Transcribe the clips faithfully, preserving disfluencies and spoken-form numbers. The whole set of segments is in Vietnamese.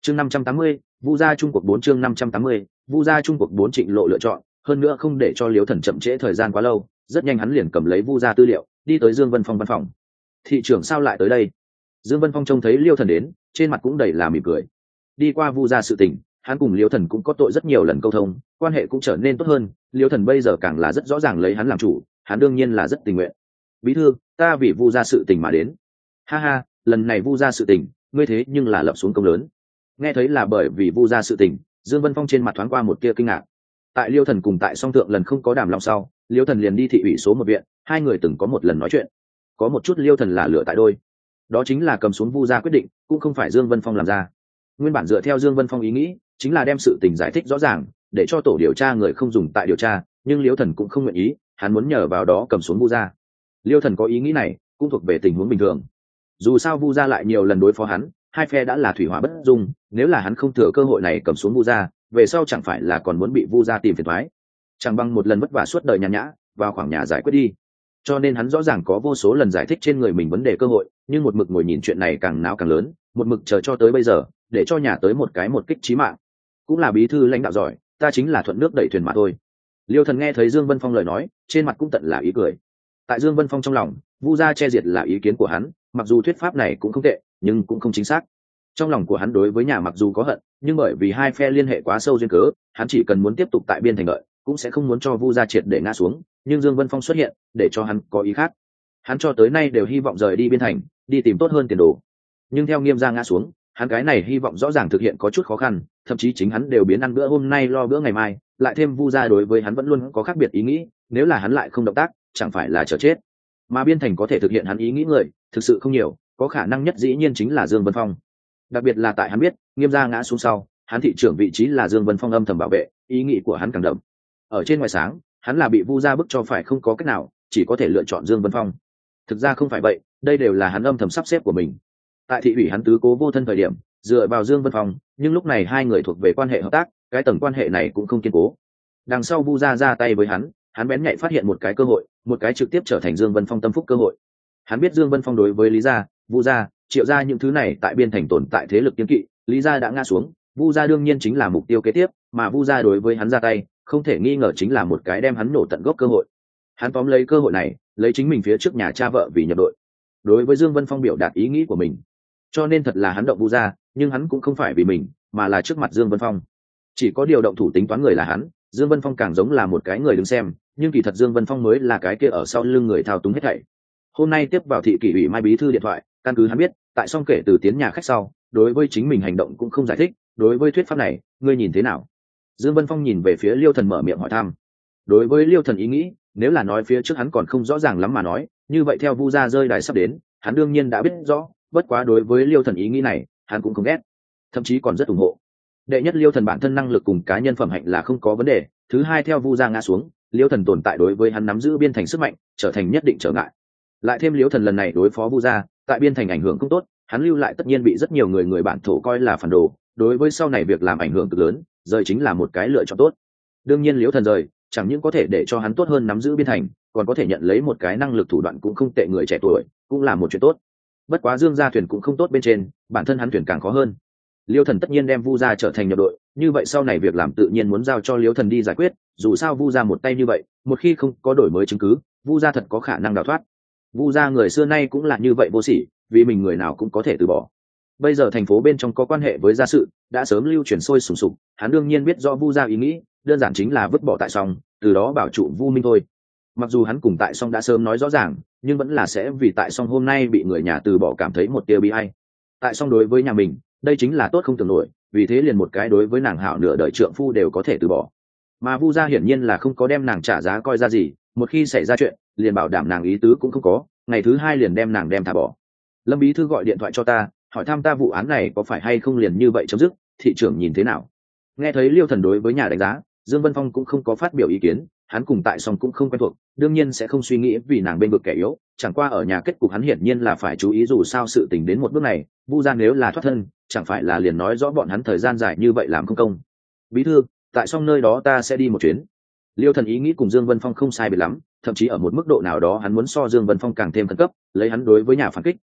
chương năm trăm tám mươi, vu gia trung cuộc bốn chương năm trăm tám mươi, vu gia trung cuộc bốn Trịnh Lộ lựa chọn, hơn nữa không để cho Liễu Thần chậm trễ thời gian quá lâu, rất nhanh hắn liền cầm lấy vu gia tư liệu, đi tới Dương Vân Phong văn phòng. Thị trưởng sao lại tới đây? Dương Vân Phong trông thấy Liễu Thần đến, trên mặt cũng đầy là mỉm cười. Đi qua vu gia sự tình, hắn cùng Liễu Thần cũng có tội rất nhiều lần câu thông, quan hệ cũng trở nên tốt hơn, Liễu Thần bây giờ càng là rất rõ ràng lấy hắn làm chủ, hắn đương nhiên là rất tình nguyện. Bí thư, ta vì vu gia sự tình mà đến. Ha ha, lần này vu gia sự tình, ngươi thế nhưng là lập xuống công lớn. Nghe thấy là bởi vì vu gia sự tình, Dương Vân Phong trên mặt thoáng qua một tia kinh ngạc. Tại Liêu Thần cùng tại Song Thượng lần không có đàm lòng sau, Liêu Thần liền đi thị ủy số một viện, hai người từng có một lần nói chuyện. Có một chút Liêu Thần là lựa tại đôi, đó chính là cầm xuống vu gia quyết định, cũng không phải Dương Vân Phong làm ra. Nguyên bản dựa theo Dương Vân Phong ý nghĩ, chính là đem sự tình giải thích rõ ràng, để cho tổ điều tra người không dùng tại điều tra, nhưng Liêu Thần cũng không nguyện ý, hắn muốn nhờ vào đó cầm xuống vu gia. Liêu Thần có ý nghĩ này, cũng thuộc về tình huống bình thường. Dù sao vu gia lại nhiều lần đối phó hắn, hai phe đã là thủy hỏa bất dung, nếu là hắn không thừa cơ hội này cầm xuống vu gia, về sau chẳng phải là còn muốn bị vu gia tìm phiền toái. Chẳng bằng một lần vất vả suốt đời nhàn nhã, vào khoảng nhà giải quyết đi. Cho nên hắn rõ ràng có vô số lần giải thích trên người mình vấn đề cơ hội, nhưng một mực ngồi nhìn chuyện này càng náo càng lớn, một mực chờ cho tới bây giờ, để cho nhà tới một cái một kích chí mạng. Cũng là bí thư lãnh đạo giỏi, ta chính là thuận nước đẩy thuyền mà thôi. Liêu Thần nghe thấy Dương Vân Phong lời nói, trên mặt cũng tận là ý cười. Tại Dương Vân Phong trong lòng, vu gia che diệt là ý kiến của hắn, mặc dù thuyết pháp này cũng không tệ, nhưng cũng không chính xác. Trong lòng của hắn đối với nhà mặc dù có hận, nhưng bởi vì hai phe liên hệ quá sâu duyên cớ, hắn chỉ cần muốn tiếp tục tại biên thành đợi, cũng sẽ không muốn cho vu gia triệt để ngã xuống. Nhưng Dương Vân Phong xuất hiện, để cho hắn có ý khác. Hắn cho tới nay đều hy vọng rời đi biên thành, đi tìm tốt hơn tiền đồ. Nhưng theo Nghiêm gia ngã xuống, hắn cái này hy vọng rõ ràng thực hiện có chút khó khăn, thậm chí chính hắn đều biến ăn bữa hôm nay lo bữa ngày mai, lại thêm vu gia đối với hắn vẫn luôn có khác biệt ý nghĩ, nếu là hắn lại không động tác, chẳng phải là chờ chết. Mà biên thành có thể thực hiện hắn ý nghĩ người, thực sự không nhiều, có khả năng nhất dĩ nhiên chính là Dương Vân Phong. Đặc biệt là tại hắn biết, Nghiêm gia ngã xuống sau, hắn thị trưởng vị trí là Dương Vân Phong âm thầm bảo vệ, ý nghĩ của hắn càng đậm. Ở trên ngoài sáng, hắn là bị vu gia bức cho phải không có cách nào, chỉ có thể lựa chọn Dương Vân Phong. Thực ra không phải vậy, đây đều là hắn âm thầm sắp xếp của mình. Tại thị ủy hắn tứ cố vô thân thời điểm, dựa vào Dương Vân Phong, nhưng lúc này hai người thuộc về quan hệ hợp tác, cái tầng quan hệ này cũng không kiên cố. Đằng sau vu gia ra tay với hắn, hắn bén nhạy phát hiện một cái cơ hội, một cái trực tiếp trở thành Dương Vân Phong tâm phúc cơ hội. Hắn biết Dương Vân Phong đối với Lý gia, vu gia, Triệu gia những thứ này tại biên thành tồn tại thế lực kiên kỵ, Lý gia đã ngã xuống, vu gia đương nhiên chính là mục tiêu kế tiếp, mà vu gia đối với hắn ra tay, không thể nghi ngờ chính là một cái đem hắn nổ tận gốc cơ hội. Hắn tóm lấy cơ hội này, lấy chính mình phía trước nhà cha vợ vì nhập đội. Đối với Dương Vân Phong biểu đạt ý nghĩ của mình, cho nên thật là hắn động vu gia, nhưng hắn cũng không phải vì mình, mà là trước mặt Dương Vân Phong. Chỉ có điều động thủ tính toán người là hắn, Dương Vân Phong càng giống là một cái người đứng xem, nhưng kỳ thật Dương Vân Phong mới là cái kia ở sau lưng người thao túng hết thảy. Hôm nay tiếp vào thị kỷ ủy Mai bí thư điện thoại, căn cứ hắn biết, tại xong kể từ tiến nhà khách sau, đối với chính mình hành động cũng không giải thích, đối với thuyết pháp này, ngươi nhìn thế nào? Dương Vân Phong nhìn về phía Liêu Thần mở miệng hỏi thăm. Đối với Liêu Thần ý nghĩ, nếu là nói phía trước hắn còn không rõ ràng lắm mà nói, như vậy theo vu gia rơi đài sắp đến, hắn đương nhiên đã biết rõ, bất quá đối với Liêu Thần ý nghĩ này, hắn cũng không ghét, thậm chí còn rất ủng hộ. Đệ nhất, Liêu Thần bản thân năng lực cùng cá nhân phẩm hạnh là không có vấn đề, thứ hai, theo vu gia ngã xuống, Liêu Thần tồn tại đối với hắn nắm giữ biên thành sức mạnh, trở thành nhất định trở ngại. Lại thêm Liêu Thần lần này đối phó vu gia, tại biên thành ảnh hưởng không tốt, hắn lưu lại tất nhiên bị rất nhiều người người bản thổ coi là phản đồ, đối với sau này việc làm ảnh hưởng cực lớn, rời chính là một cái lựa chọn tốt. Đương nhiên Liêu Thần rời, chẳng những có thể để cho hắn tốt hơn nắm giữ biên thành, còn có thể nhận lấy một cái năng lực thủ đoạn cũng không tệ người trẻ tuổi, cũng là một chuyện tốt. Bất quá Dương gia thuyền cũng không tốt bên trên, bản thân hắn thuyền càng khó hơn. Liêu Thần tất nhiên đem vu gia trở thành nhập đội, như vậy sau này việc làm tự nhiên muốn giao cho Liêu Thần đi giải quyết, dù sao vu gia một tay như vậy, một khi không có đổi mới chứng cứ, vu gia thật có khả năng đào thoát. Vu gia người xưa nay cũng là như vậy vô sỉ, vì mình người nào cũng có thể từ bỏ. Bây giờ thành phố bên trong có quan hệ với gia sự, đã sớm lưu truyền sôi sùng sục, hắn đương nhiên biết rõ vu gia ý nghĩ, đơn giản chính là vứt bỏ Tại Song, từ đó bảo trụ Vu Minh thôi. Mặc dù hắn cùng Tại Song đã sớm nói rõ ràng, nhưng vẫn là sẽ vì Tại Song hôm nay bị người nhà từ bỏ cảm thấy một tia bi ai. Tại Song đối với nhà mình, đây chính là tốt không tưởng nổi, vì thế liền một cái đối với nàng hảo nửa đời trượng phu đều có thể từ bỏ. Mà Vu gia hiển nhiên là không có đem nàng trả giá coi ra gì, một khi xảy ra chuyện, liền bảo đảm nàng ý tứ cũng không có, ngày thứ hai liền đem nàng đem thả bỏ. Lâm bí thư gọi điện thoại cho ta, hỏi thăm ta vụ án này có phải hay không liền như vậy chấm dứt, thị trưởng nhìn thế nào? Nghe thấy Liêu Thần đối với nhà đánh giá, Dương Vân Phong cũng không có phát biểu ý kiến, hắn cùng Tại Song cũng không quen thuộc, đương nhiên sẽ không suy nghĩ vì nàng bên vực kẻ yếu, chẳng qua ở nhà kết cục hắn hiển nhiên là phải chú ý, dù sao sự tình đến một bước này, Vu gia nếu là thoát thân, chẳng phải là liền nói rõ bọn hắn thời gian dài như vậy làm không công. Bí thư, Tại Song nơi đó ta sẽ đi một chuyến. Liêu Thần ý nghĩ cùng Dương Vân Phong không sai biệt lắm, thậm chí ở một mức độ nào đó hắn muốn so Dương Vân Phong càng thêm khẩn cấp, lấy hắn đối với nhà phản kích,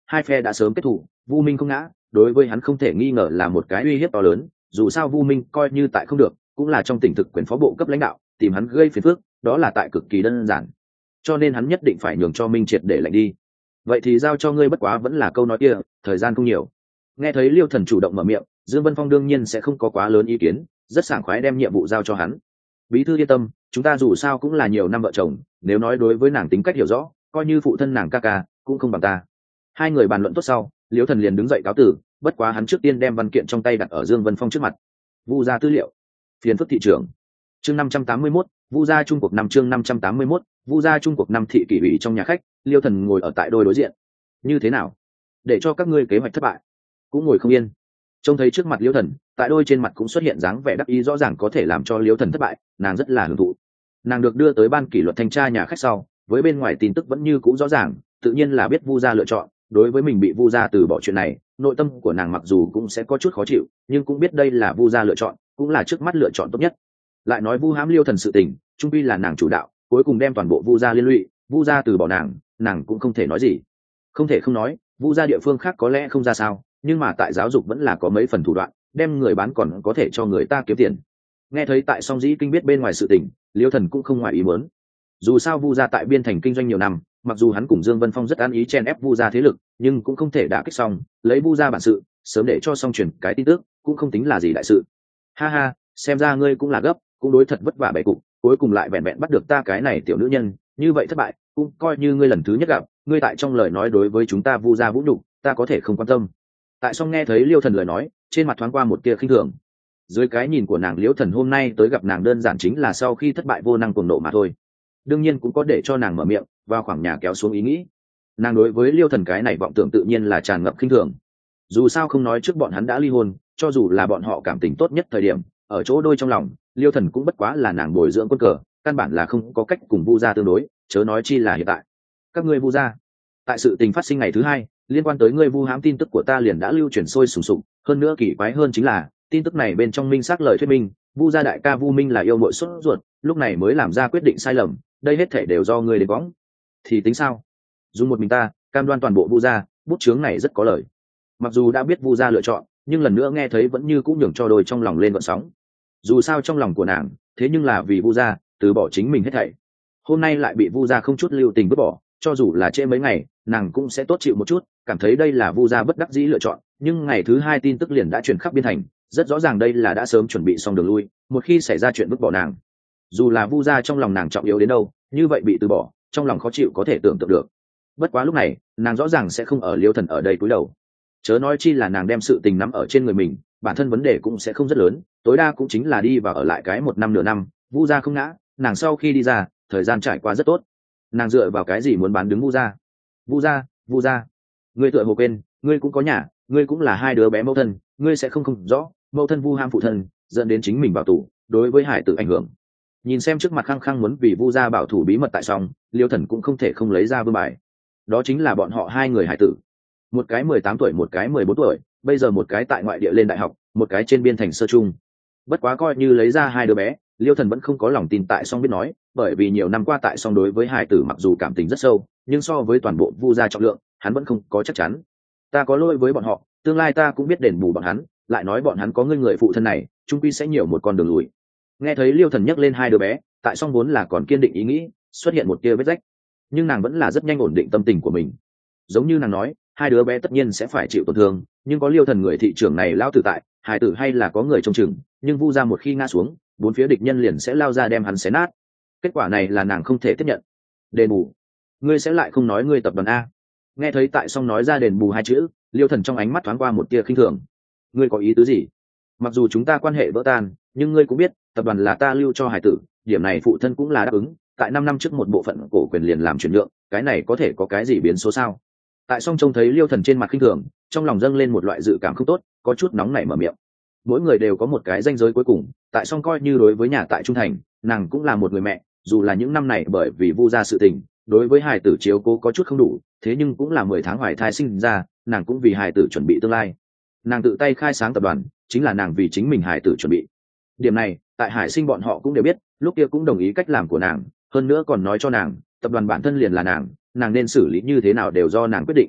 hai phe đã sớm kết thủ, Vu Minh không ngã, đối với hắn không thể nghi ngờ là một cái uy hiếp to lớn. Dù sao Vu Minh coi như tại không được, cũng là trong tỉnh thực quyền phó bộ cấp lãnh đạo, tìm hắn gây phiền phức, đó là tại cực kỳ đơn giản. Cho nên hắn nhất định phải nhường cho Minh Triệt để lệnh đi. Vậy thì giao cho ngươi, bất quá vẫn là câu nói kia, thời gian không nhiều. Nghe thấy Liêu Thần chủ động mở miệng, Dương Vân Phong đương nhiên sẽ không có quá lớn ý kiến, rất sảng khoái đem nhiệm vụ giao cho hắn. Bí thư yên tâm, chúng ta dù sao cũng là nhiều năm vợ chồng, nếu nói đối với nàng tính cách hiểu rõ, coi như phụ thân nàng ca ca cũng không bằng ta. Hai người bàn luận tốt sau, Liêu Thần liền đứng dậy cáo tử, bất quá hắn trước tiên đem văn kiện trong tay đặt ở Dương Vân Phong trước mặt. Vu gia tư liệu, phiền phức thị trưởng. Chương năm trăm tám mươi mốt, Vu gia Trung Quốc năm chương năm trăm tám mươi mốt, Vu gia Trung Quốc năm thị kỷ ủy trong nhà khách, Liêu Thần ngồi ở tại đôi đối diện. Như thế nào? Để cho các ngươi kế hoạch thất bại, cũng ngồi không yên. Trông thấy trước mặt Liêu Thần, tại đôi trên mặt cũng xuất hiện dáng vẻ đắc ý rõ ràng có thể làm cho Liêu Thần thất bại, nàng rất là hưởng thụ. Nàng được đưa tới ban kỷ luật thanh tra nhà khách sau, với bên ngoài tin tức vẫn như cũ rõ ràng, tự nhiên là biết Vu gia lựa chọn, đối với mình bị Vu gia từ bỏ chuyện này, nội tâm của nàng mặc dù cũng sẽ có chút khó chịu, nhưng cũng biết đây là Vu gia lựa chọn, cũng là trước mắt lựa chọn tốt nhất. Lại nói Vu hãm Liêu Thần sự tình, trung quy là nàng chủ đạo, cuối cùng đem toàn bộ Vu gia liên lụy, Vu gia từ bỏ nàng, nàng cũng không thể nói gì. Không thể không nói, Vu gia địa phương khác có lẽ không ra sao, nhưng mà tại giáo dục vẫn là có mấy phần thủ đoạn, đem người bán còn có thể cho người ta kiếm tiền. Nghe thấy tại Song Dĩ Kinh biết bên ngoài sự tình, Liêu Thần cũng không ngoài ý muốn. Dù sao Vu gia tại biên thành kinh doanh nhiều năm, mặc dù hắn cùng Dương Vân Phong rất an ý chen ép Vu gia thế lực, nhưng cũng không thể đả kích xong, lấy Vu gia bản sự, sớm để cho xong truyền cái tin tức, cũng không tính là gì đại sự. Ha ha, xem ra ngươi cũng là gấp, cũng đối thật vất vả bày cục, cuối cùng lại vẹn vẹn bắt được ta cái này tiểu nữ nhân, như vậy thất bại, cũng coi như ngươi lần thứ nhất gặp, ngươi tại trong lời nói đối với chúng ta Vu gia vũ nhục, ta có thể không quan tâm. Tại Song nghe thấy Liêu Thần lời nói, trên mặt thoáng qua một tia khinh thường. Dưới cái nhìn của nàng, Liêu Thần hôm nay tới gặp nàng đơn giản chính là sau khi thất bại vô năng cuồng nộ mà thôi. Đương nhiên cũng có để cho nàng mở miệng, vào khoảng nhà kéo xuống ý nghĩ. Nàng đối với Liêu Thần cái này vọng tưởng tự nhiên là tràn ngập khinh thường. Dù sao không nói trước bọn hắn đã ly hôn, cho dù là bọn họ cảm tình tốt nhất thời điểm, ở chỗ đôi trong lòng, Liêu Thần cũng bất quá là nàng bồi dưỡng quân cờ, căn bản là không có cách cùng Vu gia tương đối, chớ nói chi là hiện tại. Các ngươi Vu gia, tại sự tình phát sinh ngày thứ hai, liên quan tới ngươi vu hãm tin tức của ta liền đã lưu truyền sôi sùng sục, hơn nữa kỳ quái hơn chính là tin tức này bên trong minh xác lời thuyết minh Vu gia đại ca Vu Minh là yêu muội sốt ruột, lúc này mới làm ra quyết định sai lầm, đây hết thể đều do ngươi đến võng. Thì tính sao? Dùng một mình ta cam đoan toàn bộ Vu gia, bút chướng này rất có lời. Mặc dù đã biết Vu gia lựa chọn, nhưng lần nữa nghe thấy vẫn như cũng nhường cho đôi trong lòng lên gợn sóng. Dù sao trong lòng của nàng, thế nhưng là vì Vu gia từ bỏ chính mình hết thảy. Hôm nay lại bị Vu gia không chút lưu tình vứt bỏ, cho dù là trễ mấy ngày, nàng cũng sẽ tốt chịu một chút, cảm thấy đây là Vu gia bất đắc dĩ lựa chọn. Nhưng ngày thứ hai tin tức liền đã truyền khắp biên thành, rất rõ ràng đây là đã sớm chuẩn bị xong đường lui, một khi xảy ra chuyện vứt bỏ nàng. Dù là Vu gia trong lòng nàng trọng yếu đến đâu, như vậy bị từ bỏ, trong lòng khó chịu có thể tưởng tượng được. Bất quá lúc này, nàng rõ ràng sẽ không ở Liêu Thần ở đây cúi đầu. Chớ nói chi là nàng đem sự tình nắm ở trên người mình, bản thân vấn đề cũng sẽ không rất lớn, tối đa cũng chính là đi và ở lại cái một năm nửa năm, Vu gia không ngã, nàng sau khi đi ra, thời gian trải qua rất tốt. Nàng dựa vào cái gì muốn bán đứng Vu gia? Vu gia, Vu gia, ngươi tựa hồ quên, ngươi cũng có nhà, ngươi cũng là hai đứa bé mẫu thân, ngươi sẽ không không rõ, mẫu thân Vu ham phụ thân, dẫn đến chính mình vào tù, đối với hải tử ảnh hưởng. Nhìn xem trước mặt khăng khăng muốn vì Vu gia bảo thủ bí mật tại xong, Liêu Thần cũng không thể không lấy ra vương bài. Đó chính là bọn họ hai người hải tử, một cái mười tám tuổi, một cái mười bốn tuổi, bây giờ một cái tại ngoại địa lên đại học, một cái trên biên thành sơ trung. Bất quá coi như lấy ra hai đứa bé, Liêu Thần vẫn không có lòng tin tại Song biết nói, bởi vì nhiều năm qua tại Song đối với hải tử mặc dù cảm tình rất sâu, nhưng so với toàn bộ Vu gia trọng lượng, hắn vẫn không có chắc chắn. Ta có lỗi với bọn họ, tương lai ta cũng biết đền bù bọn hắn, lại nói bọn hắn có ngươi người phụ thân này, chung quy sẽ nhiều một con đường lùi. Nghe thấy Liêu Thần nhắc lên hai đứa bé, tại Song vốn là còn kiên định ý nghĩ, xuất hiện một tia vết rách, nhưng nàng vẫn là rất nhanh ổn định tâm tình của mình. Giống như nàng nói, hai đứa bé tất nhiên sẽ phải chịu tổn thương, nhưng có Liêu Thần người thị trưởng này lao tử tại, hải tử hay là có người trông chừng, nhưng Vu gia một khi ngã xuống, bốn phía địch nhân liền sẽ lao ra đem hắn xé nát. Kết quả này là nàng không thể tiếp nhận. Đền bù? Ngươi sẽ lại không nói ngươi tập đoàn a? Nghe thấy tại Song nói ra đền bù hai chữ, Liêu Thần trong ánh mắt thoáng qua một tia khinh thường. Ngươi có ý tứ gì? Mặc dù chúng ta quan hệ vỡ tan, nhưng ngươi cũng biết, tập đoàn là ta lưu cho hải tử, điểm này phụ thân cũng là đáp ứng, tại năm năm trước một bộ phận cổ quyền liền làm chuyển nhượng, cái này có thể có cái gì biến số sao? Tại Song trông thấy Liêu Thần trên mặt khinh thường, trong lòng dâng lên một loại dự cảm không tốt, có chút nóng nảy mở miệng. Mỗi người đều có một cái ranh giới cuối cùng, tại Song coi như đối với nhà tại trung thành, nàng cũng là một người mẹ, dù là những năm này bởi vì Vu gia sự tình, đối với hài tử chiếu cố có chút không đủ, thế nhưng cũng là mười tháng hoài thai sinh ra, nàng cũng vì hài tử chuẩn bị tương lai. Nàng tự tay khai sáng tập đoàn, chính là nàng vì chính mình hài tử chuẩn bị. Điểm này, tại Hải Sinh bọn họ cũng đều biết, lúc kia cũng đồng ý cách làm của nàng, hơn nữa còn nói cho nàng, tập đoàn bản thân liền là nàng, nàng nên xử lý như thế nào đều do nàng quyết định.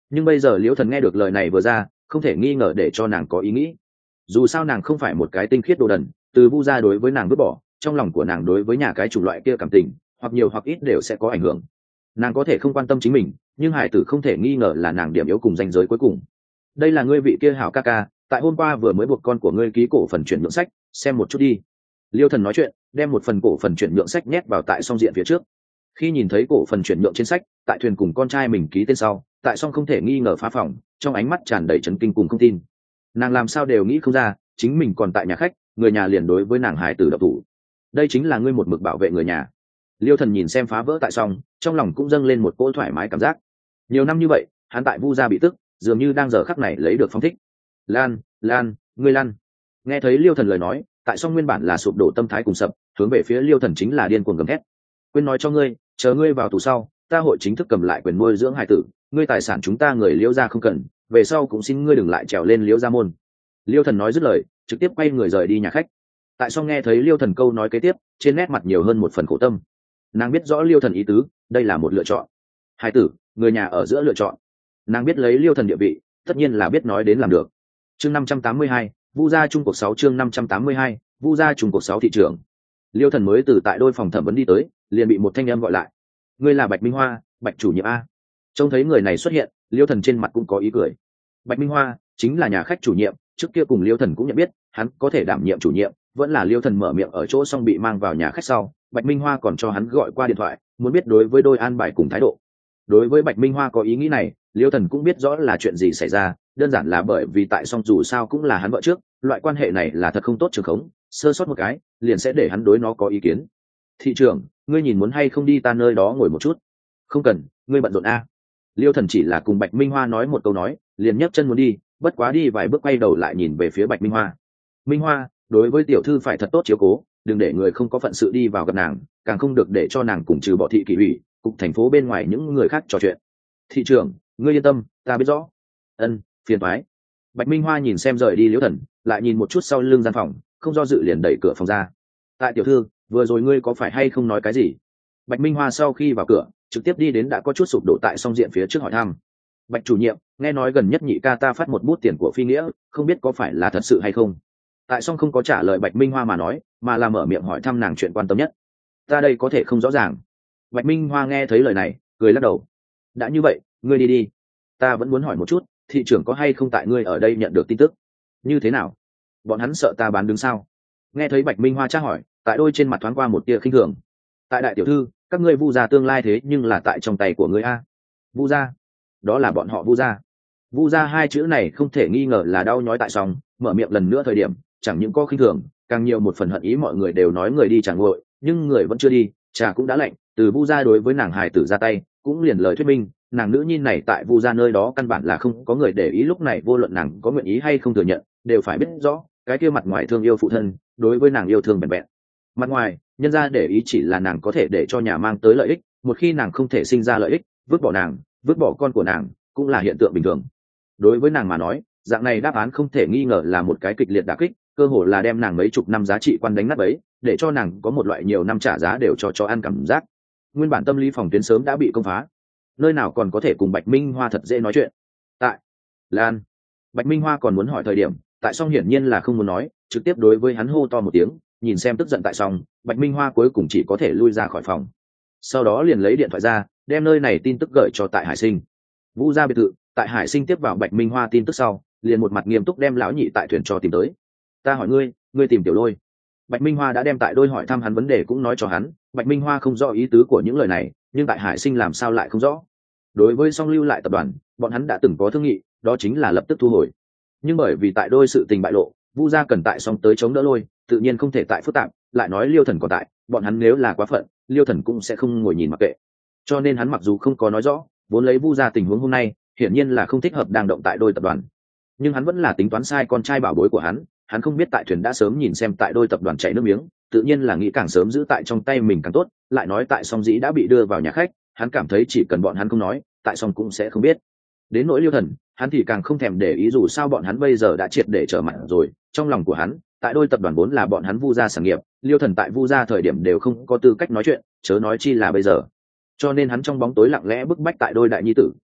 Nhưng bây giờ liễu thần nghe được lời này vừa ra, không thể nghi ngờ để cho nàng có ý nghĩ. Dù sao nàng không phải một cái tinh khiết đồ đần, từ vu gia đối với nàng vứt bỏ, trong lòng của nàng đối với nhà cái chủng loại kia cảm tình hoặc nhiều hoặc ít đều sẽ có ảnh hưởng. Nàng có thể không quan tâm chính mình, nhưng hải tử không thể nghi ngờ là nàng điểm yếu cùng ranh giới cuối cùng. Đây là ngươi vị kia hảo ca ca, tại hôm qua vừa mới buộc con của ngươi ký cổ phần chuyển nhượng sách, xem một chút đi. Liêu thần nói chuyện, đem một phần cổ phần chuyển nhượng sách nhét vào tại song diện phía trước. Khi nhìn thấy cổ phần chuyển nhượng trên sách, tại thuyền cùng con trai mình ký tên sau, tại song không thể nghi ngờ phá phòng, trong ánh mắt tràn đầy chấn kinh cùng không tin. Nàng làm sao đều nghĩ không ra, chính mình còn tại nhà khách, người nhà liền đối với nàng hải tử độc thủ. Đây chính là ngươi một mực bảo vệ người nhà. Liêu thần nhìn xem phá vỡ tại song, trong lòng cũng dâng lên một cỗ thoải mái cảm giác. Nhiều năm như vậy, hắn tại vu gia bị tức, dường như đang giờ khắc này lấy được phong thích. Lan, Lan, ngươi Lan. Nghe thấy Liêu thần lời nói, tại song nguyên bản là sụp đổ tâm thái cùng sập, hướng về phía Liêu thần chính là điên cuồng gầm thét. Quên nói cho ngươi, chờ ngươi vào tù sau, ta hội chính thức cầm lại quyền nuôi dưỡng hải tử, ngươi tài sản chúng ta người Liêu gia không cần, về sau cũng xin ngươi đừng lại trèo lên Liêu gia môn. Liêu thần nói dứt lời, trực tiếp quay người rời đi nhà khách. Tại song nghe thấy Liêu thần câu nói kế tiếp, trên nét mặt nhiều hơn một phần khổ tâm. Nàng biết rõ Liêu thần ý tứ, đây là một lựa chọn. Hải tử, người nhà ở giữa lựa chọn. Nàng biết lấy Liêu thần địa vị, tất nhiên là biết nói đến làm được. Chương năm trăm tám mươi hai, Vu gia Trung cuộc sáu chương năm trăm tám mươi hai, Vu gia Trung cuộc sáu thị trường. Liêu thần mới từ tại đôi phòng thẩm vấn đi tới, liền bị một thanh em gọi lại. Ngươi là Bạch Minh Hoa, Bạch chủ nhiệm a. Trông thấy người này xuất hiện, Liêu thần trên mặt cũng có ý cười. Bạch Minh Hoa chính là nhà khách chủ nhiệm, trước kia cùng Liêu thần cũng nhận biết, hắn có thể đảm nhiệm chủ nhiệm, vẫn là Liêu thần mở miệng ở chỗ xong bị mang vào nhà khách sau, Bạch Minh Hoa còn cho hắn gọi qua điện thoại, muốn biết đối với đôi an bài cùng thái độ. Đối với Bạch Minh Hoa có ý nghĩ này, Liêu thần cũng biết rõ là chuyện gì xảy ra, đơn giản là bởi vì tại song dù sao cũng là hắn vợ trước, loại quan hệ này là thật không tốt trường khống, sơ sót một cái liền sẽ để hắn đối nó có ý kiến. Thị trưởng, ngươi nhìn muốn hay không đi ta nơi đó ngồi một chút? Không cần, ngươi bận rộn a. Liêu thần chỉ là cùng Bạch Minh Hoa nói một câu nói, liền nhấc chân muốn đi, bất quá đi vài bước quay đầu lại nhìn về phía Bạch Minh Hoa. Minh Hoa, đối với tiểu thư phải thật tốt chiếu cố, đừng để người không có phận sự đi vào gặp nàng, càng không được để cho nàng cùng trừ bỏ thị kỷ ủy, cục thành phố bên ngoài những người khác trò chuyện. Thị trưởng, ngươi yên tâm, ta biết rõ. Ân, phiền toái. Bạch Minh Hoa nhìn xem rời đi Liễu thần, lại nhìn một chút sau lưng gian phòng, không do dự liền đẩy cửa phòng ra. Tại tiểu thư, vừa rồi ngươi có phải hay không nói cái gì? Bạch Minh Hoa sau khi vào cửa, trực tiếp đi đến đã có chút sụp đổ tại song diện phía trước hỏi thăm. Bạch chủ nhiệm, nghe nói gần nhất nhị ca ta phát một bút tiền của phi nghĩa, không biết có phải là thật sự hay không? Tại song không có trả lời Bạch Minh Hoa mà nói, mà là mở miệng hỏi thăm nàng chuyện quan tâm nhất. Ta đây có thể không rõ ràng. Bạch Minh Hoa nghe thấy lời này, cười lắc đầu. Đã như vậy, ngươi đi đi. Ta vẫn muốn hỏi một chút, thị trưởng có hay không tại ngươi ở đây nhận được tin tức? Như thế nào? Bọn hắn sợ ta bán đứng sao? Nghe thấy Bạch Minh Hoa tra hỏi, tại đôi trên mặt thoáng qua một tia khinh thường. Tại đại tiểu thư, các ngươi Vu gia tương lai thế nhưng là tại trong tay của ngươi a. Vu gia? Đó là bọn họ Vu gia. Vu gia hai chữ này không thể nghi ngờ là đau nhói tại song, mở miệng lần nữa thời điểm, chẳng những có khinh thường, càng nhiều một phần hận ý. Mọi người đều nói người đi chẳng nguội, nhưng người vẫn chưa đi, trà cũng đã lạnh. Từ Vu gia đối với nàng hài tử ra tay, cũng liền lời thuyết minh, nàng nữ nhi này tại Vu gia nơi đó căn bản là không có người để ý. Lúc này vô luận nàng có nguyện ý hay không thừa nhận, đều phải biết rõ cái kia mặt ngoài thương yêu phụ thân, đối với nàng yêu thương bèn bèn. Mặt ngoài, nhân ra để ý chỉ là nàng có thể để cho nhà mang tới lợi ích, một khi nàng không thể sinh ra lợi ích, vứt bỏ nàng, vứt bỏ con của nàng, cũng là hiện tượng bình thường. Đối với nàng mà nói, dạng này đáp án không thể nghi ngờ là một cái kịch liệt đả kích, cơ hồ là đem nàng mấy chục năm giá trị quan đánh nát bấy, để cho nàng có một loại nhiều năm trả giá đều cho cho ăn cảm giác. Nguyên bản tâm lý phòng tuyến sớm đã bị công phá, nơi nào còn có thể cùng Bạch Minh Hoa thật dễ nói chuyện. Tại Lan, Bạch Minh Hoa còn muốn hỏi thời điểm, tại song hiển nhiên là không muốn nói, trực tiếp đối với hắn hô to một tiếng. Nhìn xem tức giận tại song, Bạch Minh Hoa cuối cùng chỉ có thể lui ra khỏi phòng. Sau đó liền lấy điện thoại ra, đem nơi này tin tức gửi cho tại Hải Sinh. Vu gia biệt thự, tại Hải Sinh tiếp vào Bạch Minh Hoa tin tức sau, liền một mặt nghiêm túc đem lão nhị tại thuyền cho tìm tới. Ta hỏi ngươi, ngươi tìm tiểu Lôi? Bạch Minh Hoa đã đem tại đôi hỏi thăm hắn vấn đề cũng nói cho hắn. Bạch Minh Hoa không rõ ý tứ của những lời này, nhưng tại Hải Sinh làm sao lại không rõ? Đối với song lưu lại tập đoàn, bọn hắn đã từng có thương nghị, đó chính là lập tức thu hồi. Nhưng bởi vì tại đôi sự tình bại lộ, Vu gia cần tại song tới chống đỡ Lôi, tự nhiên không thể tại phức tạp. Lại nói Liêu Thần còn tại, bọn hắn nếu là quá phận, Liêu Thần cũng sẽ không ngồi nhìn mặc kệ. Cho nên hắn mặc dù không có nói rõ, vốn lấy Vu gia tình huống hôm nay, hiển nhiên là không thích hợp đang động tại đôi tập đoàn. Nhưng hắn vẫn là tính toán sai con trai bảo bối của hắn, hắn không biết tại thuyền đã sớm nhìn xem tại đôi tập đoàn chảy nước miếng, tự nhiên là nghĩ càng sớm giữ tại trong tay mình càng tốt. Lại nói tại song dĩ đã bị đưa vào nhà khách, hắn cảm thấy chỉ cần bọn hắn không nói, tại song cũng sẽ không biết. Đến nỗi Liêu Thần, hắn thì càng không thèm để ý, dù sao bọn hắn bây giờ đã triệt để trở mặt rồi. Trong lòng của hắn, tại đôi tập đoàn vốn là bọn hắn Vu gia sản nghiệp, Liêu Thần tại Vu gia thời điểm đều không có tư cách nói chuyện, chớ nói chi là bây giờ. Cho nên hắn trong bóng tối lặng lẽ bức bách tại đôi đại nhi tử,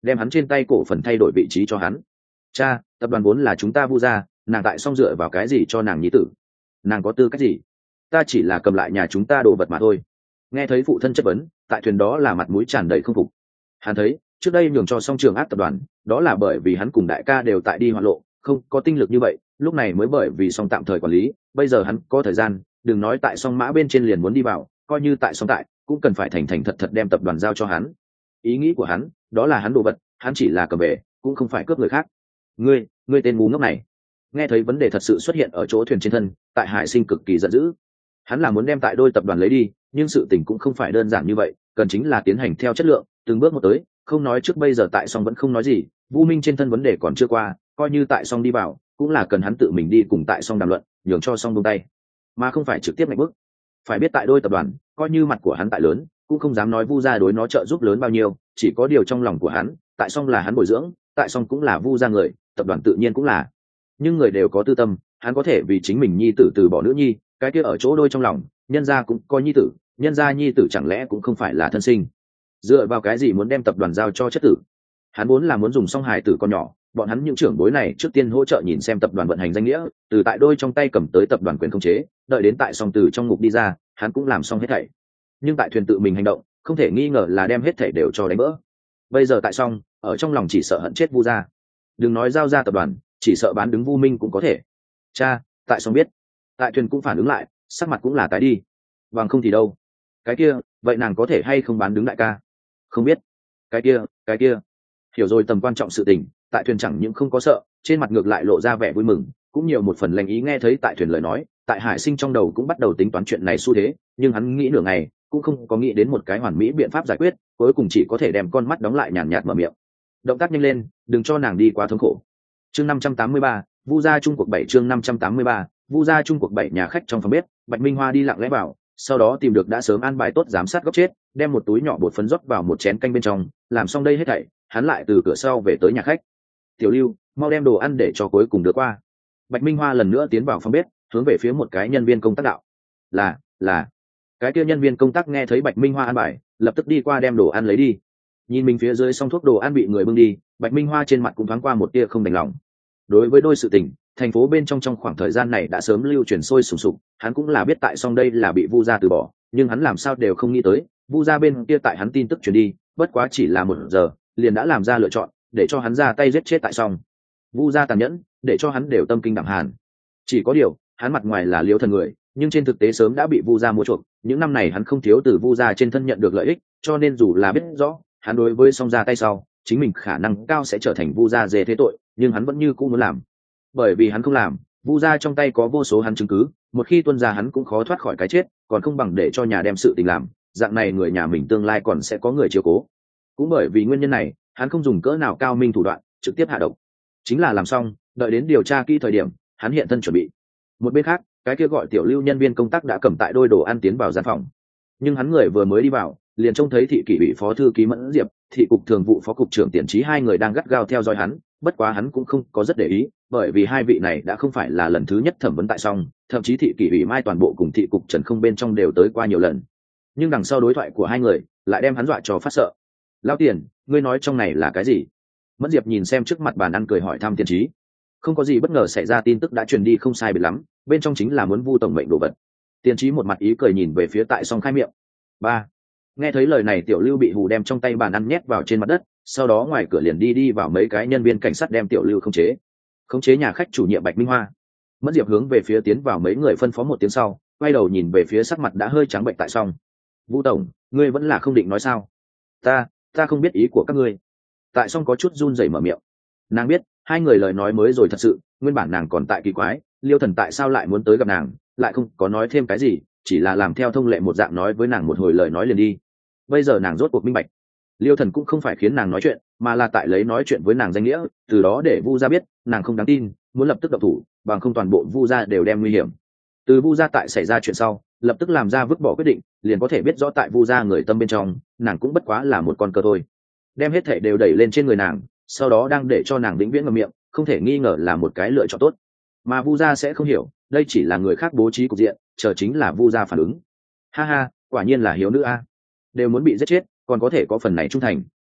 đem hắn trên tay cổ phần thay đổi vị trí cho hắn. Cha, tập đoàn vốn là chúng ta Vu gia, nàng tại xong dựa vào cái gì cho nàng nhi tử? Nàng có tư cách gì? Ta chỉ là cầm lại nhà chúng ta đồ vật mà thôi. Nghe thấy phụ thân chất vấn, tại thuyền đó là mặt mũi tràn đầy không phục. Hắn thấy trước đây nhường cho Song Trường Ác tập đoàn, đó là bởi vì hắn cùng đại ca đều tại đi hoạn lộ, không có tinh lực như vậy, lúc này mới bởi vì Song tạm thời quản lý, bây giờ hắn có thời gian, đừng nói tại Song Mã bên trên liền muốn đi vào, coi như tại Song tại, cũng cần phải thành thành thật thật đem tập đoàn giao cho hắn. Ý nghĩ của hắn, đó là hắn đồ vật, hắn chỉ là cầm về, cũng không phải cướp người khác. Ngươi, ngươi tên ngu ngốc này. Nghe thấy vấn đề thật sự xuất hiện ở chỗ thuyền trên thân, Tại Hải Sinh cực kỳ giận dữ. Hắn là muốn đem tại đôi tập đoàn lấy đi, nhưng sự tình cũng không phải đơn giản như vậy, cần chính là tiến hành theo chất lượng, từng bước một tới, không nói trước bây giờ tại Song vẫn không nói gì, Vu Minh trên thân vấn đề còn chưa qua, coi như tại Song đi vào, cũng là cần hắn tự mình đi cùng tại Song đàm luận, nhường cho Song buông tay, mà không phải trực tiếp mạnh bước. Phải biết tại đôi tập đoàn, coi như mặt của hắn tại lớn, cũng không dám nói Vu gia đối nó trợ giúp lớn bao nhiêu, chỉ có điều trong lòng của hắn, tại Song là hắn bồi dưỡng, tại Song cũng là Vu gia người, tập đoàn tự nhiên cũng là. Nhưng người đều có tư tâm, hắn có thể vì chính mình nhi tử từ bỏ nữ nhi, cái kia ở chỗ đôi trong lòng, nhân gia cũng coi nhi tử, nhân gia nhi tử chẳng lẽ cũng không phải là thân sinh? Dựa vào cái gì muốn đem tập đoàn giao cho chất tử? Hắn vốn là muốn dùng Song hài tử con nhỏ, bọn hắn những trưởng bối này trước tiên hỗ trợ nhìn xem tập đoàn vận hành danh nghĩa, từ tại đôi trong tay cầm tới tập đoàn quyền khống chế, đợi đến tại Song từ trong ngục đi ra, hắn cũng làm xong hết thảy. Nhưng tại thuyền tự mình hành động, không thể nghi ngờ là đem hết thảy đều cho đánh vỡ. Bây giờ tại Song, ở trong lòng chỉ sợ hận chết Vu gia. Đừng nói giao ra tập đoàn, chỉ sợ bán đứng Vu Minh cũng có thể. Cha, tại Song biết. Tại thuyền cũng phản ứng lại, sắc mặt cũng là tái đi. Bằng không thì đâu? Cái kia, vậy nàng có thể hay không bán đứng đại ca? Không biết. Cái kia, cái kia. Hiểu rồi tầm quan trọng sự tình, tại thuyền chẳng những không có sợ, trên mặt ngược lại lộ ra vẻ vui mừng, cũng nhiều một phần lành ý. Nghe thấy tại thuyền lời nói, tại Hải Sinh trong đầu cũng bắt đầu tính toán chuyện này xu thế, nhưng hắn nghĩ nửa ngày, cũng không có nghĩ đến một cái hoàn mỹ biện pháp giải quyết, cuối cùng chỉ có thể đem con mắt đóng lại, nhàn nhạt mở miệng. Động tác nhanh lên, đừng cho nàng đi quá thống khổ. Chương năm trăm tám mươi ba, Vu gia Trung cuộc bảy. Chương năm trăm tám mươi ba, Vu gia Trung cuộc bảy. Nhà khách trong phòng bếp, Bạch Minh Hoa đi lặng lẽ vào, sau đó tìm được đã sớm an bài tốt giám sát góc chết, đem một túi nhỏ bột phấn rót vào một chén canh bên trong, làm xong đây hết thảy, hắn lại từ cửa sau về tới nhà khách. Tiểu Lưu, mau đem đồ ăn để cho cuối cùng đưa qua. Bạch Minh Hoa lần nữa tiến vào phòng bếp, hướng về phía một cái nhân viên công tác đạo. Là, là. Cái kia nhân viên công tác nghe thấy Bạch Minh Hoa an bài, lập tức đi qua đem đồ ăn lấy đi. Nhìn mình phía dưới xong thuốc đồ ăn bị người bưng đi, Bạch Minh Hoa trên mặt cũng thoáng qua một tia không đành lòng. Đối với đôi sự tình, thành phố bên trong trong khoảng thời gian này đã sớm lưu truyền sôi sùng sục, hắn cũng là biết tại xong đây là bị Vu gia từ bỏ, nhưng hắn làm sao đều không nghĩ tới, Vu gia bên kia tại hắn tin tức truyền đi, bất quá chỉ là một giờ, liền đã làm ra lựa chọn, để cho hắn ra tay giết chết tại xong. Vu gia tàn nhẫn, để cho hắn đều tâm kinh đẳng hàn. Chỉ có điều, hắn mặt ngoài là Liễu Thần người, nhưng trên thực tế sớm đã bị Vu gia mua chuộc, những năm này hắn không thiếu từ Vu gia trên thân nhận được lợi ích, cho nên dù là biết rõ, hắn đối với song ra tay sau, chính mình khả năng cao sẽ trở thành Vu gia dê thế tội, nhưng hắn vẫn như cũ muốn làm. Bởi vì hắn không làm, Vu gia trong tay có vô số hắn chứng cứ, một khi tuân ra hắn cũng khó thoát khỏi cái chết, còn không bằng để cho nhà đem sự tình làm, dạng này người nhà mình tương lai còn sẽ có người chiếu cố. Cũng bởi vì nguyên nhân này, hắn không dùng cỡ nào cao minh thủ đoạn, trực tiếp hạ độc. Chính là làm xong, đợi đến điều tra kỹ thời điểm, hắn hiện thân chuẩn bị. Một bên khác, cái kia gọi Tiểu Lưu nhân viên công tác đã cầm tại đôi đồ ăn tiến vào gian phòng. Nhưng hắn người vừa mới đi vào, liền trông thấy thị kỷ ủy phó thư ký Mẫn Diệp, thị cục thường vụ phó cục trưởng Tiền Trí hai người đang gắt gao theo dõi hắn, bất quá hắn cũng không có rất để ý, bởi vì hai vị này đã không phải là lần thứ nhất thẩm vấn tại xong, thậm chí thị kỷ ủy Mai toàn bộ cùng thị cục Trần Không bên trong đều tới qua nhiều lần. Nhưng đằng sau đối thoại của hai người, lại đem hắn dọa cho phát sợ. Lão Tiền, ngươi nói trong này là cái gì? Mẫn Diệp nhìn xem trước mặt bàn ăn cười hỏi thăm Tiền Trí. Không có gì bất ngờ xảy ra, tin tức đã truyền đi không sai biệt lắm, bên trong chính là muốn vu tổng mệnh đồ vật. Tiền Trí một mặt ý cười nhìn về phía tại xong khai miệng. Ba. Nghe thấy lời này, Tiểu Lưu bị hù đem trong tay bàn ăn nhét vào trên mặt đất, sau đó ngoài cửa liền đi đi vào mấy cái nhân viên cảnh sát đem Tiểu Lưu khống chế. Khống chế nhà khách chủ nhiệm Bạch Minh Hoa. Mẫn Diệp hướng về phía tiến vào mấy người phân phó một tiếng sau, quay đầu nhìn về phía sắc mặt đã hơi trắng bệnh tại xong. Vu tổng, ngươi vẫn là không định nói sao? Ta, ta không biết ý của các ngươi. Tại xong có chút run rẩy mở miệng. Nàng biết, hai người lời nói mới rồi thật sự, nguyên bản nàng còn tại kỳ quái, Liêu Thần tại sao lại muốn tới gặp nàng, lại không có nói thêm cái gì, chỉ là làm theo thông lệ một dạng nói với nàng một hồi lời nói liền đi. Bây giờ nàng rốt cuộc minh bạch, Liêu Thần cũng không phải khiến nàng nói chuyện, mà là tại lấy nói chuyện với nàng danh nghĩa, từ đó để Vu gia biết nàng không đáng tin, muốn lập tức động thủ, bằng không toàn bộ Vu gia đều đem nguy hiểm. Từ Vu gia tại xảy ra chuyện sau, lập tức làm ra vứt bỏ quyết định, liền có thể biết rõ tại Vu gia người tâm bên trong, nàng cũng bất quá là một con cờ thôi. Đem hết thảy đều đẩy lên trên người nàng, sau đó đang để cho nàng vĩnh viễn ngậm miệng, không thể nghi ngờ là một cái lựa chọn tốt. Mà Vu gia sẽ không hiểu, đây chỉ là người khác bố trí cục diện, chờ chính là Vu gia phản ứng. Ha ha, quả nhiên là hiếu nữ a, đều muốn bị giết chết, còn có thể có phần này trung thành,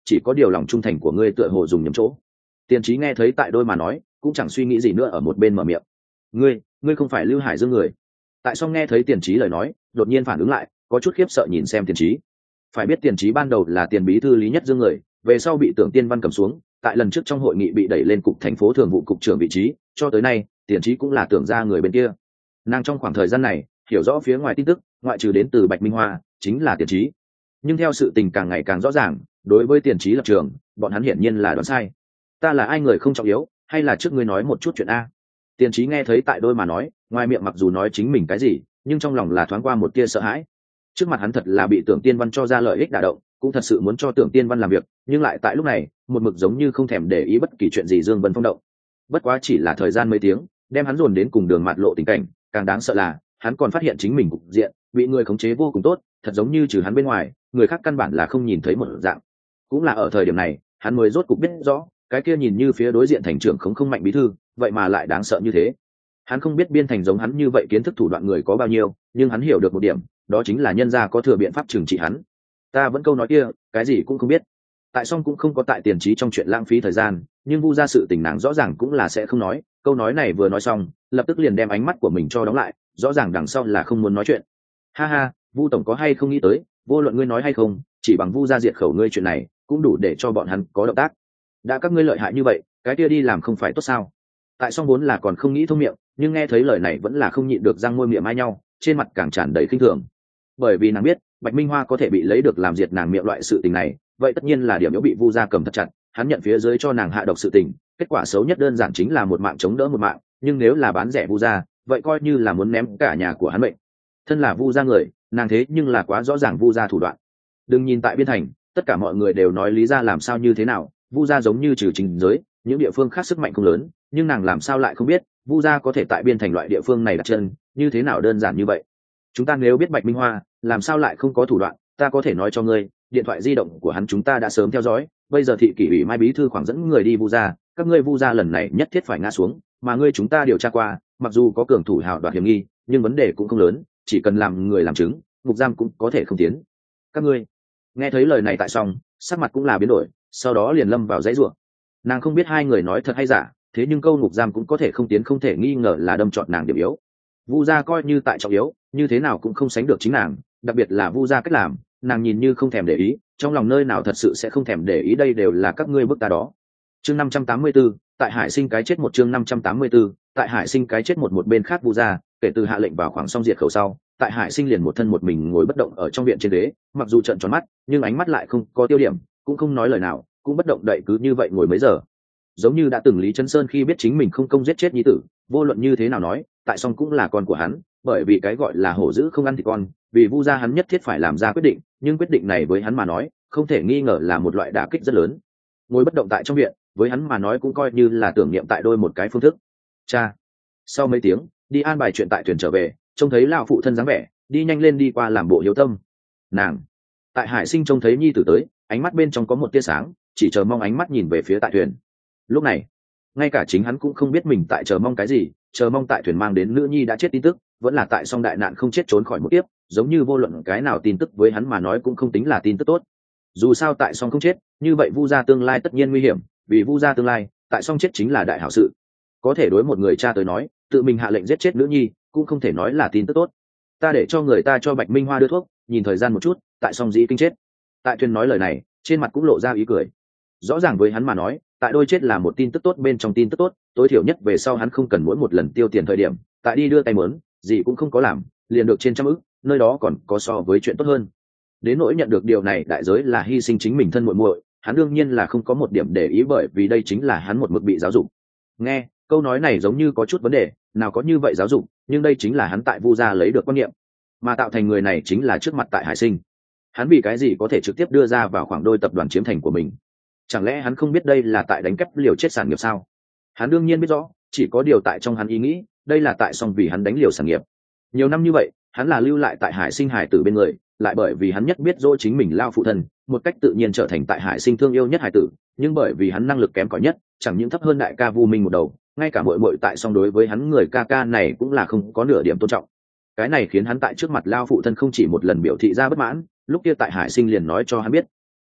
chỉ có điều lòng trung thành của ngươi tựa hồ dùng nhầm chỗ. Tiền trí nghe thấy tại đôi mà nói cũng chẳng suy nghĩ gì nữa, ở một bên mở miệng. ngươi ngươi không phải Lưu Hải Dương người? Tại Song nghe thấy Tiền trí lời nói đột nhiên phản ứng lại, có chút khiếp sợ nhìn xem Tiền trí. Phải biết Tiền trí ban đầu là tiền bí thư Lý Nhất Dương người, về sau bị Tưởng Tiên Văn cầm xuống, tại lần trước trong hội nghị bị đẩy lên cục thành phố thường vụ cục trưởng vị trí, cho tới nay Tiền trí cũng là Tưởng gia người bên kia. Nàng trong khoảng thời gian này hiểu rõ phía ngoài tin tức, ngoại trừ đến từ Bạch Minh Hoa chính là Tiền trí. Nhưng theo sự tình càng ngày càng rõ ràng, đối với Tiền trí lập trường bọn hắn hiển nhiên là đoán sai. Ta là ai người không trọng yếu, hay là trước ngươi nói một chút chuyện a? Tiền trí nghe thấy tại đôi mà nói, ngoài miệng mặc dù nói chính mình cái gì, nhưng trong lòng là thoáng qua một tia sợ hãi. Trước mặt hắn thật là bị Tưởng Tiên Văn cho ra lợi ích đả động, cũng thật sự muốn cho Tưởng Tiên Văn làm việc, nhưng lại tại lúc này một mực giống như không thèm để ý bất kỳ chuyện gì Dương Vân Phong động. Bất quá chỉ là thời gian mấy tiếng đem hắn dồn đến cùng đường mạt lộ tình cảnh, càng đáng sợ là hắn còn phát hiện chính mình cục diện bị người khống chế vô cùng tốt, thật giống như trừ hắn bên ngoài người khác căn bản là không nhìn thấy một dạng. Cũng là ở thời điểm này hắn mới rốt cục biết rõ, cái kia nhìn như phía đối diện thành trưởng không không mạnh bí thư vậy mà lại đáng sợ như thế. Hắn không biết Biên Thành giống hắn như vậy kiến thức thủ đoạn người có bao nhiêu, nhưng hắn hiểu được một điểm, đó chính là nhân gia có thừa biện pháp trừng trị hắn. Ta vẫn câu nói kia, cái gì cũng không biết. Tại Song cũng không có tại Tiền trí trong chuyện lãng phí thời gian, nhưng vu ra sự tình nàng rõ ràng cũng là sẽ không nói. Câu nói này vừa nói xong lập tức liền đem ánh mắt của mình cho đóng lại, rõ ràng đằng sau là không muốn nói chuyện. Ha ha, Vu tổng có hay không nghĩ tới, vô luận ngươi nói hay không, chỉ bằng vu ra diệt khẩu ngươi chuyện này cũng đủ để cho bọn hắn có động tác. Đã các ngươi lợi hại như vậy, cái kia đi làm không phải tốt sao? Tại Song vốn là còn không nghĩ thông miệng, nhưng nghe thấy lời này vẫn là không nhịn được răng môi miệng ai nhau, trên mặt càng tràn đầy khinh thường. Bởi vì nàng biết Bạch Minh Hoa có thể bị lấy được làm diệt nàng miệng loại sự tình này, vậy tất nhiên là điểm yếu bị vu gia cầm thật chặt. Hắn nhận phía dưới cho nàng hạ độc sự tình, kết quả xấu nhất đơn giản chính là một mạng chống đỡ một mạng, nhưng nếu là bán rẻ vu gia, vậy coi như là muốn ném cả nhà của hắn mệnh. Thân là vu gia người, nàng thế nhưng là quá rõ ràng vu gia thủ đoạn. Đừng nhìn tại Biên Thành tất cả mọi người đều nói Lý gia làm sao như thế nào, vu gia giống như trừ chính giới những địa phương khác sức mạnh không lớn, nhưng nàng làm sao lại không biết vu gia có thể tại Biên Thành loại địa phương này đặt chân như thế nào đơn giản như vậy. Chúng ta nếu biết Bạch Minh Hoa làm sao lại không có thủ đoạn, ta có thể nói cho ngươi, điện thoại di động của hắn chúng ta đã sớm theo dõi, bây giờ thị kỷ ủy Mai bí thư khoảng dẫn người đi vu gia, các ngươi vu gia lần này nhất thiết phải ngã xuống, mà ngươi chúng ta điều tra qua, mặc dù có cường thủ hào đoạt hiểm nghi, nhưng vấn đề cũng không lớn, chỉ cần làm người làm chứng, ngục giam cũng có thể không tiến. Các ngươi nghe thấy lời này tại Song sắc mặt cũng là biến đổi, sau đó liền lâm vào dãy rủa. Nàng không biết hai người nói thật hay giả, thế nhưng câu ngục giam cũng có thể không tiến không thể nghi ngờ là đâm trọn nàng điểm yếu. Vu gia coi như tại trọng yếu, như thế nào cũng không sánh được chính nàng, đặc biệt là vu gia cách làm, nàng nhìn như không thèm để ý, trong lòng nơi nào thật sự sẽ không thèm để ý, đây đều là các ngươi bức ta đó. Chương năm trăm tám mươi tư, tại Hải Sinh cái chết một chương năm trăm tám mươi tư, tại Hải Sinh cái chết một một bên khác vu gia, kể từ hạ lệnh vào khoảng xong diệt khẩu sau, tại Hải Sinh liền một thân một mình ngồi bất động ở trong viện trên ghế, mặc dù trợn tròn mắt, nhưng ánh mắt lại không có tiêu điểm, cũng không nói lời nào, cũng bất động đậy cứ như vậy ngồi mấy giờ. Giống như đã từng Lý Chân Sơn khi biết chính mình không công giết chết nhi tử, vô luận như thế nào nói, tại Song cũng là con của hắn, bởi vì cái gọi là hổ dữ không ăn thịt con, vì vu gia hắn nhất thiết phải làm ra quyết định, nhưng quyết định này với hắn mà nói, không thể nghi ngờ là một loại đả kích rất lớn. Ngồi bất động tại trong viện, với hắn mà nói cũng coi như là tưởng niệm tại đôi một cái phương thức. Cha. Sau mấy tiếng, đi an bài chuyện tại thuyền trở về, trông thấy lão phụ thân dáng vẻ, đi nhanh lên đi qua làm bộ hiếu tâm. Nàng. Tại Hải Sinh trông thấy nhi tử tới, ánh mắt bên trong có một tia sáng, chỉ chờ mong ánh mắt nhìn về phía tại thuyền. Lúc này, ngay cả chính hắn cũng không biết mình tại chờ mong cái gì, chờ mong tại thuyền mang đến nữ nhi đã chết tin tức, vẫn là tại Song đại nạn không chết trốn khỏi một tiếp, giống như vô luận cái nào tin tức với hắn mà nói cũng không tính là tin tức tốt. Dù sao tại Song không chết, như vậy vu gia tương lai tất nhiên nguy hiểm, vì vu gia tương lai, tại Song chết chính là đại hảo sự. Có thể đối một người cha tới nói, tự mình hạ lệnh giết chết nữ nhi, cũng không thể nói là tin tức tốt. Ta để cho người ta cho Bạch Minh Hoa đưa thuốc, nhìn thời gian một chút, tại Song dĩ kinh chết. Tại thuyền nói lời này, trên mặt cũng lộ ra ý cười. Rõ ràng với hắn mà nói, tại đôi chết là một tin tức tốt bên trong tin tức tốt, tối thiểu nhất về sau hắn không cần mỗi một lần tiêu tiền thời điểm, tại đi đưa tay mớn, gì cũng không có làm, liền được trên trăm ức, nơi đó còn có so với chuyện tốt hơn. Đến nỗi nhận được điều này đại giới là hy sinh chính mình thân muội muội, hắn đương nhiên là không có một điểm để ý, bởi vì đây chính là hắn một mực bị giáo dục. Nghe, câu nói này giống như có chút vấn đề, nào có như vậy giáo dục, nhưng đây chính là hắn tại vu gia lấy được quan niệm, mà tạo thành người này chính là trước mặt tại Hải Sinh. Hắn vì cái gì có thể trực tiếp đưa ra vào khoảng đôi tập đoàn chiếm thành của mình? Chẳng lẽ hắn không biết đây là tại đánh cắp liều chết sản nghiệp sao? Hắn đương nhiên biết rõ, chỉ có điều tại trong hắn ý nghĩ, đây là tại Song vì hắn đánh liều sản nghiệp. Nhiều năm như vậy, hắn là lưu lại tại Hải Sinh hải tử bên người, lại bởi vì hắn nhất biết dỗ chính mình lao phụ thân, một cách tự nhiên trở thành tại Hải Sinh thương yêu nhất hải tử, nhưng bởi vì hắn năng lực kém cỏi nhất, chẳng những thấp hơn đại ca Vu Minh một đầu, ngay cả muội muội tại Song đối với hắn người ca ca này cũng là không có nửa điểm tôn trọng. Cái này khiến hắn tại trước mặt lao phụ thân không chỉ một lần biểu thị ra bất mãn, lúc kia tại Hải Sinh liền nói cho hắn biết,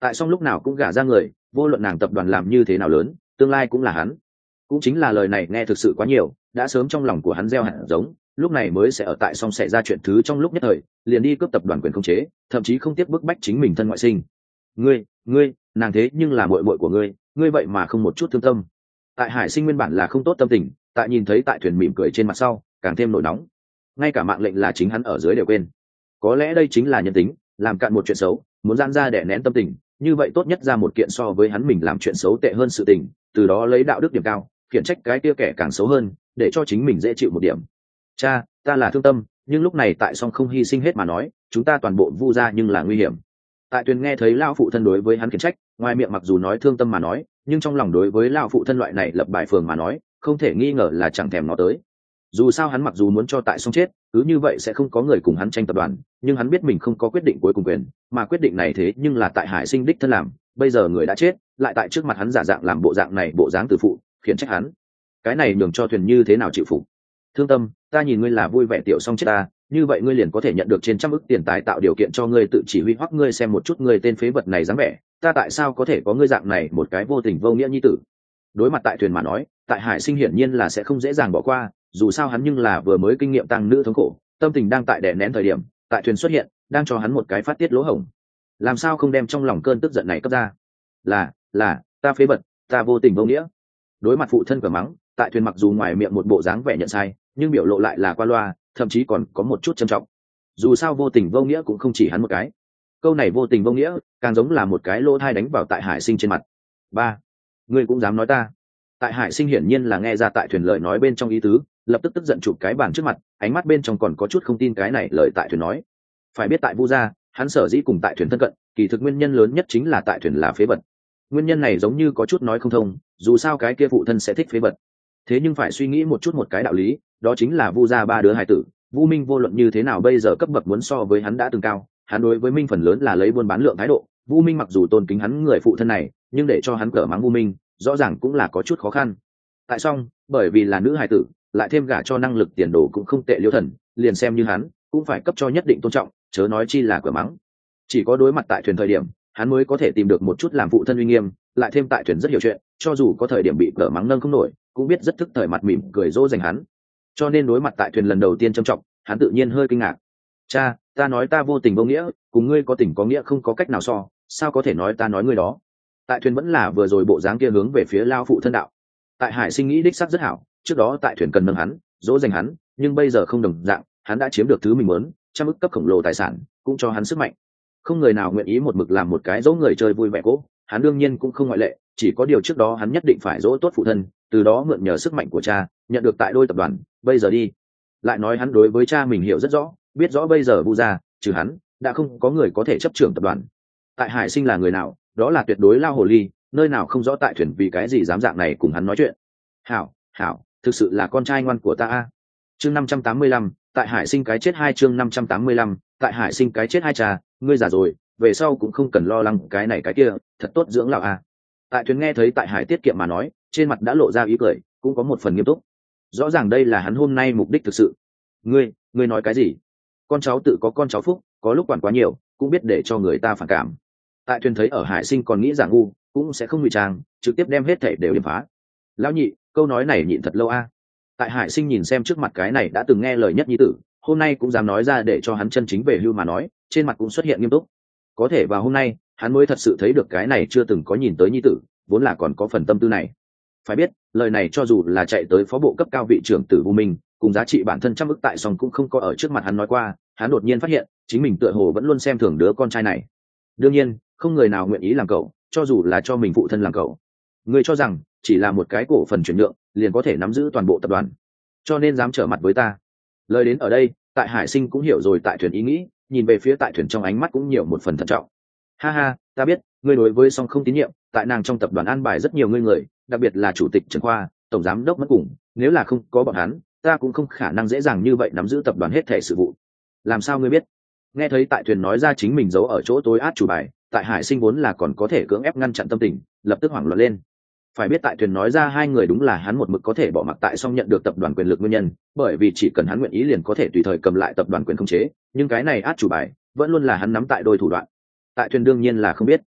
Tại Song lúc nào cũng gả ra người, vô luận nàng tập đoàn làm như thế nào lớn, tương lai cũng là hắn. Cũng chính là lời này nghe thực sự quá nhiều, đã sớm trong lòng của hắn gieo hạt giống, lúc này mới sẽ ở Tại Song xảy ra chuyện thứ trong lúc nhất thời, liền đi cướp tập đoàn quyền khống chế, thậm chí không tiếc bức bách chính mình thân ngoại sinh. Ngươi, ngươi, nàng thế nhưng là muội muội của ngươi, ngươi vậy mà không một chút thương tâm. Tại Hải Sinh nguyên bản là không tốt tâm tình, tại nhìn thấy Tại Thuyền mỉm cười trên mặt sau, càng thêm nổi nóng. Ngay cả mạng lệnh là chính hắn ở dưới đều quên. Có lẽ đây chính là nhân tính, làm cạn một chuyện xấu, muốn giãn ra để nén tâm tình, như vậy tốt nhất ra một kiện so với hắn mình làm chuyện xấu tệ hơn sự tình, từ đó lấy đạo đức điểm cao, khiển trách cái kia kẻ càng xấu hơn, để cho chính mình dễ chịu một điểm. Cha, ta là thương tâm, nhưng lúc này Tại Song không hy sinh hết mà nói, chúng ta toàn bộ Vu gia nhưng là nguy hiểm. Tại Tuyền nghe thấy lão phụ thân đối với hắn khiển trách, ngoài miệng mặc dù nói thương tâm mà nói, nhưng trong lòng đối với lão phụ thân loại này lập bài phường mà nói, không thể nghi ngờ là chẳng thèm nó tới. Dù sao hắn mặc dù muốn cho Tại Song chết, cứ như vậy sẽ không có người cùng hắn tranh tập đoàn, nhưng hắn biết mình không có quyết định cuối cùng quyền, mà quyết định này thế nhưng là Tại Hải Sinh đích thân làm, bây giờ người đã chết, lại tại trước mặt hắn giả dạng làm bộ dạng này, bộ dáng từ phụ, khiển trách hắn. Cái này nhường cho Thuyền như thế nào chịu phục. Thương tâm, ta nhìn ngươi là vui vẻ tiểu Song chết ta, như vậy ngươi liền có thể nhận được trên trăm ức tiền tài tạo điều kiện cho ngươi tự chỉ huy, hoặc ngươi xem một chút ngươi tên phế vật này dáng vẻ, ta tại sao có thể có ngươi dạng này một cái vô tình vô nghĩa nhi tử. Đối mặt Tại Thuyền mà nói, Tại Hải Sinh hiển nhiên là sẽ không dễ dàng bỏ qua, dù sao hắn nhưng là vừa mới kinh nghiệm tăng nữ thống khổ, tâm tình đang tại đè nén thời điểm, Tại Thuyền xuất hiện, đang cho hắn một cái phát tiết lỗ hổng. Làm sao không đem trong lòng cơn tức giận này cấp ra? Là, là, ta phế vật, ta vô tình vô nghĩa. Đối mặt phụ thân cửa mắng, Tại Thuyền mặc dù ngoài miệng một bộ dáng vẻ nhận sai, nhưng biểu lộ lại là qua loa, thậm chí còn có một chút trầm trọng. Dù sao vô tình vô nghĩa cũng không chỉ hắn một cái. Câu này vô tình vô nghĩa, càng giống là một cái lỗ thai đánh vào Tại Hải Sinh trên mặt. Ba, ngươi cũng dám nói ta? Tại Hải Sinh hiển nhiên là nghe ra Tại Thuyền lời nói bên trong ý tứ, lập tức tức giận chụp cái bàn trước mặt, ánh mắt bên trong còn có chút không tin cái này lời Tại Thuyền nói. Phải biết tại Vu gia, hắn sở dĩ cùng Tại Thuyền thân cận, kỳ thực nguyên nhân lớn nhất chính là Tại Thuyền là phế vật. Nguyên nhân này giống như có chút nói không thông, dù sao cái kia phụ thân sẽ thích phế vật. Thế nhưng phải suy nghĩ một chút một cái đạo lý, đó chính là Vu gia ba đứa hài tử, Vu Minh vô luận như thế nào bây giờ cấp bậc muốn so với hắn đã từng cao, hắn đối với Minh phần lớn là lấy buôn bán lượng thái độ, Vu Minh mặc dù tôn kính hắn người phụ thân này, nhưng để cho hắn cỡ mắng Vu Minh, rõ ràng cũng là có chút khó khăn. Tại Song, bởi vì là nữ hài tử, lại thêm gả cho năng lực tiền đồ cũng không tệ Liêu Thần, liền xem như hắn, cũng phải cấp cho nhất định tôn trọng, chớ nói chi là cỡ mắng. Chỉ có đối mặt Tại Thuyền thời điểm, hắn mới có thể tìm được một chút làm phụ thân uy nghiêm, lại thêm Tại Thuyền rất hiểu chuyện, cho dù có thời điểm bị cỡ mắng nâng không nổi, cũng biết rất thức thời mặt mỉm cười dỗ dành hắn. Cho nên đối mặt Tại Thuyền lần đầu tiên trầm trọng, hắn tự nhiên hơi kinh ngạc. Cha, ta nói ta vô tình vô nghĩa, cùng ngươi có tình có nghĩa không có cách nào so, sao có thể nói ta nói ngươi đó? Tại Thuyền vẫn là vừa rồi bộ dáng kia hướng về phía lao phụ thân đạo. Tại Hải Sinh nghĩ đích xác rất hảo, trước đó Tại Thuyền cần nâng hắn, dỗ dành hắn, nhưng bây giờ không đồng dạng, hắn đã chiếm được thứ mình muốn, trăm ức cấp khổng lồ tài sản, cũng cho hắn sức mạnh. Không người nào nguyện ý một mực làm một cái dỗ người chơi vui vẻ cố, hắn đương nhiên cũng không ngoại lệ, chỉ có điều trước đó hắn nhất định phải dỗ tốt phụ thân, từ đó mượn nhờ sức mạnh của cha, nhận được tại đôi tập đoàn, bây giờ đi. Lại nói hắn đối với cha mình hiểu rất rõ, biết rõ bây giờ Vu gia, trừ hắn, đã không có người có thể chấp trưởng tập đoàn. Tại Hải Sinh là người nào, đó là tuyệt đối lao hồ ly, nơi nào không rõ Tại Thuyền vì cái gì dám dạng này cùng hắn nói chuyện. Hảo, hảo, thực sự là con trai ngoan của ta a. Chương năm trăm tám mươi lăm, Tại Hải Sinh cái chết hai chương năm trăm tám mươi lăm, Tại Hải Sinh cái chết hai cha, ngươi già rồi, về sau cũng không cần lo lắng cái này cái kia, thật tốt dưỡng lão a. Tại Thuyền nghe thấy Tại Hải tiết kiệm mà nói, trên mặt đã lộ ra ý cười, cũng có một phần nghiêm túc. Rõ ràng đây là hắn hôm nay mục đích thực sự. Ngươi, ngươi nói cái gì? Con cháu tự có con cháu phúc, có lúc quản quá nhiều, cũng biết để cho người ta phản cảm. Tại Thuyền thấy ở Hải Sinh còn nghĩ giả ngu, cũng sẽ không ngụy trang, trực tiếp đem hết thể đều điểm phá. Lão nhị, câu nói này nhịn thật lâu a. Tại Hải Sinh nhìn xem trước mặt cái này đã từng nghe lời nhất nhi tử, hôm nay cũng dám nói ra để cho hắn chân chính về hưu mà nói, trên mặt cũng xuất hiện nghiêm túc. Có thể vào hôm nay, hắn mới thật sự thấy được cái này chưa từng có nhìn tới nhi tử, vốn là còn có phần tâm tư này. Phải biết, lời này cho dù là chạy tới phó bộ cấp cao vị trưởng tử Vu Minh, cùng giá trị bản thân trăm ức Tại Song cũng không có ở trước mặt hắn nói qua, hắn đột nhiên phát hiện, chính mình tựa hồ vẫn luôn xem thường đứa con trai này. Đương nhiên, không người nào nguyện ý làm cậu, cho dù là cho mình phụ thân làm cậu. Người cho rằng, chỉ là một cái cổ phần chuyển nhượng, liền có thể nắm giữ toàn bộ tập đoàn. Cho nên dám trở mặt với ta. Lời đến ở đây, Tại Hải Sinh cũng hiểu rồi Tại Thuyền ý nghĩ, nhìn về phía Tại Thuyền trong ánh mắt cũng nhiều một phần thận trọng. Ha ha, ta biết, ngươi đối với Song không tín nhiệm, tại nàng trong tập đoàn an bài rất nhiều ngươi người, đặc biệt là chủ tịch Trần Khoa, tổng giám đốc mất cùng, nếu là không có bọn hắn, ta cũng không khả năng dễ dàng như vậy nắm giữ tập đoàn hết thảy sự vụ. Làm sao ngươi biết? Nghe thấy Tại Thuyền nói ra chính mình giấu ở chỗ tối át chủ bài, Tại Hải Sinh vốn là còn có thể cưỡng ép ngăn chặn tâm tình, lập tức hoảng loạn lên. Phải biết Tại Thuyền nói ra hai người đúng là hắn một mực có thể bỏ mặc Tại Song nhận được tập đoàn quyền lực nguyên nhân, bởi vì chỉ cần hắn nguyện ý liền có thể tùy thời cầm lại tập đoàn quyền khống chế, nhưng cái này át chủ bài vẫn luôn là hắn nắm tại đôi thủ đoạn. Tại Thuyền đương nhiên là không biết.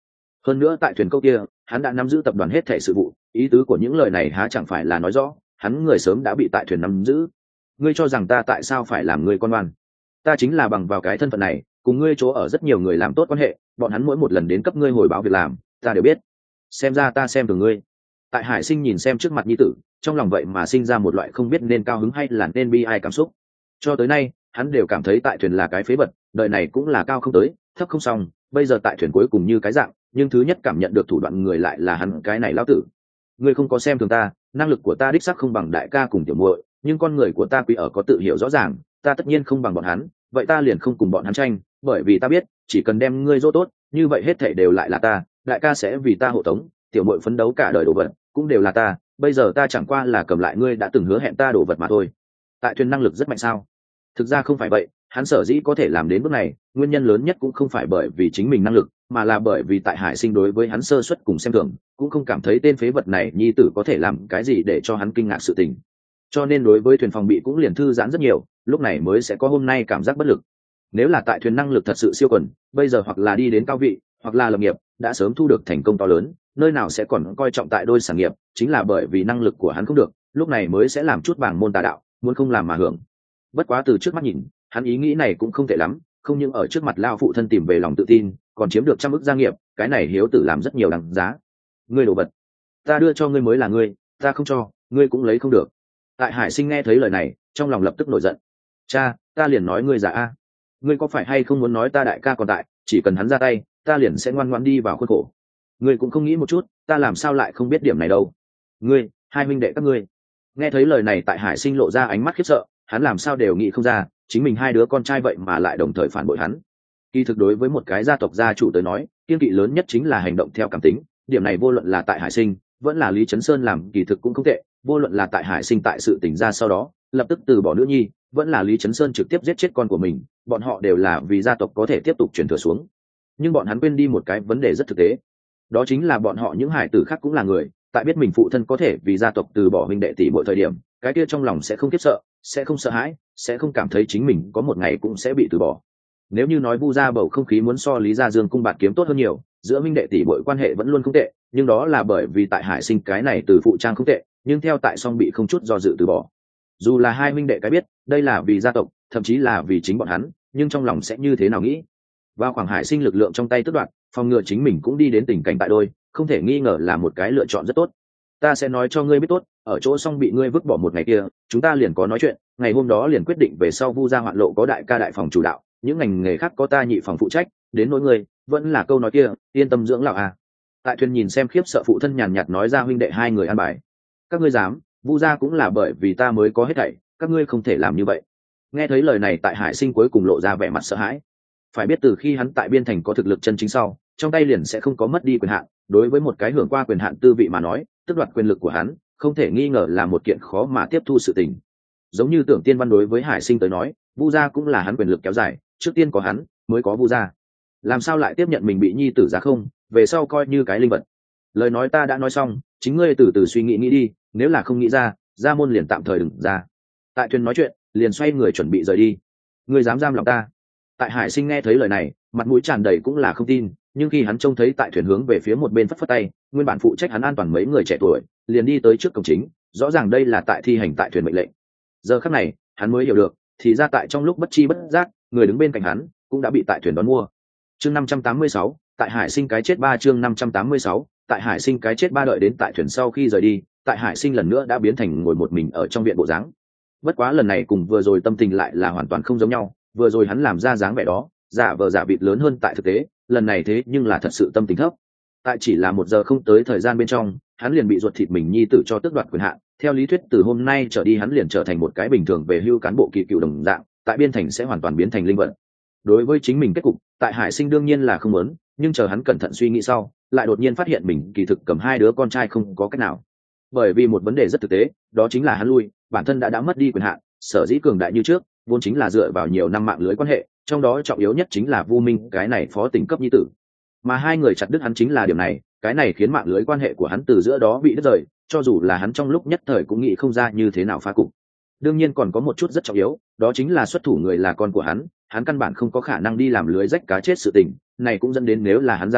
Hơn nữa tại thuyền câu kia hắn đã nắm giữ tập đoàn hết thảy sự vụ, ý tứ của những lời này há chẳng phải là nói rõ hắn người sớm đã bị tại thuyền nắm giữ. Ngươi cho rằng ta tại sao phải làm ngươi con oan? Ta chính là bằng vào cái thân phận này cùng ngươi chỗ ở rất nhiều người làm tốt quan hệ, bọn hắn mỗi một lần đến cấp ngươi hồi báo việc làm ta đều biết. Xem ra ta xem thường ngươi. Tại Hải Sinh nhìn xem trước mặt nhi tử, trong lòng vậy mà sinh ra một loại không biết nên cao hứng hay là nên bi ai cảm xúc. Cho tới nay hắn đều cảm thấy tại thuyền là cái phế vật, đời này cũng là cao không tới thấp không xong, bây giờ tại thuyền cuối cùng như cái dạng, nhưng thứ nhất cảm nhận được thủ đoạn người lại là hắn cái này lão tử. Ngươi không có xem thường ta, năng lực của ta đích xác không bằng đại ca cùng tiểu muội, nhưng con người của ta quý ở có tự hiểu rõ ràng, ta tất nhiên không bằng bọn hắn, vậy ta liền không cùng bọn hắn tranh, bởi vì ta biết chỉ cần đem ngươi dỗ tốt, như vậy hết thảy đều lại là ta, đại ca sẽ vì ta hộ tống, tiểu muội phấn đấu cả đời đồ vật cũng đều là ta, bây giờ ta chẳng qua là cầm lại ngươi đã từng hứa hẹn ta đồ vật mà thôi. Tại thuyền năng lực rất mạnh sao? Thực ra không phải vậy, hắn sở dĩ có thể làm đến bước này, nguyên nhân lớn nhất cũng không phải bởi vì chính mình năng lực, mà là bởi vì tại Hải Sinh đối với hắn sơ suất cùng xem thường, cũng không cảm thấy tên phế vật này nhi tử có thể làm cái gì để cho hắn kinh ngạc sự tình. Cho nên đối với thuyền phòng bị cũng liền thư giãn rất nhiều, lúc này mới sẽ có hôm nay cảm giác bất lực. Nếu là tại thuyền năng lực thật sự siêu quần, bây giờ hoặc là đi đến cao vị, hoặc là lập nghiệp, đã sớm thu được thành công to lớn, nơi nào sẽ còn coi trọng tại đôi sản nghiệp, chính là bởi vì năng lực của hắn không được, lúc này mới sẽ làm chút bảng môn tà đạo, muốn không làm mà hưởng. Bất quá từ trước mắt nhìn, hắn ý nghĩ này cũng không tệ lắm, không những ở trước mặt lao phụ thân tìm về lòng tự tin, còn chiếm được trăm ức gia nghiệp, cái này hiếu tử làm rất nhiều đằng giá. Ngươi đồ vật, ta đưa cho ngươi mới là ngươi, ta không cho, ngươi cũng lấy không được. Tại Hải Sinh nghe thấy lời này, trong lòng lập tức nổi giận. Cha, ta liền nói ngươi giả a, ngươi có phải hay không muốn nói ta đại ca còn tại, chỉ cần hắn ra tay, ta liền sẽ ngoan ngoãn đi vào khuôn khổ. Ngươi cũng không nghĩ một chút, ta làm sao lại không biết điểm này đâu. Ngươi, hai huynh đệ các ngươi. Nghe thấy lời này tại Hải Sinh lộ ra ánh mắt khiếp sợ, hắn làm sao đều nghĩ không ra, chính mình hai đứa con trai vậy mà lại đồng thời phản bội hắn. Kỳ thực đối với một cái gia tộc gia chủ tới nói, kiêng kỵ lớn nhất chính là hành động theo cảm tính, điểm này vô luận là tại Hải Sinh, vẫn là Lý Chấn Sơn làm kỳ thực cũng không tệ, vô luận là tại Hải Sinh tại sự tình ra sau đó, lập tức từ bỏ nữ nhi, vẫn là Lý Chấn Sơn trực tiếp giết chết con của mình, bọn họ đều là vì gia tộc có thể tiếp tục truyền thừa xuống. Nhưng bọn hắn quên đi một cái vấn đề rất thực tế, đó chính là bọn họ những hải tử khác cũng là người, tại biết mình phụ thân có thể vì gia tộc từ bỏ huynh đệ tỷ muội thời điểm, cái kia trong lòng sẽ không khiếp sợ, sẽ không sợ hãi, sẽ không cảm thấy chính mình có một ngày cũng sẽ bị từ bỏ. Nếu như nói Vu gia bầu không khí muốn so Lý gia Dương cung bạt kiếm tốt hơn nhiều, giữa huynh đệ tỷ muội quan hệ vẫn luôn không tệ, nhưng đó là bởi vì tại Hải Sinh cái này từ phụ trang không tệ, nhưng theo tại Song bị không chút do dự từ bỏ. Dù là hai huynh đệ cái biết, đây là vì gia tộc, thậm chí là vì chính bọn hắn, nhưng trong lòng sẽ như thế nào nghĩ? Vào khoảng Hải Sinh lực lượng trong tay tức đoạt, phòng ngừa chính mình cũng đi đến tình cảnh tại đôi, không thể nghi ngờ là một cái lựa chọn rất tốt. Ta sẽ nói cho ngươi biết tốt, ở chỗ Song bị ngươi vứt bỏ một ngày kia, chúng ta liền có nói chuyện, ngày hôm đó liền quyết định về sau Vu gia hoạn lộ có đại ca đại phòng chủ đạo, những ngành nghề khác có ta nhị phòng phụ trách, đến nỗi ngươi, vẫn là câu nói kia, yên tâm dưỡng lão à. Tại thuyền nhìn xem khiếp sợ phụ thân nhàn nhạt nói ra huynh đệ hai người an bài. Các ngươi dám, Vu gia cũng là bởi vì ta mới có hết thảy, các ngươi không thể làm như vậy. Nghe thấy lời này tại Hải Sinh cuối cùng lộ ra vẻ mặt sợ hãi. Phải biết từ khi hắn tại biên thành có thực lực chân chính sau, trong tay liền sẽ không có mất đi quyền hạn, đối với một cái hưởng qua quyền hạn tư vị mà nói, tức đoạt quyền lực của hắn, không thể nghi ngờ là một kiện khó mà tiếp thu sự tình. Giống như Tưởng Tiên Văn đối với Hải Sinh tới nói, Vu gia cũng là hắn quyền lực kéo dài, trước tiên có hắn, mới có Vu gia. Làm sao lại tiếp nhận mình bị nhi tử giá không, về sau coi như cái linh vật. Lời nói ta đã nói xong, chính ngươi từ từ suy nghĩ nghĩ đi, nếu là không nghĩ ra, gia môn liền tạm thời đừng ra. Tại thuyền nói chuyện, liền xoay người chuẩn bị rời đi. Ngươi dám giam lòng ta? Tại Hải Sinh nghe thấy lời này, mặt mũi tràn đầy cũng là không tin, nhưng khi hắn trông thấy tại thuyền hướng về phía một bên phất phất tay, nguyên bản phụ trách hắn an toàn mấy người trẻ tuổi liền đi tới trước cổng chính, rõ ràng đây là tại thi hành tại thuyền mệnh lệnh. Giờ khắc này hắn mới hiểu được, thì ra tại trong lúc bất chi bất giác, người đứng bên cạnh hắn cũng đã bị tại thuyền đón mua. Chương năm trăm tám mươi sáu, tại Hải Sinh cái chết ba chương năm trăm tám mươi sáu, tại Hải Sinh cái chết ba đợi đến tại thuyền sau khi rời đi, tại Hải Sinh lần nữa đã biến thành ngồi một mình ở trong viện bộ dáng. Bất quá lần này cùng vừa rồi tâm tình lại là hoàn toàn không giống nhau, vừa rồi hắn làm ra dáng vẻ đó, giả vờ giả vịt lớn hơn tại thực tế, lần này thế nhưng là thật sự tâm tình thấp. Tại chỉ là một giờ không tới thời gian bên trong, hắn liền bị ruột thịt mình nhi tử cho tước đoạt quyền hạn. Theo lý thuyết từ hôm nay trở đi hắn liền trở thành một cái bình thường về hưu cán bộ kỳ cựu đồng dạng, tại biên thành sẽ hoàn toàn biến thành linh vật. Đối với chính mình kết cục, tại Hải Sinh đương nhiên là không muốn, nhưng chờ hắn cẩn thận suy nghĩ sau, lại đột nhiên phát hiện mình kỳ thực cầm hai đứa con trai không có cách nào. Bởi vì một vấn đề rất thực tế, đó chính là hắn lui, bản thân đã đã mất đi quyền hạn, sở dĩ cường đại như trước, vốn chính là dựa vào nhiều năm mạng lưới quan hệ, trong đó trọng yếu nhất chính là Vu Minh cái này phó tỉnh cấp nhi tử. Mà hai người chặt đứt hắn chính là điểm này, cái này khiến mạng lưới quan hệ của hắn từ giữa đó bị đứt rời, cho dù là hắn trong lúc nhất thời cũng nghĩ không ra như thế nào phá cục. Đương nhiên còn có một chút rất trọng yếu, đó chính là xuất thủ người là con của hắn, hắn căn bản không có khả năng đi làm lưới rách cá chết sự tình, này cũng dẫn đến nếu là hắn ra tay,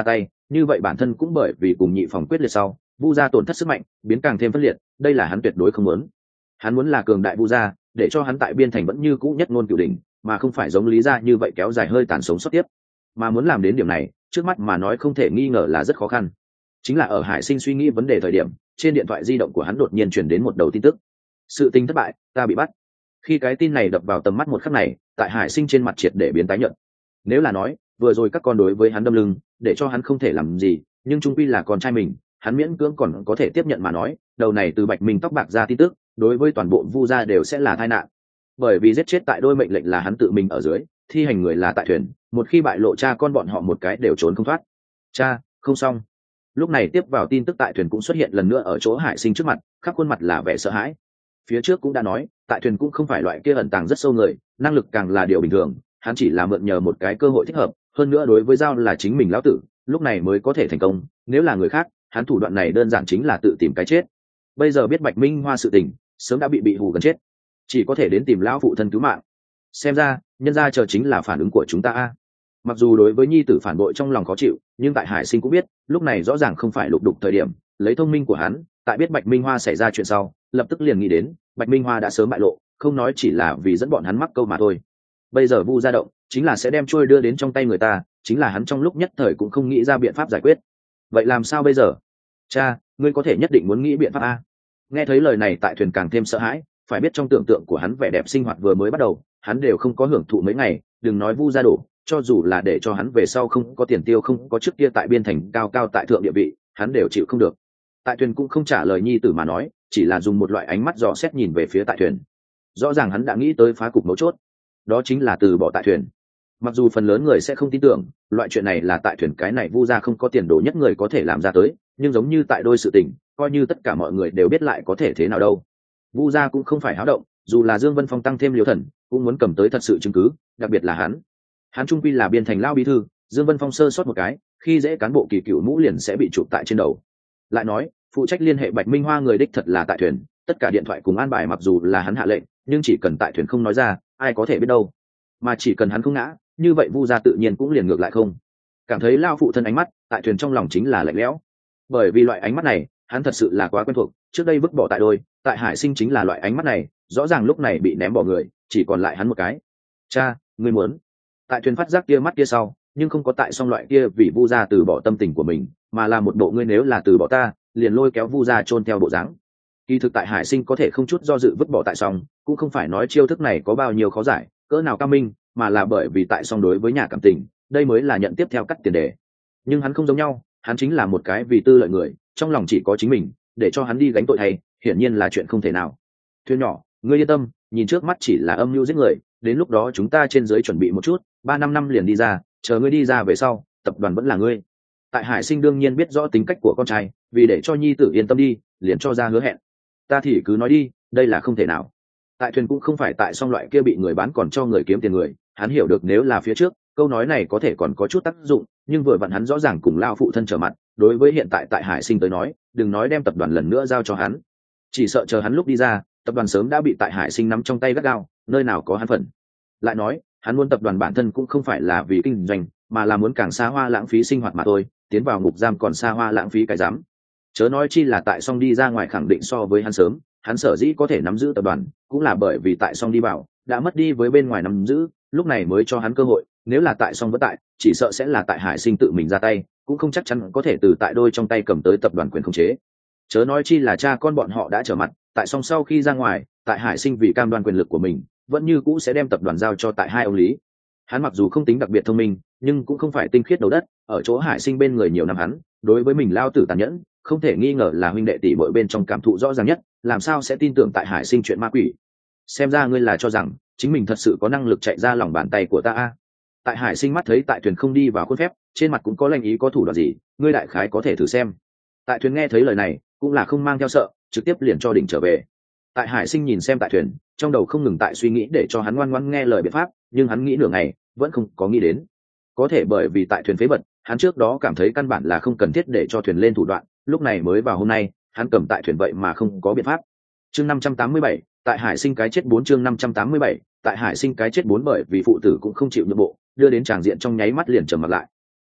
như vậy bản thân cũng bởi vì cùng nhị phòng quyết liệt sau vu gia tổn thất sức mạnh biến càng thêm phân liệt, đây là hắn tuyệt đối không muốn. Hắn muốn là cường đại vu gia, để cho hắn tại biên thành vẫn như cũ nhất ngôn cửu đỉnh, mà không phải giống lý gia như vậy kéo dài hơi tàn sống sót tiếp. Mà muốn làm đến điểm này, trước mắt mà nói không thể nghi ngờ là rất khó khăn. Chính là ở Hải Sinh suy nghĩ vấn đề thời điểm, trên điện thoại di động của hắn đột nhiên truyền đến một đầu tin tức: sự tình thất bại, ta bị bắt. Khi cái tin này đập vào tầm mắt một khắc này, tại Hải Sinh trên mặt triệt để biến tái nhợt. Nếu là nói vừa rồi các con đối với hắn đâm lưng, để cho hắn không thể làm gì, nhưng trung quy là con trai mình, hắn miễn cưỡng còn có thể tiếp nhận mà nói, đầu này từ Bạch Minh tóc bạc ra tin tức, đối với toàn bộ Vu gia đều sẽ là tai nạn. Bởi vì giết chết tại đôi mệnh lệnh là hắn tự mình ở dưới, thi hành người là tại thuyền, một khi bại lộ cha con bọn họ một cái đều trốn không thoát. Cha, không xong. Lúc này tiếp vào tin tức tại thuyền cũng xuất hiện lần nữa ở chỗ Hải Sinh trước mặt, khắp khuôn mặt là vẻ sợ hãi. Phía trước cũng đã nói, tại thuyền cũng không phải loại kia ẩn tàng rất sâu người, năng lực càng là điều bình thường, hắn chỉ là mượn nhờ một cái cơ hội thích hợp, hơn nữa đối với Giao là chính mình lão tử, lúc này mới có thể thành công, nếu là người khác, hắn thủ đoạn này đơn giản chính là tự tìm cái chết. Bây giờ biết Bạch Minh Hoa sự tình, sớm đã bị bị hù gần chết, chỉ có thể đến tìm lão phụ thân cứu mạng. Xem ra, nhân gia chờ chính là phản ứng của chúng ta a. Mặc dù đối với nhi tử phản bội trong lòng khó chịu, nhưng tại Hải Sinh cũng biết, lúc này rõ ràng không phải lục đục thời điểm, lấy thông minh của hắn, tại biết Bạch Minh Hoa xảy ra chuyện sau, lập tức liền nghĩ đến, Bạch Minh Hoa đã sớm bại lộ, không nói chỉ là vì dẫn bọn hắn mắc câu mà thôi. Bây giờ Vu gia động, chính là sẽ đem trôi đưa đến trong tay người ta, chính là hắn trong lúc nhất thời cũng không nghĩ ra biện pháp giải quyết. Vậy làm sao bây giờ? Cha, ngươi có thể nhất định muốn nghĩ biện pháp a. Nghe thấy lời này tại thuyền càng thêm sợ hãi, phải biết trong tưởng tượng của hắn vẻ đẹp sinh hoạt vừa mới bắt đầu, hắn đều không có hưởng thụ mấy ngày, đừng nói Vu gia đổ, cho dù là để cho hắn về sau không có tiền tiêu, không có trước kia tại biên thành cao cao tại thượng địa vị, hắn đều chịu không được. Tại thuyền cũng không trả lời nhi tử mà nói, chỉ là dùng một loại ánh mắt dò xét nhìn về phía tại thuyền. Rõ ràng hắn đã nghĩ tới phá cục mấu chốt, đó chính là từ bỏ tại thuyền. Mặc dù phần lớn người sẽ không tin tưởng loại chuyện này là tại thuyền cái này Vu gia không có tiền đồ nhất người có thể làm ra tới, nhưng giống như tại đôi sự tình, coi như tất cả mọi người đều biết lại có thể thế nào đâu. Vu gia cũng không phải háo động, dù là Dương Vân Phong tăng thêm Liêu Thần, cũng muốn cầm tới thật sự chứng cứ, đặc biệt là hắn. Hắn trung quy là biên thành lao bí thư, Dương Vân Phong sơ sót một cái, khi dễ cán bộ kỳ cựu mũ liền sẽ bị chụp tại trên đầu. Lại nói, phụ trách liên hệ Bạch Minh Hoa người đích thật là tại thuyền, tất cả điện thoại cùng an bài mặc dù là hắn hạ lệnh, nhưng chỉ cần tại thuyền không nói ra, ai có thể biết đâu. Mà chỉ cần hắn không ngã, như vậy Vu gia tự nhiên cũng liền ngược lại không. Cảm thấy lao phụ thân ánh mắt, tại thuyền trong lòng chính là lạnh lẽo. Bởi vì loại ánh mắt này, hắn thật sự là quá quen thuộc, trước đây vứt bỏ tại đôi, tại Hải Sinh chính là loại ánh mắt này, rõ ràng lúc này bị ném bỏ người, chỉ còn lại hắn một cái. Cha, ngươi muốn? Tại thuyền phát giác kia mắt kia sau, nhưng không có tại song loại kia vì Vu gia từ bỏ tâm tình của mình, mà là một bộ ngươi nếu là từ bỏ ta, liền lôi kéo Vu gia chôn theo bộ dáng. Kỳ thực tại Hải Sinh có thể không chút do dự vứt bỏ tại song, cũng không phải nói chiêu thức này có bao nhiêu khó giải, cỡ nào cao minh, mà là bởi vì tại song đối với nhà cảm tình, đây mới là nhận tiếp theo cắt tiền đề. Nhưng hắn không giống nhau, hắn chính là một cái vì tư lợi người, trong lòng chỉ có chính mình, để cho hắn đi gánh tội thay, hiển nhiên là chuyện không thể nào. Thuyền nhỏ, ngươi yên tâm, nhìn trước mắt chỉ là âm mưu giết người, đến lúc đó chúng ta trên dưới chuẩn bị một chút, ba năm năm liền đi ra, chờ ngươi đi ra về sau, tập đoàn vẫn là ngươi. Tại Hải Sinh đương nhiên biết rõ tính cách của con trai, vì để cho nhi tử yên tâm đi, liền cho ra hứa hẹn. Ta thì cứ nói đi, đây là không thể nào. Tại thuyền cũng không phải tại song loại kia bị người bán còn cho người kiếm tiền người, hắn hiểu được nếu là phía trước, câu nói này có thể còn có chút tác dụng, nhưng vừa vặn hắn rõ ràng cùng lao phụ thân trở mặt, đối với hiện tại tại Hải Sinh tới nói, đừng nói đem tập đoàn lần nữa giao cho hắn, chỉ sợ chờ hắn lúc đi ra, tập đoàn sớm đã bị tại Hải Sinh nắm trong tay gắt gao, nơi nào có hắn phần. Lại nói, hắn muốn tập đoàn bản thân cũng không phải là vì kinh doanh, mà là muốn càng xa hoa lãng phí sinh hoạt mà thôi, tiến vào ngục giam còn xa hoa lãng phí cái dám. Chớ nói chi là tại song đi ra ngoài khẳng định so với hắn sớm, hắn sở dĩ có thể nắm giữ tập đoàn, cũng là bởi vì tại song đi vào, đã mất đi với bên ngoài nắm giữ, lúc này mới cho hắn cơ hội, nếu là tại song vẫn tại, chỉ sợ sẽ là tại Hải Sinh tự mình ra tay, cũng không chắc chắn có thể từ tại đôi trong tay cầm tới tập đoàn quyền khống chế. Chớ nói chi là cha con bọn họ đã trở mặt, tại song sau khi ra ngoài, tại Hải Sinh vì cam đoan quyền lực của mình, vẫn như cũ sẽ đem tập đoàn giao cho tại hai ông lý. Hắn mặc dù không tính đặc biệt thông minh, nhưng cũng không phải tinh khiết đầu đất, ở chỗ Hải Sinh bên người nhiều năm hắn, đối với mình lao tử tàn nhẫn, không thể nghi ngờ là huynh đệ tỷ muội bên trong cảm thụ rõ ràng nhất, làm sao sẽ tin tưởng tại Hải Sinh chuyện ma quỷ. Xem ra ngươi là cho rằng chính mình thật sự có năng lực chạy ra lòng bàn tay của ta a. Tại Hải Sinh mắt thấy tại thuyền không đi vào khuôn phép, trên mặt cũng có lanh ý có thủ đoạn gì, ngươi đại khái có thể thử xem. Tại thuyền nghe thấy lời này, cũng là không mang theo sợ, trực tiếp liền cho đỉnh trở về. Tại Hải Sinh nhìn xem tại thuyền, trong đầu không ngừng tại suy nghĩ để cho hắn ngoan ngoãn nghe lời biện pháp, nhưng hắn nghĩ nửa ngày, vẫn không có nghĩ đến. Có thể bởi vì tại thuyền phế vật, hắn trước đó cảm thấy căn bản là không cần thiết để cho thuyền lên thủ đoạn, lúc này mới vào hôm nay, hắn cầm tại thuyền vậy mà không có biện pháp. Chương năm trăm tám mươi bảy, tại Hải Sinh cái chết bốn chương năm trăm tám mươi bảy, tại Hải Sinh cái chết bốn bởi vì phụ tử cũng không chịu nhượng bộ, đưa đến tràng diện trong nháy mắt liền trầm mặt lại.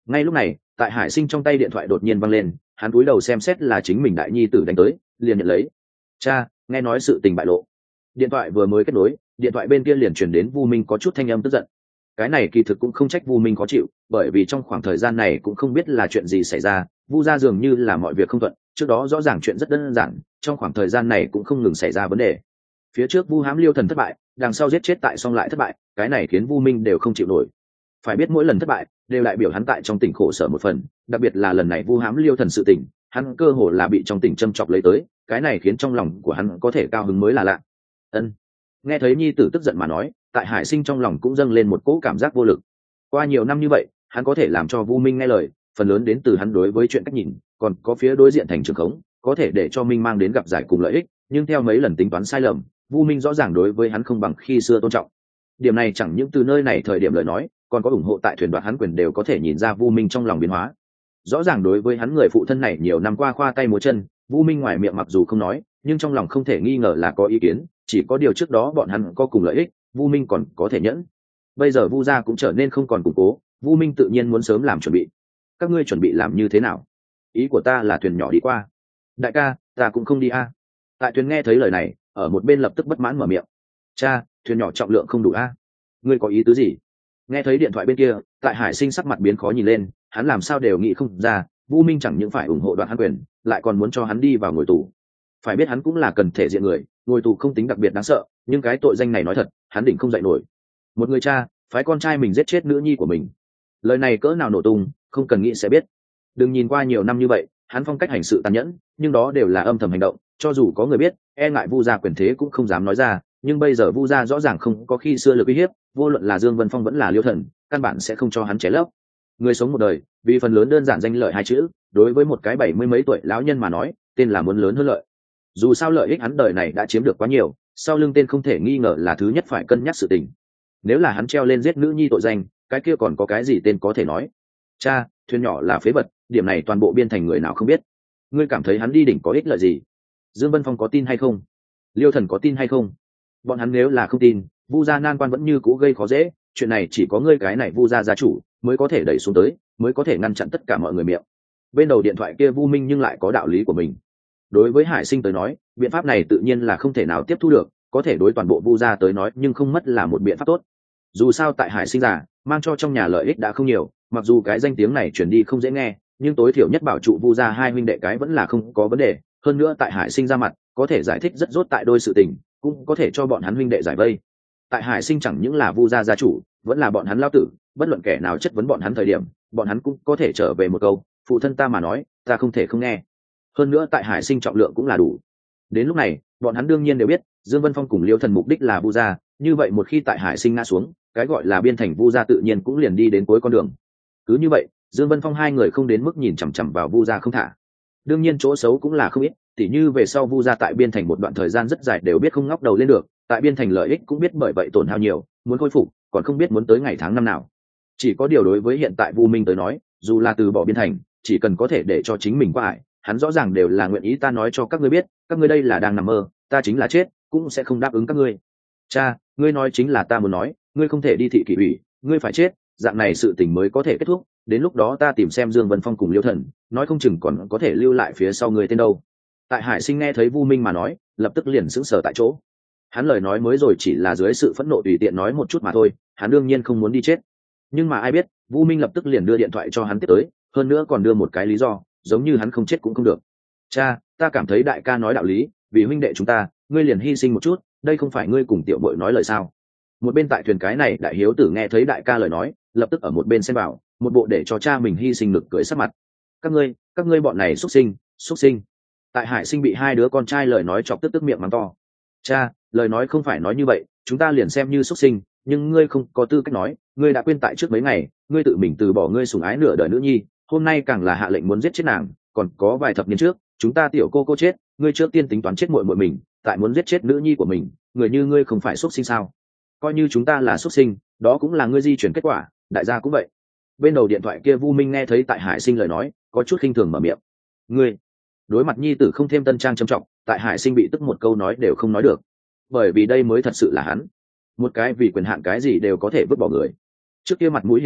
Ngay lúc này tại Hải Sinh trong tay điện thoại đột nhiên văng lên, hắn cúi đầu xem xét là chính mình đại nhi tử đánh tới, liền nhận lấy. Cha, nghe nói sự tình bại lộ. Điện thoại vừa mới kết nối, điện thoại bên kia liền truyền đến Vu Minh có chút thanh âm tức giận. Cái này kỳ thực cũng không trách Vu Minh khó chịu, bởi vì trong khoảng thời gian này cũng không biết là chuyện gì xảy ra, Vu gia dường như là mọi việc không thuận, trước đó rõ ràng chuyện rất đơn giản, trong khoảng thời gian này cũng không ngừng xảy ra vấn đề. Phía trước Vu Hám Liêu Thần thất bại, đằng sau giết chết tại xong lại thất bại, cái này khiến Vu Minh đều không chịu nổi. Phải biết mỗi lần thất bại đều đại biểu hắn tại trong tỉnh khổ sở một phần, đặc biệt là lần này Vu Hám Liêu Thần sự tỉnh, hắn cơ hồ là bị trong tỉnh châm chọc lấy tới, cái này khiến trong lòng của hắn có thể cao hứng mới là lạ. Ân. Nghe thấy nhi tử tức giận mà nói, tại Hải Sinh trong lòng cũng dâng lên một cỗ cảm giác vô lực. Qua nhiều năm như vậy, hắn có thể làm cho Vu Minh nghe lời, phần lớn đến từ hắn đối với chuyện cách nhìn, còn có phía đối diện thành trường khống, có thể để cho Minh mang đến gặp giải cùng lợi ích, nhưng theo mấy lần tính toán sai lầm, Vu Minh rõ ràng đối với hắn không bằng khi xưa tôn trọng. Điểm này chẳng những từ nơi này thời điểm lời nói, còn có ủng hộ tại thuyền đoạt hắn quyền đều có thể nhìn ra Vu Minh trong lòng biến hóa. Rõ ràng đối với hắn người phụ thân này nhiều năm qua khoa tay múa chân, Vu Minh ngoài miệng mặc dù không nói, nhưng trong lòng không thể nghi ngờ là có ý kiến, chỉ có điều trước đó bọn hắn có cùng lợi ích, Vu Minh còn có thể nhẫn. Bây giờ Vu gia cũng trở nên không còn củng cố, Vu Minh tự nhiên muốn sớm làm chuẩn bị. Các ngươi chuẩn bị làm như thế nào? Ý của ta là thuyền nhỏ đi qua. Đại ca, ta cũng không đi a. Tại thuyền nghe thấy lời này, ở một bên lập tức bất mãn mở miệng. Cha, thuyền nhỏ trọng lượng không đủ a. Ngươi có ý tứ gì? Nghe thấy điện thoại bên kia, tại Hải Sinh sắc mặt biến khó nhìn lên, hắn làm sao đều nghĩ không ra, Vu Minh chẳng những phải ủng hộ đoạt hắn quyền, lại còn muốn cho hắn đi vào ngồi tù. Phải biết hắn cũng là cần thể diện người, ngồi tù không tính đặc biệt đáng sợ, nhưng cái tội danh này nói thật, hắn đỉnh không dậy nổi. Một người cha, phái con trai mình giết chết nữ nhi của mình, lời này cỡ nào nổ tung, không cần nghĩ sẽ biết. Đừng nhìn qua nhiều năm như vậy, hắn phong cách hành sự tàn nhẫn, nhưng đó đều là âm thầm hành động, cho dù có người biết, e ngại Vu gia quyền thế cũng không dám nói ra, nhưng bây giờ Vu gia rõ ràng không có khi xưa lực uy hiếp, vô luận là Dương Vân Phong vẫn là Liêu Thần, căn bản sẽ không cho hắn chế lấp. Người sống một đời, vì phần lớn đơn giản danh lợi hai chữ, đối với một cái bảy mươi mấy tuổi lão nhân mà nói, tên là muốn lớn hơn lợi. Dù sao lợi ích hắn đời này đã chiếm được quá nhiều, sau lưng tên không thể nghi ngờ là thứ nhất phải cân nhắc sự tình. Nếu là hắn treo lên giết nữ nhi tội danh, cái kia còn có cái gì tên có thể nói? Cha, thuyền nhỏ là phế vật, điểm này toàn bộ biên thành người nào không biết. Ngươi cảm thấy hắn đi đỉnh có ích lợi gì? Dương Vân Phong có tin hay không? Liêu Thần có tin hay không? Bọn hắn nếu là không tin, Vu gia nan quan vẫn như cũ gây khó dễ, chuyện này chỉ có ngươi cái này Vu gia gia chủ mới có thể đẩy xuống tới, mới có thể ngăn chặn tất cả mọi người miệng. Bên đầu điện thoại kia Vu Minh nhưng lại có đạo lý của mình. Đối với Hải Sinh tới nói, biện pháp này tự nhiên là không thể nào tiếp thu được, có thể đối toàn bộ Vu gia tới nói nhưng không mất là một biện pháp tốt. Dù sao tại Hải Sinh già, mang cho trong nhà lợi ích đã không nhiều, mặc dù cái danh tiếng này truyền đi không dễ nghe, nhưng tối thiểu nhất bảo trụ Vu gia hai huynh đệ cái vẫn là không có vấn đề. Hơn nữa tại Hải Sinh ra mặt, có thể giải thích rất rốt tại đôi sự tình, cũng có thể cho bọn hắn huynh đệ giải vây. Tại Hải Sinh chẳng những là Vu gia gia chủ, vẫn là bọn hắn lao tử, bất luận kẻ nào chất vấn bọn hắn thời điểm, bọn hắn cũng có thể trở về một câu, phụ thân ta mà nói, ta không thể không nghe. Hơn nữa tại Hải Sinh trọng lượng cũng là đủ. Đến lúc này, bọn hắn đương nhiên đều biết, Dương Vân Phong cùng Liêu Thần mục đích là Vu gia, như vậy một khi tại Hải Sinh ngã xuống, cái gọi là biên thành Vu gia tự nhiên cũng liền đi đến cuối con đường. Cứ như vậy, Dương Vân Phong hai người không đến mức nhìn chằm chằm vào Vu gia không thả. Đương nhiên chỗ xấu cũng là không ít, tỉ như về sau Vu gia tại biên thành một đoạn thời gian rất dài đều biết không ngóc đầu lên được, tại biên thành lợi ích cũng biết bởi vậy tổn hao nhiều, muốn khôi phục, còn không biết muốn tới ngày tháng năm nào. Chỉ có điều đối với hiện tại Vu Minh tới nói, dù là từ bỏ biên thành, chỉ cần có thể để cho chính mình qua ải, hắn rõ ràng đều là nguyện ý. Ta nói cho các ngươi biết, các ngươi đây là đang nằm mơ, ta chính là chết cũng sẽ không đáp ứng các ngươi. Cha, ngươi nói chính là ta muốn nói, ngươi không thể đi thị kỷ ủy, ngươi phải chết, dạng này sự tình mới có thể kết thúc, đến lúc đó ta tìm xem Dương Vân Phong cùng Liêu Thần, nói không chừng còn có thể lưu lại phía sau người tên đâu. Tại Hải Sinh nghe thấy Vu Minh mà nói, lập tức liền sững sờ tại chỗ. Hắn lời nói mới rồi chỉ là dưới sự phẫn nộ tùy tiện nói một chút mà thôi, hắn đương nhiên không muốn đi chết. Nhưng mà ai biết, Vu Minh lập tức liền đưa điện thoại cho hắn tiếp tới, hơn nữa còn đưa một cái lý do, giống như hắn không chết cũng không được. Cha, ta cảm thấy đại ca nói đạo lý, vì huynh đệ chúng ta, ngươi liền hy sinh một chút, đây không phải ngươi cùng tiểu muội nói lời sao? Một bên tại thuyền cái này đại hiếu tử nghe thấy đại ca lời nói, lập tức ở một bên xem vào, một bộ để cho cha mình hy sinh lực cười sắc mặt. Các ngươi, các ngươi bọn này xuất sinh, xuất sinh. Tại Hải Sinh bị hai đứa con trai lời nói chọc tức tức miệng mắng to. Cha, lời nói không phải nói như vậy, chúng ta liền xem như xuất sinh, nhưng ngươi không có tư cách nói, ngươi đã quên tại trước mấy ngày, ngươi tự mình từ bỏ ngươi sủng ái nửa đời nữ nhi, hôm nay càng là hạ lệnh muốn giết chết nàng, còn có vài thập niên trước, chúng ta tiểu cô cô chết, ngươi trước tiên tính toán chết muội muội mình, tại muốn giết chết nữ nhi của mình, người như ngươi không phải xuất sinh sao? Coi như chúng ta là xuất sinh, đó cũng là ngươi di chuyển kết quả, đại gia cũng vậy. Bên đầu điện thoại kia Vu Minh nghe thấy tại Hải Sinh lời nói, có chút khinh thường mở miệng. Ngươi, đối mặt nhi tử không thêm tân trang trầm trọng, tại Hải Sinh bị tức một câu nói đều không nói được, bởi vì đây mới thật sự là hắn, một cái vì quyền hạn cái gì đều có thể vứt bỏ người. Trước kia mặt mũi hiền lành,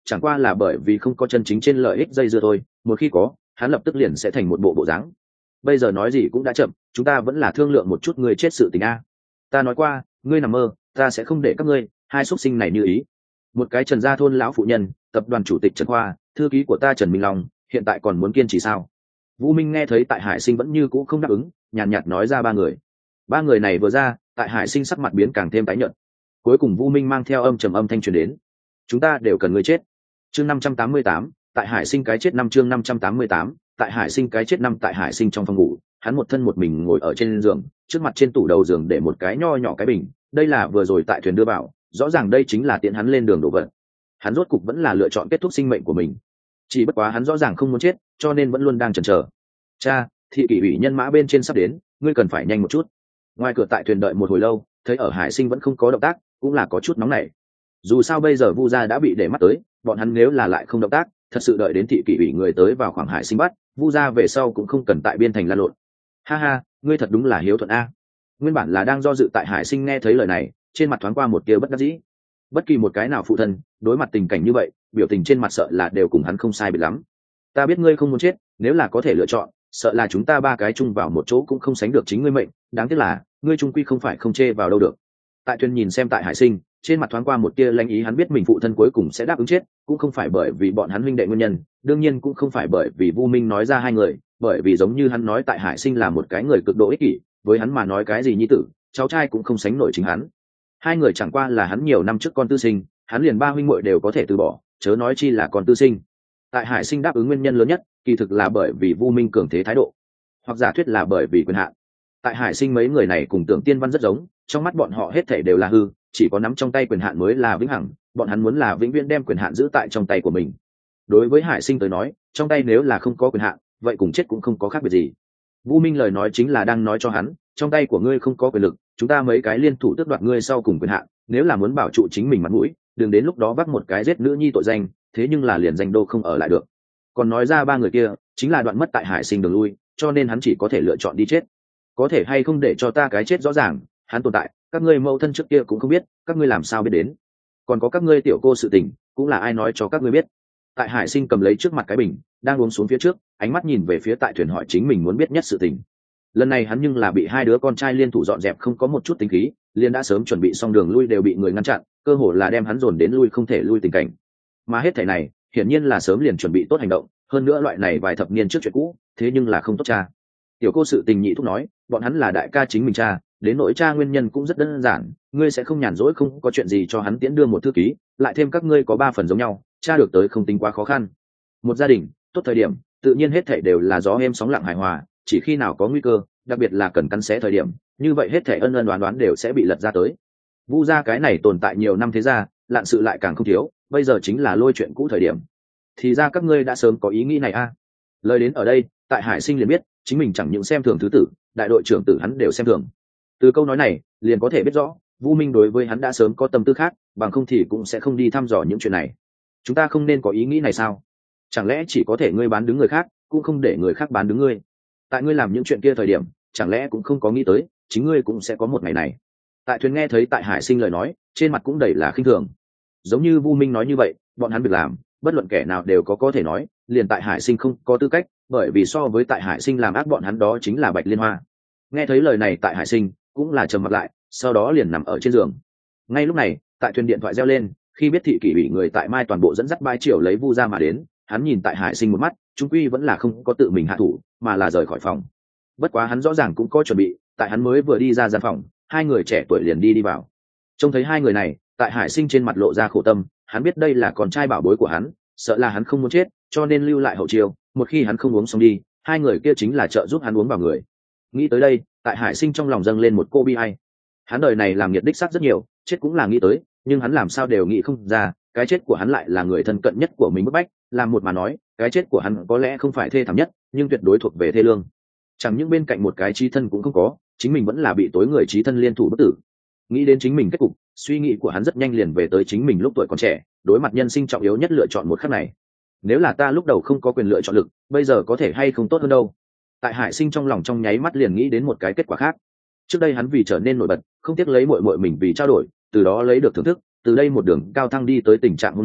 chẳng qua là bởi vì không có chân chính trên lợi ích dây dưa thôi, một khi có hắn lập tức liền sẽ thành một bộ bộ dáng. Bây giờ nói gì cũng đã chậm, chúng ta vẫn là thương lượng một chút ngươi chết sự tình a. Ta nói qua ngươi nằm mơ, ta sẽ không để các ngươi hai xuất sinh này như ý. Một cái Trần gia thôn lão phụ nhân, tập đoàn chủ tịch Trần Khoa, thư ký của ta Trần Minh Long, hiện tại còn muốn kiên trì sao? Vũ Minh nghe thấy Tại Hải Sinh vẫn như cũ không đáp ứng, nhàn nhạt nói ra ba người. Ba người này vừa ra, Tại Hải Sinh sắc mặt biến càng thêm tái nhợt. Cuối cùng Vũ Minh mang theo âm trầm âm thanh truyền đến: chúng ta đều cần ngươi chết. Chương năm trăm tám mươi tám, Tại Hải Sinh cái chết năm chương năm trăm tám mươi tám, Tại Hải Sinh cái chết năm Tại Hải Sinh trong phòng ngủ, hắn một thân một mình ngồi ở trên giường, trước mặt trên tủ đầu giường để một cái nho nhỏ cái bình, đây là vừa rồi Tại thuyền đưa vào, rõ ràng đây chính là tiện hắn lên đường đổ vật. Hắn rốt cục vẫn là lựa chọn kết thúc sinh mệnh của mình. Chỉ bất quá hắn rõ ràng không muốn chết, cho nên vẫn luôn đang chần chờ. Cha, thị kỷ ủy nhân mã bên trên sắp đến, ngươi cần phải nhanh một chút. Ngoài cửa Tại thuyền đợi một hồi lâu, thấy ở Hải Sinh vẫn không có động tác, cũng là có chút nóng nảy. Dù sao bây giờ Vu gia đã bị để mắt tới, bọn hắn nếu là lại không động tác, thật sự đợi đến thị kỷ ủy người tới vào khoảng Hải Sinh bắt, Vu gia về sau cũng không cần tại biên thành lan lộn. Ha ha, ngươi thật đúng là hiếu thuận a. Nguyên bản là đang do dự Tại Hải Sinh nghe thấy lời này, trên mặt thoáng qua một tia bất đắc dĩ. Bất kỳ một cái nào phụ thân đối mặt tình cảnh như vậy, biểu tình trên mặt sợ là đều cùng hắn không sai biệt lắm. Ta biết ngươi không muốn chết, nếu là có thể lựa chọn, sợ là chúng ta ba cái chung vào một chỗ cũng không sánh được chính ngươi mệnh, đáng tiếc là ngươi trung quy không phải không chê vào đâu được. Tại thuyền nhìn xem Tại Hải Sinh, trên mặt thoáng qua một tia lanh ý, hắn biết mình phụ thân cuối cùng sẽ đáp ứng chết, cũng không phải bởi vì bọn hắn huynh đệ nguyên nhân, đương nhiên cũng không phải bởi vì Vu Minh nói ra hai người, bởi vì giống như hắn nói Tại Hải Sinh là một cái người cực độ ích kỷ, với hắn mà nói cái gì nhi tử, cháu trai cũng không sánh nổi chính hắn. Hai người chẳng qua là hắn nhiều năm trước con tư sinh, hắn liền ba huynh muội đều có thể từ bỏ, chớ nói chi là con tư sinh. Tại Hải Sinh đáp ứng nguyên nhân lớn nhất, kỳ thực là bởi vì Vu Minh cường thế thái độ, hoặc giả thuyết là bởi vì quyền hạn. Tại Hải Sinh mấy người này cùng Tưởng Tiên Văn rất giống, trong mắt bọn họ hết thảy đều là hư, chỉ có nắm trong tay quyền hạn mới là vĩnh hằng, bọn hắn muốn là vĩnh viễn đem quyền hạn giữ tại trong tay của mình. Đối với Hải Sinh tới nói, trong tay nếu là không có quyền hạn, vậy cùng chết cũng không có khác biệt gì. Vu Minh lời nói chính là đang nói cho hắn, trong tay của ngươi không có quyền lực, chúng ta mấy cái liên thủ tước đoạt ngươi sau cùng quyền hạn, nếu là muốn bảo trụ chính mình mặt mũi, đừng đến lúc đó vác một cái giết nữ nhi tội danh, thế nhưng là liền danh đô không ở lại được. Còn nói ra ba người kia, chính là đoạn mất Tại Hải Sinh đường lui, cho nên hắn chỉ có thể lựa chọn đi chết. Có thể hay không để cho ta cái chết rõ ràng, hắn tồn tại, các ngươi mâu thân trước kia cũng không biết, các ngươi làm sao biết đến? Còn có các ngươi tiểu cô sự tình, cũng là ai nói cho các ngươi biết? Tại Hải Sinh cầm lấy trước mặt cái bình, đang uống xuống phía trước, ánh mắt nhìn về phía Tại thuyền hỏi chính mình muốn biết nhất sự tình. Lần này hắn nhưng là bị hai đứa con trai liên thủ dọn dẹp không có một chút tính khí, liền đã sớm chuẩn bị xong đường lui đều bị người ngăn chặn, cơ hồ là đem hắn dồn đến lui không thể lui tình cảnh. Mà hết thảy này, hiển nhiên là sớm liền chuẩn bị tốt hành động, hơn nữa loại này vài thập niên trước chuyện cũ, thế nhưng là không tốt cha. Tiểu cô sự tình nhị thúc nói, bọn hắn là đại ca chính mình cha, đến nỗi cha nguyên nhân cũng rất đơn giản, ngươi sẽ không nhàn rỗi không có chuyện gì cho hắn tiễn đưa một thư ký, lại thêm các ngươi có ba phần giống nhau, cha được tới không tính quá khó khăn. Một gia đình, tốt thời điểm, tự nhiên hết thảy đều là gió êm sóng lặng hài hòa, chỉ khi nào có nguy cơ, đặc biệt là cần cắn xé thời điểm, như vậy hết thảy ân ân đoán đoán đều sẽ bị lật ra tới. Vu gia cái này tồn tại nhiều năm thế gia, lạn sự lại càng không thiếu, bây giờ chính là lôi chuyện cũ thời điểm. Thì ra các ngươi đã sớm có ý nghĩ này a. À. Lời đến ở đây, Tại Hải Sinh liền biết, chính mình chẳng những xem thường thứ tử, đại đội trưởng tử hắn đều xem thường. Từ câu nói này, liền có thể biết rõ, Vu Minh đối với hắn đã sớm có tâm tư khác, bằng không thì cũng sẽ không đi thăm dò những chuyện này. Chúng ta không nên có ý nghĩ này sao? Chẳng lẽ chỉ có thể ngươi bán đứng người khác, cũng không để người khác bán đứng ngươi? Tại ngươi làm những chuyện kia thời điểm, chẳng lẽ cũng không có nghĩ tới, chính ngươi cũng sẽ có một ngày này? Tại thuyền nghe thấy Tại Hải Sinh lời nói, trên mặt cũng đầy là khinh thường. Giống như Vu Minh nói như vậy, bọn hắn việc làm, bất luận kẻ nào đều có có thể nói, liền Tại Hải Sinh không có tư cách, bởi vì so với Tại Hải Sinh làm ác bọn hắn đó chính là Bạch Liên Hoa. Nghe thấy lời này Tại Hải Sinh cũng là trầm mặt lại, sau đó liền nằm ở trên giường. Ngay lúc này, Tại thuyền điện thoại reo lên, khi biết thị kỷ ủy người tại Mai toàn bộ dẫn dắt bãi triều lấy Vu gia mà đến, hắn nhìn Tại Hải Sinh một mắt, trung quy vẫn là không có tự mình hạ thủ, mà là rời khỏi phòng. Bất quá hắn rõ ràng cũng có chuẩn bị, tại hắn mới vừa đi ra gian phòng, hai người trẻ tuổi liền đi đi vào. Trông thấy hai người này, Tại Hải Sinh trên mặt lộ ra khổ tâm, hắn biết đây là con trai bảo bối của hắn, sợ là hắn không muốn chết, cho nên lưu lại hậu chiêu, một khi hắn không uống xong đi, hai người kia chính là trợ giúp hắn uống vào người. Nghĩ tới đây, Tại Hải Sinh trong lòng dâng lên một cô bi ai. Hắn đời này làm nghiệt đích xác rất nhiều, chết cũng là nghĩ tới, nhưng hắn làm sao đều nghĩ không ra, cái chết của hắn lại là người thân cận nhất của mình bức bách, làm một mà nói, cái chết của hắn có lẽ không phải thê thảm nhất, nhưng tuyệt đối thuộc về thê lương. Chẳng những bên cạnh một cái chí thân cũng không có, chính mình vẫn là bị tối người chí thân liên thủ bất tử. Nghĩ đến chính mình kết cục, suy nghĩ của hắn rất nhanh liền về tới chính mình lúc tuổi còn trẻ, đối mặt nhân sinh trọng yếu nhất lựa chọn một khắc này. Nếu là ta lúc đầu không có quyền lựa chọn lực, bây giờ có thể hay không tốt hơn đâu. Tại Hải Sinh trong lòng trong nháy mắt liền nghĩ đến một cái kết quả khác. Trước đây hắn vì trở nên nổi bật, không tiếc lấy muội muội mình vì trao đổi, từ đó lấy được thưởng thức, từ đây một đường cao thăng đi tới tình trạng hôm nay,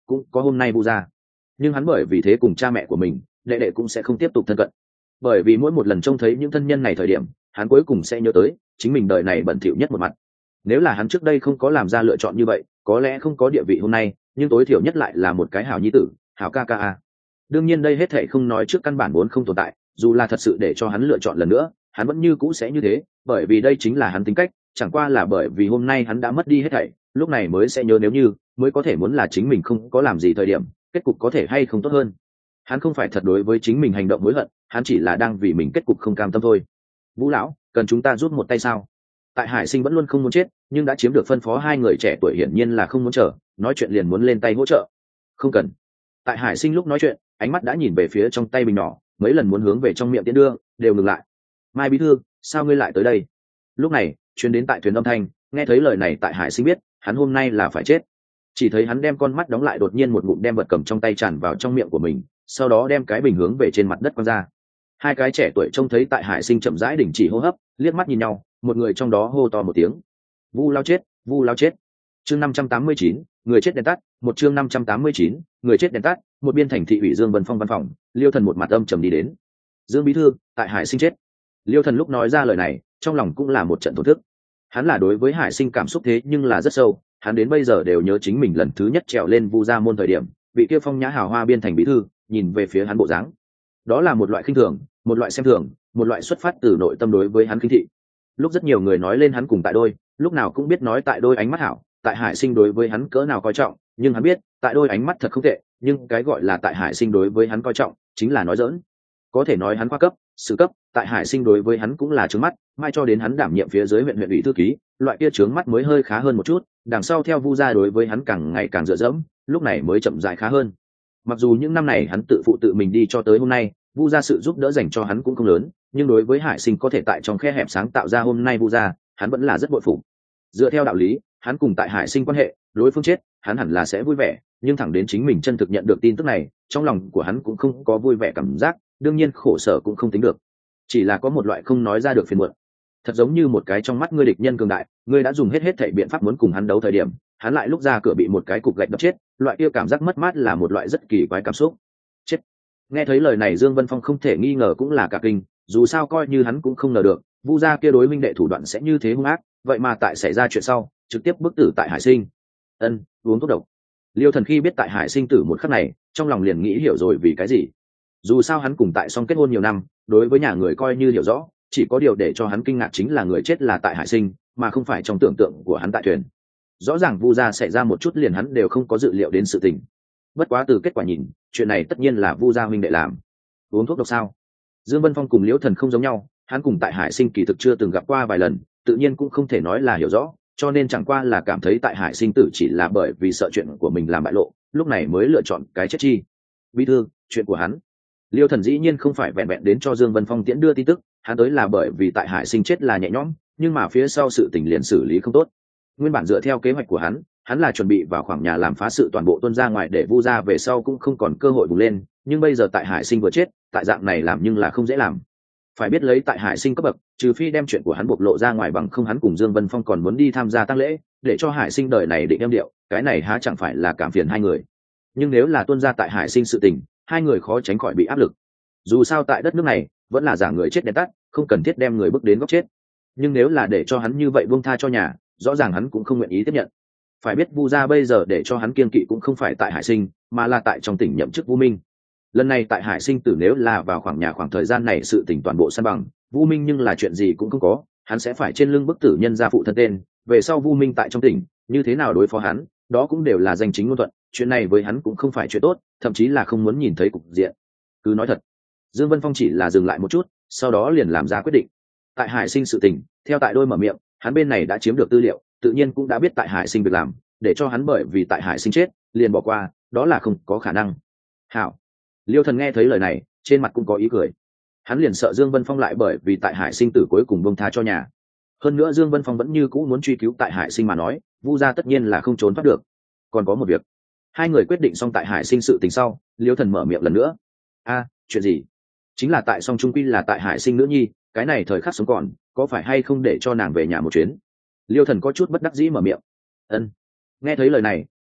cũng có hôm nay vu gia. Nhưng hắn bởi vì thế cùng cha mẹ của mình, đệ đệ cũng sẽ không tiếp tục thân cận, bởi vì mỗi một lần trông thấy những thân nhân này thời điểm, hắn cuối cùng sẽ nhớ tới chính mình đời này bẩn thỉu nhất một mặt. Nếu là hắn trước đây không có làm ra lựa chọn như vậy, có lẽ không có địa vị hôm nay, nhưng tối thiểu nhất lại là một cái hảo nhi tử, hảo ca ca a. Đương nhiên đây hết thảy không nói trước căn bản vốn không tồn tại, dù là thật sự để cho hắn lựa chọn lần nữa, hắn vẫn như cũ sẽ như thế, bởi vì đây chính là hắn tính cách, chẳng qua là bởi vì hôm nay hắn đã mất đi hết thảy, lúc này mới sẽ nhớ nếu như, mới có thể muốn là chính mình không có làm gì thời điểm, kết cục có thể hay không tốt hơn. Hắn không phải thật đối với chính mình hành động hối hận, hắn chỉ là đang vì mình kết cục không cam tâm thôi. Vũ lão, cần chúng ta giúp một tay sao? Tại Hải Sinh vẫn luôn không muốn chết, nhưng đã chiếm được phân phó hai người trẻ tuổi hiển nhiên là không muốn chờ, nói chuyện liền muốn lên tay hỗ trợ. Không cần. Tại Hải Sinh lúc nói chuyện, ánh mắt đã nhìn về phía trong tay bình nhỏ, mấy lần muốn hướng về trong miệng tiến đưa, đều ngừng lại. Mai bí thư, sao ngươi lại tới đây? Lúc này, chuyến đến tại thuyền âm thanh, nghe thấy lời này Tại Hải Sinh biết, hắn hôm nay là phải chết. Chỉ thấy hắn đem con mắt đóng lại, đột nhiên một ngụm đem vật cầm trong tay tràn vào trong miệng của mình, sau đó đem cái bình hướng về trên mặt đất quăng ra. Hai cái trẻ tuổi trông thấy Tại Hải Sinh chậm rãi đình chỉ hô hấp, liếc mắt nhìn nhau, một người trong đó hô to một tiếng: Vu lao chết, Vu lao chết. Chương năm trăm tám mươi chín, người chết đèn tắt, một chương năm trăm tám mươi chín, người chết đèn tắt, một biên thành thị ủy Dương Vân Phong văn phòng, Liêu Thần một mặt âm trầm đi đến. Dương bí thư, Tại Hải Sinh chết. Liêu Thần lúc nói ra lời này, trong lòng cũng là một trận thổn thức. Hắn là đối với Hải Sinh cảm xúc thế nhưng là rất sâu, hắn đến bây giờ đều nhớ chính mình lần thứ nhất trèo lên Vu gia môn thời điểm, vị kia phong nhã hào hoa biên thành bí thư, nhìn về phía hắn bộ dáng. Đó là một loại khinh thường, một loại xem thường, một loại xuất phát từ nội tâm đối với hắn khinh thị. Lúc rất nhiều người nói lên hắn cùng Tại Đôi, lúc nào cũng biết nói Tại Đôi ánh mắt hảo, Tại Hải Sinh đối với hắn cỡ nào coi trọng, nhưng hắn biết, Tại Đôi ánh mắt thật không tệ, nhưng cái gọi là Tại Hải Sinh đối với hắn coi trọng, chính là nói giỡn. Có thể nói hắn qua cấp, sự cấp, Tại Hải Sinh đối với hắn cũng là trướng mắt, mai cho đến hắn đảm nhiệm phía dưới huyện huyện ủy thư ký, loại kia trướng mắt mới hơi khá hơn một chút, đằng sau theo Vu gia đối với hắn càng ngày càng dựa dẫm, lúc này mới chậm rãi khá hơn. Mặc dù những năm này hắn tự phụ tự mình đi cho tới hôm nay, Vu gia sự giúp đỡ dành cho hắn cũng không lớn, nhưng đối với Hải Sinh có thể tại trong khe hẹp sáng tạo ra hôm nay Vu gia, hắn vẫn là rất bội phục. Dựa theo đạo lý, hắn cùng Tại Hải Sinh quan hệ, đối phương chết, hắn hẳn là sẽ vui vẻ, nhưng thẳng đến chính mình chân thực nhận được tin tức này, trong lòng của hắn cũng không có vui vẻ cảm giác, đương nhiên khổ sở cũng không tính được, chỉ là có một loại không nói ra được phiền muộn. Thật giống như một cái trong mắt ngươi địch nhân cường đại, ngươi đã dùng hết hết thảy biện pháp muốn cùng hắn đấu thời điểm, hắn lại lúc ra cửa bị một cái cục gạch đập chết, loại kia cảm giác mất mát là một loại rất kỳ quái cảm xúc. Chết. Nghe thấy lời này Dương Vân Phong không thể nghi ngờ cũng là cả kinh, dù sao coi như hắn cũng không ngờ được, Vu gia kia đối minh đệ thủ đoạn sẽ như thế hung ác, vậy mà tại xảy ra chuyện sau, trực tiếp bức tử Tại Hải Sinh. Ân, uống thuốc độc. Liêu Thần khi biết Tại Hải Sinh tử một khắc này, trong lòng liền nghĩ hiểu rồi vì cái gì. Dù sao hắn cùng Tại Song kết hôn nhiều năm, đối với nhà người coi như hiểu rõ, chỉ có điều để cho hắn kinh ngạc chính là người chết là Tại Hải Sinh, mà không phải trong tưởng tượng của hắn Tại Thuyền. Rõ ràng Vu gia xảy ra một chút liền hắn đều không có dự liệu đến sự tình. Bất quá từ kết quả nhìn, chuyện này tất nhiên là Vu gia huynh đệ làm. Uống thuốc độc sao? Dương Vân Phong cùng Liễu Thần không giống nhau, hắn cùng Tại Hải Sinh kỳ thực chưa từng gặp qua vài lần, tự nhiên cũng không thể nói là hiểu rõ, cho nên chẳng qua là cảm thấy Tại Hải Sinh tử chỉ là bởi vì sợ chuyện của mình làm bại lộ, lúc này mới lựa chọn cái chết chi. Bí thư, chuyện của hắn. Liêu Thần dĩ nhiên không phải vẹn vẹn đến cho Dương Vân Phong tiễn đưa tin tức, hắn tới là bởi vì Tại Hải Sinh chết là nhẹ nhõm, nhưng mà phía sau sự tình liền xử lý không tốt. Nguyên bản dựa theo kế hoạch của hắn, hắn là chuẩn bị vào khoảng nhà làm phá sự toàn bộ tuân ra ngoài để Vu gia về sau cũng không còn cơ hội bùng lên, nhưng bây giờ Tại Hải Sinh vừa chết, tại dạng này làm nhưng là không dễ làm. Phải biết lấy Tại Hải Sinh cấp bậc, trừ phi đem chuyện của hắn bộc lộ ra ngoài, bằng không hắn cùng Dương Vân Phong còn muốn đi tham gia tang lễ, để cho Hải Sinh đời này định em điệu, cái này há chẳng phải là cảm phiền hai người. Nhưng nếu là tuân ra Tại Hải Sinh sự tình, hai người khó tránh khỏi bị áp lực. Dù sao tại đất nước này, vẫn là giả người chết đèn tắt, không cần thiết đem người bước đến góc chết. Nhưng nếu là để cho hắn như vậy buông tha cho nhà, rõ ràng hắn cũng không nguyện ý tiếp nhận. Phải biết Vu gia bây giờ để cho hắn kiên kỵ cũng không phải Tại Hải Sinh, mà là tại trong tỉnh nhậm chức Vu Minh. Lần này Tại Hải Sinh tử nếu là vào khoảng nhà khoảng thời gian này sự tỉnh toàn bộ san bằng, Vu Minh nhưng là chuyện gì cũng không có, hắn sẽ phải trên lưng bức tử nhân gia phụ thân tên, về sau Vu Minh tại trong tỉnh, như thế nào đối phó hắn, đó cũng đều là danh chính ngôn thuận, chuyện này với hắn cũng không phải chuyện tốt, thậm chí là không muốn nhìn thấy cục diện. Cứ nói thật, Dương Vân Phong chỉ là dừng lại một chút, sau đó liền làm ra quyết định. Tại Hải Sinh sự tình, theo Tại Đôi mở miệng, hắn bên này đã chiếm được tư liệu, tự nhiên cũng đã biết Tại Hải Sinh việc làm, để cho hắn bởi vì Tại Hải Sinh chết, liền bỏ qua, đó là không có khả năng. Hảo. Liêu Thần nghe thấy lời này, trên mặt cũng có ý cười. Hắn liền sợ Dương Vân Phong lại bởi vì Tại Hải Sinh tử cuối cùng buông tha cho nhà. Hơn nữa Dương Vân Phong vẫn như cũ muốn truy cứu Tại Hải Sinh mà nói, Vu gia tất nhiên là không trốn thoát được. Còn có một việc. Hai người quyết định xong Tại Hải Sinh sự tình sau, Liêu Thần mở miệng lần nữa. A, chuyện gì? Chính là tại song trung quy là Tại Hải Sinh nữ nhi, cái này thời khắc sống còn, có phải hay không để cho nàng về nhà một chuyến? Liêu Thần có chút bất đắc dĩ mở miệng. Ân. Nghe thấy lời này,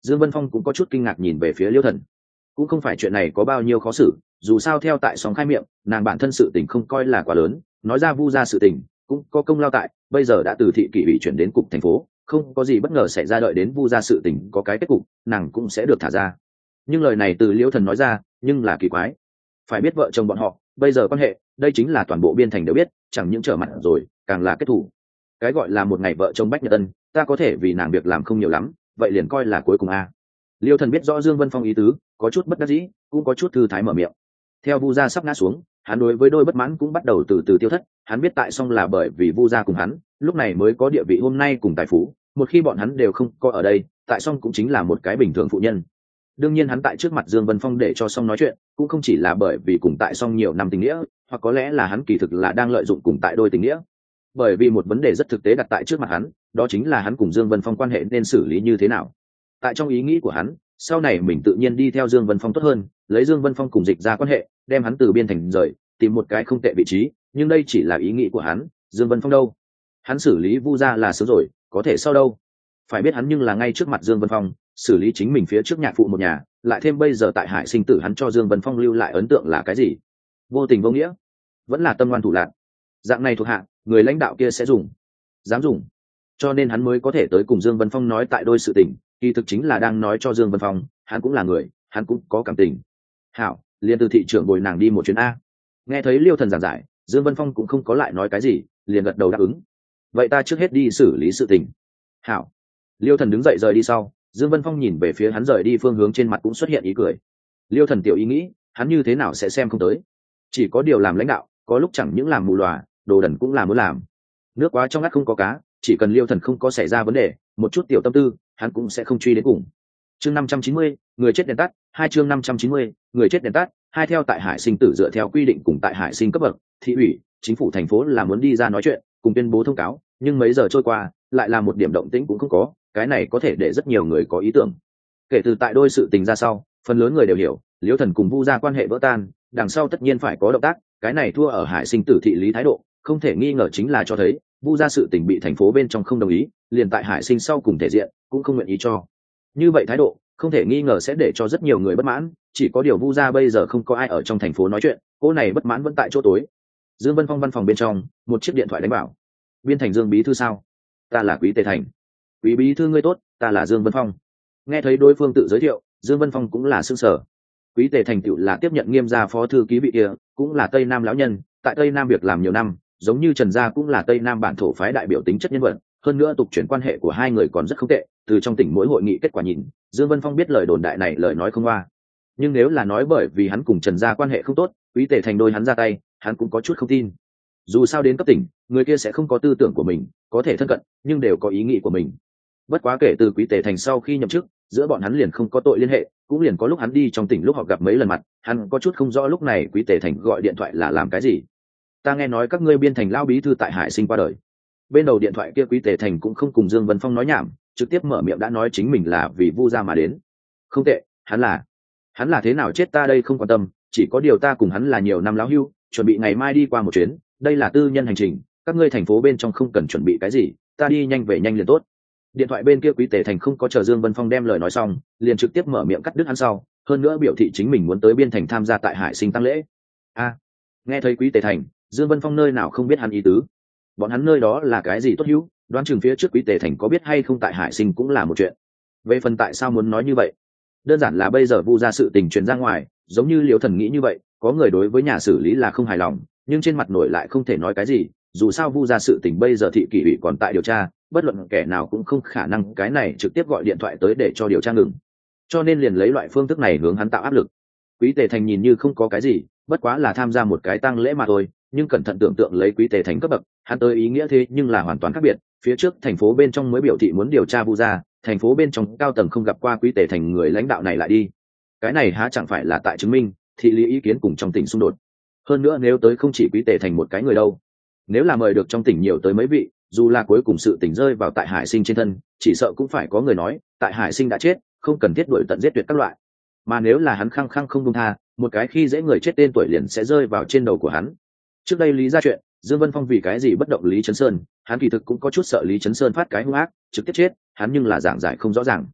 Dương Vân Phong cũng có chút kinh ngạc nhìn về phía Liêu Thần. Cũng không phải chuyện này có bao nhiêu khó xử, dù sao theo tại sóng khai miệng, nàng bản thân sự tình không coi là quá lớn, nói ra vu ra sự tình cũng có công lao tại, bây giờ đã từ thị kỷ bị chuyển đến cục thành phố, không có gì bất ngờ xảy ra, đợi đến vu ra sự tình có cái kết cục, nàng cũng sẽ được thả ra. Nhưng lời này từ Liêu Thần nói ra, nhưng là kỳ quái. Phải biết vợ chồng bọn họ bây giờ quan hệ, đây chính là toàn bộ biên thành đều biết, chẳng những trở mặt rồi, càng là kết thủ. Cái gọi là một ngày vợ chồng bách nhật tân, ta có thể vì nàng việc làm không nhiều lắm, vậy liền coi là cuối cùng a. Liêu Thần biết rõ Dương Vân Phong ý tứ, có chút bất đắc dĩ, cũng có chút thư thái mở miệng. Theo vu gia sắp ngã xuống, hắn đối với đôi bất mãn cũng bắt đầu từ từ tiêu thất. Hắn biết tại xong là bởi vì vu gia cùng hắn lúc này mới có địa vị hôm nay cùng tài phú, một khi bọn hắn đều không có ở đây, tại xong cũng chính là một cái bình thường phụ nhân. Đương nhiên hắn tại trước mặt Dương Vân Phong để cho xong nói chuyện, cũng không chỉ là bởi vì cùng tại xong nhiều năm tình nghĩa, hoặc có lẽ là hắn kỳ thực là đang lợi dụng cùng tại đôi tình nghĩa. Bởi vì một vấn đề rất thực tế đặt tại trước mặt hắn, đó chính là hắn cùng Dương Vân Phong quan hệ nên xử lý như thế nào. Tại trong ý nghĩ của hắn, sau này mình tự nhiên đi theo Dương Vân Phong tốt hơn, lấy Dương Vân Phong cùng dịch ra quan hệ, đem hắn từ biên thành rời, tìm một cái không tệ vị trí, nhưng đây chỉ là ý nghĩ của hắn. Dương Vân Phong đâu? Hắn xử lý vu gia là sớm rồi, có thể sau đâu? Phải biết hắn nhưng là ngay trước mặt Dương Vân Phong xử lý chính mình phía trước nhạc phụ một nhà, lại thêm bây giờ tại Hải Sinh tử hắn cho Dương Vân Phong lưu lại ấn tượng là cái gì? Vô tình vô nghĩa, vẫn là tâm ngoan thủ lạn. Dạng này thuộc hạ, người lãnh đạo kia sẽ dùng, dám dùng, cho nên hắn mới có thể tới cùng Dương Vân Phong nói tại đôi sự tình, kỳ thực chính là đang nói cho Dương Vân Phong, hắn cũng là người, hắn cũng có cảm tình. Hảo, liền từ thị trưởng bồi nàng đi một chuyến a. Nghe thấy Liêu Thần giảng giải, Dương Vân Phong cũng không có lại nói cái gì, liền gật đầu đáp ứng. Vậy ta trước hết đi xử lý sự tình. Hảo. Liêu Thần đứng dậy rời đi sau, Dương Vân Phong nhìn về phía hắn rời đi phương hướng, trên mặt cũng xuất hiện ý cười. Liêu Thần tiểu ý nghĩ, hắn như thế nào sẽ xem không tới. Chỉ có điều làm lãnh đạo, có lúc chẳng những làm mù lòa, đồ đần cũng là muốn làm. Nước quá trong ngắt không có cá, chỉ cần Liêu Thần không có xảy ra vấn đề, một chút tiểu tâm tư, hắn cũng sẽ không truy đến cùng. Chương năm trăm chín mươi, người chết đèn tắt, hai chương năm trăm chín mươi, người chết đèn tắt, hai theo tại Hải Sinh tử dựa theo quy định cùng tại Hải Sinh cấp bậc, thị ủy, chính phủ thành phố là muốn đi ra nói chuyện, cùng tuyên bố thông cáo, nhưng mấy giờ trôi qua, lại là một điểm động tĩnh cũng không có, cái này có thể để rất nhiều người có ý tưởng. Kể từ tại đôi sự tình ra sau, phần lớn người đều hiểu, Liêu Thần cùng vu gia quan hệ vỡ tan, đằng sau tất nhiên phải có động tác, cái này thua ở Hải Sinh tử thị lý thái độ, không thể nghi ngờ chính là cho thấy vu gia sự tình bị thành phố bên trong không đồng ý, liền tại Hải Sinh sau cùng thể diện cũng không nguyện ý cho. Như vậy thái độ không thể nghi ngờ sẽ để cho rất nhiều người bất mãn, chỉ có điều vu gia bây giờ không có ai ở trong thành phố nói chuyện, cô này bất mãn vẫn tại chỗ tối. Dương Vân Phong văn phòng bên trong, một chiếc điện thoại đánh bảo. Biên thành Dương bí thư sao? Ta là Quý Tề Thành. Quý bí thư ngươi tốt, ta là Dương Vân Phong. Nghe thấy đối phương tự giới thiệu, Dương Vân Phong cũng là sững sờ. Quý Tề Thành tựu là tiếp nhận Nghiêm gia phó thư ký vị kia, cũng là Tây Nam lão nhân, tại Tây Nam việc làm nhiều năm, giống như Trần gia cũng là Tây Nam bản thổ phái đại biểu tính chất nhân vật, hơn nữa tục chuyển quan hệ của hai người còn rất không tệ, từ trong tỉnh mỗi hội nghị kết quả nhìn, Dương Vân Phong biết lời đồn đại này lời nói không qua. Nhưng nếu là nói bởi vì hắn cùng Trần gia quan hệ không tốt, Quý Tề Thành đôi hắn ra tay, hắn cũng có chút không tin. Dù sao đến cấp tỉnh, người kia sẽ không có tư tưởng của mình, có thể thân cận, nhưng đều có ý nghĩ của mình. Bất quá kể từ Quý Tề Thành sau khi nhậm chức, giữa bọn hắn liền không có tội liên hệ, cũng liền có lúc hắn đi trong tỉnh lúc họ gặp mấy lần mặt, hắn có chút không rõ lúc này Quý Tề Thành gọi điện thoại là làm cái gì. Ta nghe nói các ngươi biên thành lao bí thư tại Hải Sinh qua đời. Bên đầu điện thoại kia Quý Tề Thành cũng không cùng Dương Vân Phong nói nhảm, trực tiếp mở miệng đã nói chính mình là vì vu gia mà đến. Không tệ, hắn là hắn là thế nào chết ta đây không quan tâm, chỉ có điều ta cùng hắn là nhiều năm lão hưu, chuẩn bị ngày mai đi qua một chuyến, đây là tư nhân hành trình, các ngươi thành phố bên trong không cần chuẩn bị cái gì, ta đi nhanh về nhanh liền tốt. Điện thoại bên kia Quý Tề Thành không có chờ Dương Vân Phong đem lời nói xong, liền trực tiếp mở miệng cắt đứt hắn sau, hơn nữa biểu thị chính mình muốn tới biên thành tham gia tại Hải Sinh tăng lễ. A, à, nghe thấy Quý Tề Thành, Dương Vân Phong nơi nào không biết hắn ý tứ. Bọn hắn nơi đó là cái gì tốt hữu, đoán chừng phía trước Quý Tề Thành có biết hay không tại Hải Sinh cũng là một chuyện. Về phần tại sao muốn nói như vậy, đơn giản là bây giờ vu gia sự tình truyền ra ngoài, giống như Liêu Thần nghĩ như vậy, có người đối với nhà xử lý là không hài lòng, nhưng trên mặt nổi lại không thể nói cái gì, dù sao vu gia sự tình bây giờ thị kỷ ủy còn tại điều tra, bất luận kẻ nào cũng không khả năng cái này trực tiếp gọi điện thoại tới để cho điều tra ngừng, cho nên liền lấy loại phương thức này hướng hắn tạo áp lực. Quý Tề Thành nhìn như không có cái gì, bất quá là tham gia một cái tang lễ mà thôi, nhưng cẩn thận tưởng tượng lấy Quý Tề Thành cấp bậc, hắn tới ý nghĩa thế nhưng là hoàn toàn khác biệt. Phía trước thành phố bên trong mới biểu thị muốn điều tra vu gia, thành phố bên trong cao tầng không gặp qua Quý Tề Thành người lãnh đạo này lại đi, cái này há chẳng phải là tại chứng minh thị lý ý kiến cùng trong tỉnh xung đột. Hơn nữa nếu tới không chỉ Quý Tề Thành một cái người đâu, nếu là mời được trong tỉnh nhiều tới mấy vị, dù là cuối cùng sự tỉnh rơi vào tại Hải Sinh trên thân, chỉ sợ cũng phải có người nói tại Hải Sinh đã chết, không cần thiết đuổi tận giết tuyệt các loại. Mà nếu là hắn khăng khăng không buông tha, một cái khi dễ người chết tên tuổi liền sẽ rơi vào trên đầu của hắn. Trước đây Lý ra chuyện, Dương Vân Phong vì cái gì bất động Lý Chấn Sơn, hắn kỳ thực cũng có chút sợ Lý Chấn Sơn phát cái hung ác trực tiếp chết, hắn nhưng là giảng giải không rõ ràng.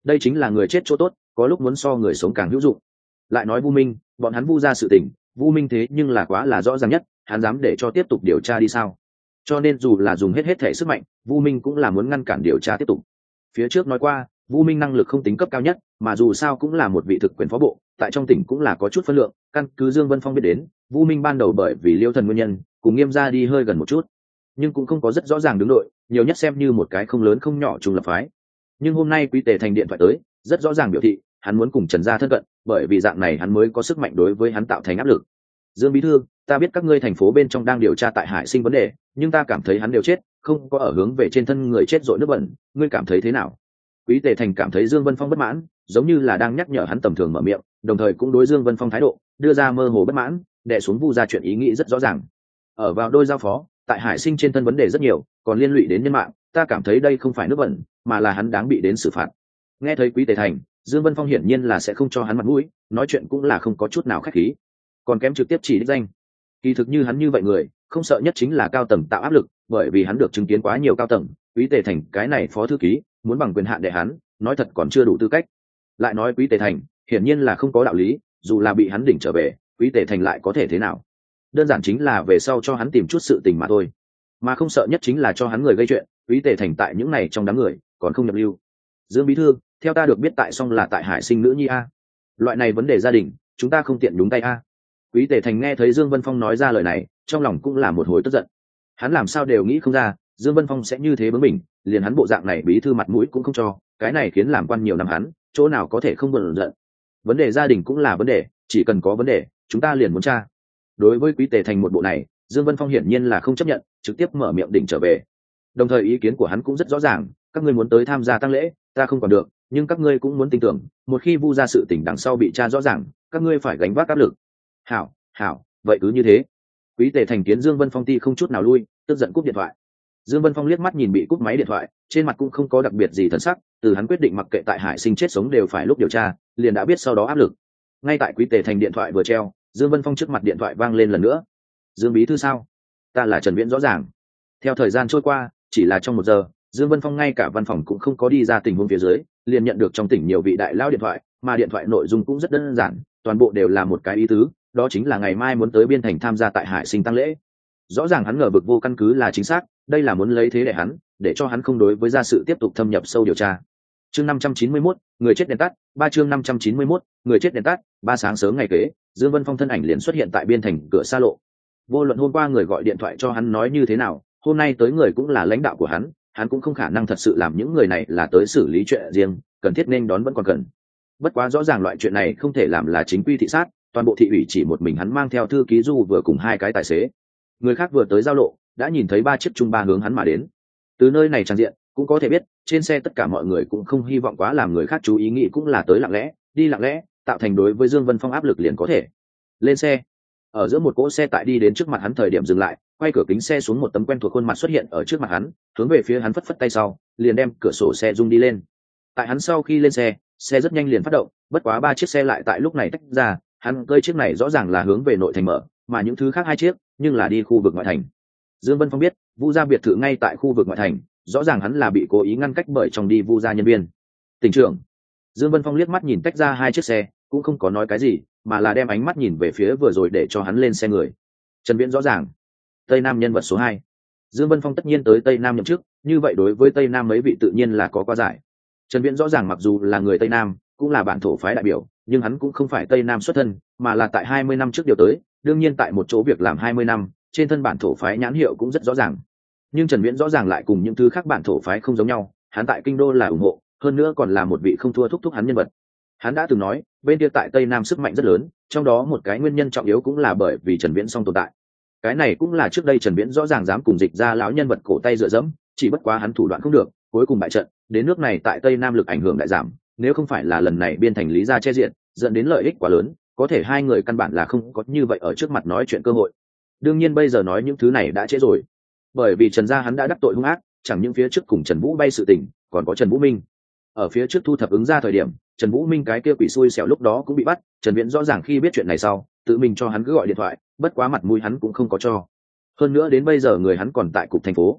đây chính là người chết chỗ tốt, có lúc muốn so người sống càng hữu dụng. Lại nói Vu Minh, bọn hắn Vu ra sự tình, Vu Minh thế nhưng là quá là rõ ràng nhất, hắn dám để cho tiếp tục điều tra đi sao? Cho nên dù là dùng hết hết thể sức mạnh, Vu Minh cũng là muốn ngăn cản điều tra tiếp tục. Phía trước nói qua, Vu Minh năng lực không tính cấp cao nhất, mà dù sao cũng là một vị thực quyền phó bộ, tại trong tỉnh cũng là có chút phân lượng. Căn cứ Dương Vân Phong biết đến, Vu Minh ban đầu bởi vì Liêu Thần nguyên nhân, cùng Nghiêm gia đi hơi gần một chút, nhưng cũng không có rất rõ ràng đứng đội, nhiều nhất xem như một cái không lớn không nhỏ trùng lập phái. Nhưng hôm nay Quý Tề Thành điện thoại tới, rất rõ ràng biểu thị hắn muốn cùng Trần gia thân cận, bởi vì dạng này hắn mới có sức mạnh đối với hắn tạo thành áp lực. Dương bí thư, ta biết các ngươi thành phố bên trong đang điều tra tại Hải Sinh vấn đề, nhưng ta cảm thấy hắn đều chết, không có ở hướng về trên thân người chết dội nước bẩn, ngươi cảm thấy thế nào? Quý Tề Thành cảm thấy Dương Vân Phong bất mãn, giống như là đang nhắc nhở hắn tầm thường mở miệng, đồng thời cũng đối Dương Vân Phong thái độ đưa ra mơ hồ bất mãn, đè xuống Vu gia chuyện ý nghĩ rất rõ ràng. Ở vào đôi giao phó, tại Hải Sinh trên thân vấn đề rất nhiều, còn liên lụy đến nhân mạng, ta cảm thấy đây không phải nước bẩn, mà là hắn đáng bị đến xử phạt. Nghe thấy Quý Tề Thành, Dương Vân Phong hiển nhiên là sẽ không cho hắn mặt mũi, nói chuyện cũng là không có chút nào khách khí, còn kém trực tiếp chỉ đích danh. Kỳ thực như hắn như vậy người, không sợ nhất chính là cao tầng tạo áp lực, bởi vì hắn được chứng kiến quá nhiều cao tầng, Quý Tề Thành cái này phó thư ký, muốn bằng quyền hạn để hắn, nói thật còn chưa đủ tư cách. Lại nói Quý Tề Thành, hiển nhiên là không có đạo lý, dù là bị hắn đỉnh trở về, Quý Tề Thành lại có thể thế nào? Đơn giản chính là về sau cho hắn tìm chút sự tình mà thôi. Mà không sợ nhất chính là cho hắn người gây chuyện, Quý Tề Thành tại những này trong đám người, còn không nhập lưu. Dương bí thư, theo ta được biết tại song là tại Hải Sinh nữ nhi a. Loại này vấn đề gia đình, chúng ta không tiện đúng tay a. Quý Tề Thành nghe thấy Dương Vân Phong nói ra lời này, trong lòng cũng là một hồi tức giận. Hắn làm sao đều nghĩ không ra, Dương Vân Phong sẽ như thế bướng bỉnh, liền hắn bộ dạng này bí thư mặt mũi cũng không cho, cái này khiến làm quan nhiều năm hắn, chỗ nào có thể không bận giận. Vấn đề gia đình cũng là vấn đề, chỉ cần có vấn đề, chúng ta liền muốn tra. Đối với Quý Tề Thành một bộ này, Dương Vân Phong hiển nhiên là không chấp nhận, trực tiếp mở miệng đỉnh trở về. Đồng thời ý kiến của hắn cũng rất rõ ràng, các ngươi muốn tới tham gia tang lễ, ta không còn được, nhưng các ngươi cũng muốn tin tưởng, một khi Vu ra sự tình đằng sau bị tra rõ ràng, các ngươi phải gánh vác áp lực. Hảo, hảo, vậy cứ như thế. Quý Tề Thành kiến Dương Vân Phong ti không chút nào lui, tức giận cúp điện thoại. Dương Vân Phong liếc mắt nhìn bị cúp máy điện thoại, trên mặt cũng không có đặc biệt gì thần sắc, từ hắn quyết định mặc kệ tại Hải Sinh chết sống đều phải lúc điều tra, liền đã biết sau đó áp lực. Ngay tại Quý Tề Thành điện thoại vừa treo, Dương Vân Phong trước mặt điện thoại vang lên lần nữa. Dương bí thư sao? Ta là Trần Viễn rõ ràng. Theo thời gian trôi qua, chỉ là trong một giờ, Dương Vân Phong ngay cả văn phòng cũng không có đi ra tình huống phía dưới, liền nhận được trong tỉnh nhiều vị đại lao điện thoại, mà điện thoại nội dung cũng rất đơn giản, toàn bộ đều là một cái ý tứ, đó chính là ngày mai muốn tới Biên Thành tham gia tại Hải Sinh tang lễ. Rõ ràng hắn ngờ vực vô căn cứ là chính xác, đây là muốn lấy thế để hắn, để cho hắn không đối với gia sự tiếp tục thâm nhập sâu điều tra. Chương năm trăm chín mươi mốt, người chết đèn tắt, ba chương năm trăm chín mươi mốt, người chết đèn tắt, ba sáng sớm ngày kế, Dương Vân Phong thân ảnh liền xuất hiện tại Biên Thành cửa xa lộ. Vô luận hôm qua người gọi điện thoại cho hắn nói như thế nào, hôm nay tới người cũng là lãnh đạo của hắn, hắn cũng không khả năng thật sự làm những người này là tới xử lý chuyện riêng, cần thiết nên đón vẫn còn cần. Bất quá rõ ràng loại chuyện này không thể làm là chính quy thị sát, toàn bộ thị ủy chỉ một mình hắn mang theo thư ký Du vừa cùng hai cái tài xế. Người khác vừa tới giao lộ, đã nhìn thấy ba chiếc trung ba hướng hắn mà đến. Từ nơi này tràn diện, cũng có thể biết, trên xe tất cả mọi người cũng không hy vọng quá làm người khác chú ý nghĩ cũng là tới lặng lẽ, đi lặng lẽ, tạo thành đối với Dương Vân Phong áp lực liền có thể. Lên xe. Ở giữa một cỗ xe tại đi đến trước mặt hắn thời điểm dừng lại, quay cửa kính xe xuống, một tấm quen thuộc khuôn mặt xuất hiện ở trước mặt hắn, hướng về phía hắn phất phất tay sau, liền đem cửa sổ xe rung đi lên. Tại hắn sau khi lên xe, xe rất nhanh liền phát động, bất quá ba chiếc xe lại tại lúc này tách ra, hắn cơi chiếc này rõ ràng là hướng về nội thành mở, mà những thứ khác hai chiếc nhưng là đi khu vực ngoại thành. Dương Vân Phong biết, Vu gia biệt thự ngay tại khu vực ngoại thành, rõ ràng hắn là bị cố ý ngăn cách bởi trong đi Vu gia nhân viên. Tỉnh trưởng. Dương Vân Phong liếc mắt nhìn tách ra hai chiếc xe, cũng không có nói cái gì, mà là đem ánh mắt nhìn về phía vừa rồi để cho hắn lên xe người. Trần Viễn rõ ràng. Tây Nam nhân vật số hai. Dương Vân Phong tất nhiên tới Tây Nam nhậm chức, như vậy đối với Tây Nam mấy vị tự nhiên là có qua giải. Trần Viễn rõ ràng mặc dù là người Tây Nam, cũng là bản thổ phái đại biểu, nhưng hắn cũng không phải Tây Nam xuất thân, mà là tại hai mươi năm trước điều tới, đương nhiên tại một chỗ việc làm hai mươi năm, trên thân bản thổ phái nhãn hiệu cũng rất rõ ràng. Nhưng Trần Viễn rõ ràng lại cùng những thứ khác bản thổ phái không giống nhau, hắn tại kinh đô là ủng hộ, hơn nữa còn là một vị không thua thúc thúc hắn nhân vật. Hắn đã từng nói, bên kia tại Tây Nam sức mạnh rất lớn, trong đó một cái nguyên nhân trọng yếu cũng là bởi vì Trần Viễn song tồn tại. Cái này cũng là trước đây Trần Viễn rõ ràng dám cùng Dịch ra lão nhân vật cổ tay dựa dẫm, chỉ bất quá hắn thủ đoạn không được, cuối cùng bại trận, đến nước này tại Tây Nam lực ảnh hưởng đại giảm, nếu không phải là lần này Biên Thành lý gia che diện, dẫn đến lợi ích quá lớn, có thể hai người căn bản là không có như vậy ở trước mặt nói chuyện cơ hội. Đương nhiên bây giờ nói những thứ này đã trễ rồi, bởi vì Trần gia hắn đã đắc tội hung ác, chẳng những phía trước cùng Trần Vũ bay sự tình, còn có Trần Vũ Minh. Ở phía trước thu thập ứng ra thời điểm, Trần Vũ Minh cái kia quỷ xui xẻo lúc đó cũng bị bắt, Trần Viễn rõ ràng khi biết chuyện này sau, tự mình cho hắn cứ gọi điện thoại, bất quá mặt mũi hắn cũng không có cho. Hơn nữa đến bây giờ người hắn còn tại cục thành phố.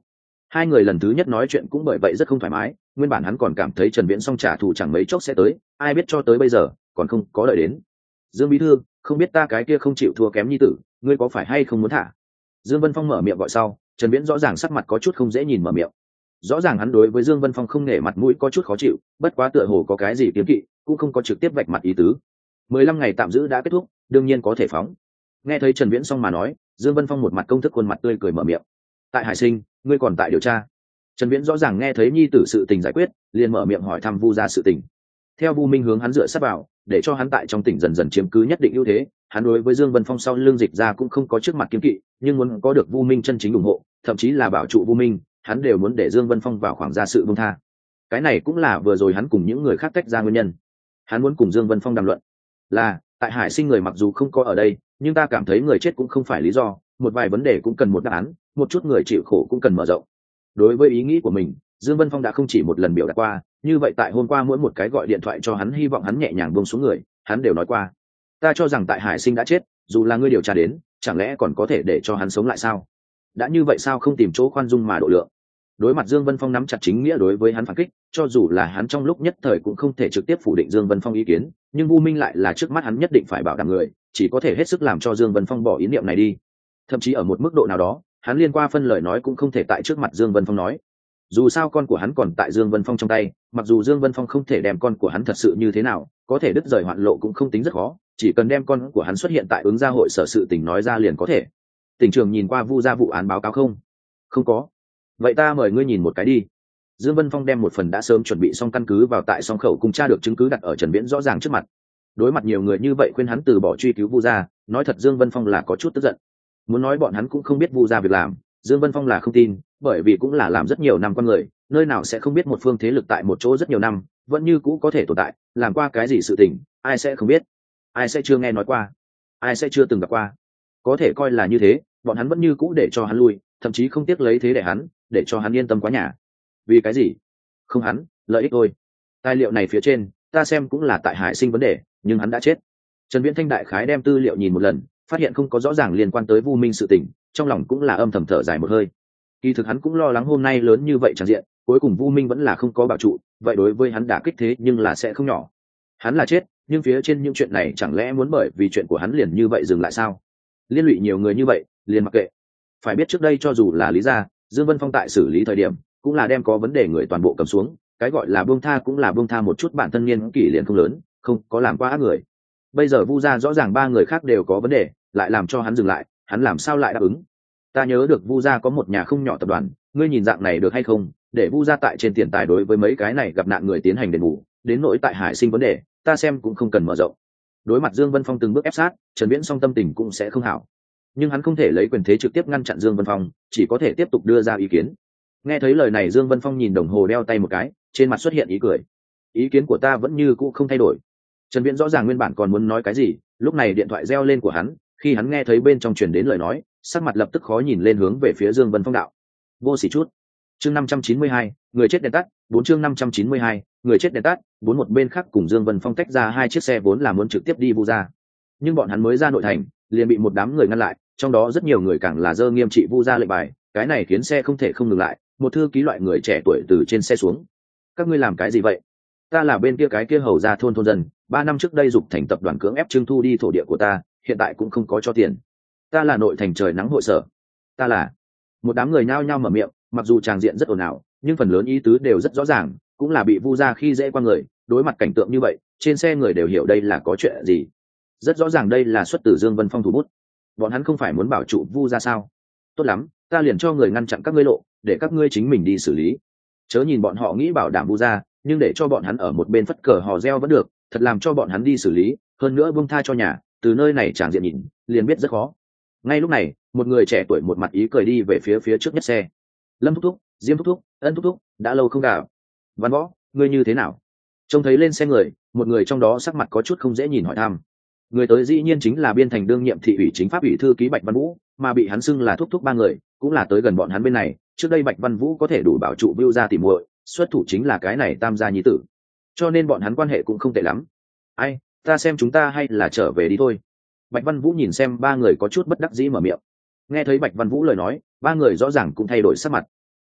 Hai người lần thứ nhất nói chuyện cũng bởi vậy rất không thoải mái, nguyên bản hắn còn cảm thấy Trần Viễn xong trả thù chẳng mấy chốc sẽ tới, ai biết cho tới bây giờ còn không có đợi đến. Dương bí thư, không biết ta cái kia không chịu thua kém nhi tử, ngươi có phải hay không muốn thả? Dương Vân Phong mở miệng gọi sau, Trần Viễn rõ ràng sắc mặt có chút không dễ nhìn mở miệng. Rõ ràng hắn đối với Dương Vân Phong không nể mặt mũi có chút khó chịu, bất quá tựa hồ có cái gì kiếm kỵ, cũng không có trực tiếp vạch mặt ý tứ. Mười lăm ngày tạm giữ đã kết thúc, đương nhiên có thể phóng. Nghe thấy Trần Viễn xong mà nói, Dương Vân Phong một mặt công thức khuôn mặt tươi cười mở miệng. Tại Hải Sinh, ngươi còn tại điều tra? Trần Viễn rõ ràng nghe thấy nhi tử sự tình giải quyết, liền mở miệng hỏi thăm Vu gia sự tình. Theo Vu Minh hướng hắn dựa sát vào, để cho hắn tại trong tỉnh dần dần chiếm cứ nhất định ưu thế, hắn đối với Dương Vân Phong sau lưng dịch ra cũng không có trước mặt kiêng kỵ, nhưng muốn có được Vu Minh chân chính ủng hộ, thậm chí là bảo trụ Vu Minh, hắn đều muốn để Dương Vân Phong vào khoảng gia sự buông tha. Cái này cũng là vừa rồi hắn cùng những người khác tách ra nguyên nhân. Hắn muốn cùng Dương Vân Phong đàm luận, là tại Hải Sinh người mặc dù không có ở đây, nhưng ta cảm thấy người chết cũng không phải lý do, một vài vấn đề cũng cần một đáp án, một chút người chịu khổ cũng cần mở rộng. Đối với ý nghĩ của mình, Dương Vân Phong đã không chỉ một lần biểu đạt qua, như vậy tại hôm qua mỗi một cái gọi điện thoại cho hắn hy vọng hắn nhẹ nhàng buông xuống người, hắn đều nói qua. Ta cho rằng tại Hải Sinh đã chết, dù là ngươi điều tra đến, chẳng lẽ còn có thể để cho hắn sống lại sao? Đã như vậy sao không tìm chỗ khoan dung mà độ lượng? Đối mặt Dương Vân Phong nắm chặt chính nghĩa đối với hắn phản kích, cho dù là hắn trong lúc nhất thời cũng không thể trực tiếp phủ định Dương Vân Phong ý kiến, nhưng Vu Minh lại là trước mắt hắn nhất định phải bảo đảm người, chỉ có thể hết sức làm cho Dương Vân Phong bỏ ý niệm này đi. Thậm chí ở một mức độ nào đó, hắn liên qua phân lời nói cũng không thể tại trước mặt Dương Vân Phong nói. Dù sao con của hắn còn tại Dương Vân Phong trong tay, mặc dù Dương Vân Phong không thể đem con của hắn thật sự như thế nào, có thể đứt rời hoạn lộ cũng không tính rất khó, chỉ cần đem con của hắn xuất hiện tại ứng gia hội sở sự tình nói ra liền có thể. Tỉnh trưởng nhìn qua Vu gia vụ án báo cáo không? Không có. Vậy ta mời ngươi nhìn một cái đi. Dương Vân Phong đem một phần đã sớm chuẩn bị xong căn cứ vào tại song khẩu cùng tra được chứng cứ đặt ở Trần Viễn rõ ràng trước mặt. Đối mặt nhiều người như vậy khuyên hắn từ bỏ truy cứu Vu gia, nói thật Dương Vân Phong là có chút tức giận. Muốn nói bọn hắn cũng không biết Vu gia việc làm, Dương Vân Phong là không tin, bởi vì cũng là làm rất nhiều năm con người, nơi nào sẽ không biết một phương thế lực tại một chỗ rất nhiều năm, vẫn như cũ có thể tồn tại, làm qua cái gì sự tình, ai sẽ không biết, ai sẽ chưa nghe nói qua, ai sẽ chưa từng gặp qua. Có thể coi là như thế, bọn hắn vẫn như cũ để cho hắn lui, thậm chí không tiếc lấy thế để hắn, để cho hắn yên tâm quá nhà. Vì cái gì? Không hắn, lợi ích thôi. Tài liệu này phía trên, ta xem cũng là tại Hải Sinh vấn đề, nhưng hắn đã chết. Trần Viễn Thanh đại khái đem tư liệu nhìn một lần, phát hiện không có rõ ràng liên quan tới Vu Minh sự tình, trong lòng cũng là âm thầm thở dài một hơi. Kỳ thực hắn cũng lo lắng hôm nay lớn như vậy chẳng diện, cuối cùng Vu Minh vẫn là không có bảo trụ, vậy đối với hắn đả kích thế nhưng là sẽ không nhỏ. Hắn là chết, nhưng phía trên những chuyện này chẳng lẽ muốn bởi vì chuyện của hắn liền như vậy dừng lại sao? Liên lụy nhiều người như vậy, liền mặc kệ. Phải biết trước đây cho dù là Lý gia, Dương Vân Phong tại xử lý thời điểm, cũng là đem có vấn đề người toàn bộ cầm xuống, cái gọi là buông tha cũng là buông tha một chút bản thân niên kỷ liền không lớn, không có làm quá ác người. Bây giờ Vu gia rõ ràng ba người khác đều có vấn đề, lại làm cho hắn dừng lại, hắn làm sao lại đáp ứng? Ta nhớ được Vu gia có một nhà không nhỏ tập đoàn, ngươi nhìn dạng này được hay không, để Vu gia tại trên tiền tài đối với mấy cái này gặp nạn người tiến hành đền bù, đến nỗi tại Hải Sinh vấn đề, ta xem cũng không cần mở rộng. Đối mặt Dương Vân Phong từng bước ép sát, Trần Viễn song tâm tình cũng sẽ không hảo, nhưng hắn không thể lấy quyền thế trực tiếp ngăn chặn Dương Vân Phong, chỉ có thể tiếp tục đưa ra ý kiến. Nghe thấy lời này Dương Vân Phong nhìn đồng hồ đeo tay một cái, trên mặt xuất hiện ý cười. Ý kiến của ta vẫn như cũ không thay đổi. Trần Viễn rõ ràng nguyên bản còn muốn nói cái gì, lúc này điện thoại reo lên của hắn, khi hắn nghe thấy bên trong truyền đến lời nói, sắc mặt lập tức khó nhìn lên hướng về phía Dương Vân Phong đạo. Vô sỉ chút. Chương năm trăm chín mươi hai, người chết đèn tắt, bốn chương năm trăm chín mươi hai, người chết đèn tắt, bốn một bên khác cùng Dương Vân Phong tách ra hai chiếc xe vốn là muốn trực tiếp đi Vu gia. Nhưng bọn hắn mới ra nội thành, liền bị một đám người ngăn lại, trong đó rất nhiều người càng là dơ nghiêm trị Vu gia lệnh bài, cái này khiến xe không thể không ngừng lại, một thư ký loại người trẻ tuổi từ trên xe xuống. Các ngươi làm cái gì vậy? Ta là bên kia cái kia hầu gia thôn thôn dân, ba năm trước đây dục thành tập đoàn cưỡng ép trưng thu đi thổ địa của ta, hiện tại cũng không có cho tiền. Ta là nội thành trời nắng hội sở. Ta là. Một đám người nhao nhao mở miệng, mặc dù tràng diện rất ồn ào, nhưng phần lớn ý tứ đều rất rõ ràng, cũng là bị Vu gia khi dễ qua người, đối mặt cảnh tượng như vậy, trên xe người đều hiểu đây là có chuyện gì. Rất rõ ràng đây là xuất từ Dương Vân Phong thủ bút. Bọn hắn không phải muốn bảo trụ Vu gia sao? Tốt lắm, ta liền cho người ngăn chặn các ngươi lộ, để các ngươi chính mình đi xử lý. Chớ nhìn bọn họ nghĩ bảo đảm Vu gia, nhưng để cho bọn hắn ở một bên phất cờ hò reo vẫn được, thật làm cho bọn hắn đi xử lý, hơn nữa buông tha cho nhà, từ nơi này tràng diện nhìn, liền biết rất khó. Ngay lúc này, một người trẻ tuổi một mặt ý cười đi về phía phía trước nhất xe. Lâm thúc thúc, Diêm thúc thúc, Ân thúc thúc, đã lâu không gặp. Văn Võ, ngươi như thế nào? Trông thấy lên xe người, một người trong đó sắc mặt có chút không dễ nhìn hỏi thăm. Người tới dĩ nhiên chính là Biên Thành đương nhiệm thị ủy chính pháp ủy thư ký Bạch Văn Vũ, mà bị hắn xưng là thúc thúc ba người, cũng là tới gần bọn hắn bên này. Trước đây Bạch Văn Vũ có thể đủ bảo trụ Vưu gia tỉ muội, xuất thủ chính là cái này Tam gia nhi tử, cho nên bọn hắn quan hệ cũng không tệ lắm. Ai, ta xem chúng ta hay là trở về đi thôi. Bạch Văn Vũ nhìn xem ba người có chút bất đắc dĩ mở miệng. Nghe thấy Bạch Văn Vũ lời nói, ba người rõ ràng cũng thay đổi sắc mặt.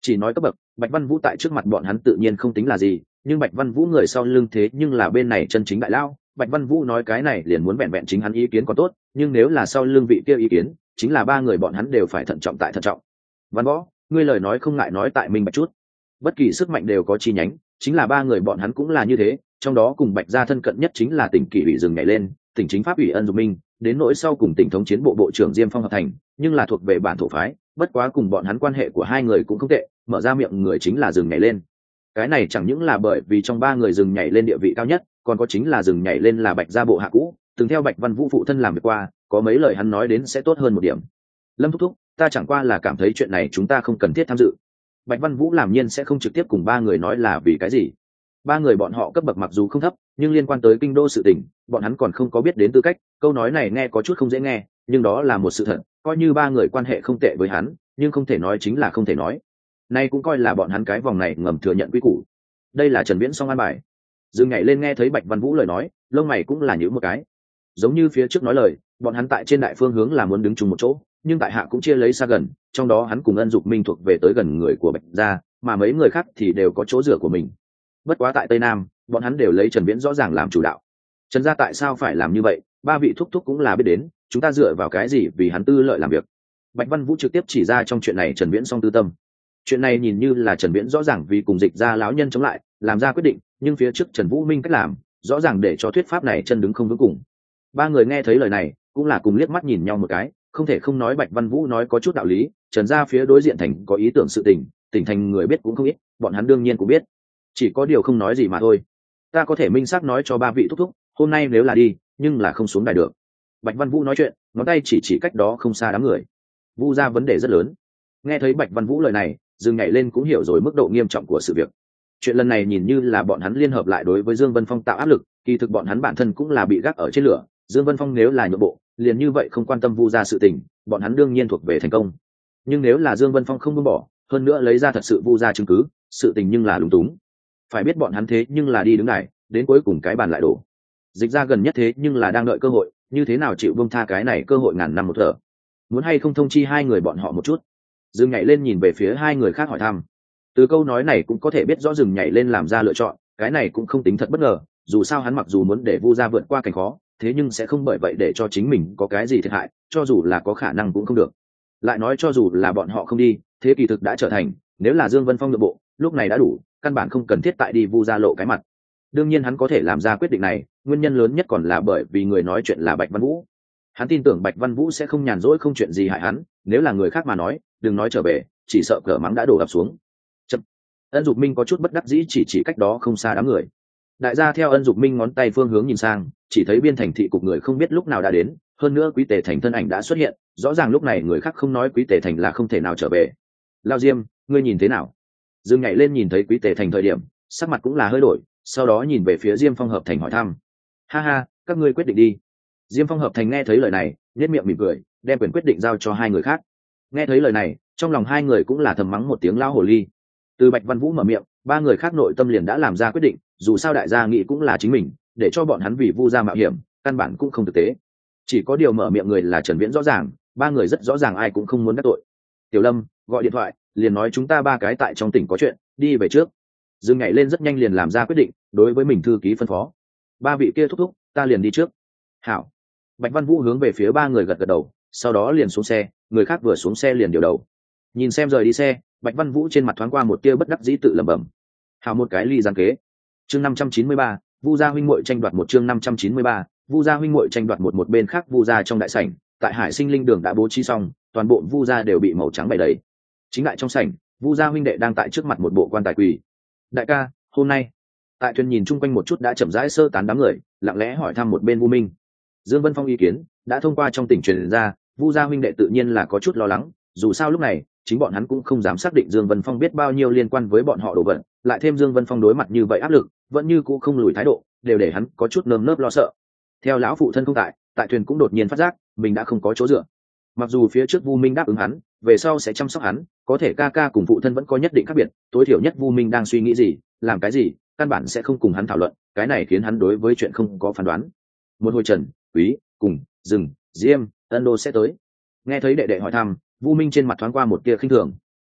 Chỉ nói cấp bậc, Bạch Văn Vũ tại trước mặt bọn hắn tự nhiên không tính là gì, nhưng Bạch Văn Vũ người sau lưng thế nhưng là bên này chân chính đại lao. Bạch Văn Vũ nói cái này liền muốn vẹn vẹn chính hắn ý kiến có tốt, nhưng nếu là sau lưng vị kia ý kiến, chính là ba người bọn hắn đều phải thận trọng tại thận trọng. Văn Võ, ngươi lời nói không ngại nói tại minh bạch chút. Bất kỳ sức mạnh đều có chi nhánh, chính là ba người bọn hắn cũng là như thế, trong đó cùng Bạch gia thân cận nhất chính là tỉnh kỷ ủy dừng nhảy lên, tỉnh chính pháp ủy Ân Dục Minh, đến nỗi sau cùng tỉnh thống chiến bộ bộ trưởng Diêm Phong hợp thành, nhưng là thuộc về bản thổ phái, bất quá cùng bọn hắn quan hệ của hai người cũng không tệ, mở ra miệng người chính là dừng nhảy lên. Cái này chẳng những là bởi vì trong ba người dừng nhảy lên địa vị cao nhất, còn có chính là dừng nhảy lên là Bạch gia bộ hạ cũ, từng theo Bạch Văn Vũ phụ thân làm việc qua, có mấy lời hắn nói đến sẽ tốt hơn một điểm. Lâm thúc thúc, ta chẳng qua là cảm thấy chuyện này chúng ta không cần thiết tham dự. Bạch Văn Vũ làm nhiên sẽ không trực tiếp cùng ba người nói là vì cái gì. Ba người bọn họ cấp bậc mặc dù không thấp, nhưng liên quan tới kinh đô sự tình, bọn hắn còn không có biết đến tư cách. Câu nói này nghe có chút không dễ nghe, nhưng đó là một sự thật. Coi như ba người quan hệ không tệ với hắn, nhưng không thể nói chính là không thể nói. Nay cũng coi là bọn hắn cái vòng này ngầm thừa nhận quy củ. Đây là Trần Viễn song an bài. Dương nhảy lên nghe thấy Bạch Văn Vũ lời nói, lông mày cũng là nhíu một cái. Giống như phía trước nói lời, bọn hắn tại trên đại phương hướng là muốn đứng chung một chỗ, nhưng tại hạ cũng chia lấy xa gần, trong đó hắn cùng Ân Dục Minh thuộc về tới gần người của Bạch gia, mà mấy người khác thì đều có chỗ dựa của mình. Bất quá tại Tây Nam, bọn hắn đều lấy Trần Viễn rõ ràng làm chủ đạo. Trần gia tại sao phải làm như vậy, ba vị thúc thúc cũng là biết đến, chúng ta dựa vào cái gì vì hắn tư lợi làm việc. Bạch Văn Vũ trực tiếp chỉ ra trong chuyện này Trần Viễn song tư tâm. Chuyện này nhìn như là Trần Viễn rõ ràng vì cùng Dịch gia lão nhân chống lại, làm ra quyết định, nhưng phía trước Trần Vũ Minh cách làm, rõ ràng để cho thuyết pháp này chân đứng không vững cùng. Ba người nghe thấy lời này, cũng là cùng liếc mắt nhìn nhau một cái, không thể không nói Bạch Văn Vũ nói có chút đạo lý. Trần gia phía đối diện thành có ý tưởng sự tình, tỉnh thành người biết cũng không ít, bọn hắn đương nhiên cũng biết, chỉ có điều không nói gì mà thôi. Ta có thể minh xác nói cho ba vị thúc thúc, hôm nay nếu là đi, nhưng là không xuống đài được. Bạch Văn Vũ nói chuyện, ngón tay chỉ chỉ cách đó không xa đám người. Vu gia vấn đề rất lớn. Nghe thấy Bạch Văn Vũ lời này, Dương nhảy lên cũng hiểu rồi mức độ nghiêm trọng của sự việc. Chuyện lần này nhìn như là bọn hắn liên hợp lại đối với Dương Vân Phong tạo áp lực, kỳ thực bọn hắn bản thân cũng là bị gác ở trên lửa. Dương Vân Phong nếu là nhượng bộ, liền như vậy không quan tâm Vu gia sự tình, bọn hắn đương nhiên thuộc về thành công. Nhưng nếu là Dương Vân Phong không buông bỏ, hơn nữa lấy ra thật sự Vu gia chứng cứ, sự tình nhưng là lúng túng. Phải biết bọn hắn thế nhưng là đi đứng này, đến cuối cùng cái bàn lại đổ. Dịch ra gần nhất thế nhưng là đang đợi cơ hội, như thế nào chịu buông tha cái này cơ hội ngàn năm một thở. Muốn hay không thông chi hai người bọn họ một chút. Dương nhảy lên nhìn về phía hai người khác hỏi thăm. Từ câu nói này cũng có thể biết rõ Dương nhảy lên làm ra lựa chọn, cái này cũng không tính thật bất ngờ, dù sao hắn mặc dù muốn để Vu gia vượt qua cảnh khó, thế nhưng sẽ không bởi vậy để cho chính mình có cái gì thiệt hại, cho dù là có khả năng cũng không được. Lại nói cho dù là bọn họ không đi, thế kỳ thực đã trở thành, nếu là Dương Vân Phong nội bộ, lúc này đã đủ, căn bản không cần thiết tại đi Vu gia lộ cái mặt. Đương nhiên hắn có thể làm ra quyết định này, nguyên nhân lớn nhất còn là bởi vì người nói chuyện là Bạch Văn Vũ. Hắn tin tưởng Bạch Văn Vũ sẽ không nhàn rỗi không chuyện gì hại hắn, nếu là người khác mà nói, đừng nói trở về, chỉ sợ cỡ mắng đã đổ ập xuống. Chậm. Ân Dục Minh có chút bất đắc dĩ chỉ chỉ cách đó không xa đám người. Đại gia theo Ân Dục Minh ngón tay phương hướng nhìn sang, chỉ thấy biên thành thị cục người không biết lúc nào đã đến, hơn nữa Quý Tề Thành thân ảnh đã xuất hiện, rõ ràng lúc này người khác không nói Quý Tề Thành là không thể nào trở về. Lao Diêm, ngươi nhìn thế nào? Dương nhảy lên nhìn thấy Quý Tề Thành thời điểm, sắc mặt cũng là hơi đổi, sau đó nhìn về phía Diêm Phong Hợp Thành hỏi thăm. Ha ha, các ngươi quyết định đi. Diêm Phong Hợp Thành nghe thấy lời này, nhếch miệng mỉm cười, đem quyền quyết định giao cho hai người khác. Nghe thấy lời này, trong lòng hai người cũng là thầm mắng một tiếng lao hồ ly. Từ Bạch Văn Vũ mở miệng, ba người khác nội tâm liền đã làm ra quyết định, dù sao đại gia nghĩ cũng là chính mình, để cho bọn hắn vì Vu gia mạo hiểm, căn bản cũng không thực tế. Chỉ có điều mở miệng người là Trần Viễn rõ ràng, ba người rất rõ ràng ai cũng không muốn đắc tội. Tiểu Lâm gọi điện thoại, liền nói chúng ta ba cái tại trong tỉnh có chuyện, đi về trước. Dương nhảy lên rất nhanh liền làm ra quyết định, đối với mình thư ký phân phó. Ba vị kia thúc thúc, ta liền đi trước. Hảo. Bạch Văn Vũ hướng về phía ba người gật gật đầu, sau đó liền xuống xe, người khác vừa xuống xe liền điều đầu. Nhìn xem rời đi xe, Bạch Văn Vũ trên mặt thoáng qua một tia bất đắc dĩ tự lẩm bẩm. Hảo một cái ly gián kế. Chương năm trăm chín mươi ba, Vu gia huynh muội tranh đoạt một chương năm trăm chín mươi ba, Vu gia huynh muội tranh đoạt một một bên khác Vu gia trong đại sảnh, tại Hải Sinh Linh Đường đã bố trí xong, toàn bộ Vu gia đều bị màu trắng bày đầy. Chính lại trong sảnh, Vu gia huynh đệ đang tại trước mặt một bộ quan tài quỳ. Đại ca, hôm nay, tại thuyền nhìn chung quanh một chút đã chậm rãi sơ tán đám người, lặng lẽ hỏi thăm một bên Vu Minh. Dương Vân Phong ý kiến đã thông qua trong tỉnh truyền ra, Vu gia huynh đệ tự nhiên là có chút lo lắng, dù sao lúc này chính bọn hắn cũng không dám xác định Dương Vân Phong biết bao nhiêu liên quan với bọn họ đồ vật, lại thêm Dương Vân Phong đối mặt như vậy áp lực, vẫn như cũ không lùi thái độ, đều để hắn có chút nơm nớp lo sợ. Theo lão phụ thân không tại, tại thuyền cũng đột nhiên phát giác mình đã không có chỗ dựa. Mặc dù phía trước Vu Minh đáp ứng hắn, về sau sẽ chăm sóc hắn, có thể ca ca cùng phụ thân vẫn có nhất định khác biệt, tối thiểu nhất Vu Minh đang suy nghĩ gì, làm cái gì, căn bản sẽ không cùng hắn thảo luận, cái này khiến hắn đối với chuyện không có phán đoán. Một hồi Trần, Quý, cùng, Dừng, Diêm, Ân Đô sẽ tới. Nghe thấy đệ đệ hỏi thăm, Vu Minh trên mặt thoáng qua một tia khinh thường.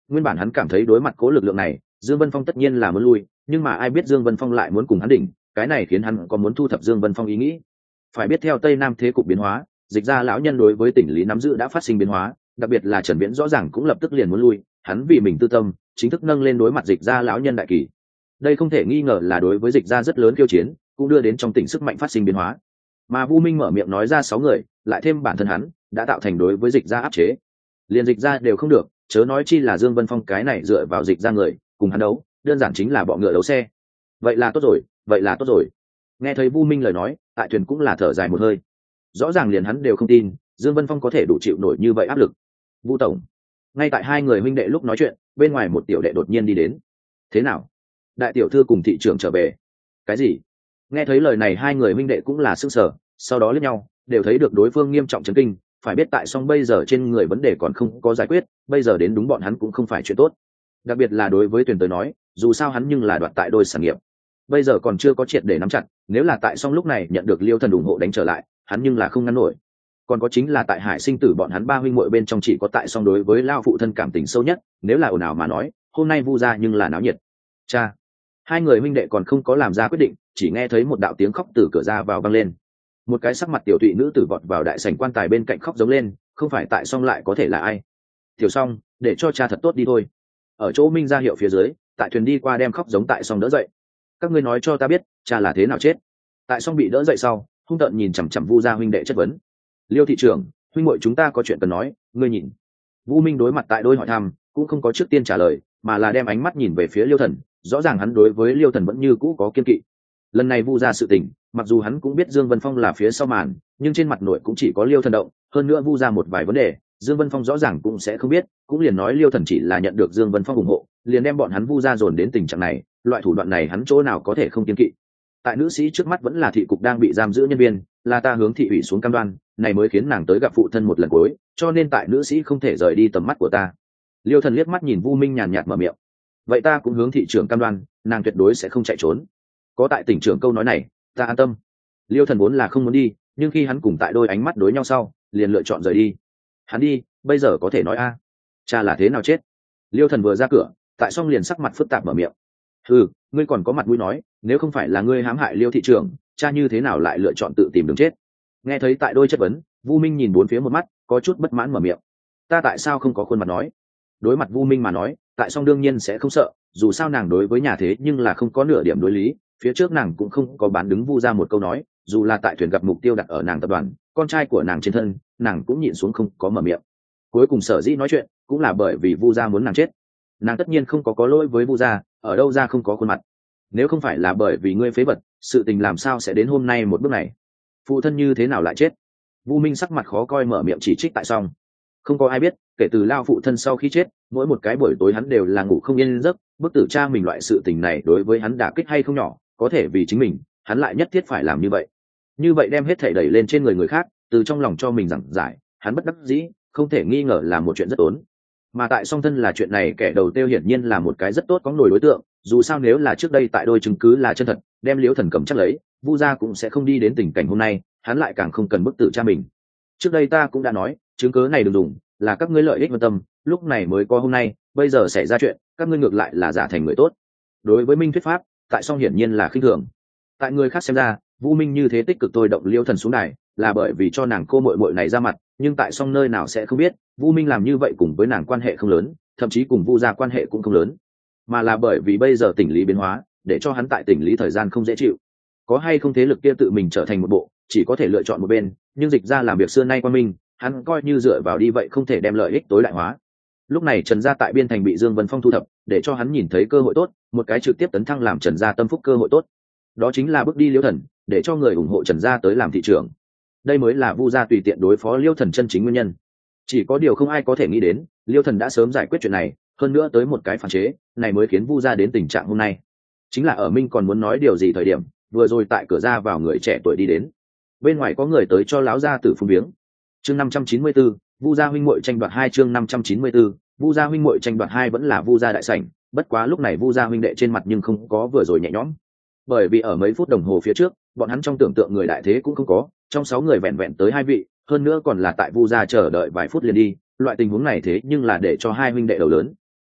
Nguyên bản hắn cảm thấy đối mặt cố lực lượng này, Dương Vân Phong tất nhiên là muốn lui, nhưng mà ai biết Dương Vân Phong lại muốn cùng hắn đỉnh, cái này khiến hắn có muốn thu thập Dương Vân Phong ý nghĩ. Phải biết theo Tây Nam thế cục biến hóa, Dịch gia lão nhân đối với tỉnh lý nắm giữ đã phát sinh biến hóa, đặc biệt là Trần Viễn rõ ràng cũng lập tức liền muốn lui, hắn vì mình tư tâm, chính thức nâng lên đối mặt Dịch gia lão nhân đại kỳ. Đây không thể nghi ngờ là đối với Dịch gia rất lớn khiêu chiến, cũng đưa đến trong tỉnh sức mạnh phát sinh biến hóa. Mà Vu Minh mở miệng nói ra sáu người, lại thêm bản thân hắn, đã tạo thành đối với Dịch gia áp chế. Liên Dịch gia đều không được, chớ nói chi là Dương Vân Phong cái này dựa vào Dịch gia người, cùng hắn đấu, đơn giản chính là bọ ngựa đấu xe. Vậy là tốt rồi, vậy là tốt rồi. Nghe thấy Vu Minh lời nói, tại thuyền cũng là thở dài một hơi. Rõ ràng liền hắn đều không tin Dương Vân Phong có thể đủ chịu nổi như vậy áp lực. Vu tổng. Ngay tại hai người huynh đệ lúc nói chuyện, bên ngoài một tiểu đệ đột nhiên đi đến. Thế nào? Đại tiểu thư cùng thị trưởng trở về. Cái gì? Nghe thấy lời này hai người huynh đệ cũng là sững sờ, sau đó liếc nhau, đều thấy được đối phương nghiêm trọng chấn kinh, phải biết tại song bây giờ trên người vấn đề còn không có giải quyết, bây giờ đến đúng bọn hắn cũng không phải chuyện tốt. Đặc biệt là đối với Tuyền tới nói, dù sao hắn nhưng là đoạt tại đôi sản nghiệp, bây giờ còn chưa có triệt để nắm chặt, nếu là tại song lúc này nhận được Liêu Thần ủng hộ đánh trở lại, hắn nhưng là không ngăn nổi. Còn có chính là tại Hải Sinh Tử bọn hắn ba huynh muội bên trong chỉ có tại song đối với lao phụ thân cảm tình sâu nhất, nếu là ồn ào mà nói, hôm nay Vu gia nhưng là náo nhiệt. Cha, hai người huynh đệ còn không có làm ra quyết định, chỉ nghe thấy một đạo tiếng khóc từ cửa ra vào vang lên. Một cái sắc mặt tiểu tụy nữ tử vọt vào đại sảnh quan tài bên cạnh khóc giống lên, không phải tại song lại có thể là ai? Tiểu Song, để cho cha thật tốt đi thôi. Ở chỗ Minh ra hiệu phía dưới, tại thuyền đi qua đem khóc giống tại song đỡ dậy. Các ngươi nói cho ta biết, cha là thế nào chết? Tại song bị đỡ dậy sau, hung tợn nhìn chằm chằm Vu gia huynh đệ chất vấn. Liêu thị trưởng, huynh muội chúng ta có chuyện cần nói, ngươi nhìn. Vu Minh đối mặt tại đôi hỏi thăm, cũng không có trước tiên trả lời, mà là đem ánh mắt nhìn về phía Liêu Thần, rõ ràng hắn đối với Liêu Thần vẫn như cũ có kiên kỵ. Lần này Vu gia sự tình, mặc dù hắn cũng biết Dương Vân Phong là phía sau màn, nhưng trên mặt nội cũng chỉ có Liêu Thần động, hơn nữa Vu gia một vài vấn đề, Dương Vân Phong rõ ràng cũng sẽ không biết, cũng liền nói Liêu Thần chỉ là nhận được Dương Vân Phong ủng hộ, liền đem bọn hắn Vu gia dồn đến tình trạng này, loại thủ đoạn này hắn chỗ nào có thể không kiên kỵ. Tại nữ sĩ trước mắt vẫn là thị cục đang bị giam giữ nhân viên, là ta hướng thị ủy xuống cam đoan, này mới khiến nàng tới gặp phụ thân một lần cuối, cho nên tại nữ sĩ không thể rời đi tầm mắt của ta. Liêu Thần liếc mắt nhìn Vu Minh nhàn nhạt mở miệng, vậy ta cũng hướng thị trưởng cam đoan, nàng tuyệt đối sẽ không chạy trốn. Có tại tỉnh trưởng câu nói này, ta an tâm. Liêu Thần vốn là không muốn đi, nhưng khi hắn cùng tại đôi ánh mắt đối nhau sau, liền lựa chọn rời đi. Hắn đi, bây giờ có thể nói a, cha là thế nào chết? Liêu Thần vừa ra cửa, tại Song liền sắc mặt phức tạp mở miệng. Ừ, ngươi còn có mặt mũi nói, nếu không phải là ngươi hãm hại Liêu thị trưởng, cha như thế nào lại lựa chọn tự tìm đường chết? Nghe thấy tại đôi chất vấn, Vu Minh nhìn bốn phía một mắt, có chút bất mãn mở miệng. Ta tại sao không có khuôn mặt nói? Đối mặt Vu Minh mà nói, tại Song đương nhiên sẽ không sợ, dù sao nàng đối với nhà thế nhưng là không có nửa điểm đối lý, phía trước nàng cũng không có bán đứng Vu ra một câu nói, dù là tại thuyền gặp mục tiêu đặt ở nàng tập đoàn, con trai của nàng trên thân, nàng cũng nhịn xuống không có mở miệng. Cuối cùng sở dĩ nói chuyện, cũng là bởi vì Vu gia muốn nàng chết. Nàng tất nhiên không có có lỗi với Vu gia, ở đâu ra không có khuôn mặt. Nếu không phải là bởi vì ngươi phế vật, sự tình làm sao sẽ đến hôm nay một bước này? Phụ thân như thế nào lại chết? Vu Minh sắc mặt khó coi mở miệng chỉ trích tại Song. Không có ai biết, kể từ lao phụ thân sau khi chết, mỗi một cái buổi tối hắn đều là ngủ không yên giấc, bức tử cha mình loại sự tình này đối với hắn đả kích hay không nhỏ, có thể vì chính mình, hắn lại nhất thiết phải làm như vậy. Như vậy đem hết thảy đẩy lên trên người người khác, từ trong lòng cho mình giảng giải, hắn bất đắc dĩ, không thể nghi ngờ là một chuyện rất tốn. Mà tại Song thân là chuyện này kẻ đầu tiêu hiển nhiên là một cái rất tốt có nổi đối tượng, dù sao nếu là trước đây tại đôi chứng cứ là chân thật, đem Liễu Thần cầm chắc lấy, Vu gia cũng sẽ không đi đến tình cảnh hôm nay, hắn lại càng không cần bức tử cha mình. Trước đây ta cũng đã nói, chứng cứ này đừng dùng, là các ngươi lợi ích quan tâm, lúc này mới có hôm nay, bây giờ xảy ra chuyện, các ngươi ngược lại là giả thành người tốt. Đối với Minh thuyết pháp, tại Song hiển nhiên là khinh thường. Tại người khác xem ra, Vu Minh như thế tích cực tôi động Liễu Thần xuống đài, là bởi vì cho nàng cô muội muội này ra mặt, nhưng tại Song nơi nào sẽ không biết, Vu Minh làm như vậy cùng với nàng quan hệ không lớn, thậm chí cùng Vu gia quan hệ cũng không lớn, mà là bởi vì bây giờ tỉnh lý biến hóa, để cho hắn tại tỉnh lý thời gian không dễ chịu. Có hay không thế lực kia tự mình trở thành một bộ, chỉ có thể lựa chọn một bên, nhưng Dịch gia làm việc xưa nay quan minh, hắn coi như dựa vào đi vậy không thể đem lợi ích tối đại hóa. Lúc này Trần gia tại biên thành bị Dương Vân Phong thu thập, để cho hắn nhìn thấy cơ hội tốt, một cái trực tiếp tấn thăng làm Trần gia tâm phúc cơ hội tốt. Đó chính là bước đi Liễu Thần, để cho người ủng hộ Trần gia tới làm thị trưởng. Đây mới là Vu gia tùy tiện đối phó Liễu Thần chân chính nguyên nhân. Chỉ có điều không ai có thể nghĩ đến, Liễu Thần đã sớm giải quyết chuyện này, hơn nữa tới một cái phản chế, này mới khiến Vu gia đến tình trạng hôm nay. Chính là ở Minh còn muốn nói điều gì thời điểm, vừa rồi tại cửa ra vào người trẻ tuổi đi đến. Bên ngoài có người tới cho lão gia tử phun viếng. Chương năm trăm chín mươi tư, Vu gia huynh muội tranh đoạt hai chương năm trăm chín mươi tư, Vu gia huynh muội tranh đoạt hai vẫn là Vu gia đại sảnh, bất quá lúc này Vu gia huynh đệ trên mặt nhưng không có vừa rồi nhẹ nhõm. Bởi vì ở mấy phút đồng hồ phía trước, bọn hắn trong tưởng tượng người đại thế cũng không có, trong sáu người vẹn vẹn tới hai vị, hơn nữa còn là tại Vu gia chờ đợi vài phút liền đi, loại tình huống này thế nhưng là để cho hai huynh đệ đầu lớn.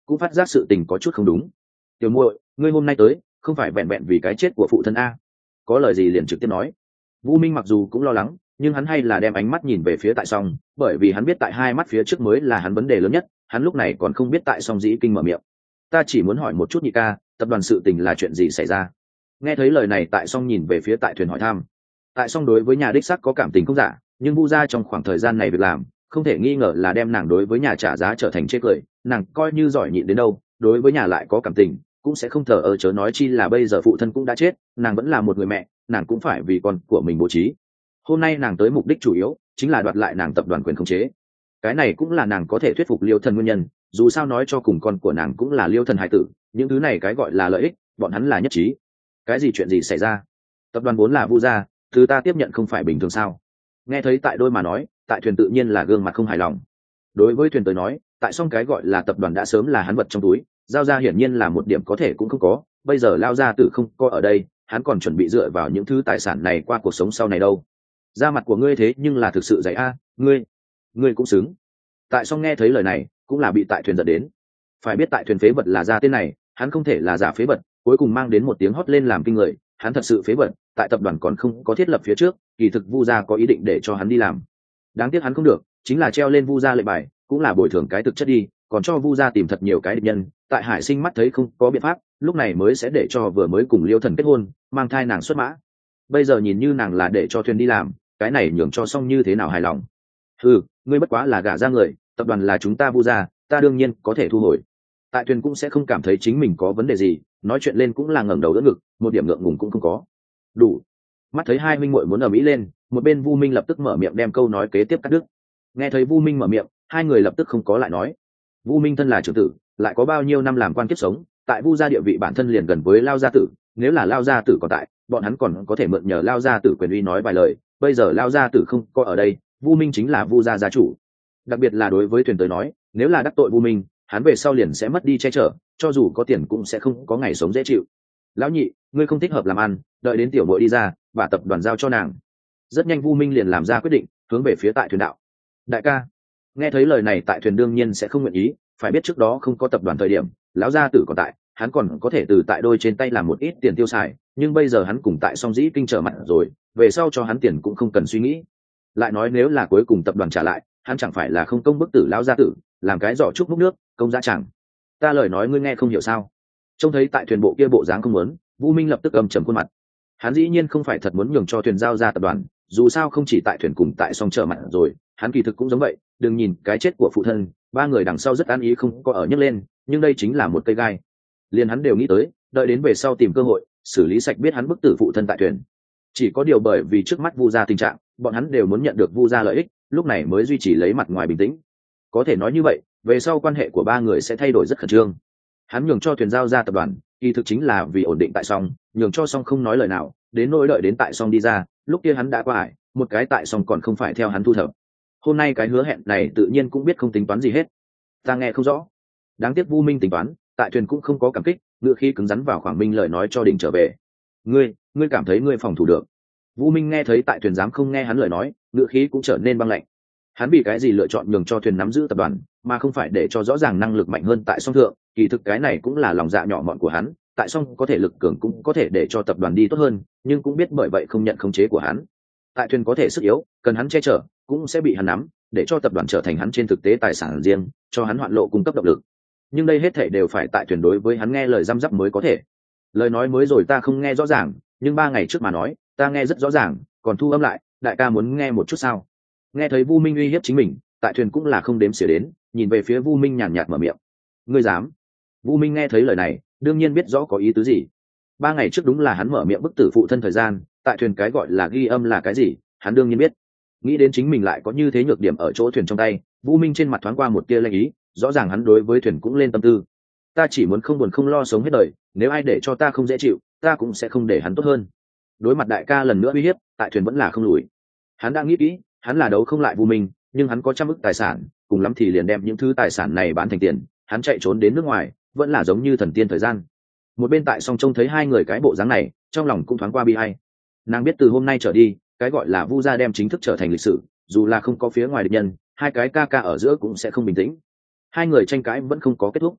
cũng phát giác sự tình có chút không đúng. Tiểu muội, ngươi hôm nay tới không phải vẹn vẹn vì cái chết của phụ thân a? Có lời gì liền trực tiếp nói. Vũ Minh mặc dù cũng lo lắng, nhưng hắn hay là đem ánh mắt nhìn về phía Tại Song, bởi vì hắn biết tại hai mắt phía trước mới là hắn vấn đề lớn nhất. Hắn lúc này còn không biết Tại Song dĩ kinh mở miệng. Ta chỉ muốn hỏi một chút nhị ca, tập đoàn sự tình là chuyện gì xảy ra? Nghe thấy lời này Tại Song nhìn về phía Tại Thuyền hỏi thăm. Tại Song đối với nhà đích sắc có cảm tình không giả, nhưng Vu gia trong khoảng thời gian này việc làm không thể nghi ngờ là đem nàng đối với nhà trả giá trở thành chê cười. Nàng coi như giỏi nhịn đến đâu, đối với nhà lại có cảm tình cũng sẽ không thờ ơ, chớ nói chi là bây giờ phụ thân cũng đã chết, nàng vẫn là một người mẹ, nàng cũng phải vì con của mình bố trí. Hôm nay nàng tới mục đích chủ yếu chính là đoạt lại nàng tập đoàn quyền khống chế, cái này cũng là nàng có thể thuyết phục Liêu Thần nguyên nhân. Dù sao nói cho cùng con của nàng cũng là Liêu Thần hải tử, những thứ này cái gọi là lợi ích bọn hắn là nhất trí. Cái gì chuyện gì xảy ra? Tập đoàn vốn là Vu gia, thứ ta tiếp nhận không phải bình thường sao? Nghe thấy Tại Đôi mà nói, Tại Thuyền tự nhiên là gương mặt không hài lòng. Đối với Thuyền tới nói, Tại Song cái gọi là tập đoàn đã sớm là hắn vật trong túi, giao ra hiển nhiên là một điểm có thể cũng không có. Bây giờ lao gia tử không có ở đây, hắn còn chuẩn bị dựa vào những thứ tài sản này qua cuộc sống sau này đâu. Da mặt của ngươi thế nhưng là thực sự dày a, ngươi ngươi cũng xứng. Tại Song nghe thấy lời này cũng là bị Tại Thuyền giận đến. Phải biết Tại Thuyền phế vật là ra tên này, hắn không thể là giả phế vật, cuối cùng mang đến một tiếng hót lên làm kinh người. Hắn thật sự phế vật, tại tập đoàn còn không có thiết lập phía trước, kỳ thực Vu gia có ý định để cho hắn đi làm. Đáng tiếc hắn không được, chính là treo lên Vu gia lệnh bài, cũng là bồi thường cái thực chất đi, còn cho Vu gia tìm thật nhiều cái địch nhân. Tại Hải Sinh mắt thấy không có biện pháp, lúc này mới sẽ để cho vừa mới cùng Liêu Thần kết hôn, mang thai nàng xuất mã. Bây giờ nhìn như nàng là để cho Thuyền đi làm, cái này nhường cho Song như thế nào hài lòng. Ừ, ngươi bất quá là gả ra người, tập đoàn là chúng ta Vu gia, ta đương nhiên có thể thu hồi. Tại Thuyền cũng sẽ không cảm thấy chính mình có vấn đề gì, nói chuyện lên cũng là ngẩng đầu đỡ ngực, một điểm ngượng ngùng cũng không có. Đủ. Mắt thấy hai minh muội muốn ở mỹ lên, một bên Vu Minh lập tức mở miệng đem câu nói kế tiếp cắt đứt. Nghe thấy Vu Minh mở miệng, hai người lập tức không có lại nói. Vu Minh thân là trưởng tử, lại có bao nhiêu năm làm quan kiếp sống, tại Vu gia địa vị bản thân liền gần với Lao gia tử, nếu là Lao gia tử còn tại, bọn hắn còn có thể mượn nhờ Lao gia tử quyền uy nói vài lời, bây giờ Lao gia tử không có ở đây, Vu Minh chính là Vu gia gia chủ. Đặc biệt là đối với Thuyền tới nói, nếu là đắc tội Vu Minh, hắn về sau liền sẽ mất đi che chở, cho dù có tiền cũng sẽ không có ngày sống dễ chịu. Lão nhị, ngươi không thích hợp làm ăn, đợi đến tiểu muội đi ra, và tập đoàn giao cho nàng. Rất nhanh Vu Minh liền làm ra quyết định, hướng về phía Tại Thuyền đạo. Đại ca. Nghe thấy lời này Tại Thuyền đương nhiên sẽ không nguyện ý, phải biết trước đó không có tập đoàn thời điểm, lão gia tử còn tại, hắn còn có thể từ Tại Đôi trên tay làm một ít tiền tiêu xài, nhưng bây giờ hắn cùng Tại Song dĩ kinh trở mặt rồi, về sau cho hắn tiền cũng không cần suy nghĩ. Lại nói nếu là cuối cùng tập đoàn trả lại, hắn chẳng phải là không công bức tử lão gia tử, làm cái giỏ trúc múc nước, công giá chẳng. Ta lời nói ngươi nghe không hiểu sao? Trông thấy Tại Thuyền bộ kia bộ dáng không muốn, Vu Minh lập tức âm trầm khuôn mặt. Hắn dĩ nhiên không phải thật muốn nhường cho Thuyền giao ra tập đoàn, dù sao không chỉ Tại Thuyền cùng Tại Song trở mặt rồi, hắn kỳ thực cũng giống vậy. Đừng nhìn cái chết của phụ thân, ba người đằng sau rất an ý không có ở nhấc lên, nhưng đây chính là một cây gai. Liền hắn đều nghĩ tới, đợi đến về sau tìm cơ hội xử lý sạch biết hắn bức tử phụ thân Tại Thuyền. Chỉ có điều bởi vì trước mắt Vu gia tình trạng, bọn hắn đều muốn nhận được Vu gia lợi ích, lúc này mới duy trì lấy mặt ngoài bình tĩnh. Có thể nói như vậy, về sau quan hệ của ba người sẽ thay đổi rất khẩn trương. Hắn nhường cho Thuyền giao ra tập đoàn, kỳ thực chính là vì ổn định Tại Song, nhường cho Song không nói lời nào, đến nỗi đợi đến Tại Song đi ra, lúc kia hắn đã qua ải, một cái Tại Song còn không phải theo hắn thu thập. Hôm nay cái hứa hẹn này tự nhiên cũng biết không tính toán gì hết. Ta nghe không rõ. Đáng tiếc Vu Minh tính toán, Tại Thuyền cũng không có cảm kích, ngựa khí cứng rắn vào khoảng minh lời nói cho đỉnh trở về. Ngươi, ngươi cảm thấy ngươi phòng thủ được? Vu Minh nghe thấy Tại Thuyền dám không nghe hắn lời nói, ngựa khí cũng trở nên băng lạnh. Hắn vì cái gì lựa chọn nhường cho Thuyền nắm giữ tập đoàn, mà không phải để cho rõ ràng năng lực mạnh hơn Tại Song thượng? Kỳ thực cái này cũng là lòng dạ nhỏ mọn của hắn. Tại Song có thể lực cường cũng có thể để cho tập đoàn đi tốt hơn, nhưng cũng biết bởi vậy không nhận khống chế của hắn. Tại Thuyền có thể sức yếu, cần hắn che chở, cũng sẽ bị hắn nắm, để cho tập đoàn trở thành hắn trên thực tế tài sản riêng, cho hắn hoạn lộ cung cấp động lực. Nhưng đây hết thảy đều phải Tại Thuyền đối với hắn nghe lời răm rắp mới có thể. Lời nói mới rồi ta không nghe rõ ràng, nhưng ba ngày trước mà nói, ta nghe rất rõ ràng, còn thu âm lại, đại ca muốn nghe một chút sao? Nghe thấy Vu Minh uy hiếp chính mình, Tại Thuyền cũng là không đếm xỉa đến, nhìn về phía Vu Minh nhàn nhạt mở miệng. Ngươi dám? Vu Minh nghe thấy lời này, đương nhiên biết rõ có ý tứ gì. Ba ngày trước đúng là hắn mở miệng bức tử phụ thân thời gian, Tại Thuyền cái gọi là ghi âm là cái gì, hắn đương nhiên biết. Nghĩ đến chính mình lại có như thế nhược điểm ở chỗ Thuyền trong tay, Vu Minh trên mặt thoáng qua một tia lanh ý, rõ ràng hắn đối với Thuyền cũng lên tâm tư. Ta chỉ muốn không buồn không lo sống hết đời, nếu ai để cho ta không dễ chịu, ta cũng sẽ không để hắn tốt hơn. Đối mặt đại ca lần nữa uy hiếp, Tại Thuyền vẫn là không lùi. Hắn đang nghĩ kỹ, hắn là đấu không lại Vu Minh, nhưng hắn có trăm ức tài sản, cùng lắm thì liền đem những thứ tài sản này bán thành tiền, hắn chạy trốn đến nước ngoài, vẫn là giống như thần tiên thời gian. Một bên Tại Song trông thấy hai người cái bộ dáng này, trong lòng cũng thoáng qua bi ai. Nàng biết từ hôm nay trở đi, cái gọi là Vu gia đem chính thức trở thành lịch sử, dù là không có phía ngoài địch nhân, hai cái ca ca ở giữa cũng sẽ không bình tĩnh. Hai người tranh cãi vẫn không có kết thúc.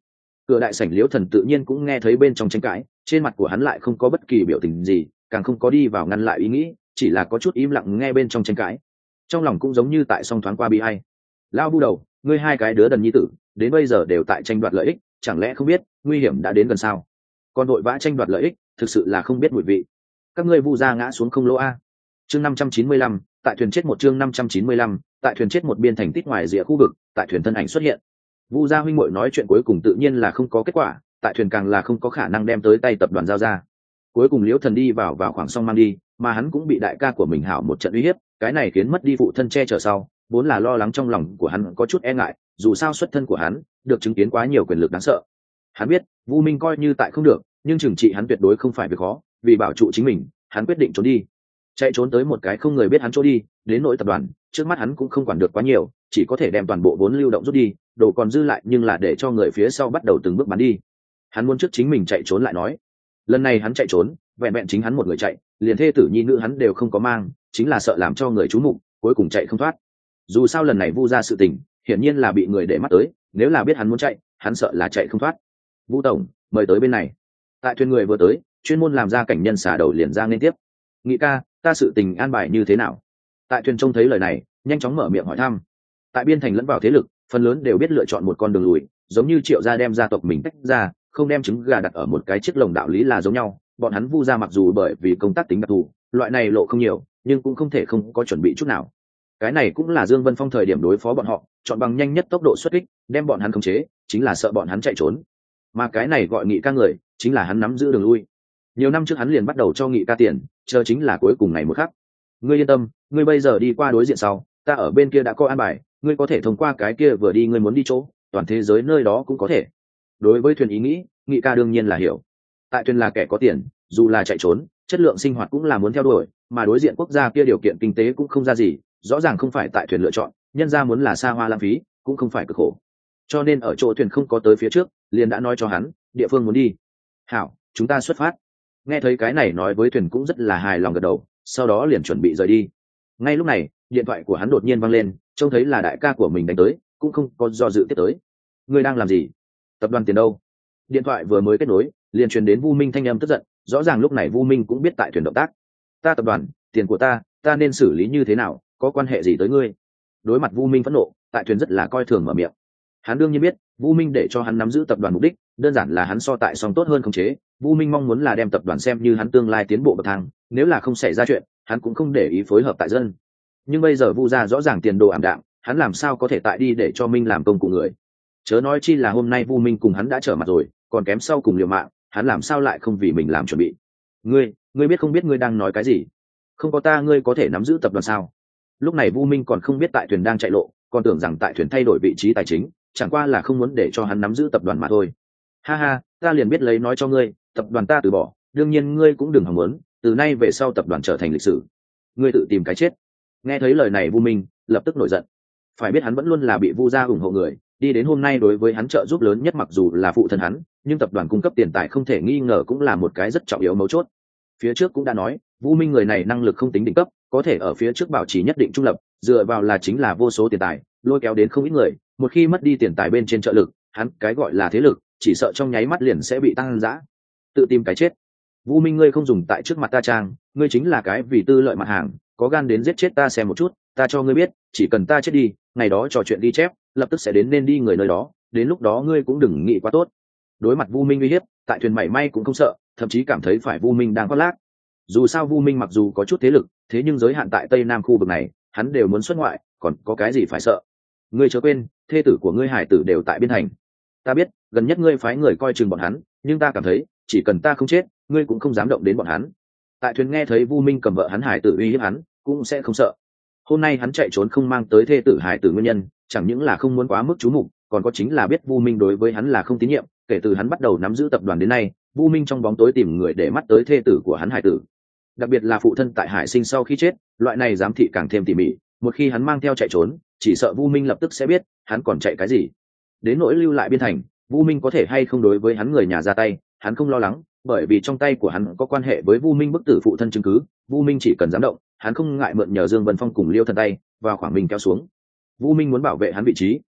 Cửa đại sảnh Liễu Thần tự nhiên cũng nghe thấy bên trong tranh cãi, trên mặt của hắn lại không có bất kỳ biểu tình gì, càng không có đi vào ngăn lại ý nghĩ, chỉ là có chút im lặng nghe bên trong tranh cãi. Trong lòng cũng giống như tại song thoáng qua bi ai. Lao Bu đầu, ngươi hai cái đứa đần nhi tử, đến bây giờ đều tại tranh đoạt lợi ích, chẳng lẽ không biết nguy hiểm đã đến gần sao? Còn vội vã tranh đoạt lợi ích, thực sự là không biết mùi vị. Các ngươi Vu gia ngã xuống không lỗ a. Chương năm trăm chín mươi lăm, tại thuyền chết một chương năm trăm chín mươi lăm, tại thuyền chết một biên thành tít ngoài rìa khu vực, tại thuyền thân ảnh xuất hiện. Vu gia huynh muội nói chuyện cuối cùng tự nhiên là không có kết quả, tại thuyền càng là không có khả năng đem tới tay tập đoàn giao ra. Cuối cùng Liễu Thần đi vào vào khoảng song mang đi, mà hắn cũng bị đại ca của mình hảo một trận uy hiếp, cái này khiến mất đi phụ thân che chở sau, vốn là lo lắng trong lòng của hắn có chút e ngại, dù sao xuất thân của hắn được chứng kiến quá nhiều quyền lực đáng sợ. Hắn biết, Vu Minh coi như tại không được, nhưng trừng trị hắn tuyệt đối không phải việc khó, vì bảo trụ chính mình, hắn quyết định trốn đi. Chạy trốn tới một cái không người biết hắn chỗ đi, đến nỗi tập đoàn, trước mắt hắn cũng không quản được quá nhiều, chỉ có thể đem toàn bộ vốn lưu động rút đi, đồ còn dư lại nhưng là để cho người phía sau bắt đầu từng bước bán đi. Hắn muốn trước chính mình chạy trốn lại nói. Lần này hắn chạy trốn, vẹn vẹn chính hắn một người chạy, liền thê tử nhi nữ hắn đều không có mang, chính là sợ làm cho người chú mục, cuối cùng chạy không thoát. Dù sao lần này Vu ra sự tình, hiển nhiên là bị người để mắt tới, nếu là biết hắn muốn chạy, hắn sợ là chạy không thoát. Vu tổng, mời tới bên này. Tại thuyền người vừa tới, chuyên môn làm ra cảnh nhân xả đầu liền ra liên tiếp. Nghị ca, ta sự tình an bài như thế nào? Tại thuyền trông thấy lời này, nhanh chóng mở miệng hỏi thăm. Tại biên thành lẫn vào thế lực, phần lớn đều biết lựa chọn một con đường lùi, giống như Triệu gia đem gia tộc mình tách ra, không đem trứng gà đặt ở một cái chiếc lồng đạo lý là giống nhau. Bọn hắn Vu gia mặc dù bởi vì công tác tính đặc thù, loại này lộ không nhiều, nhưng cũng không thể không có chuẩn bị chút nào. Cái này cũng là Dương Vân Phong thời điểm đối phó bọn họ, chọn bằng nhanh nhất tốc độ xuất kích, đem bọn hắn khống chế, chính là sợ bọn hắn chạy trốn. Mà cái này gọi Nghị ca người, chính là hắn nắm giữ đường lui. Nhiều năm trước hắn liền bắt đầu cho Nghị ca tiền, chờ chính là cuối cùng ngày một khắc. Ngươi yên tâm, ngươi bây giờ đi qua đối diện sau, ta ở bên kia đã có an bài, ngươi có thể thông qua cái kia vừa đi ngươi muốn đi chỗ, toàn thế giới nơi đó cũng có thể. Đối với thuyền ý nghĩ, Nghị ca đương nhiên là hiểu. Tại thuyền là kẻ có tiền, dù là chạy trốn, chất lượng sinh hoạt cũng là muốn theo đuổi, mà đối diện quốc gia kia điều kiện kinh tế cũng không ra gì, rõ ràng không phải tại thuyền lựa chọn, nhân ra muốn là xa hoa lãng phí, cũng không phải cực khổ. Cho nên ở chỗ thuyền không có tới phía trước, liền đã nói cho hắn, địa phương muốn đi. Hảo, chúng ta xuất phát. Nghe thấy cái này nói với thuyền cũng rất là hài lòng gật đầu, sau đó liền chuẩn bị rời đi. Ngay lúc này, điện thoại của hắn đột nhiên vang lên, trông thấy là đại ca của mình đánh tới, cũng không có do dự tiếp tới. Ngươi đang làm gì? Tập đoàn tiền đâu? Điện thoại vừa mới kết nối, liền truyền đến Vu Minh thanh âm tức giận, rõ ràng lúc này Vu Minh cũng biết tại thuyền động tác. Ta tập đoàn, tiền của ta, ta nên xử lý như thế nào, có quan hệ gì tới ngươi? Đối mặt Vu Minh phẫn nộ, tại thuyền rất là coi thường mở miệng. Hắn đương nhiên biết, Vu Minh để cho hắn nắm giữ tập đoàn mục đích, đơn giản là hắn so tại song tốt hơn khống chế. Vu Minh mong muốn là đem tập đoàn xem như hắn tương lai tiến bộ bậc thang, nếu là không xảy ra chuyện, hắn cũng không để ý phối hợp tại dân. Nhưng bây giờ Vu gia rõ ràng tiền đồ ảm đạm, hắn làm sao có thể tại đi để cho Minh làm công cụ người? Chớ nói chi là hôm nay Vu Minh cùng hắn đã trở mặt rồi, còn kém sau cùng liều mạng, hắn làm sao lại không vì mình làm chuẩn bị? Ngươi, ngươi biết không biết ngươi đang nói cái gì? Không có ta ngươi có thể nắm giữ tập đoàn sao? Lúc này Vu Minh còn không biết tại thuyền đang chạy lộ, còn tưởng rằng tại thuyền thay đổi vị trí tài chính, chẳng qua là không muốn để cho hắn nắm giữ tập đoàn mà thôi. Ha ha, ta liền biết lấy nói cho ngươi, tập đoàn ta từ bỏ, đương nhiên ngươi cũng đừng hòng muốn, từ nay về sau tập đoàn trở thành lịch sử. Ngươi tự tìm cái chết. Nghe thấy lời này Vu Minh lập tức nổi giận. Phải biết hắn vẫn luôn là bị Vu gia ủng hộ người, đi đến hôm nay đối với hắn trợ giúp lớn nhất mặc dù là phụ thân hắn, nhưng tập đoàn cung cấp tiền tài không thể nghi ngờ cũng là một cái rất trọng yếu mấu chốt. Phía trước cũng đã nói, Vu Minh người này năng lực không tính đỉnh cấp, có thể ở phía trước bảo trì nhất định trung lập, dựa vào là chính là vô số tiền tài, lôi kéo đến không ít người, một khi mất đi tiền tài bên trên trợ lực, hắn cái gọi là thế lực, chỉ sợ trong nháy mắt liền sẽ bị tăng dã. Tự tìm cái chết. Vu Minh ngươi không dùng tại trước mặt ta trang, ngươi chính là cái vì tư lợi mặt hàng, có gan đến giết chết ta xem một chút, ta cho ngươi biết, chỉ cần ta chết đi, ngày đó trò chuyện ghi chép, lập tức sẽ đến nên đi người nơi đó, đến lúc đó ngươi cũng đừng nghĩ quá tốt. Đối mặt Vu Minh uy hiếp, tại thuyền mảy may cũng không sợ, thậm chí cảm thấy phải Vu Minh đang có lác. Dù sao Vu Minh mặc dù có chút thế lực, thế nhưng giới hạn tại Tây Nam khu vực này, hắn đều muốn xuất ngoại, còn có cái gì phải sợ? Ngươi chớ quên, thê tử của ngươi hải tử đều tại biên thành. Ta biết, gần nhất ngươi phái người coi chừng bọn hắn, nhưng ta cảm thấy, chỉ cần ta không chết, ngươi cũng không dám động đến bọn hắn. Tại thuyền nghe thấy Vu Minh cầm vợ hắn hải tử uy hiếp hắn, cũng sẽ không sợ. Hôm nay hắn chạy trốn không mang tới thê tử hải tử nguyên nhân, chẳng những là không muốn quá mức chú mục, còn có chính là biết Vu Minh đối với hắn là không tín nhiệm, kể từ hắn bắt đầu nắm giữ tập đoàn đến nay, Vu Minh trong bóng tối tìm người để mắt tới thê tử của hắn hải tử. Đặc biệt là phụ thân tại Hải Sinh sau khi chết, loại này giám thị càng thêm tỉ mỉ, một khi hắn mang theo chạy trốn, chỉ sợ Vu Minh lập tức sẽ biết hắn còn chạy cái gì. Đến nỗi lưu lại biên thành, Vu Minh có thể hay không đối với hắn người nhà ra tay, hắn không lo lắng, bởi vì trong tay của hắn có quan hệ với Vu Minh bức tử phụ thân chứng cứ, Vu Minh chỉ cần dám động, hắn không ngại mượn nhờ Dương Vân Phong cùng Liêu Thần tay, vào khoảng mình kéo xuống. Vu Minh muốn bảo vệ hắn vị trí,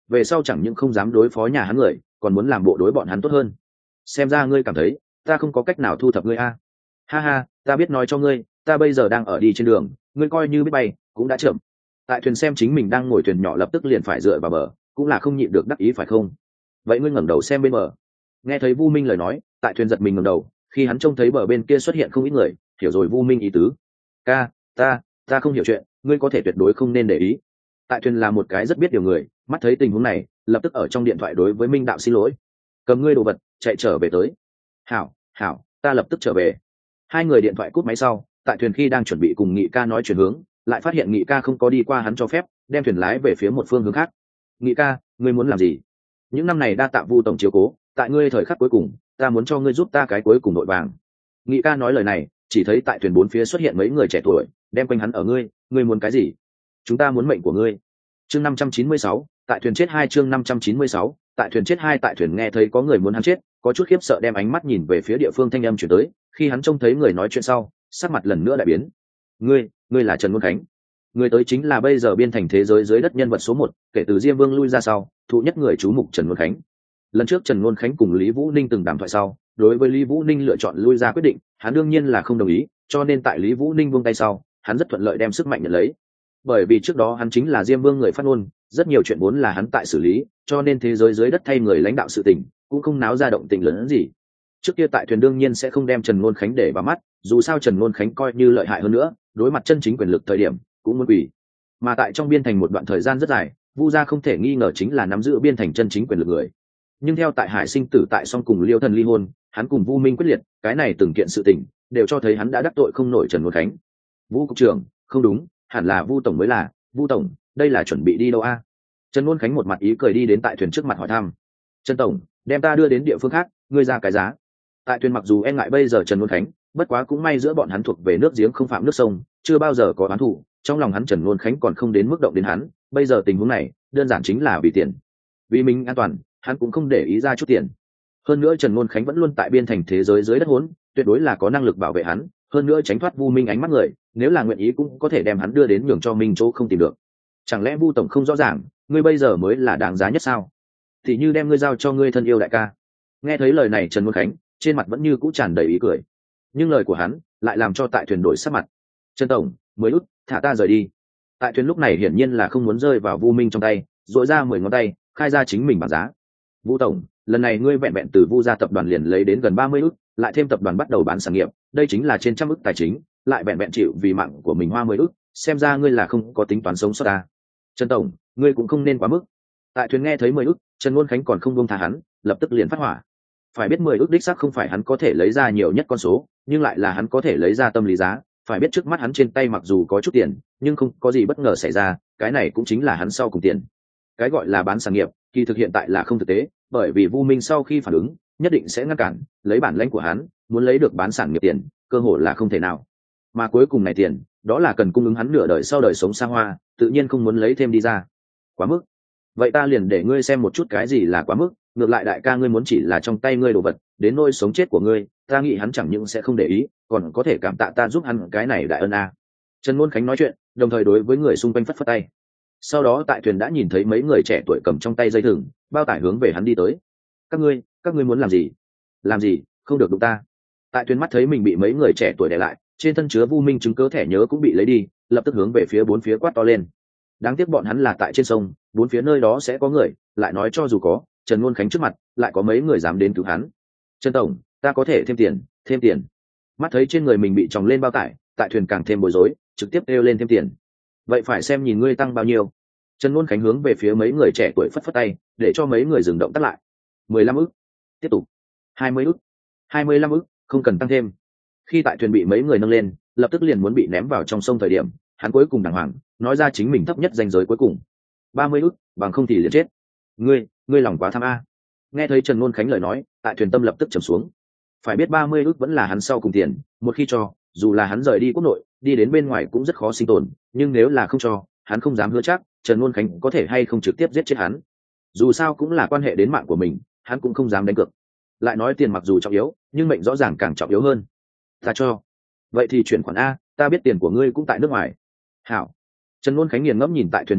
về sau chẳng những không dám đối phó nhà hắn người, còn muốn làm bộ đối bọn hắn tốt hơn. Xem ra ngươi cảm thấy ta không có cách nào thu thập ngươi a. Ha ha, ta biết nói cho ngươi, ta bây giờ đang ở đi trên đường, ngươi coi như biết bay cũng đã chậm. Tại thuyền xem chính mình đang ngồi thuyền nhỏ lập tức liền phải dựa vào bờ, cũng là không nhịn được đắc ý phải không? Vậy ngươi ngẩng đầu xem bên bờ. Nghe thấy Vu Minh lời nói, tại thuyền giật mình ngẩng đầu, khi hắn trông thấy bờ bên kia xuất hiện không ít người, hiểu rồi Vu Minh ý tứ. Ca, ta, ta không hiểu chuyện, ngươi có thể tuyệt đối không nên để ý. Tại thuyền là một cái rất biết điều người, mắt thấy tình huống này, lập tức ở trong điện thoại đối với Minh đạo xin lỗi. Cầm ngươi đồ vật, chạy trở về tới. Hảo, hảo, ta lập tức trở về. Hai người điện thoại cúp máy sau, tại thuyền khi đang chuẩn bị cùng Nghị ca nói chuyển hướng, lại phát hiện Nghị ca không có đi qua hắn cho phép, đem thuyền lái về phía một phương hướng khác. Nghị ca, ngươi muốn làm gì? Những năm này đa tạ Vu tổng chiếu cố, tại ngươi thời khắc cuối cùng, ta muốn cho ngươi giúp ta cái cuối cùng nội vàng. Nghị ca nói lời này, chỉ thấy tại thuyền bốn phía xuất hiện mấy người trẻ tuổi, đem quanh hắn ở ngươi, ngươi muốn cái gì? Chúng ta muốn mệnh của ngươi. Chương năm trăm chín mươi sáu, tại thuyền chết hai chương năm trăm chín mươi sáu, tại thuyền chết hai tại thuyền nghe thấy có người muốn hắn chết, có chút khiếp sợ đem ánh mắt nhìn về phía địa phương thanh âm chuyển tới, khi hắn trông thấy người nói chuyện sau, sắc mặt lần nữa đại biến. Ngươi, ngươi là Trần Luân Khánh. Người tới chính là bây giờ biên thành thế giới dưới đất nhân vật số một, kể từ Diêm Vương lui ra sau, thụ nhất người chú mục Trần Luân Khánh. Lần trước Trần Luân Khánh cùng Lý Vũ Ninh từng đàm thoại sau, đối với Lý Vũ Ninh lựa chọn lui ra quyết định, hắn đương nhiên là không đồng ý, cho nên tại Lý Vũ Ninh buông tay sau, hắn rất thuận lợi đem sức mạnh nhận lấy. Bởi vì trước đó hắn chính là Diêm Vương người phát ngôn, rất nhiều chuyện vốn là hắn tại xử lý, cho nên thế giới dưới đất thay người lãnh đạo sự tình, cũng không náo ra động tình lớn hơn gì. Trước kia tại thuyền đương nhiên sẽ không đem Trần Luân Khánh để vào mắt, dù sao Trần Luân Khánh coi như lợi hại hơn nữa, đối mặt chân chính quyền lực thời điểm, cũng muốn quỳ. Mà tại trong biên thành một đoạn thời gian rất dài, Vu gia không thể nghi ngờ chính là nắm giữ biên thành chân chính quyền lực người. Nhưng theo tại Hải Sinh tử tại song cùng Liêu Thần ly hôn, hắn cùng Vu Minh quyết liệt, cái này từng kiện sự tình đều cho thấy hắn đã đắc tội không nổi Trần Luân Khánh. Vu cục trưởng, không đúng, hẳn là Vu tổng mới là, Vu tổng, đây là chuẩn bị đi đâu a? Trần Luân Khánh một mặt ý cười đi đến tại thuyền trước mặt hỏi thăm. Trần tổng, đem ta đưa đến địa phương khác, ngươi ra cái giá. Tại thuyền mặc dù e ngại bây giờ Trần Luân Khánh, bất quá cũng may giữa bọn hắn thuộc về nước giếng không phạm nước sông, chưa bao giờ có oán thù, trong lòng hắn Trần Luân Khánh còn không đến mức động đến hắn, bây giờ tình huống này, đơn giản chính là vì tiền. Vì mình an toàn, hắn cũng không để ý ra chút tiền. Hơn nữa Trần Luân Khánh vẫn luôn tại biên thành thế giới dưới đất hỗn, tuyệt đối là có năng lực bảo vệ hắn, hơn nữa tránh thoát Vu Minh ánh mắt người, nếu là nguyện ý cũng có thể đem hắn đưa đến nhường cho Minh chỗ không tìm được. Chẳng lẽ Vu tổng không rõ ràng, ngươi bây giờ mới là đáng giá nhất sao? Thì như đem ngươi giao cho ngươi thân yêu đại ca. Nghe thấy lời này Trần Luân Khánh, trên mặt vẫn như cũ tràn đầy ý cười. Nhưng lời của hắn lại làm cho tại thuyền đổi sắc mặt. Trần tổng, mới út, thả ta rời đi. Tại thuyền lúc này hiển nhiên là không muốn rơi vào Vu Minh trong tay, dội ra mười ngón tay, khai ra chính mình bảng giá. Vu tổng, lần này ngươi vẹn vẹn từ Vu gia tập đoàn liền lấy đến gần ba mươi ức, lại thêm tập đoàn bắt đầu bán sản nghiệp, đây chính là trên trăm ức tài chính, lại vẹn vẹn chịu vì mạng của mình hoa mười ức, xem ra ngươi là không có tính toán sống sót ta. Trần tổng, ngươi cũng không nên quá mức. Tại thuyền nghe thấy mười ức, Trần Luân Khánh còn không buông tha hắn, lập tức liền phát hỏa. Phải biết mười ức đích xác không phải hắn có thể lấy ra nhiều nhất con số, nhưng lại là hắn có thể lấy ra tâm lý giá, phải biết trước mắt hắn trên tay mặc dù có chút tiền, nhưng không có gì bất ngờ xảy ra, cái này cũng chính là hắn sau cùng tiền. Cái gọi là bán sản nghiệp, kỳ thực hiện tại là không thực tế, bởi vì Vu Minh sau khi phản ứng, nhất định sẽ ngăn cản, lấy bản lãnh của hắn, muốn lấy được bán sản nghiệp tiền, cơ hội là không thể nào. Mà cuối cùng này tiền, đó là cần cung ứng hắn nửa đời sau đời sống xa hoa, tự nhiên không muốn lấy thêm đi ra. Quá mức. Vậy ta liền để ngươi xem một chút cái gì là quá mức, ngược lại đại ca ngươi muốn chỉ là trong tay ngươi đồ vật, đến nôi sống chết của ngươi, ta nghĩ hắn chẳng những sẽ không để ý, còn có thể cảm tạ ta giúp hắn cái này đại ân a. Trần Luân Khánh nói chuyện, đồng thời đối với người xung quanh phất phất tay. Sau đó tại thuyền đã nhìn thấy mấy người trẻ tuổi cầm trong tay dây thừng, bao tải hướng về hắn đi tới. Các ngươi, các ngươi muốn làm gì? Làm gì? Không được đụng ta. Tại thuyền mắt thấy mình bị mấy người trẻ tuổi đè lại, trên thân chứa Vu Minh chứng cớ thẻ nhớ cũng bị lấy đi, lập tức hướng về phía bốn phía quát to lên. Đáng tiếc bọn hắn là tại trên sông, bốn phía nơi đó sẽ có người, lại nói cho dù có, Trần Luân Khánh trước mặt, lại có mấy người dám đến cứu hắn. Trần tổng, ta có thể thêm tiền, thêm tiền. Mắt thấy trên người mình bị tròng lên bao tải, tại thuyền càng thêm bối rối, trực tiếp kêu lên thêm tiền. Vậy phải xem nhìn ngươi tăng bao nhiêu. Trần Luân Khánh hướng về phía mấy người trẻ tuổi phất phất tay, để cho mấy người dừng động tác lại. mười lăm ức. Tiếp tục. hai mươi ức. hai mươi lăm ức, không cần tăng thêm. Khi tại thuyền bị mấy người nâng lên, lập tức liền muốn bị ném vào trong sông thời điểm, hắn cuối cùng đàng hoàng, nói ra chính mình thấp nhất danh giới cuối cùng. ba mươi ức, bằng không thì liền chết. Ngươi, ngươi lòng quá tham a. Nghe thấy Trần Luân Khánh lời nói, tại thuyền tâm lập tức trầm xuống. Phải biết ba mươi ức vẫn là hắn sau cùng tiền, một khi cho, dù là hắn rời đi quốc nội, đi đến bên ngoài cũng rất khó sinh tồn, nhưng nếu là không cho, hắn không dám hứa chắc Trần Luân Khánh có thể hay không trực tiếp giết chết hắn. Dù sao cũng là quan hệ đến mạng của mình, hắn cũng không dám đánh cược. Lại nói tiền mặc dù trọng yếu, nhưng mệnh rõ ràng càng trọng yếu hơn. Ta cho. Vậy thì chuyển khoản a, ta biết tiền của ngươi cũng tại nước ngoài. Hảo. Trần Luân Khánh nghiền ngẫm nhìn tại thuyền một mắt,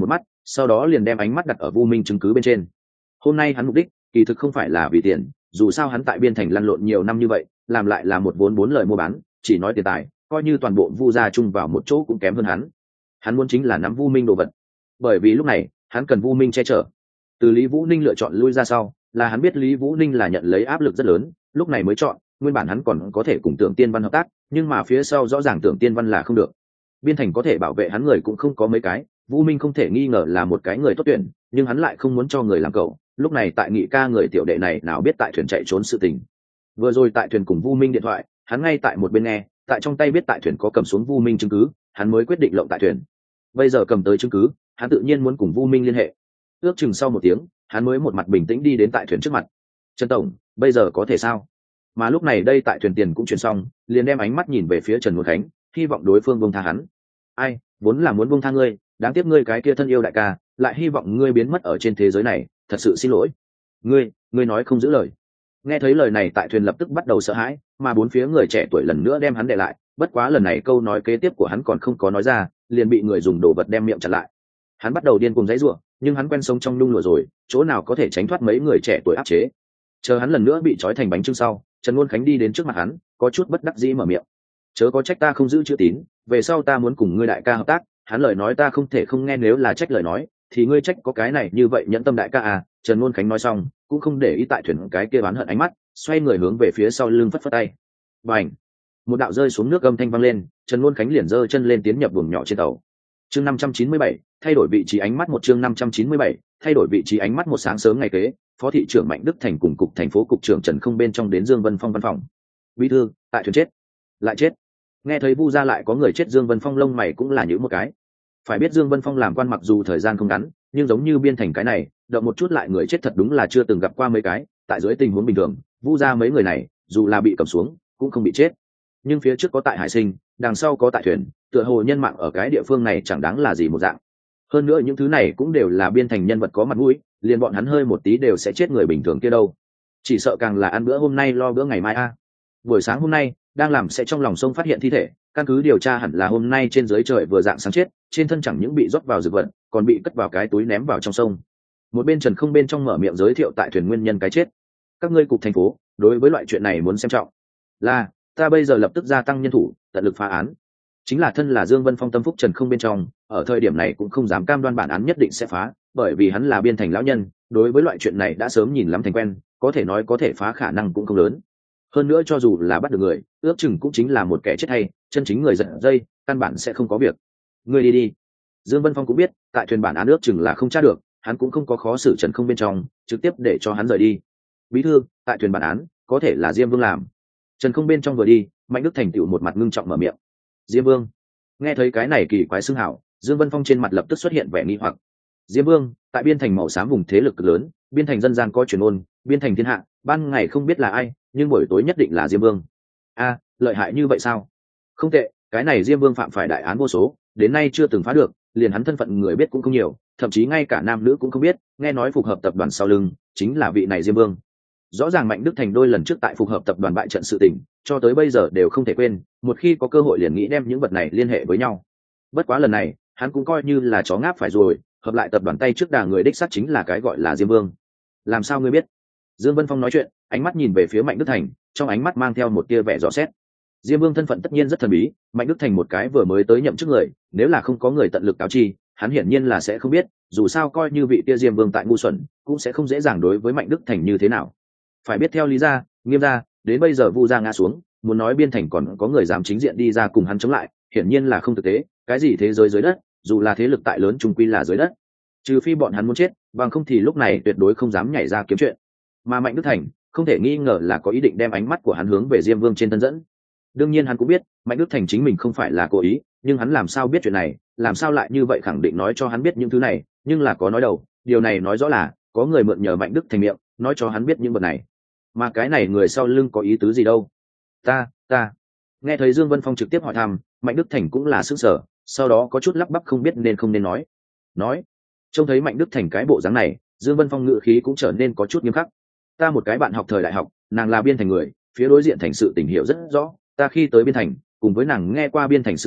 sau đó liền đem ánh mắt đặt ở Vu Minh chứng cứ bên trên. Hôm nay hắn mục đích kỳ thực không phải là vì tiền, dù sao hắn tại biên thành lăn lộn nhiều năm như vậy, làm lại là một vốn bốn lời mua bán, chỉ nói tiền tài, coi như toàn bộ Vu gia chung vào một chỗ cũng kém hơn hắn. Hắn muốn chính là nắm Vu Minh đồ vật, bởi vì lúc này hắn cần Vu Minh che chở. Từ Lý Vũ Ninh lựa chọn lui ra sau, là hắn biết Lý Vũ Ninh là nhận lấy áp lực rất lớn, lúc này mới chọn. Nguyên bản hắn còn có thể cùng Tưởng Tiên Văn hợp tác, nhưng mà phía sau rõ ràng Tưởng Tiên Văn là không được. Biên thành có thể bảo vệ hắn người cũng không có mấy cái, Vu Minh không thể nghi ngờ là một cái người tốt tuyển, nhưng hắn lại không muốn cho người làm cậu. Lúc này tại nghị ca người tiểu đệ này nào biết tại thuyền chạy trốn sự tình. Vừa rồi tại thuyền cùng Vu Minh điện thoại, hắn ngay tại một bên nghe, tại trong tay biết tại thuyền có cầm xuống Vu Minh chứng cứ, hắn mới quyết định lộng tại thuyền. Bây giờ cầm tới chứng cứ, hắn tự nhiên muốn cùng Vu Minh liên hệ. Ước chừng sau một tiếng, hắn mới một mặt bình tĩnh đi đến tại thuyền trước mặt. Trần tổng, bây giờ có thể sao? Mà lúc này đây tại thuyền tiền cũng chuyển xong, liền đem ánh mắt nhìn về phía Trần Muốn Khánh, hy vọng đối phương buông tha hắn. Ai, vốn là muốn buông tha ngươi, đáng tiếc ngươi cái kia thân yêu đại ca, lại hy vọng ngươi biến mất ở trên thế giới này, thật sự xin lỗi. Ngươi, ngươi nói không giữ lời. Nghe thấy lời này tại thuyền lập tức bắt đầu sợ hãi, mà bốn phía người trẻ tuổi lần nữa đem hắn để lại, bất quá lần này câu nói kế tiếp của hắn còn không có nói ra, liền bị người dùng đồ vật đem miệng chặn lại. Hắn bắt đầu điên cuồng giãy giụa, nhưng hắn quen sống trong nhung lụa rồi, chỗ nào có thể tránh thoát mấy người trẻ tuổi áp chế. Chờ hắn lần nữa bị trói thành bánh chưng sau, Trần Luân Khánh đi đến trước mặt hắn, có chút bất đắc dĩ mở miệng. Chớ có trách ta không giữ chữ tín, về sau ta muốn cùng ngươi đại ca hợp tác, hắn lời nói ta không thể không nghe, nếu là trách lời nói, thì ngươi trách có cái này như vậy nhẫn tâm đại ca à. Trần Luân Khánh nói xong, cũng không để ý tại thuyền cái kia oán hận ánh mắt, xoay người hướng về phía sau lưng phất phất tay. Bành! Một đạo rơi xuống nước âm thanh vang lên, Trần Luân Khánh liền giơ chân lên tiến nhập buồng nhỏ trên tàu. Chương năm trăm chín mươi bảy, thay đổi vị trí ánh mắt một chương năm trăm chín mươi bảy, thay đổi vị trí ánh mắt một sáng sớm ngày kế, Phó thị trưởng Mạnh Đức Thành cùng cục thành phố cục trưởng Trần Không bên trong đến Dương Vân Phong văn phòng. Bí thư, tại thuyền chết, lại chết. Nghe thấy Vu gia lại có người chết, Dương Vân Phong lông mày cũng là nhíu một cái. Phải biết Dương Vân Phong làm quan mặc dù thời gian không ngắn, nhưng giống như biên thành cái này, động một chút lại người chết thật đúng là chưa từng gặp qua mấy cái. Tại dưới tình huống bình thường, Vu gia mấy người này, dù là bị cầm xuống, cũng không bị chết. Nhưng phía trước có tại Hải Sinh, đằng sau có tại thuyền, tựa hồ nhân mạng ở cái địa phương này chẳng đáng là gì một dạng. Hơn nữa những thứ này cũng đều là biên thành nhân vật có mặt mũi, liền bọn hắn hơi một tí đều sẽ chết người bình thường kia đâu. Chỉ sợ càng là ăn bữa hôm nay lo bữa ngày mai a. À. Buổi sáng hôm nay, đang làm sẽ trong lòng sông phát hiện thi thể, căn cứ điều tra hẳn là hôm nay trên dưới trời vừa dạng sáng chết, trên thân chẳng những bị rót vào dược vật, còn bị cất vào cái túi ném vào trong sông. Một bên Trần Không bên trong mở miệng giới thiệu tại thuyền nguyên nhân cái chết. Các ngươi cục thành phố, đối với loại chuyện này muốn xem trọng. Là, ta bây giờ lập tức gia tăng nhân thủ, tận lực phá án. Chính là thân là Dương Vân Phong tâm phúc Trần Không bên trong, ở thời điểm này cũng không dám cam đoan bản án nhất định sẽ phá, bởi vì hắn là biên thành lão nhân, đối với loại chuyện này đã sớm nhìn lắm thành quen, có thể nói có thể phá khả năng cũng không lớn. Hơn nữa cho dù là bắt được người, ước chừng cũng chính là một kẻ chết hay, chân chính người giật dây, căn bản sẽ không có việc. Ngươi đi đi. Dương Vân Phong cũng biết, tại thuyền bản án ước chừng là không tra được, hắn cũng không có khó xử Trần Không bên trong, trực tiếp để cho hắn rời đi. Bí thư, tại thuyền bản án, có thể là Diêm Vương làm. Trần Không bên trong vừa đi, Mạnh Đức Thành tựu một mặt ngưng trọng mở miệng. Diêm Vương. Nghe thấy cái này kỳ quái xưng hảo, Dương Vân Phong trên mặt lập tức xuất hiện vẻ nghi hoặc. Diêm Vương, tại biên thành màu xám vùng thế lực cực lớn, biên thành dân gian có truyền ôn, biên thành thiên hạ, ban ngày không biết là ai, nhưng buổi tối nhất định là Diêm Vương. A, lợi hại như vậy sao? Không tệ, cái này Diêm Vương phạm phải đại án vô số, đến nay chưa từng phá được, liền hắn thân phận người biết cũng không nhiều, thậm chí ngay cả nam nữ cũng không biết, nghe nói phục hợp tập đoàn sau lưng chính là vị này Diêm Vương. Rõ ràng Mạnh Đức Thành đôi lần trước tại phục hợp tập đoàn bại trận sự tình, cho tới bây giờ đều không thể quên, một khi có cơ hội liền nghĩ đem những vật này liên hệ với nhau. Bất quá lần này, hắn cũng coi như là chó ngáp phải rồi, hợp lại tập đoàn tay trước đà người đích xác chính là cái gọi là Diêm Vương. Làm sao ngươi biết? Dương Vân Phong nói chuyện, ánh mắt nhìn về phía Mạnh Đức Thành, trong ánh mắt mang theo một tia vẻ dò xét. Diêm Vương thân phận tất nhiên rất thần bí, Mạnh Đức Thành một cái vừa mới tới nhậm chức người, nếu là không có người tận lực cáo chi, hắn hiển nhiên là sẽ không biết, dù sao coi như vị tia Diêm Vương tại ngu xuẩn, cũng sẽ không dễ dàng đối với Mạnh Đức Thành như thế nào. Phải biết theo lý gia, Nghiêm gia, đến bây giờ Vu gia ngã xuống, muốn nói biên thành còn có người dám chính diện đi ra cùng hắn chống lại, hiển nhiên là không thực tế, cái gì thế giới dưới đất, dù là thế lực tại lớn trung quy là dưới đất. Trừ phi bọn hắn muốn chết, bằng không thì lúc này tuyệt đối không dám nhảy ra kiếm chuyện. Mà Mạnh Đức Thành, không thể nghi ngờ là có ý định đem ánh mắt của hắn hướng về Diêm Vương trên thân dẫn. Đương nhiên hắn cũng biết, Mạnh Đức Thành chính mình không phải là cố ý, nhưng hắn làm sao biết chuyện này, làm sao lại như vậy khẳng định nói cho hắn biết những thứ này, nhưng là có nói đầu, điều này nói rõ là có người mượn nhờ Mạnh Đức Thành miệng, nói cho hắn biết những vật này. Mà cái này người sau lưng có ý tứ gì đâu? Ta, ta. Nghe thấy Dương Vân Phong trực tiếp hỏi thăm, Mạnh Đức Thành cũng là sững sờ, sau đó có chút lắp bắp không biết nên không nên nói. Nói. Trông thấy Mạnh Đức Thành cái bộ dáng này, Dương Vân Phong ngữ khí cũng trở nên có chút nghiêm khắc. Ta một cái bạn học thời đại học, nàng là biên thành người, phía đối diện thành sự tình hiểu rất rõ, ta khi tới biên thành, cùng với nàng nghe qua biên thành sự tình,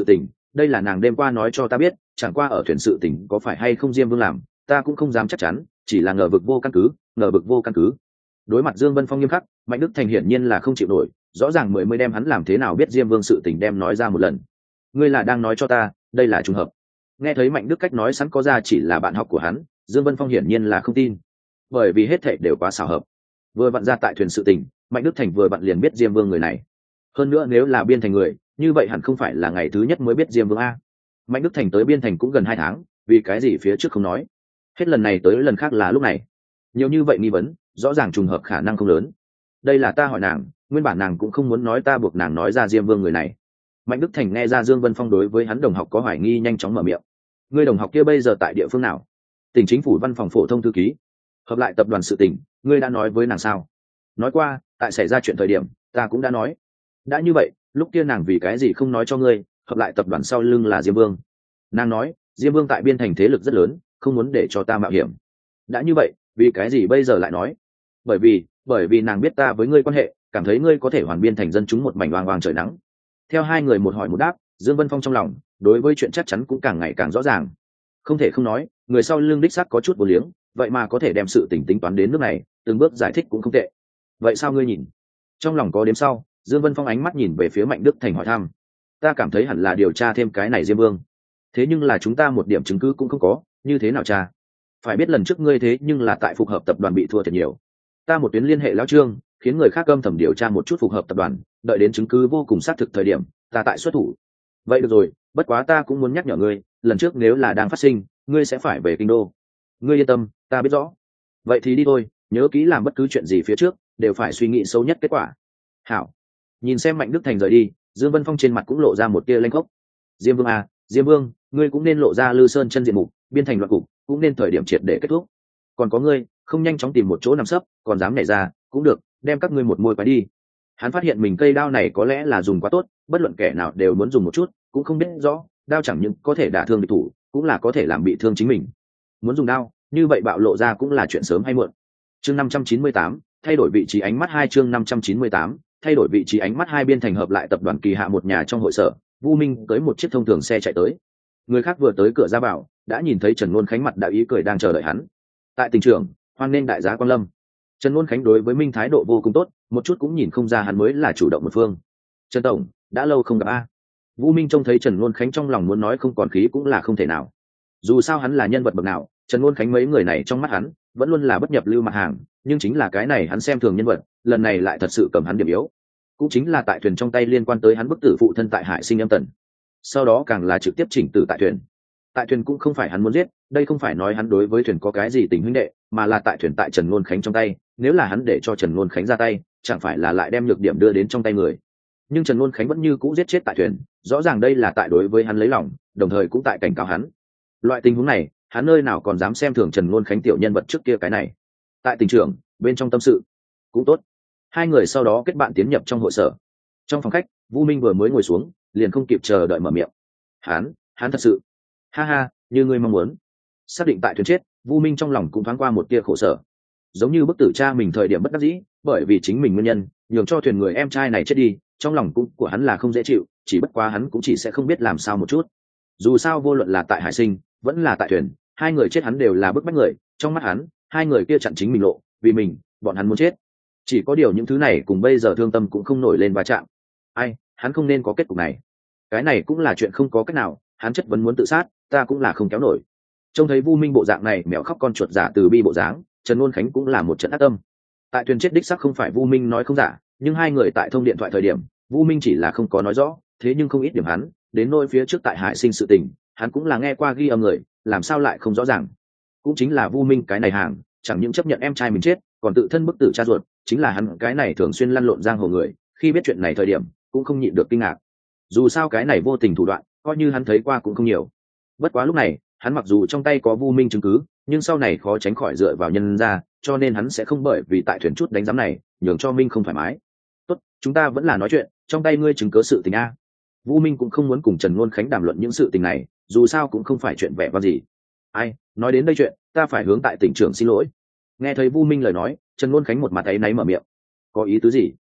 đây là nàng đêm qua nói cho ta biết, chẳng qua ở thuyền sự tình có phải hay không Diêm Vương làm ta cũng không dám chắc chắn, chỉ là ngờ vực vô căn cứ, ngờ vực vô căn cứ. Đối mặt Dương Vân Phong nghiêm khắc, Mạnh Đức Thành hiển nhiên là không chịu nổi, rõ ràng mười mươi đem hắn làm thế nào biết Diêm Vương sự tình đem nói ra một lần. Ngươi là đang nói cho ta đây là trùng hợp? Nghe thấy Mạnh Đức cách nói sẵn có ra chỉ là bạn học của hắn, Dương Vân Phong hiển nhiên là không tin, bởi vì hết thảy đều quá xảo hợp. Vừa vặn ra tại thuyền sự tình, Mạnh Đức Thành vừa vặn liền biết Diêm Vương người này. Hơn nữa nếu là Biên Thành người, như vậy hẳn không phải là ngày thứ nhất mới biết Diêm Vương a. Mạnh Đức Thành tới Biên Thành cũng gần hai tháng, vì cái gì phía trước không nói? Hết lần này tới lần khác là lúc này. Nhiều như vậy nghi vấn, rõ ràng trùng hợp khả năng không lớn. Đây là ta hỏi nàng, nguyên bản nàng cũng không muốn nói, ta buộc nàng nói ra Diêm Vương người này. Mạnh Đức Thành nghe ra Dương Vân Phong đối với hắn đồng học có hoài nghi, nhanh chóng mở miệng. Ngươi đồng học kia bây giờ tại địa phương nào? Tỉnh chính phủ văn phòng phổ thông thư ký. Hợp lại tập đoàn sự tỉnh, ngươi đã nói với nàng sao? Nói qua, tại xảy ra chuyện thời điểm, ta cũng đã nói. Đã như vậy, lúc kia nàng vì cái gì không nói cho ngươi, hợp lại tập đoàn sau lưng là Diêm Vương? Nàng nói, Diêm Vương tại Biên Thành thế lực rất lớn, không muốn để cho ta mạo hiểm. Đã như vậy, vì cái gì bây giờ lại nói? Bởi vì, bởi vì nàng biết ta với ngươi quan hệ, cảm thấy ngươi có thể hoàn Biên Thành dân chúng một mảnh oang oang trời nắng. Theo hai người một hỏi một đáp, Dương Vân Phong trong lòng đối với chuyện chắc chắn cũng càng ngày càng rõ ràng. Không thể không nói, người sau lưng đích xác có chút vô liếng, vậy mà có thể đem sự tình tính toán đến nước này, từng bước giải thích cũng không tệ. Vậy sao ngươi nhìn? Trong lòng có đếm sau, Dương Vân Phong ánh mắt nhìn về phía Mạnh Đức Thành hỏi thăm. Ta cảm thấy hẳn là điều tra thêm cái này Diêm Vương. Thế nhưng là chúng ta một điểm chứng cứ cũng không có, như thế nào cha? Phải biết lần trước ngươi thế nhưng là tại Phục Hợp tập đoàn bị thua thật nhiều. Ta một tuyến liên hệ lão Trương, khiến người khác âm thầm điều tra một chút Phục Hợp tập đoàn, đợi đến chứng cứ vô cùng xác thực thời điểm, ta tại xuất thủ. Vậy được rồi, bất quá ta cũng muốn nhắc nhở ngươi, lần trước nếu là đang phát sinh, ngươi sẽ phải về kinh đô. Ngươi yên tâm, ta biết rõ. Vậy thì đi thôi, nhớ kỹ làm bất cứ chuyện gì phía trước đều phải suy nghĩ sâu nhất kết quả. Hảo. Nhìn xem Mạnh Đức Thành rời đi, Dương Vân Phong trên mặt cũng lộ ra một tia lanh khốc. Diêm Vương à, Diêm Vương, ngươi cũng nên lộ ra Lư Sơn chân diện mục, Biên Thành loạn cục, cũng nên thời điểm triệt để kết thúc. Còn có ngươi, không nhanh chóng tìm một chỗ nằm sấp, còn dám nhảy ra, cũng được, đem các ngươi một môi quái đi. Hắn phát hiện mình cây đao này có lẽ là dùng quá tốt, bất luận kẻ nào đều muốn dùng một chút, cũng không biết rõ, đao chẳng những có thể đả thương địch thủ, cũng là có thể làm bị thương chính mình. Muốn dùng đao, như vậy bạo lộ ra cũng là chuyện sớm hay muộn. Chương năm trăm chín mươi tám, thay đổi vị trí ánh mắt hai chương năm trăm chín mươi tám, thay đổi vị trí ánh mắt hai Biên Thành hợp lại tập đoàn kỳ hạ một nhà trong hội sở, Vu Minh tới một chiếc thông thường xe chạy tới. Người khác vừa tới cửa ra vào, đã nhìn thấy Trần Luân Khánh mặt đạo ý cười đang chờ đợi hắn. Tại tỉnh trưởng, hoan nên đại giá Quan Lâm. Trần Luân Khánh đối với Minh thái độ vô cùng tốt, một chút cũng nhìn không ra hắn mới là chủ động một phương. Trần tổng, đã lâu không gặp a. Vu Minh trông thấy Trần Luân Khánh trong lòng muốn nói không còn khí cũng là không thể nào. Dù sao hắn là nhân vật bậc nào, Trần Luân Khánh mấy người này trong mắt hắn vẫn luôn là bất nhập lưu mặt hàng, nhưng chính là cái này hắn xem thường nhân vật, lần này lại thật sự cầm hắn điểm yếu. Cũng chính là tại thuyền trong tay liên quan tới hắn bức tử phụ thân tại Hải Sinh Âm Tần. Sau đó càng là trực tiếp chỉnh tử tại thuyền. Tại thuyền cũng không phải hắn muốn giết, đây không phải nói hắn đối với thuyền có cái gì tình huynh đệ, mà là tại thuyền tại Trần Luân Khánh trong tay, nếu là hắn để cho Trần Luân Khánh ra tay, chẳng phải là lại đem nhược điểm đưa đến trong tay người. Nhưng Trần Luân Khánh vẫn như cũ giết chết tại thuyền, rõ ràng đây là tại đối với hắn lấy lòng, đồng thời cũng tại cảnh cáo hắn. Loại tình huống này, hắn nơi nào còn dám xem thường Trần Luân Khánh tiểu nhân vật trước kia cái này. Tại tỉnh trưởng, bên trong tâm sự cũng tốt. Hai người sau đó kết bạn tiến nhập trong hội sở. Trong phòng khách, Vu Minh vừa mới ngồi xuống, liền không kịp chờ đợi mở miệng. Hắn, hắn thật sự, ha ha, như ngươi mong muốn. Xác định tại thuyền chết, Vu Minh trong lòng cũng thoáng qua một tia khổ sở. Giống như bức tử cha mình thời điểm bất đắc dĩ, bởi vì chính mình nguyên nhân, nhường cho thuyền người em trai này chết đi, trong lòng cũng của hắn là không dễ chịu, chỉ bất quá hắn cũng chỉ sẽ không biết làm sao một chút. Dù sao vô luận là tại Hải Sinh, vẫn là tại thuyền, hai người chết hắn đều là bức bách người, trong mắt hắn, hai người kia chặn chính mình lộ, vì mình, bọn hắn muốn chết. Chỉ có điều những thứ này cùng bây giờ thương tâm cũng không nổi lên va chạm. Ai, hắn không nên có kết cục này. Cái này cũng là chuyện không có cách nào, hắn chất vấn muốn tự sát, ta cũng là không kéo nổi. Trông thấy Vu Minh bộ dạng này, mèo khóc con chuột giả từ bi bộ dáng, Trần Luân Khánh cũng là một trận ác tâm. Tại thuyền chết đích xác không phải Vu Minh nói không giả, nhưng hai người tại thông điện thoại thời điểm, Vu Minh chỉ là không có nói rõ, thế nhưng không ít điểm hắn, đến nôi phía trước tại Hải Sinh sự tình, hắn cũng là nghe qua ghi âm người, làm sao lại không rõ ràng. Cũng chính là Vu Minh cái này hàng, chẳng những chấp nhận em trai mình chết, còn tự thân bức tử cha ruột, chính là hắn cái này thường xuyên lăn lộn giang hồ người, khi biết chuyện này thời điểm, cũng không nhịn được kinh ngạc. Dù sao cái này vô tình thủ đoạn, coi như hắn thấy qua cũng không nhiều. Bất quá lúc này, hắn mặc dù trong tay có Vu Minh chứng cứ, nhưng sau này khó tránh khỏi dựa vào nhân ra, cho nên hắn sẽ không bởi vì tại thuyền chút đánh giám này, nhường cho Minh không thoải mái. Tốt, chúng ta vẫn là nói chuyện, trong tay ngươi chứng cứ sự tình a. Vu Minh cũng không muốn cùng Trần Luân Khánh đàm luận những sự tình này, dù sao cũng không phải chuyện vẻ vang gì. Ai, nói đến đây chuyện, ta phải hướng tại tỉnh trưởng xin lỗi. Nghe thấy Vu Minh lời nói, Trần Luân Khánh một mặt áy náy mở miệng. Có ý tứ gì?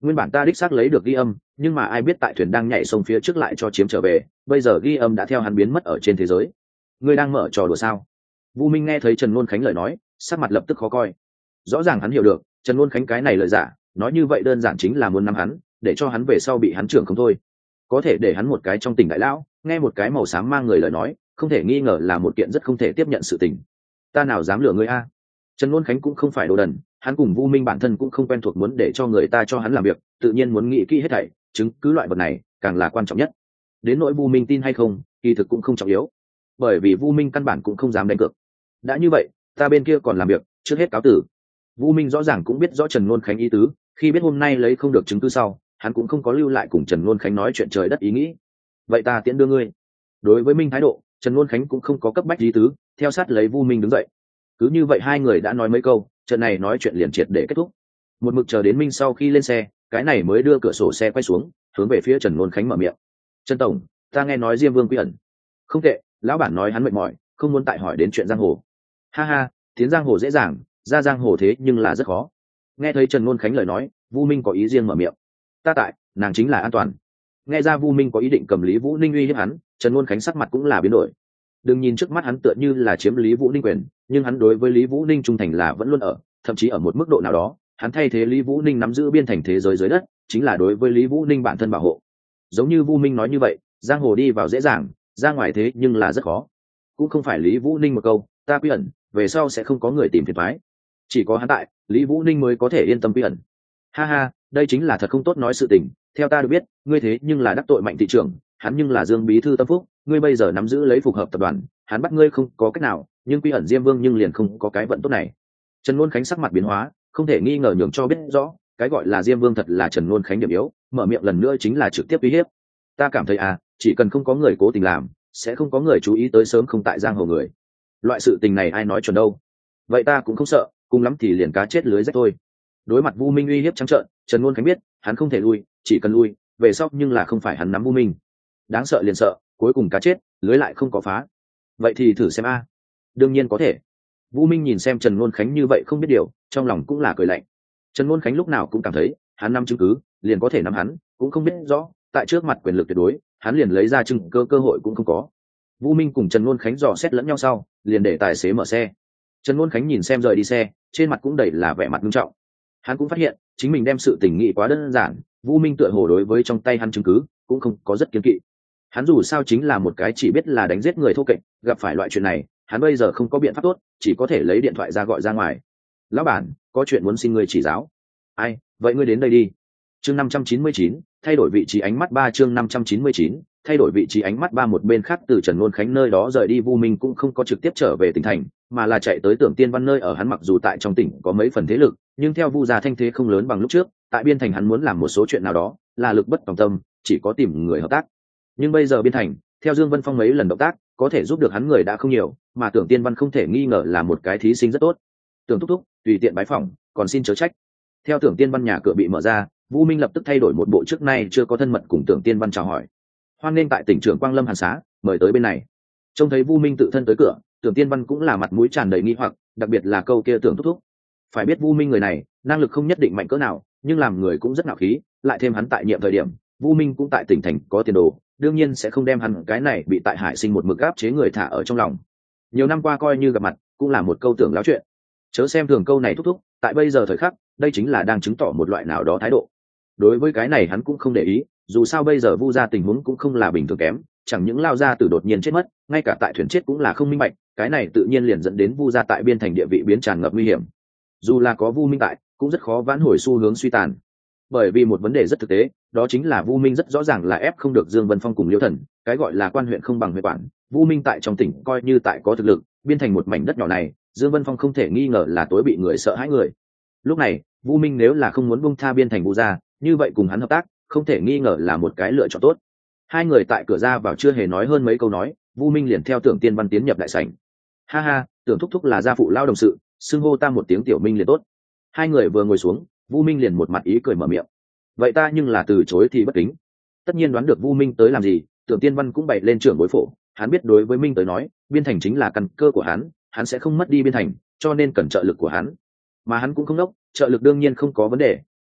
nguyên bản ta đích xác lấy được ghi âm, nhưng mà ai biết tại thuyền đang nhảy sông phía trước lại cho chiếm trở về, bây giờ ghi âm đã theo hắn biến mất ở trên thế giới. Ngươi đang mở trò đùa sao? Vu Minh nghe thấy Trần Luân Khánh lời nói, sắc mặt lập tức khó coi. Rõ ràng hắn hiểu được Trần Luân Khánh cái này lời giả, nói như vậy đơn giản chính là muốn nắm hắn, để cho hắn về sau bị hắn trưởng không thôi. Có thể để hắn một cái trong tỉnh đại lão, nghe một cái màu xám mang người lời nói, không thể nghi ngờ là một kiện rất không thể tiếp nhận sự tình. Ta nào dám lừa ngươi a? Trần Luân Khánh cũng không phải đồ đần, hắn cùng Vu Minh bản thân cũng không quen thuộc muốn để cho người ta cho hắn làm việc, tự nhiên muốn nghĩ kỹ hết thảy, chứng cứ loại vật này càng là quan trọng nhất. Đến nỗi Vu Minh tin hay không, kỳ thực cũng không trọng yếu, bởi vì Vu Minh căn bản cũng không dám đánh cược. Đã như vậy, ta bên kia còn làm việc, trước hết cáo tử. Vu Minh rõ ràng cũng biết rõ Trần Luân Khánh ý tứ, khi biết hôm nay lấy không được chứng cứ sau, hắn cũng không có lưu lại cùng Trần Luân Khánh nói chuyện trời đất ý nghĩ. Vậy ta tiễn đưa ngươi. Đối với Minh thái độ, Trần Luân Khánh cũng không có cấp bách ý tứ, theo sát lấy Vu Minh đứng dậy. Cứ như vậy hai người đã nói mấy câu, trận này nói chuyện liền triệt để kết thúc. Một mực chờ đến Minh sau khi lên xe, cái này mới đưa cửa sổ xe quay xuống, hướng về phía Trần Luân Khánh mở miệng. Trần tổng, ta nghe nói Diêm Vương quy ẩn. Không tệ, lão bản nói hắn mệt mỏi, không muốn tại hỏi đến chuyện giang hồ. Ha ha, tiến giang hồ dễ dàng, ra giang hồ thế nhưng là rất khó. Nghe thấy Trần Luân Khánh lời nói, Vu Minh có ý riêng mở miệng. Ta tại, nàng chính là An Toàn. Nghe ra Vu Minh có ý định cầm Lý Vũ Ninh uy hiếp hắn, Trần Luân Khánh sắc mặt cũng là biến đổi. Đừng nhìn trước mắt hắn tựa như là chiếm Lý Vũ Ninh quyền, nhưng hắn đối với Lý Vũ Ninh trung thành là vẫn luôn ở, thậm chí ở một mức độ nào đó, hắn thay thế Lý Vũ Ninh nắm giữ biên thành thế giới dưới đất, chính là đối với Lý Vũ Ninh bản thân bảo hộ. Giống như Vu Minh nói như vậy, giang hồ đi vào dễ dàng, ra ngoài thế nhưng là rất khó. Cũng không phải Lý Vũ Ninh một câu, ta quy ẩn, về sau sẽ không có người tìm phiền toái. Chỉ có hắn tại, Lý Vũ Ninh mới có thể yên tâm quy ẩn. Ha ha, đây chính là thật không tốt nói sự tình, theo ta được biết, ngươi thế nhưng là đắc tội Mạnh thị trưởng, hắn nhưng là Dương bí thư tâm phúc, ngươi bây giờ nắm giữ lấy phục hợp tập đoàn, hắn bắt ngươi không có cách nào, nhưng quy ẩn Diêm Vương nhưng liền không có cái vận tốt này. Trần Luân Khánh sắc mặt biến hóa, không thể nghi ngờ nhường cho biết rõ, cái gọi là Diêm Vương thật là Trần Luân Khánh điểm yếu, mở miệng lần nữa chính là trực tiếp uy hiếp. Ta cảm thấy à, chỉ cần không có người cố tình làm, sẽ không có người chú ý tới sớm không tại giang hồ người. Loại sự tình này ai nói chuẩn đâu. Vậy ta cũng không sợ, cùng lắm thì liền cá chết lưới rách thôi. Đối mặt Vu Minh uy hiếp trắng trợn, Trần Luân Khánh biết, hắn không thể lui, chỉ cần lui, về sau nhưng là không phải hắn nắm Vu Minh. Đáng sợ liền sợ, cuối cùng cá chết, lưới lại không có phá. Vậy thì thử xem a. Đương nhiên có thể. Vu Minh nhìn xem Trần Luân Khánh như vậy không biết điều, trong lòng cũng là cười lạnh. Trần Luân Khánh lúc nào cũng cảm thấy, hắn nắm chứng cứ, liền có thể nắm hắn, cũng không biết rõ, tại trước mặt quyền lực tuyệt đối, hắn liền lấy ra chứng cơ cơ hội cũng không có. Vu Minh cùng Trần Luân Khánh dò xét lẫn nhau sau, liền để tài xế mở xe. Trần Luân Khánh nhìn xem rời đi xe, trên mặt cũng đầy là vẻ mặt nghiêm trọng. Hắn cũng phát hiện, chính mình đem sự tình nghị quá đơn giản, Vu Minh tựa hồ đối với trong tay hắn chứng cứ, cũng không có rất kiên kỵ. Hắn dù sao chính là một cái chỉ biết là đánh giết người thô kệch, gặp phải loại chuyện này, hắn bây giờ không có biện pháp tốt, chỉ có thể lấy điện thoại ra gọi ra ngoài. Lão bản, có chuyện muốn xin ngươi chỉ giáo. Ai, vậy ngươi đến đây đi. Chương năm trăm chín mươi chín, thay đổi vị trí ánh mắt ba chương năm trăm chín mươi chín, thay đổi vị trí ánh mắt ba một bên khác từ Trần Luân Khánh nơi đó rời đi Vu Minh cũng không có trực tiếp trở về tỉnh thành, mà là chạy tới Tưởng Tiên Văn nơi ở hắn mặc dù tại trong tỉnh có mấy phần thế lực, nhưng theo Vu gia thanh thế không lớn bằng lúc trước, tại biên thành hắn muốn làm một số chuyện nào đó, là lực bất tòng tâm, chỉ có tìm người hợp tác. Nhưng bây giờ biên thành, theo Dương Vân Phong mấy lần động tác, có thể giúp được hắn người đã không nhiều, mà Tưởng Tiên Văn không thể nghi ngờ là một cái thí sinh rất tốt. Tưởng thúc thúc, tùy tiện bái phỏng, còn xin chớ trách. Theo Tưởng Tiên Văn nhà cửa bị mở ra, Vu Minh lập tức thay đổi một bộ trước nay chưa có thân mật cùng Tưởng Tiên Văn chào hỏi. Hoan nghênh tại tỉnh trưởng Quang Lâm Hàn Xá, mời tới bên này. Trông thấy Vu Minh tự thân tới cửa, Tưởng Tiên Văn cũng là mặt mũi tràn đầy nghi hoặc, đặc biệt là câu kia Tưởng thúc thúc. Phải biết Vu Minh người này, năng lực không nhất định mạnh cỡ nào, nhưng làm người cũng rất ngạo khí, lại thêm hắn tại nhiệm thời điểm, Vu Minh cũng tại tỉnh thành có tiền đồ, đương nhiên sẽ không đem hắn cái này bị tại Hải Sinh một mực áp chế người thả ở trong lòng. Nhiều năm qua coi như gặp mặt, cũng là một câu tưởng láo chuyện. Chớ xem thường câu này thúc thúc, tại bây giờ thời khắc, đây chính là đang chứng tỏ một loại nào đó thái độ. Đối với cái này hắn cũng không để ý, dù sao bây giờ Vu gia tình huống cũng không là bình thường kém, chẳng những lao ra từ đột nhiên chết mất, ngay cả tại thuyền chết cũng là không minh bạch, cái này tự nhiên liền dẫn đến Vu gia tại biên thành địa vị biến tràn ngập nguy hiểm. Dù là có Vu Minh tại, cũng rất khó vãn hồi xu hướng suy tàn. Bởi vì một vấn đề rất thực tế, đó chính là Vu Minh rất rõ ràng là ép không được Dương Vân Phong cùng Liêu Thần, cái gọi là quan huyện không bằng huyện quản, Vu Minh tại trong tỉnh coi như tại có thực lực, biên thành một mảnh đất nhỏ này, Dương Vân Phong không thể nghi ngờ là tối bị người sợ hãi người. Lúc này, Vu Minh nếu là không muốn buông tha biên thành Vu gia, như vậy cùng hắn hợp tác, không thể nghi ngờ là một cái lựa chọn tốt. Hai người tại cửa ra vào chưa hề nói hơn mấy câu nói, Vu Minh liền theo Tưởng Tiên Văn tiến nhập đại sảnh. Ha ha, Tưởng thúc thúc là gia phụ lao đồng sự, xưng hô ta một tiếng tiểu Minh liền tốt. Hai người vừa ngồi xuống, Vu Minh liền một mặt ý cười mở miệng. Vậy ta nhưng là từ chối thì bất kính. Tất nhiên đoán được Vu Minh tới làm gì, Tưởng Tiên Văn cũng bày lên trưởng bối phổ, hắn biết đối với Minh tới nói, biên thành chính là căn cơ của hắn, hắn sẽ không mất đi biên thành, cho nên cần trợ lực của hắn. Mà hắn cũng không đốc, trợ lực đương nhiên không có vấn đề,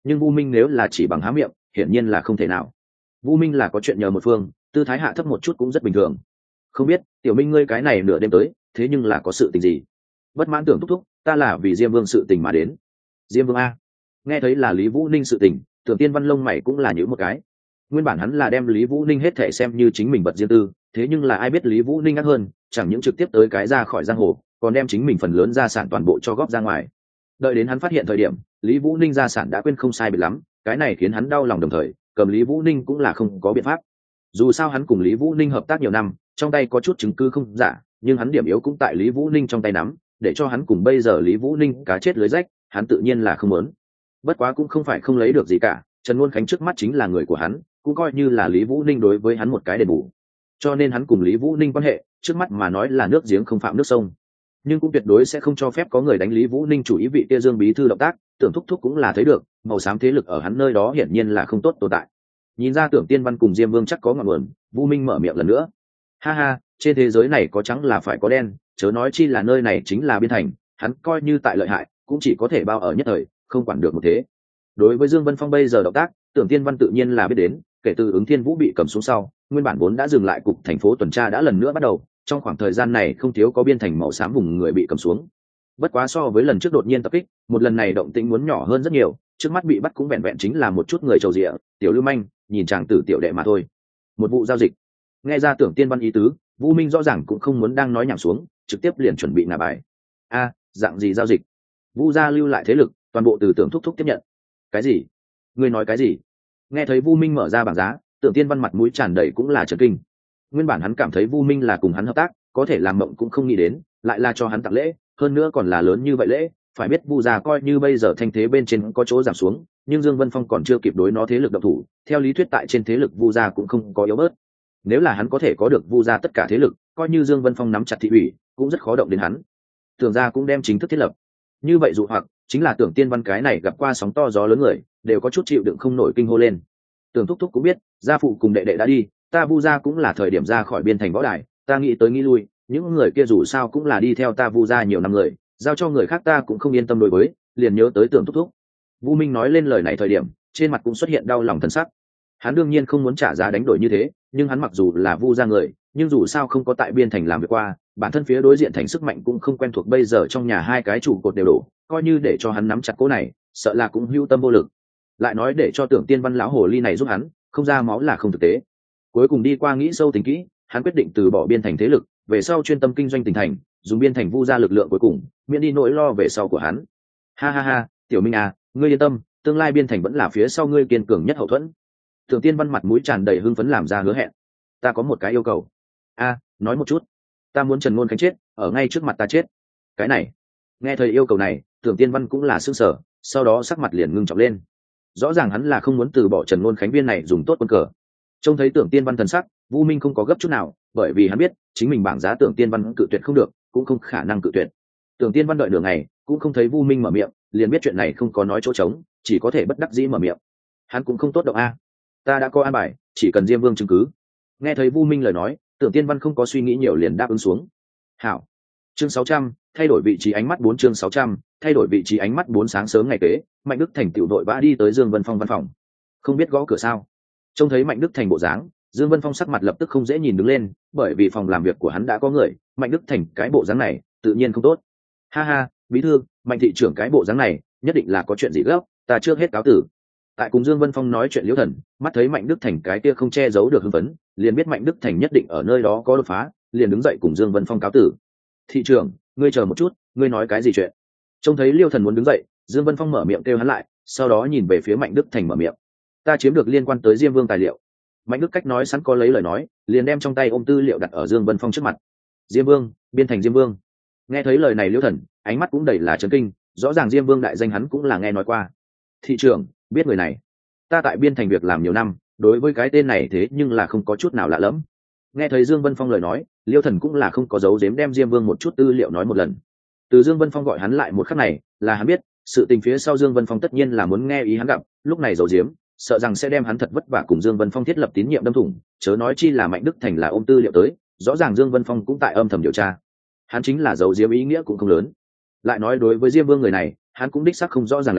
nhưng Vu Minh nếu là chỉ bằng há miệng hiển nhiên là không thể nào. Vu Minh là có chuyện nhờ một phương, tư thái hạ thấp một chút cũng rất bình thường. Không biết tiểu Minh ngươi cái này nửa đêm tới thế nhưng là có sự tình gì? Bất mãn Tưởng thúc thúc, ta là vì Diêm Vương sự tình mà đến. Diêm Vương a? Nghe thấy là Lý Vũ Ninh sự tình, Tưởng Tiên Văn lông mày cũng là nhíu một cái. Nguyên bản hắn là đem Lý Vũ Ninh hết thảy xem như chính mình vật riêng tư, thế nhưng là ai biết Lý Vũ Ninh ác hơn, chẳng những trực tiếp tới cái ra khỏi giang hồ, còn đem chính mình phần lớn gia sản toàn bộ cho góp ra ngoài. Đợi đến hắn phát hiện thời điểm, Lý Vũ Ninh gia sản đã quên không sai biệt lắm, cái này khiến hắn đau lòng, đồng thời cầm Lý Vũ Ninh cũng là không có biện pháp. Dù sao hắn cùng Lý Vũ Ninh hợp tác nhiều năm, trong tay có chút chứng cứ không giả, nhưng hắn điểm yếu cũng tại Lý Vũ Ninh trong tay nắm, để cho hắn cùng bây giờ Lý Vũ Ninh cá chết lưới rách, hắn tự nhiên là không muốn. Bất quá cũng không phải không lấy được gì cả, Trần Luân Khánh trước mắt chính là người của hắn, cũng coi như là Lý Vũ Ninh đối với hắn một cái đền bù. Cho nên hắn cùng Lý Vũ Ninh quan hệ, trước mắt mà nói là nước giếng không phạm nước sông, nhưng cũng tuyệt đối sẽ không cho phép có người đánh Lý Vũ Ninh chủ ý vị kia Dương bí thư động tác. Tưởng thúc thúc cũng là thấy được, màu xám thế lực ở hắn nơi đó hiển nhiên là không tốt tồn tại. Nhìn ra Tưởng Tiên Văn cùng Diêm Vương chắc có ngọn nguồn, Vu Minh mở miệng lần nữa. Ha ha, trên thế giới này có trắng là phải có đen, chớ nói chi là nơi này chính là biên thành, hắn coi như tại lợi hại, cũng chỉ có thể bao ở nhất thời, không quản được một thế. Đối với Dương Vân Phong bây giờ động tác, Tưởng Tiên Văn tự nhiên là biết đến, kể từ ứng Thiên Vũ bị cầm xuống sau, nguyên bản vốn đã dừng lại cục thành phố tuần tra đã lần nữa bắt đầu, trong khoảng thời gian này không thiếu có biên thành màu xám vùng người bị cầm xuống. Bất quá so với lần trước đột nhiên tập kích, một lần này động tĩnh muốn nhỏ hơn rất nhiều, trước mắt bị bắt cũng vẹn vẹn chính là một chút người trầu rịa, tiểu lưu manh, nhìn chàng tử tiểu đệ mà thôi. Một vụ giao dịch. Nghe ra Tưởng Tiên Văn ý tứ, Vu Minh rõ ràng cũng không muốn đang nói nhảm xuống, trực tiếp liền chuẩn bị ngả bài. A, dạng gì giao dịch? Vu gia lưu lại thế lực, toàn bộ từ Tưởng thúc thúc tiếp nhận. Cái gì? Ngươi nói cái gì? Nghe thấy Vu Minh mở ra bảng giá, Tưởng Tiên Văn mặt mũi tràn đầy cũng là chấn kinh. Nguyên bản hắn cảm thấy Vu Minh là cùng hắn hợp tác, có thể làm mộng cũng không nghĩ đến, lại là cho hắn tặng lễ, hơn nữa còn là lớn như vậy lễ. Phải biết Vu gia coi như bây giờ thanh thế bên trên có chỗ giảm xuống, nhưng Dương Vân Phong còn chưa kịp đối nó thế lực động thủ, theo lý thuyết tại trên thế lực Vu gia cũng không có yếu bớt. Nếu là hắn có thể có được Vu gia tất cả thế lực, coi như Dương Vân Phong nắm chặt thị ủy, cũng rất khó động đến hắn. Tưởng gia cũng đem chính thức thiết lập. Như vậy dụ hoặc, chính là Tưởng Tiên Văn cái này gặp qua sóng to gió lớn người, đều có chút chịu đựng không nổi kinh hô lên. Tưởng thúc thúc cũng biết, gia phụ cùng đệ đệ đã đi, ta Vu gia cũng là thời điểm ra khỏi biên thành võ đài, ta nghĩ tới nghĩ lui, những người kia dù sao cũng là đi theo ta Vu gia nhiều năm người, giao cho người khác ta cũng không yên tâm đối với, liền nhớ tới Tưởng thúc thúc. Vu Minh nói lên lời này thời điểm, trên mặt cũng xuất hiện đau lòng thần sắc. Hắn đương nhiên không muốn trả giá đánh đổi như thế, nhưng hắn mặc dù là Vu gia người, nhưng dù sao không có tại biên thành làm việc qua, bản thân phía đối diện thành sức mạnh cũng không quen thuộc, bây giờ trong nhà hai cái trụ cột đều đổ, coi như để cho hắn nắm chặt cố này, sợ là cũng hữu tâm vô lực. Lại nói để cho Tưởng Tiên Văn lão hồ ly này giúp hắn, không ra máu là không thực tế. Cuối cùng đi qua nghĩ sâu tính kỹ, hắn quyết định từ bỏ biên thành thế lực, về sau chuyên tâm kinh doanh tỉnh thành, dùng biên thành Vu gia lực lượng cuối cùng, miễn đi nỗi lo về sau của hắn. Ha ha ha, Tiểu Minh à, ngươi yên tâm, tương lai biên thành vẫn là phía sau ngươi kiên cường nhất hậu thuẫn. Tưởng Tiên Văn mặt mũi tràn đầy hưng phấn làm ra hứa hẹn. Ta có một cái yêu cầu. A, nói một chút. Ta muốn Trần Ngôn Khánh chết, ở ngay trước mặt ta chết. Cái này. Nghe thấy yêu cầu này, Tưởng Tiên Văn cũng là sững sờ, sau đó sắc mặt liền ngưng trọng lên. Rõ ràng hắn là không muốn từ bỏ Trần Ngôn Khánh viên này dùng tốt quân cờ. Trông thấy Tưởng Tiên Văn thần sắc, Vu Minh không có gấp chút nào, bởi vì hắn biết, chính mình bảng giá Tưởng Tiên Văn cự tuyệt không được, cũng không khả năng cự tuyệt. Tưởng Tiên Văn đợi nửa ngày, cũng không thấy Vu Minh mở miệng, liền biết chuyện này không có nói chỗ trống, chỉ có thể bất đắc dĩ mở miệng. Hắn cũng không tốt động a. Ta đã có an bài, chỉ cần Diêm Vương chứng cứ. Nghe thấy Vu Minh lời nói, Tưởng Tiên Văn không có suy nghĩ nhiều liền đáp ứng xuống. Hảo. Chương sáu trăm, thay đổi vị trí ánh mắt bốn chương sáu trăm, thay đổi vị trí ánh mắt bốn sáng sớm ngày kế, Mạnh Đức Thành tiểu đội vã đi tới Dương Vân Phong văn phòng. Không biết gõ cửa sao? Trông thấy Mạnh Đức Thành bộ dáng, Dương Vân Phong sắc mặt lập tức không dễ nhìn đứng lên, bởi vì phòng làm việc của hắn đã có người, Mạnh Đức Thành cái bộ dáng này, tự nhiên không tốt. Ha ha, bí thư, Mạnh thị trưởng cái bộ dáng này, nhất định là có chuyện gì gấp, ta trước hết cáo tử. Tại cùng Dương Vân Phong nói chuyện liễu thần, mắt thấy Mạnh Đức Thành cái kia không che giấu được hưng phấn, liền biết Mạnh Đức Thành nhất định ở nơi đó có đột phá, liền đứng dậy cùng Dương Vân Phong cáo tử. Thị trưởng, ngươi chờ một chút, ngươi nói cái gì chuyện? Trông thấy liêu thần muốn đứng dậy, Dương Vân Phong mở miệng kêu hắn lại, sau đó nhìn về phía Mạnh Đức Thành mở miệng. Ta chiếm được liên quan tới Diêm Vương tài liệu. Mạnh Đức cách nói sẵn có lấy lời nói, liền đem trong tay ôm tư liệu đặt ở Dương Vân Phong trước mặt. Diêm Vương, biên thành Diêm Vương. Nghe thấy lời này liêu thần, ánh mắt cũng đầy là chấn kinh, rõ ràng Diêm Vương đại danh hắn cũng là nghe nói qua. Thị trưởng, biết người này. Ta tại biên thành việc làm nhiều năm, đối với cái tên này thế nhưng là không có chút nào lạ lẫm. Nghe thấy Dương Vân Phong lời nói, liêu thần cũng là không có giấu giếm đem Diêm Vương một chút tư liệu nói một lần. Từ Dương Vân Phong gọi hắn lại một khắc này, là hắn biết sự tình phía sau Dương Vân Phong tất nhiên là muốn nghe ý hắn gặp, lúc này giấu giếm, sợ rằng sẽ đem hắn thật vất vả cùng Dương Vân Phong thiết lập tín nhiệm đâm thủng, chớ nói chi là Mạnh Đức Thành là ôm tư liệu tới, rõ ràng Dương Vân Phong cũng tại âm thầm điều tra. Hắn chính là giấu giếm ý nghĩa cũng không lớn. Lại nói đối với Diêm Vương người này, hắn cũng đích xác không rõ ràng lắm,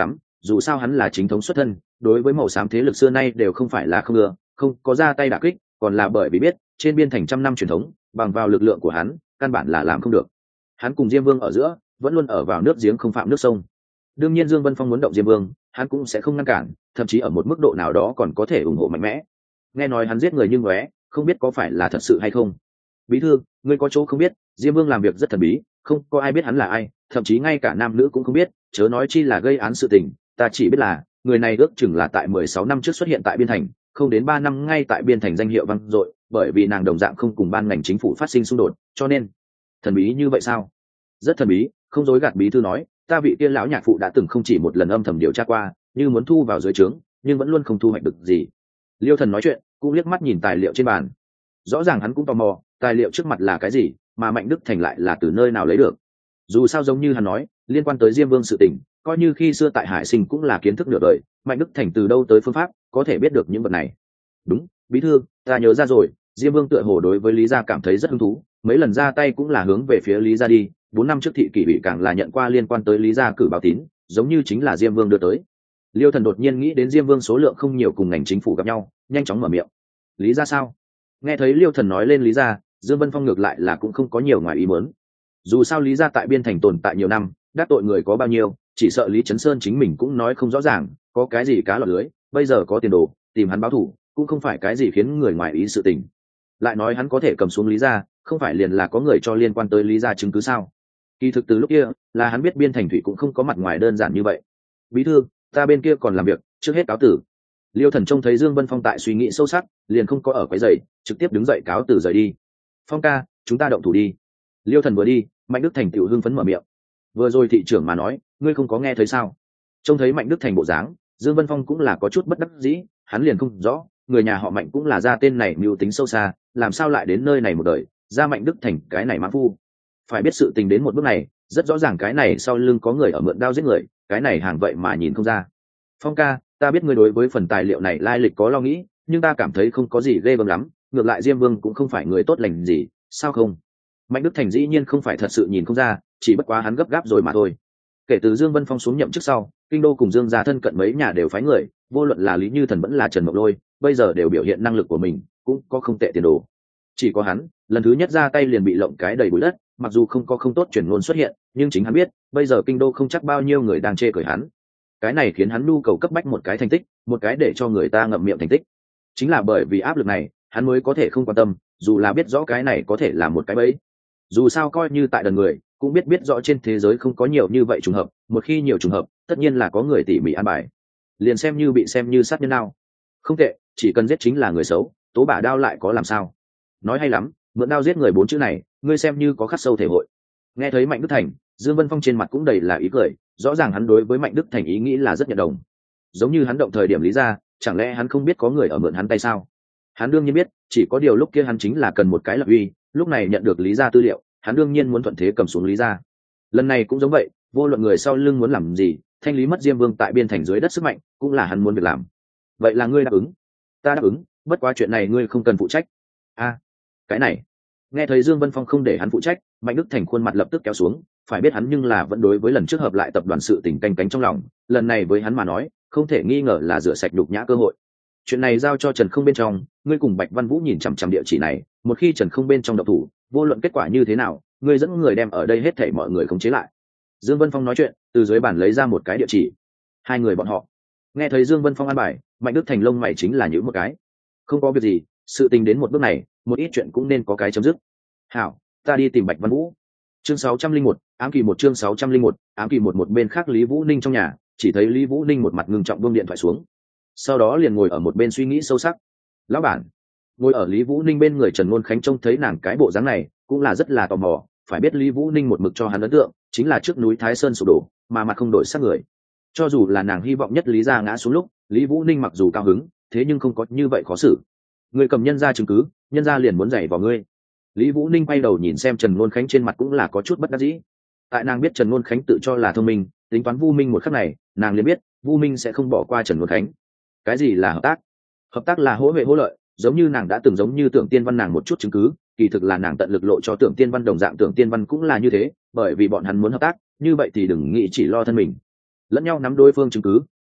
dù sao hắn là chính thống xuất thân, đối với màu xám thế lực xưa nay đều không phải là không ưa, không có ra tay đả kích, còn là bởi vì biết trên biên thành trăm năm truyền thống, bằng vào lực lượng của hắn căn bản là làm không được. Hắn cùng Diêm Vương ở giữa vẫn luôn ở vào nước giếng không phạm nước sông. Đương nhiên Dương Vân Phong muốn động Diêm Vương, hắn cũng sẽ không ngăn cản, thậm chí ở một mức độ nào đó còn có thể ủng hộ mạnh mẽ. Nghe nói hắn giết người như ngóe, không biết có phải là thật sự hay không. Bí thư, ngươi có chỗ không biết, Diêm Vương làm việc rất thần bí, không có ai biết hắn là ai, thậm chí ngay cả nam nữ cũng không biết, chớ nói chi là gây án sự tình. Ta chỉ biết là người này ước chừng là tại mười sáu năm trước xuất hiện tại biên thành, không đến ba năm ngay tại biên thành danh hiệu vang dội, bởi vì nàng đồng dạng không cùng ban ngành chính phủ phát sinh xung đột, cho nên thần bí như vậy sao? Rất thần bí, không dối gạt bí thư nói, ta vị tiên lão nhạc phụ đã từng không chỉ một lần âm thầm điều tra qua, như muốn thu vào dưới trướng, nhưng vẫn luôn không thu hoạch được gì. Liêu Thần nói chuyện, cũng liếc mắt nhìn tài liệu trên bàn. Rõ ràng hắn cũng tò mò, tài liệu trước mặt là cái gì, mà Mạnh Đức Thành lại là từ nơi nào lấy được. Dù sao giống như hắn nói, liên quan tới Diêm Vương sự tình, coi như khi xưa tại Hải Sinh cũng là kiến thức nửa đời, Mạnh Đức Thành từ đâu tới phương pháp, có thể biết được những vật này. Đúng, bí thư, ta nhớ ra rồi, Diêm Vương tựa hồ đối với Lý gia cảm thấy rất hứng thú, mấy lần ra tay cũng là hướng về phía Lý gia đi, bốn năm trước thị kỷ bị càng là nhận qua liên quan tới Lý gia cử báo tín, giống như chính là Diêm Vương đưa tới. Liêu Thần đột nhiên nghĩ đến Diêm Vương số lượng không nhiều cùng ngành chính phủ gặp nhau, nhanh chóng mở miệng. Lý gia sao? Nghe thấy Liêu Thần nói lên Lý gia, Dương Vân Phong ngược lại là cũng không có nhiều ngoài ý muốn. Dù sao Lý gia tại biên thành tồn tại nhiều năm, đắc tội người có bao nhiêu, chỉ sợ Lý Chấn Sơn chính mình cũng nói không rõ ràng, có cái gì cá lọt lưới, bây giờ có tiền đồ, tìm hắn báo thù, cũng không phải cái gì khiến người ngoài ý sự tình. Lại nói hắn có thể cầm xuống Lý gia, không phải liền là có người cho liên quan tới Lý gia chứng cứ sao? Kỳ thực từ lúc kia, là hắn biết biên thành thủy cũng không có mặt ngoài đơn giản như vậy. Bí thư, ta bên kia còn làm việc, trước hết cáo tử. Liêu Thần trông thấy Dương Vân Phong tại suy nghĩ sâu sắc, liền không có ở quấy rầy, trực tiếp đứng dậy cáo từ rời đi. Phong ca, chúng ta động thủ đi. Liêu Thần vừa đi, Mạnh Đức Thành tiểu hưng phấn mở miệng. Vừa rồi thị trưởng mà nói, ngươi không có nghe thấy sao? Trông thấy Mạnh Đức Thành bộ dáng, Dương Vân Phong cũng là có chút bất đắc dĩ, hắn liền không rõ, người nhà họ Mạnh cũng là ra tên này mưu tính sâu xa, làm sao lại đến nơi này một đời, ra Mạnh Đức Thành cái này mã phu. Phải biết sự tình đến một bước này, rất rõ ràng cái này sau lưng có người ở mượn đao giết người, cái này hàng vậy mà nhìn không ra. Phong ca, ta biết ngươi đối với phần tài liệu này lai lịch có lo nghĩ, nhưng ta cảm thấy không có gì ghê gớm lắm, ngược lại Diêm Vương cũng không phải người tốt lành gì, sao không? Mạnh Đức Thành dĩ nhiên không phải thật sự nhìn không ra, chỉ bất quá hắn gấp gáp rồi mà thôi. Kể từ Dương Vân Phong xuống nhậm chức sau, kinh đô cùng Dương gia thân cận mấy nhà đều phái người, vô luận là Lý Như Thần vẫn là Trần Mộng Lôi, bây giờ đều biểu hiện năng lực của mình, cũng có không tệ tiền đồ. Chỉ có hắn, lần thứ nhất ra tay liền bị lộng cái đầy bụi đất, mặc dù không có không tốt chuyển ngôn xuất hiện, nhưng chính hắn biết, bây giờ kinh đô không chắc bao nhiêu người đang chê cười hắn. Cái này khiến hắn nhu cầu cấp bách một cái thành tích, một cái để cho người ta ngậm miệng thành tích. Chính là bởi vì áp lực này, hắn mới có thể không quan tâm, dù là biết rõ cái này có thể là một cái bẫy. Dù sao coi như tại đần người, cũng biết biết rõ trên thế giới không có nhiều như vậy trùng hợp, một khi nhiều trùng hợp, tất nhiên là có người tỉ mỉ an bài. Liền xem như bị xem như sát nhân nào. Không tệ, chỉ cần giết chính là người xấu, tố bả đao lại có làm sao? Nói hay lắm, mượn đao giết người bốn chữ này, ngươi xem như có khắc sâu thể hội. Nghe thấy Mạnh Đức Thành, Dương Vân Phong trên mặt cũng đầy là ý cười, rõ ràng hắn đối với Mạnh Đức Thành ý nghĩ là rất nhận đồng. Giống như hắn động thời điểm Lý ra, chẳng lẽ hắn không biết có người ở mượn hắn tay sao? Hắn đương nhiên biết, chỉ có điều lúc kia hắn chính là cần một cái lập uy, lúc này nhận được Lý gia tư liệu, hắn đương nhiên muốn thuận thế cầm xuống Lý gia. Lần này cũng giống vậy, vô luận người sau lưng muốn làm gì, thanh lý mất Diêm Vương tại biên thành dưới đất sức mạnh, cũng là hắn muốn việc làm. Vậy là ngươi đáp ứng? Ta đáp ứng, bất quá chuyện này ngươi không cần phụ trách. A, à, cái này. Nghe thấy Dương Vân Phong không để hắn phụ trách, Mạnh Đức Thành khuôn mặt lập tức kéo xuống, phải biết hắn nhưng là vẫn đối với lần trước hợp lại tập đoàn sự tình canh cánh trong lòng, lần này với hắn mà nói, không thể nghi ngờ là rửa sạch đục nhã cơ hội. Chuyện này giao cho Trần Không bên trong, ngươi cùng Bạch Văn Vũ nhìn chằm chằm địa chỉ này, một khi Trần Không bên trong độc thủ, vô luận kết quả như thế nào, ngươi dẫn người đem ở đây hết thảy mọi người khống chế lại. Dương Vân Phong nói chuyện, từ dưới bàn lấy ra một cái địa chỉ. Hai người bọn họ. Nghe thấy Dương Vân Phong an bài, Mạnh Đức Thành lông mày chính là nhíu một cái. Không có việc gì, sự tình đến một bước này, một ít chuyện cũng nên có cái chấm dứt. Hảo, ta đi tìm Bạch Văn Vũ. Chương sáu trăm linh một, ám kỳ một chương sáu trăm linh một, ám kỳ một một bên khác Lý Vũ Ninh trong nhà, chỉ thấy Lý Vũ Ninh một mặt ngưng trọng buông điện thoại xuống. Sau đó liền ngồi ở một bên suy nghĩ sâu sắc. Lão bản. Ngồi ở Lý Vũ Ninh bên người Trần Ngôn Khánh trông thấy nàng cái bộ dáng này, cũng là rất là tò mò, phải biết Lý Vũ Ninh một mực cho hắn ấn tượng, chính là trước núi Thái Sơn sụp đổ, mà mặt không đổi sắc người. Cho dù là nàng hy vọng nhất Lý gia ngã xuống lúc, Lý Vũ Ninh mặc dù cao hứng, thế nhưng không có như vậy khó xử. Người cầm nhân ra chứng cứ, nhân ra liền muốn giày vào ngươi. Lý Vũ Ninh quay đầu nhìn xem Trần Ngôn Khánh trên mặt cũng là có chút bất đắc dĩ. Tại nàng biết Trần Ngôn Khánh tự cho là thông minh, tính toán Vu Minh một khắc này, nàng liền biết, Vu Minh sẽ không bỏ qua Trần Ngôn Khánh. Cái gì là hợp tác? Hợp tác là hỗ huệ hỗ lợi, giống như nàng đã từng giống như Tưởng Tiên Văn nàng một chút chứng cứ, kỳ thực là nàng tận lực lộ cho Tưởng Tiên Văn đồng dạng Tưởng Tiên Văn cũng là như thế, bởi vì bọn hắn muốn hợp tác, như vậy thì đừng nghĩ chỉ lo thân mình. Lẫn nhau nắm đối phương chứng cứ,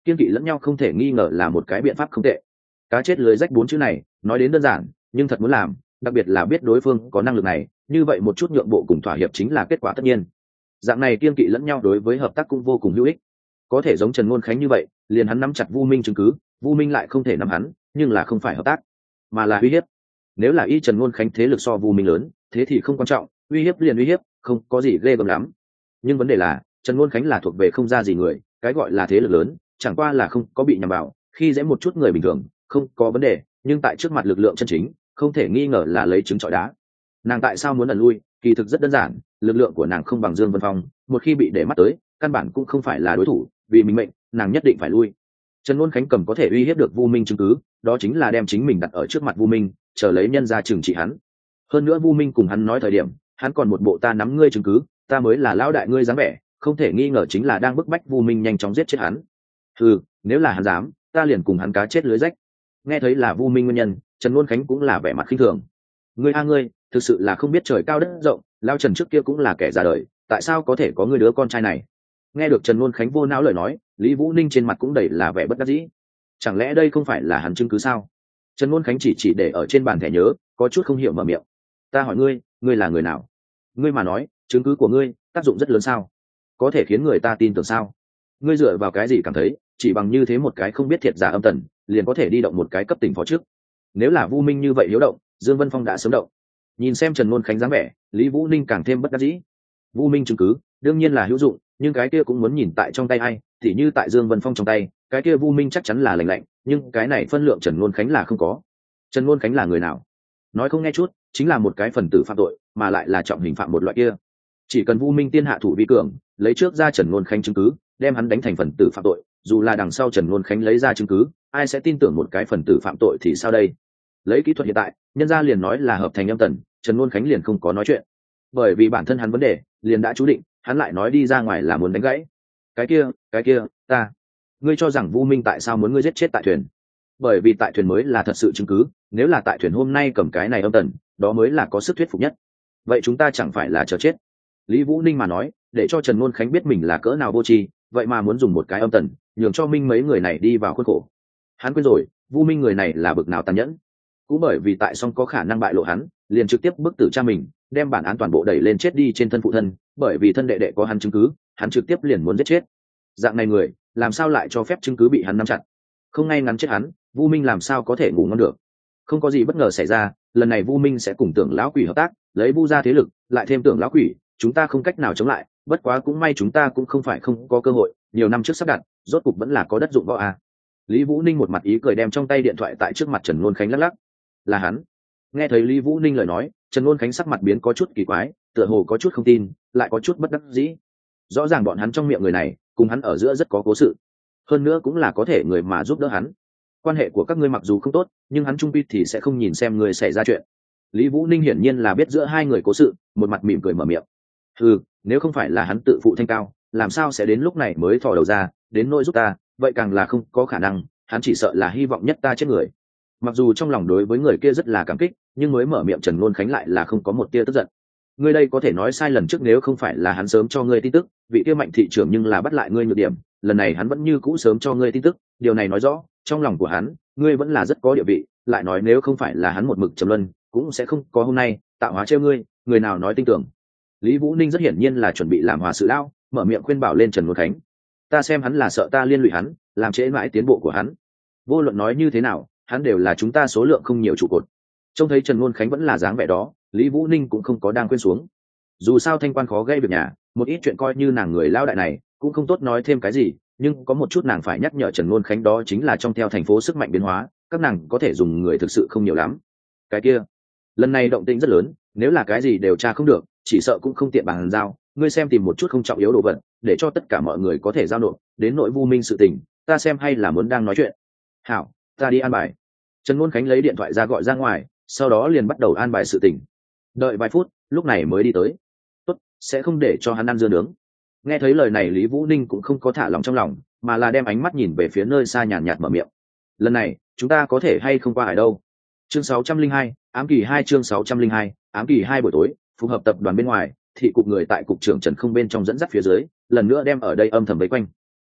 kiên kỵ lẫn nhau không thể nghi ngờ là một cái biện pháp không tệ. Cá chết lưới rách bốn chữ này nói đến đơn giản, nhưng thật muốn làm, đặc biệt là biết đối phương có năng lực này, như vậy một chút nhượng bộ cùng thỏa hiệp chính là kết quả tất nhiên. Dạng này kiên kỵ lẫn nhau đối với hợp tác cũng vô cùng hữu ích. Có thể giống Trần Ngôn Khánh như vậy, liền hắn nắm chặt Vu Minh chứng cứ, Vu Minh lại không thể nắm hắn, nhưng là không phải hợp tác, mà là uy hiếp. Nếu là y Trần Ngôn Khánh thế lực so Vu Minh lớn, thế thì không quan trọng, uy hiếp liền uy hiếp, không có gì ghê gớm lắm. Nhưng vấn đề là, Trần Ngôn Khánh là thuộc về không ra gì người, cái gọi là thế lực lớn, chẳng qua là không có bị nhằm vào, khi dễ một chút người bình thường, không có vấn đề, nhưng tại trước mặt lực lượng chân chính, không thể nghi ngờ là lấy trứng trọi đá. Nàng tại sao muốn ẩn lui, kỳ thực rất đơn giản, lực lượng của nàng không bằng Dương Vân Phong, một khi bị để mắt tới, căn bản cũng không phải là đối thủ, vì mình mệnh, nàng nhất định phải lui. Trần Luân Khánh cầm có thể uy hiếp được Vu Minh chứng cứ, đó chính là đem chính mình đặt ở trước mặt Vu Minh, chờ lấy nhân ra trừng trị hắn. Hơn nữa Vu Minh cùng hắn nói thời điểm, hắn còn một bộ ta nắm ngươi chứng cứ, ta mới là lão đại ngươi dáng vẻ, không thể nghi ngờ chính là đang bức bách Vu Minh nhanh chóng giết chết hắn. Ừ, nếu là hắn dám, ta liền cùng hắn cá chết lưới rách. Nghe thấy là Vu Minh nguyên nhân, Trần Luân Khánh cũng là vẻ mặt khinh thường. Ngươi a ngươi, thực sự là không biết trời cao đất rộng, lão Trần trước kia cũng là kẻ già đời, tại sao có thể có ngươi đứa con trai này? Nghe được Trần Luân Khánh vô não lời nói, Lý Vũ Ninh trên mặt cũng đầy là vẻ bất đắc dĩ. Chẳng lẽ đây không phải là hắn chứng cứ sao? Trần Luân Khánh chỉ chỉ để ở trên bàn thẻ nhớ, có chút không hiểu mở miệng. Ta hỏi ngươi, ngươi là người nào? Ngươi mà nói, chứng cứ của ngươi tác dụng rất lớn sao? Có thể khiến người ta tin tưởng sao? Ngươi dựa vào cái gì cảm thấy, chỉ bằng như thế một cái không biết thiệt giả âm tần, liền có thể đi động một cái cấp tỉnh phó trước? Nếu là Vu Minh như vậy hiếu động, Dương Vân Phong đã sớm động. Nhìn xem Trần Luân Khánh dáng vẻ, Lý Vũ Ninh càng thêm bất đắc dĩ. Vu Minh chứng cứ, đương nhiên là hữu dụng, nhưng cái kia cũng muốn nhìn tại trong tay ai, thì như tại Dương Vân Phong trong tay, cái kia Vu Minh chắc chắn là lành lạnh, nhưng cái này phân lượng Trần Luân Khánh là không có. Trần Luân Khánh là người nào? Nói không nghe chút, chính là một cái phần tử phạm tội, mà lại là trọng hình phạm một loại kia. Chỉ cần Vu Minh tiên hạ thủ vi cường, lấy trước ra Trần Luân Khánh chứng cứ, đem hắn đánh thành phần tử phạm tội, dù là đằng sau Trần Luân Khánh lấy ra chứng cứ, ai sẽ tin tưởng một cái phần tử phạm tội thì sao đây? Lấy kỹ thuật hiện tại, nhân gia liền nói là hợp thành âm tần, Trần Luân Khánh liền không có nói chuyện, bởi vì bản thân hắn vấn đề liền đã chú định, hắn lại nói đi ra ngoài là muốn đánh gãy. Cái kia, cái kia, ta, ngươi cho rằng Vu Minh tại sao muốn ngươi giết chết tại thuyền? Bởi vì tại thuyền mới là thật sự chứng cứ, nếu là tại thuyền hôm nay cầm cái này âm tần, đó mới là có sức thuyết phục nhất. Vậy chúng ta chẳng phải là chờ chết? Lý Vũ Ninh mà nói, để cho Trần Luân Khánh biết mình là cỡ nào vô tri, vậy mà muốn dùng một cái âm tần, nhường cho Minh mấy người này đi vào khuôn khổ. Hắn quên rồi, Vu Minh người này là bực nào tàn nhẫn. Cũng bởi vì tại song có khả năng bại lộ hắn, liền trực tiếp bức tử cha mình, đem bản án toàn bộ đẩy lên chết đi trên thân phụ thân, bởi vì thân đệ đệ có hắn chứng cứ, hắn trực tiếp liền muốn giết chết. Dạng này người, làm sao lại cho phép chứng cứ bị hắn nắm chặt? Không ngay ngắn chết hắn, Vu Minh làm sao có thể ngủ ngon được? Không có gì bất ngờ xảy ra, lần này Vu Minh sẽ cùng Tưởng lão quỷ hợp tác, lấy Vu gia thế lực, lại thêm Tưởng lão quỷ, chúng ta không cách nào chống lại, bất quá cũng may chúng ta cũng không phải không có cơ hội, nhiều năm trước sắp đặt, rốt cục vẫn là có đất dụng võ a. Lý Vũ Ninh một mặt ý cười đem trong tay điện thoại tại trước mặt Trần Luân Khánh lắc lắc. Là hắn. Nghe thấy Lý Vũ Ninh lời nói, Trần Luân Khánh sắc mặt biến có chút kỳ quái, tựa hồ có chút không tin, lại có chút bất đắc dĩ. Rõ ràng bọn hắn trong miệng người này, cùng hắn ở giữa rất có cố sự, hơn nữa cũng là có thể người mà giúp đỡ hắn. Quan hệ của các ngươi mặc dù không tốt, nhưng hắn trung quy thì sẽ không nhìn xem người xảy ra chuyện. Lý Vũ Ninh hiển nhiên là biết giữa hai người cố sự, một mặt mỉm cười mở miệng. Ừ, nếu không phải là hắn tự phụ thanh cao, làm sao sẽ đến lúc này mới thò đầu ra, đến nỗi giúp ta, vậy càng là không có khả năng, hắn chỉ sợ là hy vọng nhất ta chết người. Mặc dù trong lòng đối với người kia rất là cảm kích, nhưng mới mở miệng Trần Luân Khánh lại là không có một tia tức giận. Ngươi đây có thể nói sai lần trước nếu không phải là hắn sớm cho ngươi tin tức, vị kia Mạnh thị trưởng nhưng là bắt lại ngươi nhược điểm, lần này hắn vẫn như cũ sớm cho ngươi tin tức, điều này nói rõ, trong lòng của hắn, ngươi vẫn là rất có địa vị, lại nói nếu không phải là hắn một mực trầm luân, cũng sẽ không có hôm nay, tạo hóa trêu ngươi, người nào nói tin tưởng. Lý Vũ Ninh rất hiển nhiên là chuẩn bị làm hòa sự lao, mở miệng khuyên bảo lên Trần Luân Khánh. Ta xem hắn là sợ ta liên lụy hắn, làm trễ mãi tiến bộ của hắn. Vô luận nói như thế nào, hắn đều là chúng ta số lượng không nhiều trụ cột. Trông thấy Trần Luân Khánh vẫn là dáng vẻ đó, Lý Vũ Ninh cũng không có đang quên xuống. Dù sao thanh quan khó gây việc nhà, một ít chuyện coi như nàng người lao đại này cũng không tốt nói thêm cái gì, nhưng có một chút nàng phải nhắc nhở Trần Luân Khánh, đó chính là trong theo thành phố sức mạnh biến hóa, các nàng có thể dùng người thực sự không nhiều lắm. Cái kia, lần này động tĩnh rất lớn, nếu là cái gì đều tra không được, chỉ sợ cũng không tiện bàn giao, ngươi xem tìm một chút không trọng yếu đồ vật, để cho tất cả mọi người có thể giao nộp, đến nội Vu Minh sự tình, ta xem hay là muốn đang nói chuyện. Hảo, ta đi an bài. Trần Luân Khánh lấy điện thoại ra gọi ra ngoài, sau đó liền bắt đầu an bài sự tình. Đợi vài phút, lúc này mới đi tới. Tốt, sẽ không để cho hắn ăn dưa nướng. Nghe thấy lời này Lý Vũ Ninh cũng không có thả lòng trong lòng, mà là đem ánh mắt nhìn về phía nơi xa nhàn nhạt mở miệng. Lần này, chúng ta có thể hay không qua hải đâu? Chương sáu trăm linh hai, ám kỳ hai chương sáu trăm linh hai, ám kỳ hai buổi tối, phù hợp tập đoàn bên ngoài, thị cục người tại cục trưởng Trần Không bên trong dẫn dắt phía dưới, lần nữa đem ở đây âm thầm vây quanh.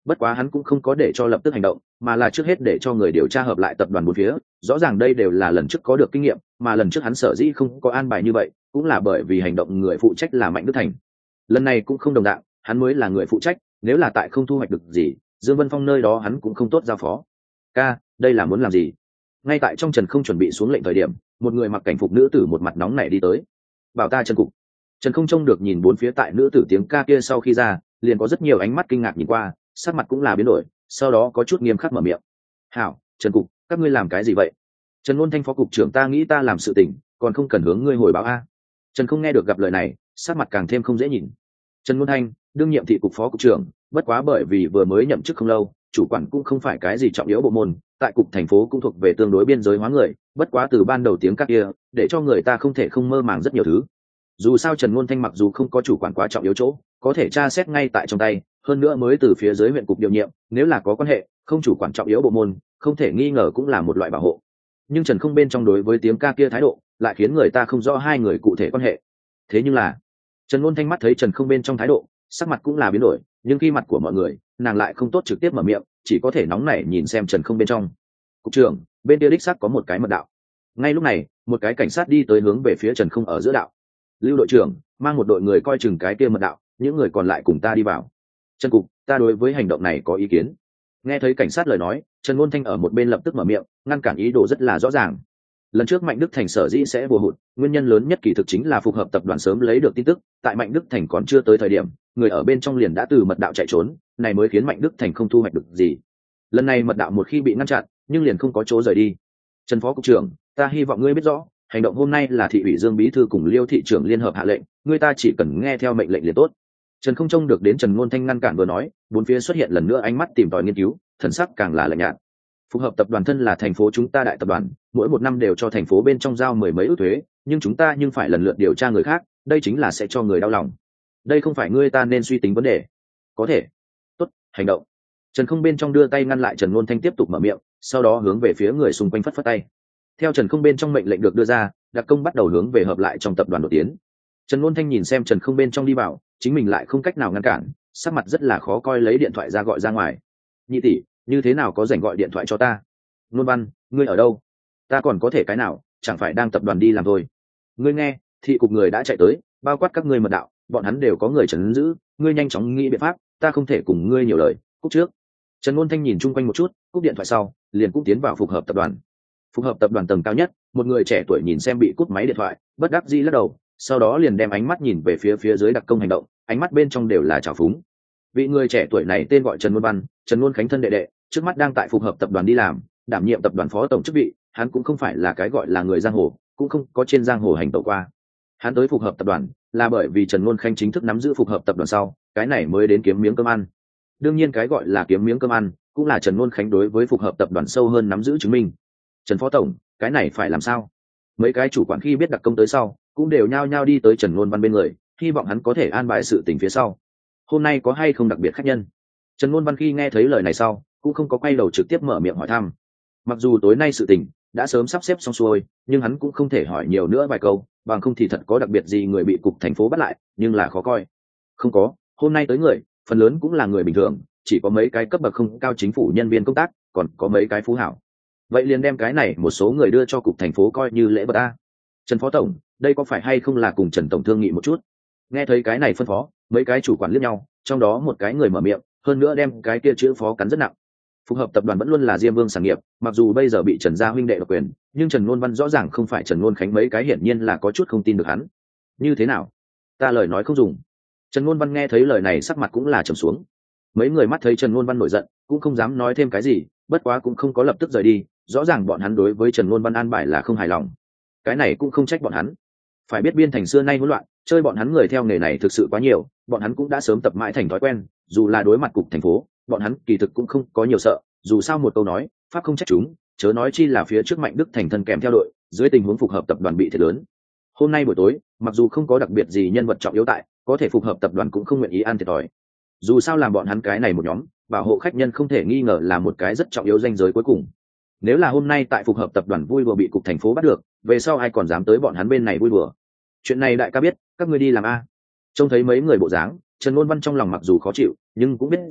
bất quá hắn cũng không có để cho lập tức hành động, mà là trước hết để cho người điều tra hợp lại tập đoàn bốn phía. Rõ ràng đây đều là lần trước có được kinh nghiệm, mà lần trước hắn sở dĩ không có an bài như vậy cũng là bởi vì hành động người phụ trách là Mạnh Đức Thành. Lần này cũng không đồng dạng, hắn mới là người phụ trách, nếu là tại không thu hoạch được gì, Dương Vân Phong nơi đó hắn cũng không tốt giao phó. Ca, đây là muốn làm gì? Ngay tại trong Trần Không chuẩn bị xuống lệnh thời điểm, một người mặc cảnh phục nữ tử một mặt nóng nảy đi tới. Bảo ta Trần cục. Trần Không trông được nhìn bốn phía tại nữ tử tiếng ca kia sau khi ra, liền có rất nhiều ánh mắt kinh ngạc nhìn qua, sắc mặt cũng là biến đổi, sau đó có chút nghiêm khắc mở miệng. Hảo, Trần cục, các ngươi làm cái gì vậy? Trần Luân Thanh phó cục trưởng, ta nghĩ ta làm sự tình, còn không cần hướng ngươi hồi báo a. Trần Không nghe được gặp lời này, sắc mặt càng thêm không dễ nhìn. Trần Luân Thanh, đương nhiệm thị cục phó cục trưởng, bất quá bởi vì vừa mới nhậm chức không lâu, chủ quản cũng không phải cái gì trọng yếu bộ môn, tại cục thành phố cũng thuộc về tương đối biên giới hóa người, bất quá từ ban đầu tiếng các kia, để cho người ta không thể không mơ màng rất nhiều thứ. Dù sao Trần Luân Thanh mặc dù không có chủ quản quá trọng yếu chỗ, có thể tra xét ngay tại trong tay, hơn nữa mới từ phía dưới huyện cục điều nhiệm, nếu là có quan hệ, không chủ quản trọng yếu bộ môn, không thể nghi ngờ cũng là một loại bảo hộ. Nhưng Trần Không bên trong đối với tiếng ca kia thái độ, lại khiến người ta không rõ hai người cụ thể quan hệ. Thế nhưng là, Trần Luân Thanh mắt thấy Trần Không bên trong thái độ, sắc mặt cũng là biến đổi, nhưng khi mặt của mọi người, nàng lại không tốt trực tiếp mở miệng, chỉ có thể nóng nảy nhìn xem Trần Không bên trong. Cục trưởng, bên kia đích xác có một cái mật đạo. Ngay lúc này, một cái cảnh sát đi tới hướng về phía Trần Không ở giữa đạo. Lưu đội trưởng, mang một đội người coi chừng cái kia mật đạo, những người còn lại cùng ta đi vào. Trần cục, ta đối với hành động này có ý kiến. Nghe thấy cảnh sát lời nói, Trần Luân Thanh ở một bên lập tức mở miệng, ngăn cản ý đồ rất là rõ ràng. Lần trước Mạnh Đức Thành sở dĩ sẽ vô hụt, nguyên nhân lớn nhất kỳ thực chính là Phục Hợp tập đoàn sớm lấy được tin tức, tại Mạnh Đức Thành còn chưa tới thời điểm, người ở bên trong liền đã từ mật đạo chạy trốn, này mới khiến Mạnh Đức Thành không thu hoạch được gì. Lần này mật đạo một khi bị ngăn chặn, nhưng liền không có chỗ rời đi. Trần phó cục trưởng, ta hy vọng ngươi biết rõ, hành động hôm nay là thị ủy Dương bí thư cùng Liêu thị trưởng liên hợp hạ lệnh, ngươi ta chỉ cần nghe theo mệnh lệnh liền tốt. Trần Không trông được đến Trần Luân Thanh ngăn cản vừa nói, bốn phía xuất hiện lần nữa ánh mắt tìm tòi nghiên cứu, thần sắc càng là lạnh nhạt. Phục Hợp tập đoàn thân là thành phố chúng ta đại tập đoàn, mỗi một năm đều cho thành phố bên trong giao mười mấy ước thuế, nhưng chúng ta nhưng phải lần lượt điều tra người khác, đây chính là sẽ cho người đau lòng. Đây không phải ngươi ta nên suy tính vấn đề. Có thể. Tốt, hành động. Trần Không bên trong đưa tay ngăn lại Trần Luân Thanh tiếp tục mở miệng, sau đó hướng về phía người xung quanh phất phất tay. Theo Trần Không bên trong mệnh lệnh được đưa ra, đặc công bắt đầu hướng về hợp lại trong tập đoàn đột tiến. Trần Luân Thanh nhìn xem Trần Không bên trong đi vào, chính mình lại không cách nào ngăn cản, sắc mặt rất là khó coi, lấy điện thoại ra gọi ra ngoài. Nhị tỷ, như thế nào có rảnh gọi điện thoại cho ta? Luân Văn, ngươi ở đâu? Ta còn có thể cái nào, chẳng phải đang tập đoàn đi làm thôi. Ngươi nghe, thị cục người đã chạy tới, bao quát các ngươi mật đạo, bọn hắn đều có người trấn giữ, ngươi nhanh chóng nghĩ biện pháp, ta không thể cùng ngươi nhiều lời, cúp trước. Trần Luân Thanh nhìn chung quanh một chút, cúp điện thoại sau, liền cũng tiến vào Phục Hợp tập đoàn. Phục Hợp tập đoàn tầng cao nhất, một người trẻ tuổi nhìn xem bị cúp máy điện thoại, bất đắc dĩ lắc đầu, sau đó liền đem ánh mắt nhìn về phía phía dưới đặc công hành động, ánh mắt bên trong đều là trào phúng. Vị người trẻ tuổi này tên gọi Trần Luân Văn, Trần Luân Khánh thân đệ đệ, trước mắt đang tại Phục Hợp tập đoàn đi làm, đảm nhiệm tập đoàn phó tổng chức vị, hắn cũng không phải là cái gọi là người giang hồ, cũng không có trên giang hồ hành tẩu qua. Hắn tới Phục Hợp tập đoàn là bởi vì Trần Luân Khánh chính thức nắm giữ Phục Hợp tập đoàn sau, cái này mới đến kiếm miếng cơm ăn. Đương nhiên cái gọi là kiếm miếng cơm ăn, cũng là Trần Luân Khánh đối với Phục Hợp tập đoàn sâu hơn nắm giữ chứng minh. Trần phó tổng, cái này phải làm sao? Mấy cái chủ quản khi biết đặc công tới sau, cũng đều nhao nhao đi tới Trần Luân Văn bên người, hy vọng hắn có thể an bài sự tình phía sau. Hôm nay có hay không đặc biệt khách nhân? Trần Luân Văn khi nghe thấy lời này sau, cũng không có quay đầu trực tiếp mở miệng hỏi thăm. Mặc dù tối nay sự tình đã sớm sắp xếp xong xuôi, nhưng hắn cũng không thể hỏi nhiều nữa vài câu, bằng không thì thật có đặc biệt gì người bị cục thành phố bắt lại, nhưng là khó coi. Không có, hôm nay tới người, phần lớn cũng là người bình thường, chỉ có mấy cái cấp bậc không cao chính phủ nhân viên công tác, còn có mấy cái phú hảo. Vậy liền đem cái này một số người đưa cho cục thành phố coi như lễ vật a. Trần phó tổng, đây có phải hay không là cùng Trần tổng thương nghị một chút? Nghe thấy cái này phân phó, mấy cái chủ quản liếc nhau, trong đó một cái người mở miệng, hơn nữa đem cái kia chữ phó cắn rất nặng. Phục Hợp tập đoàn vẫn luôn là Diêm Vương sản nghiệp, mặc dù bây giờ bị Trần gia huynh đệ độc quyền, nhưng Trần Luân Văn rõ ràng không phải Trần Luân Khánh, mấy cái hiển nhiên là có chút không tin được hắn. Như thế nào? Ta lời nói không dùng. Trần Luân Văn nghe thấy lời này sắc mặt cũng là trầm xuống. Mấy người mắt thấy Trần Luân Văn nổi giận, cũng không dám nói thêm cái gì, bất quá cũng không có lập tức rời đi, rõ ràng bọn hắn đối với Trần Luân Văn an bài là không hài lòng. Cái này cũng không trách bọn hắn. Phải biết biên thành xưa nay hỗn loạn, chơi bọn hắn người theo nghề này thực sự quá nhiều, bọn hắn cũng đã sớm tập mãi thành thói quen, dù là đối mặt cục thành phố, bọn hắn kỳ thực cũng không có nhiều sợ, dù sao một câu nói, pháp không trách chúng, chớ nói chi là phía trước Mạnh Đức Thành thân kèm theo đội, dưới tình huống Phục Hợp tập đoàn bị thiệt lớn. Hôm nay buổi tối, mặc dù không có đặc biệt gì nhân vật trọng yếu tại, có thể Phục Hợp tập đoàn cũng không nguyện ý ăn thiệt thòi. Dù sao làm bọn hắn cái này một nhóm, bảo hộ khách nhân không thể nghi ngờ là một cái rất trọng yếu ranh giới cuối cùng. Nếu là hôm nay tại Phục Hợp tập đoàn vui đùa bị cục thành phố bắt được, về sau ai còn dám tới bọn hắn bên này vui đùa? Chuyện này đại ca biết, các ngươi đi làm a. Trông thấy mấy người bộ dáng, Trần Luân Văn trong lòng mặc dù khó chịu, nhưng cũng biết rõ,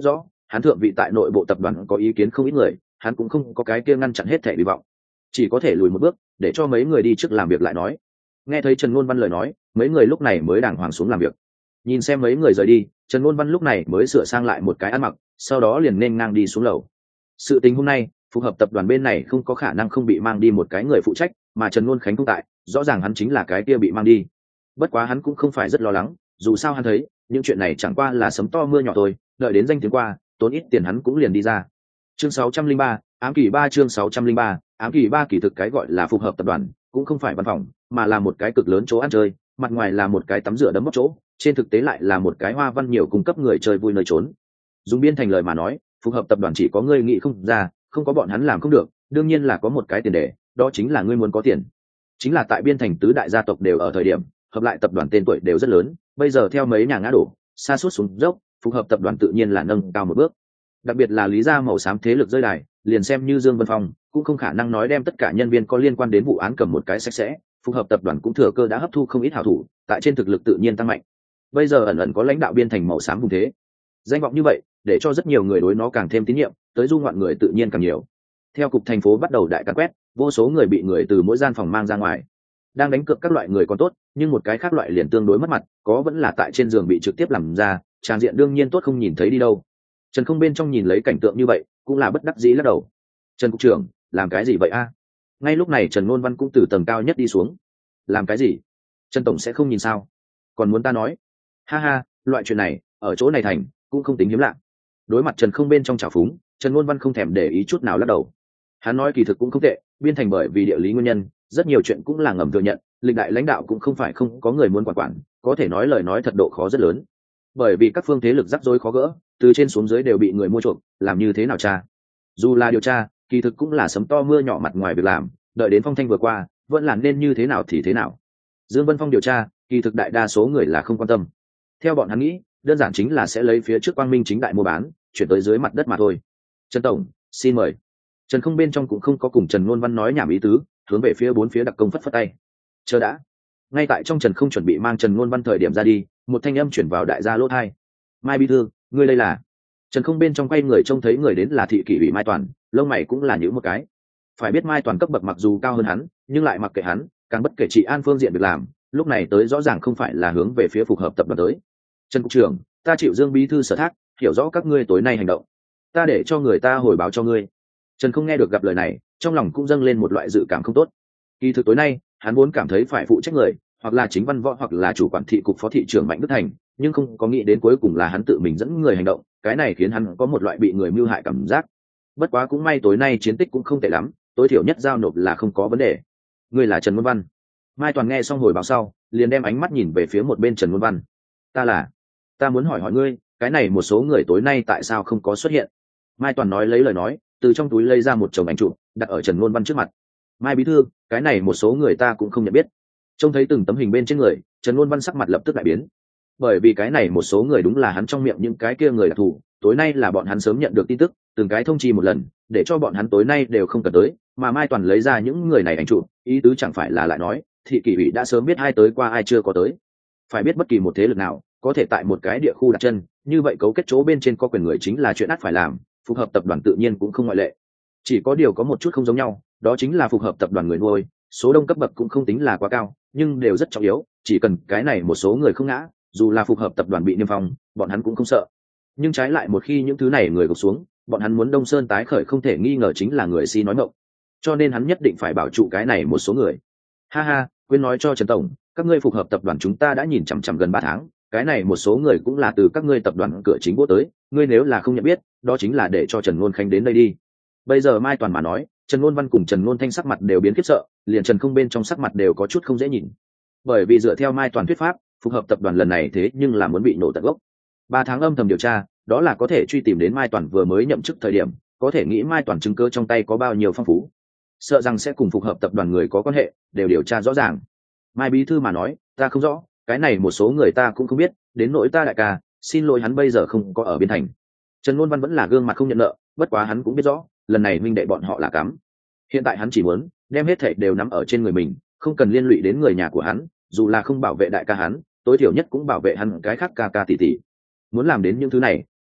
hắn thượng vị tại nội bộ tập đoàn có ý kiến không ít người, hắn cũng không có cái kia ngăn chặn hết thể hy vọng, chỉ có thể lùi một bước để cho mấy người đi trước làm việc lại nói. Nghe thấy Trần Ngôn Văn lời nói, mấy người lúc này mới đàng hoàng xuống làm việc. Nhìn xem mấy người rời đi, Trần Ngôn Văn lúc này mới sửa sang lại một cái ăn mặc, sau đó liền nên ngang đi xuống lầu. Sự tình hôm nay phù hợp tập đoàn bên này không có khả năng không bị mang đi một cái người phụ trách, mà Trần Ngôn Khánh không tại, rõ ràng hắn chính là cái kia bị mang đi. Bất quá hắn cũng không phải rất lo lắng, dù sao hắn thấy những chuyện này chẳng qua là sấm to mưa nhỏ thôi, đợi đến danh tiếng qua, tốn ít tiền hắn cũng liền đi ra. Chương sáu trăm linh ba, ám kỳ ba chương sáu trăm linh ba, ám kỳ ba kỳ thực cái gọi là phù hợp tập đoàn, cũng không phải văn phòng, mà là một cái cực lớn chỗ ăn chơi, mặt ngoài là một cái tắm rửa đấm bóp chỗ, trên thực tế lại là một cái hoa văn nhiều cung cấp người chơi vui nơi trốn. Dùng biên thành lời mà nói, phù hợp tập đoàn chỉ có ngươi nghĩ không ra, không có bọn hắn làm không được, đương nhiên là có một cái tiền đề, đó chính là ngươi muốn có tiền. Chính là tại biên thành tứ đại gia tộc đều ở thời điểm, hợp lại tập đoàn tên tuổi đều rất lớn, bây giờ theo mấy nhà ngã đổ, sa sút xuống dốc, phù hợp tập đoàn tự nhiên là nâng cao một bước. Đặc biệt là lý gia màu xám thế lực rơi đài, liền xem như Dương Vân Phong cũng không khả năng nói đem tất cả nhân viên có liên quan đến vụ án cầm một cái sạch sẽ, phù hợp tập đoàn cũng thừa cơ đã hấp thu không ít hảo thủ, tại trên thực lực tự nhiên tăng mạnh. Bây giờ ẩn ẩn có lãnh đạo biên thành màu xám vùng thế, danh vọng như vậy để cho rất nhiều người đối nó càng thêm tín nhiệm, tới du ngoạn người tự nhiên càng nhiều. Theo cục thành phố bắt đầu đại càn quét, vô số người bị người từ mỗi gian phòng mang ra ngoài, đang đánh cược các loại người còn tốt, nhưng một cái khác loại liền tương đối mất mặt, có vẫn là tại trên giường bị trực tiếp làm ra, tràng diện đương nhiên tốt không nhìn thấy đi đâu. Trần Không bên trong nhìn lấy cảnh tượng như vậy cũng là bất đắc dĩ lắc đầu. Trần cục trưởng, làm cái gì vậy a? Ngay lúc này Trần Ngôn Văn cũng từ tầng cao nhất đi xuống. Làm cái gì? Trần tổng sẽ không nhìn sao? Còn muốn ta nói? Ha ha, loại chuyện này ở chỗ này thành cũng không tính hiếm lạ. Đối mặt Trần Không bên trong trào phúng, Trần Ngôn Văn không thèm để ý chút nào lắc đầu. Hắn nói kỳ thực cũng không tệ, biên thành bởi vì địa lý nguyên nhân, rất nhiều chuyện cũng là ngầm thừa nhận, lịch đại lãnh đạo cũng không phải không có người muốn quản quản, có thể nói lời nói thật độ khó rất lớn. Bởi vì các phương thế lực rắc rối khó gỡ, từ trên xuống dưới đều bị người mua chuộc, làm như thế nào cha? Dù là điều tra, kỳ thực cũng là sấm to mưa nhỏ mặt ngoài việc làm, đợi đến phong thanh vừa qua, vẫn là nên như thế nào thì thế nào. Dương Vân Phong điều tra, kỳ thực đại đa số người là không quan tâm. Theo bọn hắn nghĩ, đơn giản chính là sẽ lấy phía trước quang minh chính đại mua bán, chuyển tới dưới mặt đất mà thôi. Trần tổng, xin mời. Trần Không bên trong cũng không có cùng Trần Ngôn Văn nói nhảm ý tứ, hướng về phía bốn phía đặc công phất phất tay. Chờ đã. Ngay tại trong Trần Không chuẩn bị mang Trần Ngôn Văn thời điểm ra đi, một thanh âm chuyển vào đại gia lỗ tai. Mai bí thư, ngươi đây là? Trần Không bên trong quay người trông thấy người đến là thị kỷ ủy Mai Toàn, lông mày cũng là nhíu một cái. Phải biết Mai Toàn cấp bậc mặc dù cao hơn hắn, nhưng lại mặc kệ hắn, càng bất kể trị an phương diện việc làm, lúc này tới rõ ràng không phải là hướng về phía phục hợp tập đoàn tới. Trần cục trưởng, ta chịu Dương bí thư sở thác, hiểu rõ các ngươi tối nay hành động, ta để cho người ta hồi báo cho ngươi. Trần Không nghe được gặp lời này, trong lòng cũng dâng lên một loại dự cảm không tốt. Kỳ thực tối nay, hắn vốn cảm thấy phải phụ trách người, hoặc là chính văn võ hoặc là chủ quản thị cục phó thị trưởng Mạnh Đức Thành, nhưng không có nghĩ đến cuối cùng là hắn tự mình dẫn người hành động, cái này khiến hắn có một loại bị người mưu hại cảm giác. Bất quá cũng may tối nay chiến tích cũng không tệ lắm, tối thiểu nhất giao nộp là không có vấn đề. Ngươi là Trần Ngôn Văn? Mai Toàn nghe xong hồi báo sau, liền đem ánh mắt nhìn về phía một bên Trần Ngôn Văn. Ta là, ta muốn hỏi hỏi ngươi, cái này một số người tối nay tại sao không có xuất hiện? Mai Toàn nói lấy lời nói, từ trong túi lấy ra một chồng ảnh chụp, đặt ở Trần Ngôn Văn trước mặt. Mai bí thư, cái này một số người ta cũng không nhận biết. Trông thấy từng tấm hình bên trên người, Trần Ngôn Văn sắc mặt lập tức đại biến. Bởi vì cái này một số người đúng là hắn trong miệng những cái kia người đặc thù, tối nay là bọn hắn sớm nhận được tin tức, từng cái thông chi một lần, để cho bọn hắn tối nay đều không cần tới, mà Mai Toàn lấy ra những người này ảnh chụp, ý tứ chẳng phải là lại nói, thị kỷ ủy đã sớm biết ai tới qua ai chưa có tới. Phải biết bất kỳ một thế lực nào có thể tại một cái địa khu đặt chân, như vậy cấu kết chỗ bên trên có quyền người chính là chuyện ắt phải làm, phù hợp tập đoàn tự nhiên cũng không ngoại lệ. Chỉ có điều có một chút không giống nhau, đó chính là phù hợp tập đoàn người nuôi, số đông cấp bậc cũng không tính là quá cao, nhưng đều rất trọng yếu, chỉ cần cái này một số người không ngã, dù là phù hợp tập đoàn bị niêm phong, bọn hắn cũng không sợ. Nhưng trái lại một khi những thứ này người gục xuống, bọn hắn muốn Đông Sơn tái khởi không thể nghi ngờ chính là người si nói mộng. Cho nên hắn nhất định phải bảo trụ cái này một số người. Ha ha, quên nói cho Trần tổng, các ngươi phù hợp tập đoàn chúng ta đã nhìn chằm chằm gần ba tháng, cái này một số người cũng là từ các ngươi tập đoàn cửa chính bố tới, ngươi nếu là không nhận biết, đó chính là để cho Trần Ngôn Khánh đến đây đi. Bây giờ Mai Toàn mà nói, Trần Ngôn Văn cùng Trần Ngôn Thanh sắc mặt đều biến khiếp sợ, liền Trần Không bên trong sắc mặt đều có chút không dễ nhìn. Bởi vì dựa theo Mai Toàn thuyết pháp, phù hợp tập đoàn lần này thế nhưng là muốn bị nổ tận gốc. Ba tháng âm thầm điều tra, đó là có thể truy tìm đến Mai Toàn vừa mới nhậm chức thời điểm, có thể nghĩ Mai Toàn chứng cứ trong tay có bao nhiêu phong phú, sợ rằng sẽ cùng phù hợp tập đoàn người có quan hệ đều điều tra rõ ràng. Mai bí thư mà nói, ta không rõ, cái này một số người ta cũng không biết, đến nỗi ta đại ca, xin lỗi hắn bây giờ không có ở biên thành. Trần Ngôn Văn vẫn là gương mặt không nhận nợ, bất quá hắn cũng biết rõ, lần này minh đệ bọn họ là cắm. Hiện tại hắn chỉ muốn đem hết thảy đều nắm ở trên người mình, không cần liên lụy đến người nhà của hắn, dù là không bảo vệ đại ca hắn, tối thiểu nhất cũng bảo vệ hắn cái khác ca ca tỷ tỷ. Muốn làm đến những thứ này,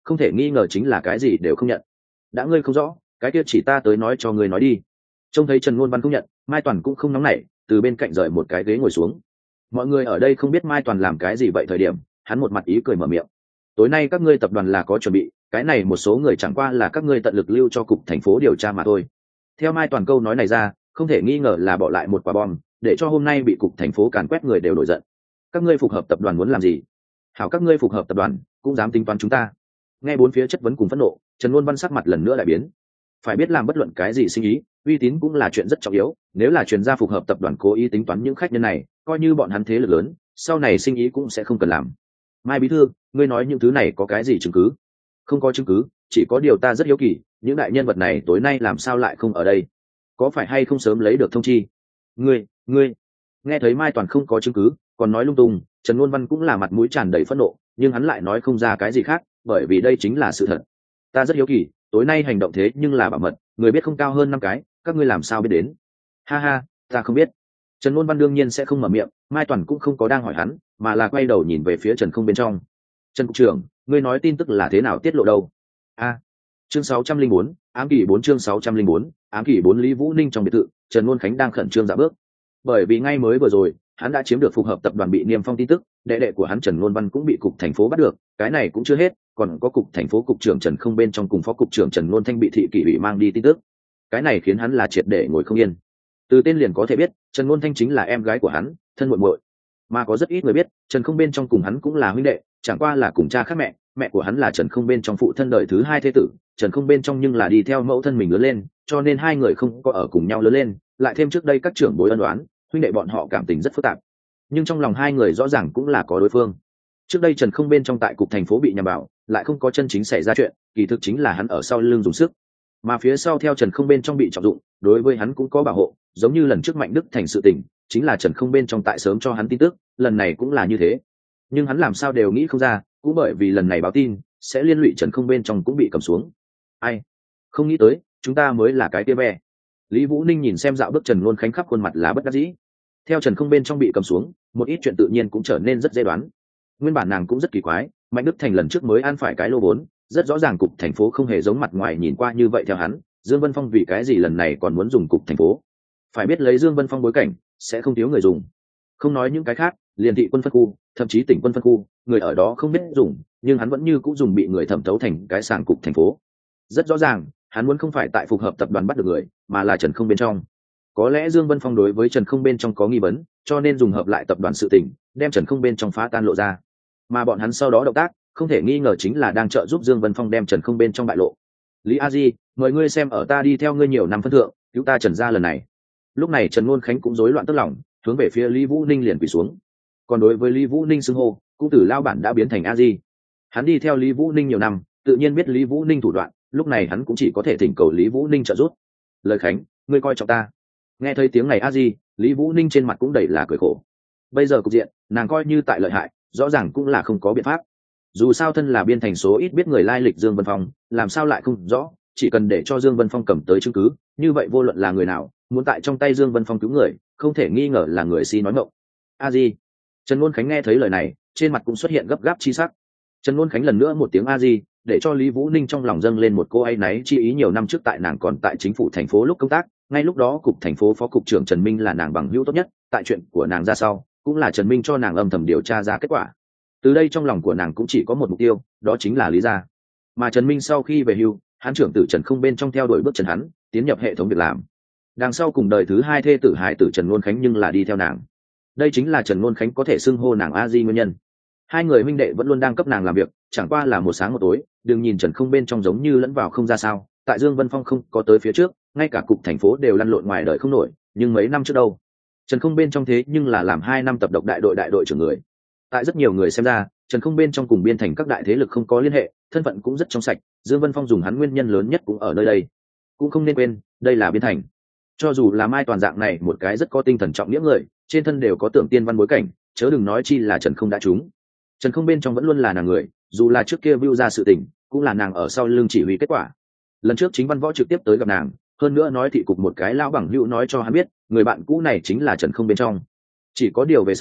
không thể nghi ngờ chính là cái gì đều không nhận. Đã ngươi không rõ, cái kia chỉ ta tới nói cho ngươi nói đi. Trông thấy Trần Ngôn Văn không nhận, Mai Toàn cũng không nóng nảy, từ bên cạnh rời một cái ghế ngồi xuống. Mọi người ở đây không biết Mai Toàn làm cái gì vậy thời điểm, hắn một mặt ý cười mở miệng. Tối nay các ngươi tập đoàn là có chuẩn bị, cái này một số người chẳng qua là các ngươi tận lực lưu cho cục thành phố điều tra mà thôi. Theo Mai Toàn câu nói này ra, không thể nghi ngờ là bỏ lại một quả bom, để cho hôm nay bị cục thành phố càn quét người đều nổi giận. Các ngươi phục hợp tập đoàn muốn làm gì? Hảo, các ngươi phục hợp tập đoàn cũng dám tính toán chúng ta? Nghe bốn phía chất vấn cùng phẫn nộ, Trần Luân Văn sắc mặt lần nữa lại biến. Phải biết làm bất luận cái gì sinh ý, uy tín cũng là chuyện rất trọng yếu, nếu là chuyên gia phục hợp tập đoàn cố ý tính toán những khách nhân này, coi như bọn hắn thế lực lớn, sau này sinh ý cũng sẽ không cần làm. Mai bí thư, ngươi nói những thứ này có cái gì chứng cứ? Không có chứng cứ, chỉ có điều ta rất hiếu kỳ, những đại nhân vật này tối nay làm sao lại không ở đây? Có phải hay không sớm lấy được thông chi? Ngươi, ngươi. Nghe thấy Mai Toàn không có chứng cứ, còn nói lung tung, Trần Luân Văn cũng là mặt mũi tràn đầy phẫn nộ, nhưng hắn lại nói không ra cái gì khác, bởi vì đây chính là sự thật. Ta rất hiếu kỳ, tối nay hành động thế nhưng là bảo mật, người biết không cao hơn năm cái, các ngươi làm sao biết đến? Ha ha, ta không biết. Trần Luân Văn đương nhiên sẽ không mở miệng, Mai Toàn cũng không có đang hỏi hắn, mà là quay đầu nhìn về phía Trần Không bên trong. Trần cục trưởng, ngươi nói tin tức là thế nào tiết lộ đâu? A. À, chương sáu trăm linh bốn, ám kỷ bốn chương sáu trăm linh bốn, ám kỷ bốn Lý Vũ Ninh trong biệt thự, Trần Luân Khánh đang khẩn trương dạ bước. Bởi vì ngay mới vừa rồi, hắn đã chiếm được phục hợp tập đoàn bị niêm phong tin tức, đệ đệ của hắn Trần Luân Văn cũng bị cục thành phố bắt được, cái này cũng chưa hết, còn có cục thành phố cục trưởng Trần Không bên trong cùng phó cục trưởng Trần Luân Thanh bị thị kỷ ủy mang đi tin tức. Cái này khiến hắn là triệt để ngồi không yên. Từ tên liền có thể biết, Trần Luân Thanh chính là em gái của hắn, thân muội muội. Mà có rất ít người biết, Trần Không bên trong cùng hắn cũng là huynh đệ, chẳng qua là cùng cha khác mẹ, mẹ của hắn là Trần Không bên trong phụ thân đời thứ hai thế tử, Trần Không bên trong nhưng là đi theo mẫu thân mình lớn lên, cho nên hai người không có ở cùng nhau lớn lên, lại thêm trước đây các trưởng bối ân oán, huynh đệ bọn họ cảm tình rất phức tạp. Nhưng trong lòng hai người rõ ràng cũng là có đối phương. Trước đây Trần Không bên trong tại cục thành phố bị nhằm vào, lại không có chân chính xảy ra chuyện, kỳ thực chính là hắn ở sau lưng dùng sức. Mà phía sau theo Trần Không bên trong bị trọng dụng, đối với hắn cũng có bảo hộ, giống như lần trước Mạnh Đức thành sự tình, chính là Trần Không bên trong tại sớm cho hắn tin tức, lần này cũng là như thế. Nhưng hắn làm sao đều nghĩ không ra, cũng bởi vì lần này báo tin, sẽ liên lụy Trần Không bên trong cũng bị cầm xuống. Ai? Không nghĩ tới, chúng ta mới là cái tia be. Lý Vũ Ninh nhìn xem dạo bước Trần Luân Khánh khắp khuôn mặt là bất đắc dĩ. Theo Trần Không bên trong bị cầm xuống, một ít chuyện tự nhiên cũng trở nên rất dễ đoán. Nguyên bản nàng cũng rất kỳ quái, Mạnh Đức thành lần trước mới ăn phải cái lô vốn, rất rõ ràng cục thành phố không hề giống mặt ngoài nhìn qua như vậy theo hắn, Dương Vân Phong vì cái gì lần này còn muốn dùng cục thành phố? Phải biết lấy Dương Vân Phong bối cảnh, sẽ không thiếu người dùng. Không nói những cái khác, liền thị quân phân khu, thậm chí tỉnh quân phân khu, người ở đó không biết dùng, nhưng hắn vẫn như cũ dùng bị người thẩm thấu thành cái sàn cục thành phố. Rất rõ ràng, hắn muốn không phải tại phục hợp tập đoàn bắt được người, mà là Trần Không bên trong. Có lẽ Dương Vân Phong đối với Trần Không bên trong có nghi vấn, cho nên dùng hợp lại tập đoàn sự tình, đem Trần Không bên trong phá tan lộ ra. Mà bọn hắn sau đó động tác, không thể nghi ngờ chính là đang trợ giúp Dương Vân Phong đem Trần Không bên trong bại lộ. Lý A Di, mời ngươi xem ở ta đi theo ngươi nhiều năm phân thượng, cứu ta Trần gia lần này. Lúc này Trần Luân Khánh cũng rối loạn tức lòng, hướng về phía Lý Vũ Ninh liền quỳ xuống. Còn đối với Lý Vũ Ninh xưng hô, cũng từ lao bản đã biến thành A Di. Hắn đi theo Lý Vũ Ninh nhiều năm, tự nhiên biết Lý Vũ Ninh thủ đoạn, lúc này hắn cũng chỉ có thể thỉnh cầu Lý Vũ Ninh trợ giúp. Lời Khánh, ngươi coi trọng ta. Nghe thấy tiếng này A Di, Lý Vũ Ninh trên mặt cũng đầy là cười khổ. Bây giờ cục diện, nàng coi như tại lợi hại, rõ ràng cũng là không có biện pháp. Dù sao thân là biên thành số ít biết người lai lịch Dương Vân Phong, làm sao lại không rõ, chỉ cần để cho Dương Vân Phong cầm tới chứng cứ, như vậy vô luận là người nào, muốn tại trong tay Dương Vân Phong cứu người, không thể nghi ngờ là người si nói ngọng. A Di. Trần Luân Khánh nghe thấy lời này, trên mặt cũng xuất hiện gấp gáp chi sắc. Trần Luân Khánh lần nữa một tiếng A Di, để cho Lý Vũ Ninh trong lòng dâng lên một cô áy náy chi ý, nhiều năm trước tại nàng còn tại chính phủ thành phố lúc công tác, ngay lúc đó cục thành phố phó cục trưởng Trần Minh là nàng bằng hữu tốt nhất, tại chuyện của nàng ra sau, cũng là Trần Minh cho nàng âm thầm điều tra ra kết quả. Từ đây trong lòng của nàng cũng chỉ có một mục tiêu, đó chính là Lý gia. Mà Trần Minh sau khi về hưu, hắn trưởng tử Trần Không bên trong theo đuổi bước chân hắn, tiến nhập hệ thống việc làm. Đằng sau cùng đời thứ hai thê tử hài tử Trần Luân Khánh nhưng là đi theo nàng. Đây chính là Trần Luân Khánh có thể xưng hô nàng A Di nguyên nhân. Hai người huynh đệ vẫn luôn đang cấp nàng làm việc, chẳng qua là một sáng một tối, đừng nhìn Trần Không bên trong giống như lẫn vào không ra sao, tại Dương Vân Phong không có tới phía trước, ngay cả cục thành phố đều lăn lộn ngoài đời không nổi, nhưng mấy năm trước đâu, Trần Không bên trong thế nhưng là làm hai năm tập độc đại đội đại đội trưởng người. Tại rất nhiều người xem ra, Trần Không bên trong cùng biên thành các đại thế lực không có liên hệ, thân phận cũng rất trong sạch, Dương Vân Phong dùng hắn nguyên nhân lớn nhất cũng ở nơi đây. Cũng không nên quên, đây là biên thành. Cho dù là Mai Toàn dạng này một cái rất có tinh thần trọng nghĩa người, trên thân đều có tưởng tiên văn bối cảnh, chớ đừng nói chi là Trần Không đã trúng. Trần Không bên trong vẫn luôn là nàng người, dù là trước kia view ra sự tình, cũng là nàng ở sau lưng chỉ huy kết quả. Lần trước chính Văn Võ trực tiếp tới gặp nàng, hơn nữa nói thị cục một cái lão bằng hữu nói cho hắn biết, người bạn cũ này chính là Trần Không bên trong. Chỉ có điều về sau,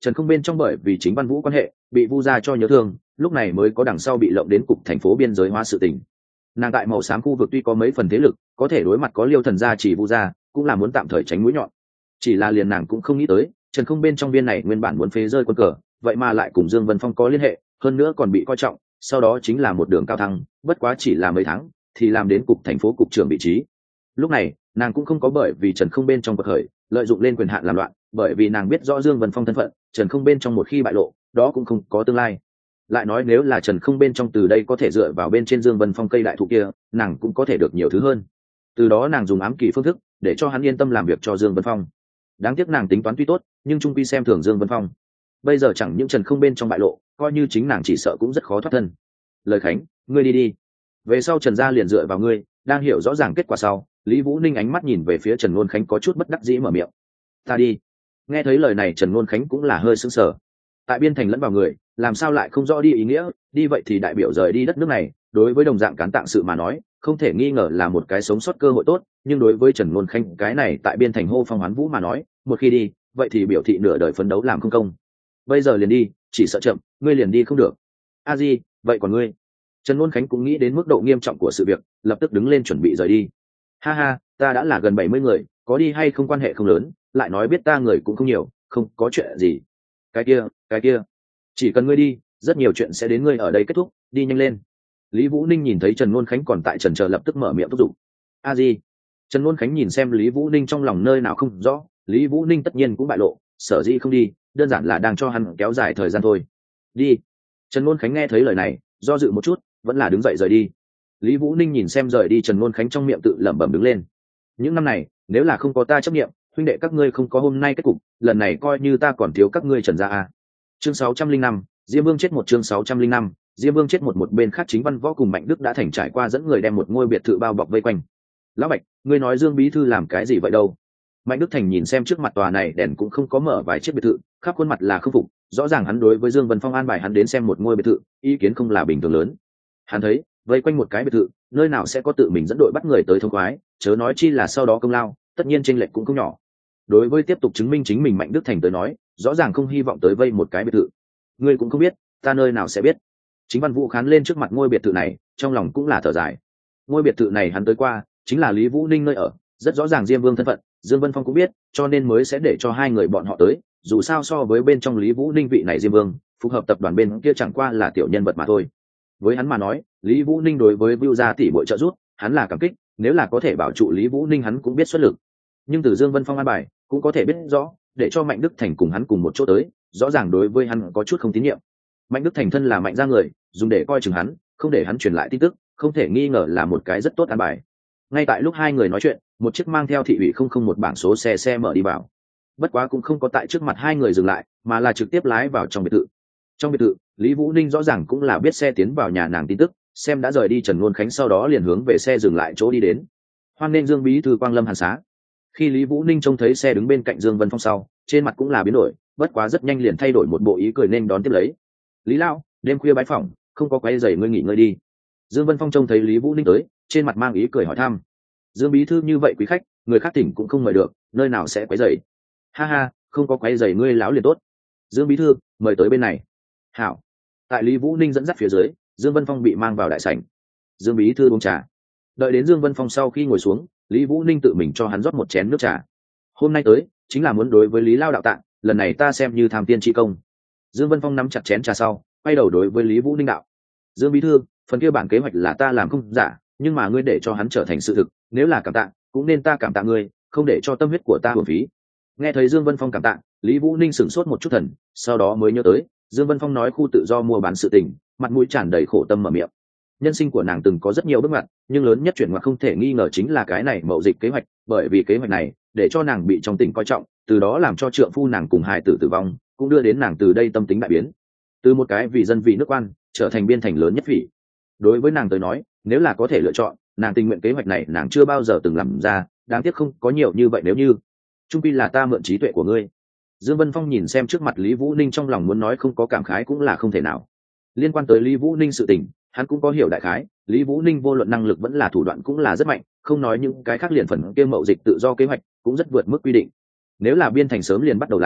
Trần Không bên trong bởi vì chính Văn Vũ quan hệ bị vu gia cho nhớ thương, lúc này mới có đằng sau bị lộng đến cục thành phố biên giới hóa sự tình. Nàng tại màu xám khu vực tuy có mấy phần thế lực có thể đối mặt có Liêu Thần gia chỉ vu gia, cũng là muốn tạm thời tránh mũi nhọn. Chỉ là liền nàng cũng không nghĩ tới Trần Không bên trong viên này nguyên bản muốn phế rơi quân cờ, vậy mà lại cùng Dương Vân Phong có liên hệ, hơn nữa còn bị coi trọng, sau đó chính là một đường cao thăng, bất quá chỉ là mấy tháng thì làm đến cục thành phố cục trưởng vị trí. Lúc này nàng cũng không có bởi vì Trần Không bên trong bậc khởi lợi dụng lên quyền hạn làm loạn, bởi vì nàng biết rõ Dương Vân Phong thân phận, Trần Không bên trong một khi bại lộ đó cũng không có tương lai. Lại nói nếu là Trần Không bên trong từ đây có thể dựa vào bên trên Dương Vân Phong cây đại thụ kia, nàng cũng có thể được nhiều thứ hơn. Từ đó nàng dùng ám kỳ phương thức để cho hắn yên tâm làm việc cho Dương Vân Phong. Đáng tiếc nàng tính toán tuy tốt nhưng trung quy xem thường Dương Vân Phong. Bây giờ chẳng những Trần Không bên trong bại lộ, coi như chính nàng chỉ sợ cũng rất khó thoát thân. Lời Khánh, ngươi đi đi, về sau Trần gia liền dựa vào ngươi. Đang hiểu rõ ràng kết quả sau, Lý Vũ Ninh ánh mắt nhìn về phía Trần Ngôn Khánh có chút bất đắc dĩ mở miệng. Ta đi. Nghe thấy lời này Trần Ngôn Khánh cũng là hơi sững sờ. Tại biên thành lẫn vào người, làm sao lại không rõ đi ý nghĩa, đi vậy thì đại biểu rời đi đất nước này, đối với đồng dạng cán tạng sự mà nói, không thể nghi ngờ là một cái sống sót cơ hội tốt, nhưng đối với Trần Ngôn Khánh cái này tại biên thành hô phong hoán vũ mà nói, một khi đi, vậy thì biểu thị nửa đời phấn đấu làm không công. Bây giờ liền đi, chỉ sợ chậm, ngươi liền đi không được. A Di, vậy còn ngươi? Trần Ngôn Khánh cũng nghĩ đến mức độ nghiêm trọng của sự việc, lập tức đứng lên chuẩn bị rời đi. Ha ha, ta đã là gần bảy mươi người, có đi hay không quan hệ không lớn, lại nói biết ta người cũng không nhiều, không có chuyện gì. Cái kia, cái kia, chỉ cần ngươi đi, rất nhiều chuyện sẽ đến ngươi ở đây kết thúc, đi nhanh lên. Lý Vũ Ninh nhìn thấy Trần Ngôn Khánh còn tại chần chờ lập tức mở miệng thúc giục. A Di. Trần Ngôn Khánh nhìn xem Lý Vũ Ninh trong lòng nơi nào không rõ, Lý Vũ Ninh tất nhiên cũng bại lộ, sở dĩ không đi, đơn giản là đang cho hắn kéo dài thời gian thôi. Đi. Trần Ngôn Khánh nghe thấy lời này, do dự một chút, vẫn là đứng dậy rời đi. Lý Vũ Ninh nhìn xem rời đi Trần Ngôn Khánh trong miệng tự lẩm bẩm đứng lên. Những năm này, nếu là không có ta chấp niệm, huynh đệ các ngươi không có hôm nay kết cục, lần này coi như ta còn thiếu các ngươi Trần gia a. Chương sáu trăm linh năm, Diêm Vương chết một chương sáu trăm linh năm, Diêm Vương chết một một bên khác chính Văn Võ cùng Mạnh Đức đã thành trải qua dẫn người đem một ngôi biệt thự bao bọc vây quanh. Lão Bạch, ngươi nói Dương bí thư làm cái gì vậy đâu? Mạnh Đức Thành nhìn xem trước mặt tòa này đèn cũng không có mở vài chiếc biệt thự, khắp khuôn mặt là không phục, rõ ràng hắn đối với Dương Vân Phong an bài hắn đến xem một ngôi biệt thự, ý kiến không là bình thường lớn. Hắn thấy, vây quanh một cái biệt thự, nơi nào sẽ có tự mình dẫn đội bắt người tới thông khoái, chớ nói chi là sau đó công lao, tất nhiên chênh lệch cũng không nhỏ. Đối với tiếp tục chứng minh chính mình Mạnh Đức Thành tới nói, rõ ràng không hy vọng tới vây một cái biệt thự. Ngươi cũng không biết, ta nơi nào sẽ biết. Chính Văn Vũ khán lên trước mặt ngôi biệt thự này, trong lòng cũng là thở dài. Ngôi biệt thự này hắn tới qua, chính là Lý Vũ Ninh nơi ở, rất rõ ràng Diêm Vương thân phận, Dương Vân Phong cũng biết, cho nên mới sẽ để cho hai người bọn họ tới, dù sao so với bên trong Lý Vũ Ninh vị này Diêm Vương, phù hợp tập đoàn bên kia chẳng qua là tiểu nhân vật mà thôi. Với hắn mà nói, Lý Vũ Ninh đối với Vưu gia tỷ muội trợ giúp, hắn là cảm kích, nếu là có thể bảo trụ Lý Vũ Ninh hắn cũng biết xuất lực. Nhưng từ Dương Vân Phong an bài, cũng có thể biết rõ, để cho Mạnh Đức Thành cùng hắn cùng một chỗ tới, rõ ràng đối với hắn có chút không tín nhiệm. Mạnh Đức Thành thân là Mạnh gia người, dùng để coi chừng hắn, không để hắn truyền lại tin tức, không thể nghi ngờ là một cái rất tốt an bài. Ngay tại lúc hai người nói chuyện, một chiếc mang theo thị ủy không không một bảng số xe xe mở đi vào. Bất quá cũng không có tại trước mặt hai người dừng lại, mà là trực tiếp lái vào trong biệt thự. Trong biệt thự, Lý Vũ Ninh rõ ràng cũng là biết xe tiến vào nhà nàng tin tức, xem đã rời đi Trần Ngôn Khánh sau đó liền hướng về xe dừng lại chỗ đi đến. Hoan nên Dương bí thư quang lâm hàn xá. Khi Lý Vũ Ninh trông thấy xe đứng bên cạnh Dương Vân Phong sau, trên mặt cũng là biến đổi, bất quá rất nhanh liền thay đổi một bộ ý cười nên đón tiếp lấy. Lý lão, đêm khuya bái phỏng, không có quấy rầy ngươi nghỉ ngơi đi. Dương Vân Phong trông thấy Lý Vũ Ninh tới, trên mặt mang ý cười hỏi thăm. Dương bí thư như vậy quý khách, người khác tỉnh cũng không mời được, nơi nào sẽ quấy rầy? Ha ha, không có quấy rầy ngươi lão liền tốt. Dương bí thư, mời tới bên này. Hảo. Tại Lý Vũ Ninh dẫn dắt phía dưới, Dương Vân Phong bị mang vào đại sảnh. Dương bí thư uống trà. Đợi đến Dương Vân Phong sau khi ngồi xuống, Lý Vũ Ninh tự mình cho hắn rót một chén nước trà. Hôm nay tới, chính là muốn đối với Lý lao đạo tạng, lần này ta xem như tham tiên tri công. Dương Vân Phong nắm chặt chén trà sau, quay đầu đối với Lý Vũ Ninh đạo. Dương bí thư, phần kia bản kế hoạch là ta làm không giả, nhưng mà ngươi để cho hắn trở thành sự thực, nếu là cảm tạ, cũng nên ta cảm tạ ngươi, không để cho tâm huyết của ta uổng phí. Nghe thấy Dương Vân Phong cảm tạ, Lý Vũ Ninh sửng sốt một chút thần, sau đó mới nhớ tới, Dương Vân Phong nói khu tự do mua bán sự tình, mặt mũi tràn đầy khổ tâm mở miệng. Nhân sinh của nàng từng có rất nhiều bước ngoặt, nhưng lớn nhất chuyển ngoặt không thể nghi ngờ chính là cái này mậu dịch kế hoạch, bởi vì kế hoạch này để cho nàng bị trong tỉnh coi trọng, từ đó làm cho trượng phu nàng cùng hài tử tử vong, cũng đưa đến nàng từ đây tâm tính đại biến, từ một cái vì dân vì nước quan trở thành biên thành lớn nhất phỉ. Đối với nàng tới nói, nếu là có thể lựa chọn, nàng tình nguyện kế hoạch này nàng chưa bao giờ từng làm ra, đáng tiếc không có nhiều như vậy nếu như. Trung quy là ta mượn trí tuệ của ngươi. Dương Vân Phong nhìn xem trước mặt Lý Vũ Ninh trong lòng muốn nói không có cảm khái cũng là không thể nào. Liên quan tới Lý Vũ Ninh sự tình, hắn cũng có hiểu đại khái, Lý Vũ Ninh vô luận năng lực vẫn là thủ đoạn cũng là rất mạnh, không nói những cái khác liền phần kia mậu dịch tự do kế hoạch cũng rất vượt mức quy định. Nếu là biên thành sớm liền bắt đầu làm,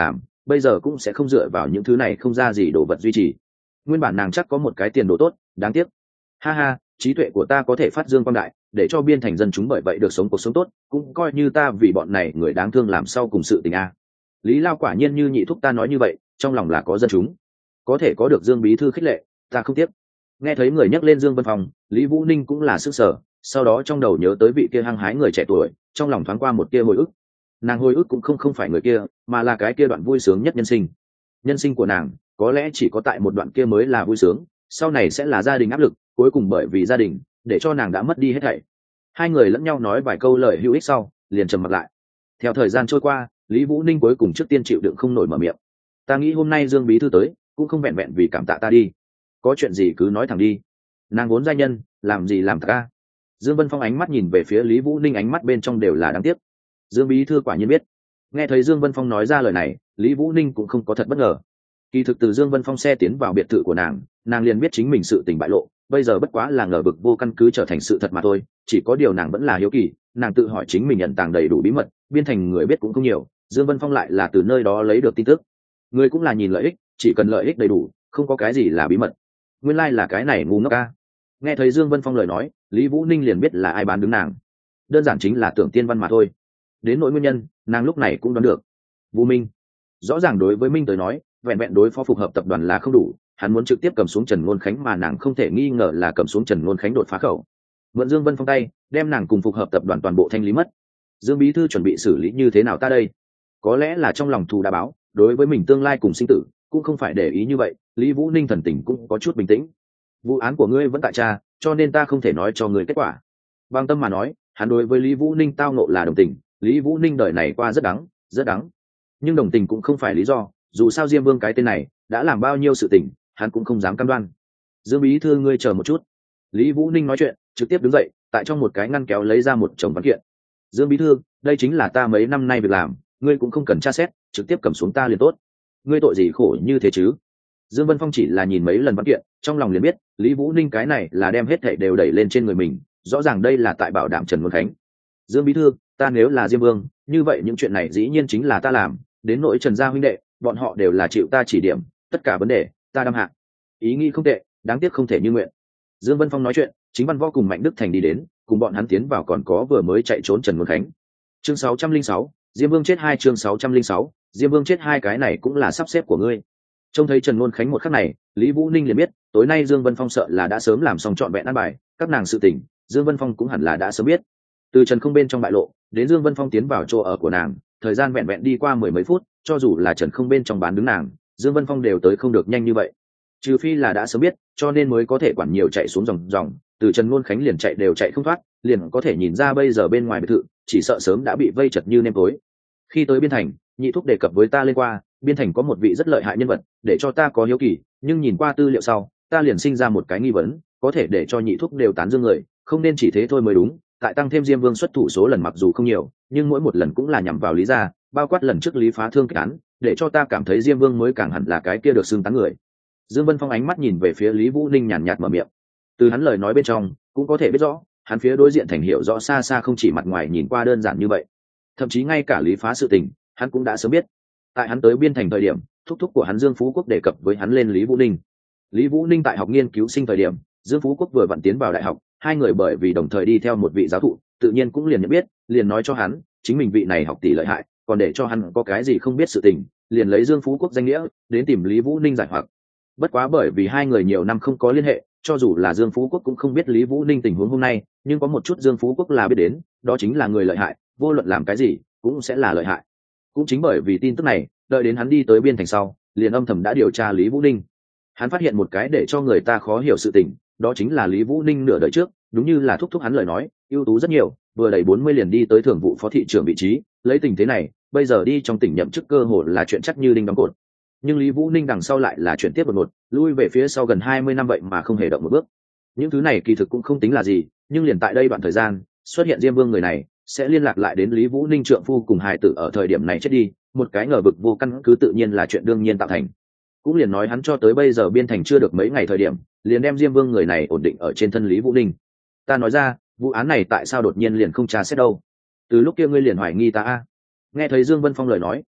bây giờ cũng sẽ không dựa vào những thứ này không ra gì đồ vật duy trì. Nguyên bản nàng chắc có một cái tiền đồ tốt, đáng tiếc. Ha ha, trí tuệ của ta có thể phát dương quang đại, để cho biên thành dân chúng bởi vậy được sống cuộc sống tốt, cũng coi như ta vì bọn này người đáng thương làm sau cùng sự tình a. Lý Lao quả nhiên như nhị thúc ta nói như vậy, trong lòng là có dân chúng, có thể có được Dương bí thư khích lệ, ta không tiếc. Nghe thấy người nhắc lên Dương Vân Phong, Lý Vũ Ninh cũng là sức sở, sau đó trong đầu nhớ tới vị kia hăng hái người trẻ tuổi, trong lòng thoáng qua một tia hồi ức. Nàng hồi ức cũng không không phải người kia, mà là cái kia đoạn vui sướng nhất nhân sinh. Nhân sinh của nàng có lẽ chỉ có tại một đoạn kia mới là vui sướng, sau này sẽ là gia đình áp lực, cuối cùng bởi vì gia đình để cho nàng đã mất đi hết thảy. Hai người lẫn nhau nói vài câu lời hữu ích sau, liền trầm mặt lại. Theo thời gian trôi qua, Lý Vũ Ninh cuối cùng trước tiên chịu đựng không nổi mở miệng. Ta nghĩ hôm nay Dương bí thư tới, cũng không vẹn vẹn vì cảm tạ ta đi, có chuyện gì cứ nói thẳng đi. Nàng vốn giai nhân, làm gì làm ta. Dương Vân Phong ánh mắt nhìn về phía Lý Vũ Ninh, ánh mắt bên trong đều là đáng tiếc. Dương bí thư quả nhiên biết. Nghe thấy Dương Vân Phong nói ra lời này, Lý Vũ Ninh cũng không có thật bất ngờ. Kỳ thực từ Dương Vân Phong xe tiến vào biệt thự của nàng, nàng liền biết chính mình sự tình bại lộ, bây giờ bất quá là ngờ vực vô căn cứ trở thành sự thật mà thôi. Chỉ có điều nàng vẫn là hiếu kỳ, nàng tự hỏi chính mình nhận tàng đầy đủ bí mật, biên thành người biết cũng không nhiều, Dương Vân Phong lại là từ nơi đó lấy được tin tức. Người cũng là nhìn lợi ích, chỉ cần lợi ích đầy đủ, không có cái gì là bí mật. Nguyên lai like là cái này ngu ngốc a. Nghe thấy Dương Vân Phong lời nói, Lý Vũ Ninh liền biết là ai bán đứng nàng, đơn giản chính là Tưởng Tiên Văn mà thôi. Đến nỗi nguyên nhân, nàng lúc này cũng đoán được. Vũ Minh, rõ ràng đối với Minh tới nói, vẹn vẹn đối phó phục hợp tập đoàn là không đủ, hắn muốn trực tiếp cầm xuống Trần Ngôn Khánh, mà nàng không thể nghi ngờ là cầm xuống Trần Ngôn Khánh đột phá khẩu. Mượn Dương Vân Phong tay, đem nàng cùng phục hợp tập đoàn toàn bộ thanh lý mất. Dương bí thư chuẩn bị xử lý như thế nào ta đây? Có lẽ là trong lòng thù đã báo, đối với mình tương lai cùng sinh tử cũng không phải để ý như vậy. Lý Vũ Ninh thần tình cũng có chút bình tĩnh. Vụ án của ngươi vẫn tại cha, cho nên ta không thể nói cho ngươi kết quả. Bằng tâm mà nói, hắn đối với Lý Vũ Ninh tao nộ là đồng tình. Lý Vũ Ninh đời này qua rất đắng, rất đắng. Nhưng đồng tình cũng không phải lý do, dù sao Diêm Vương cái tên này đã làm bao nhiêu sự tình, hắn cũng không dám cam đoan. Dương bí thư ngươi chờ một chút. Lý Vũ Ninh nói chuyện, trực tiếp đứng dậy, tại trong một cái ngăn kéo lấy ra một chồng văn kiện. Dương bí thư, đây chính là ta mấy năm nay việc làm, ngươi cũng không cần tra xét, trực tiếp cầm xuống ta liền tốt. Ngươi tội gì khổ như thế chứ? Dương Vân Phong chỉ là nhìn mấy lần văn kiện, trong lòng liền biết Lý Vũ Ninh cái này là đem hết thảy đều đẩy lên trên người mình, rõ ràng đây là tại bảo đảm Trần Ngôn Khánh. Dương bí thư, ta nếu là Diêm Vương, như vậy những chuyện này dĩ nhiên chính là ta làm, đến nỗi Trần gia huynh đệ, bọn họ đều là chịu ta chỉ điểm, tất cả vấn đề ta đâm hạ. Ý nghĩ không tệ, đáng tiếc không thể như nguyện. Dương Vân Phong nói chuyện, Chính Văn Võ cùng Mạnh Đức Thành đi đến, cùng bọn hắn tiến vào còn có vừa mới chạy trốn Trần Ngôn Khánh. Chương sáu trăm linh sáu, Diêm Vương chết hai, chương sáu trăm linh sáu, Diêm Vương chết hai, cái này cũng là sắp xếp của ngươi. Trông thấy Trần Ngôn Khánh một khắc này, Lý Vũ Ninh liền biết, tối nay Dương Vân Phong sợ là đã sớm làm xong trọn vẹn an bài, các nàng sự tình, Dương Vân Phong cũng hẳn là đã sớm biết. Từ Trần Không bên trong bại lộ, đến Dương Vân Phong tiến vào chỗ ở của nàng, thời gian vẹn vẹn đi qua mười mấy phút, cho dù là Trần Không bên trong bán đứng nàng, Dương Vân Phong đều tới không được nhanh như vậy. Trừ phi là đã sớm biết, cho nên mới có thể quản nhiều chạy xuống dòng dòng, từ Trần Ngôn Khánh liền chạy đều chạy không thoát, liền có thể nhìn ra bây giờ bên ngoài biệt thự, chỉ sợ sớm đã bị vây chật như nêm tối. Khi tới biên thành, nhị thúc đề cập với ta lên qua, biên thành có một vị rất lợi hại nhân vật, để cho ta có hiếu kỳ, nhưng nhìn qua tư liệu sau, ta liền sinh ra một cái nghi vấn, có thể để cho nhị thúc đều tán dương người, không nên chỉ thế thôi mới đúng. Tại tăng thêm Diêm Vương xuất thủ số lần mặc dù không nhiều, nhưng mỗi một lần cũng là nhằm vào Lý gia, bao quát lần trước Lý phá thương cái án, để cho ta cảm thấy Diêm Vương mới càng hẳn là cái kia được xưng tán người. Dương Vân Phong ánh mắt nhìn về phía Lý Vũ Ninh nhàn nhạt mở miệng. Từ hắn lời nói bên trong, cũng có thể biết rõ, hắn phía đối diện thành hiểu rõ xa xa không chỉ mặt ngoài nhìn qua đơn giản như vậy. Thậm chí ngay cả Lý phá sự tình, hắn cũng đã sớm biết. Tại hắn tới biên thành thời điểm, thúc thúc của hắn Dương Phú Quốc đề cập với hắn lên Lý Vũ Ninh. Lý Vũ Ninh tại học nghiên cứu sinh thời điểm, Dương Phú Quốc vừa vặn tiến vào đại học, hai người bởi vì đồng thời đi theo một vị giáo thụ, tự nhiên cũng liền nhận biết, liền nói cho hắn, chính mình vị này học tỷ lợi hại, còn để cho hắn có cái gì không biết sự tình, liền lấy Dương Phú Quốc danh nghĩa đến tìm Lý Vũ Ninh giải hoặc. Bất quá bởi vì hai người nhiều năm không có liên hệ, cho dù là Dương Phú Quốc cũng không biết Lý Vũ Ninh tình huống hôm nay, nhưng có một chút Dương Phú Quốc là biết đến, đó chính là người lợi hại, vô luận làm cái gì cũng sẽ là lợi hại. Cũng chính bởi vì tin tức này, đợi đến hắn đi tới biên thành sau, liền âm thầm đã điều tra Lý Vũ Ninh. Hắn phát hiện một cái để cho người ta khó hiểu sự tình, đó chính là Lý Vũ Ninh nửa đời trước, đúng như là thúc thúc hắn lời nói, ưu tú rất nhiều, vừa đầy bốn mươi liền đi tới thường vụ phó thị trưởng vị trí, lấy tình thế này, bây giờ đi trong tỉnh nhậm chức cơ hội là chuyện chắc như đinh đóng cột. Nhưng Lý Vũ Ninh đằng sau lại là chuyện tiếp đột ngột, lui về phía sau gần hai mươi năm vậy mà không hề động một bước. Những thứ này kỳ thực cũng không tính là gì, nhưng liền tại đây đoạn thời gian, xuất hiện Diêm Vương người này, sẽ liên lạc lại đến Lý Vũ Ninh trượng phu cùng hài tử ở thời điểm này chết đi, một cái ngờ vực vô căn cứ tự nhiên là chuyện đương nhiên tạo thành. Cũng liền nói hắn cho tới bây giờ biên thành chưa được mấy ngày thời điểm, liền đem Diêm Vương người này ổn định ở trên thân Lý Vũ Ninh. Ta nói ra, vụ án này tại sao đột nhiên liền không tra xét đâu? Từ lúc kia ngươi liền hoài nghi ta a? Nghe thấy Dương Vân Phong lời nói,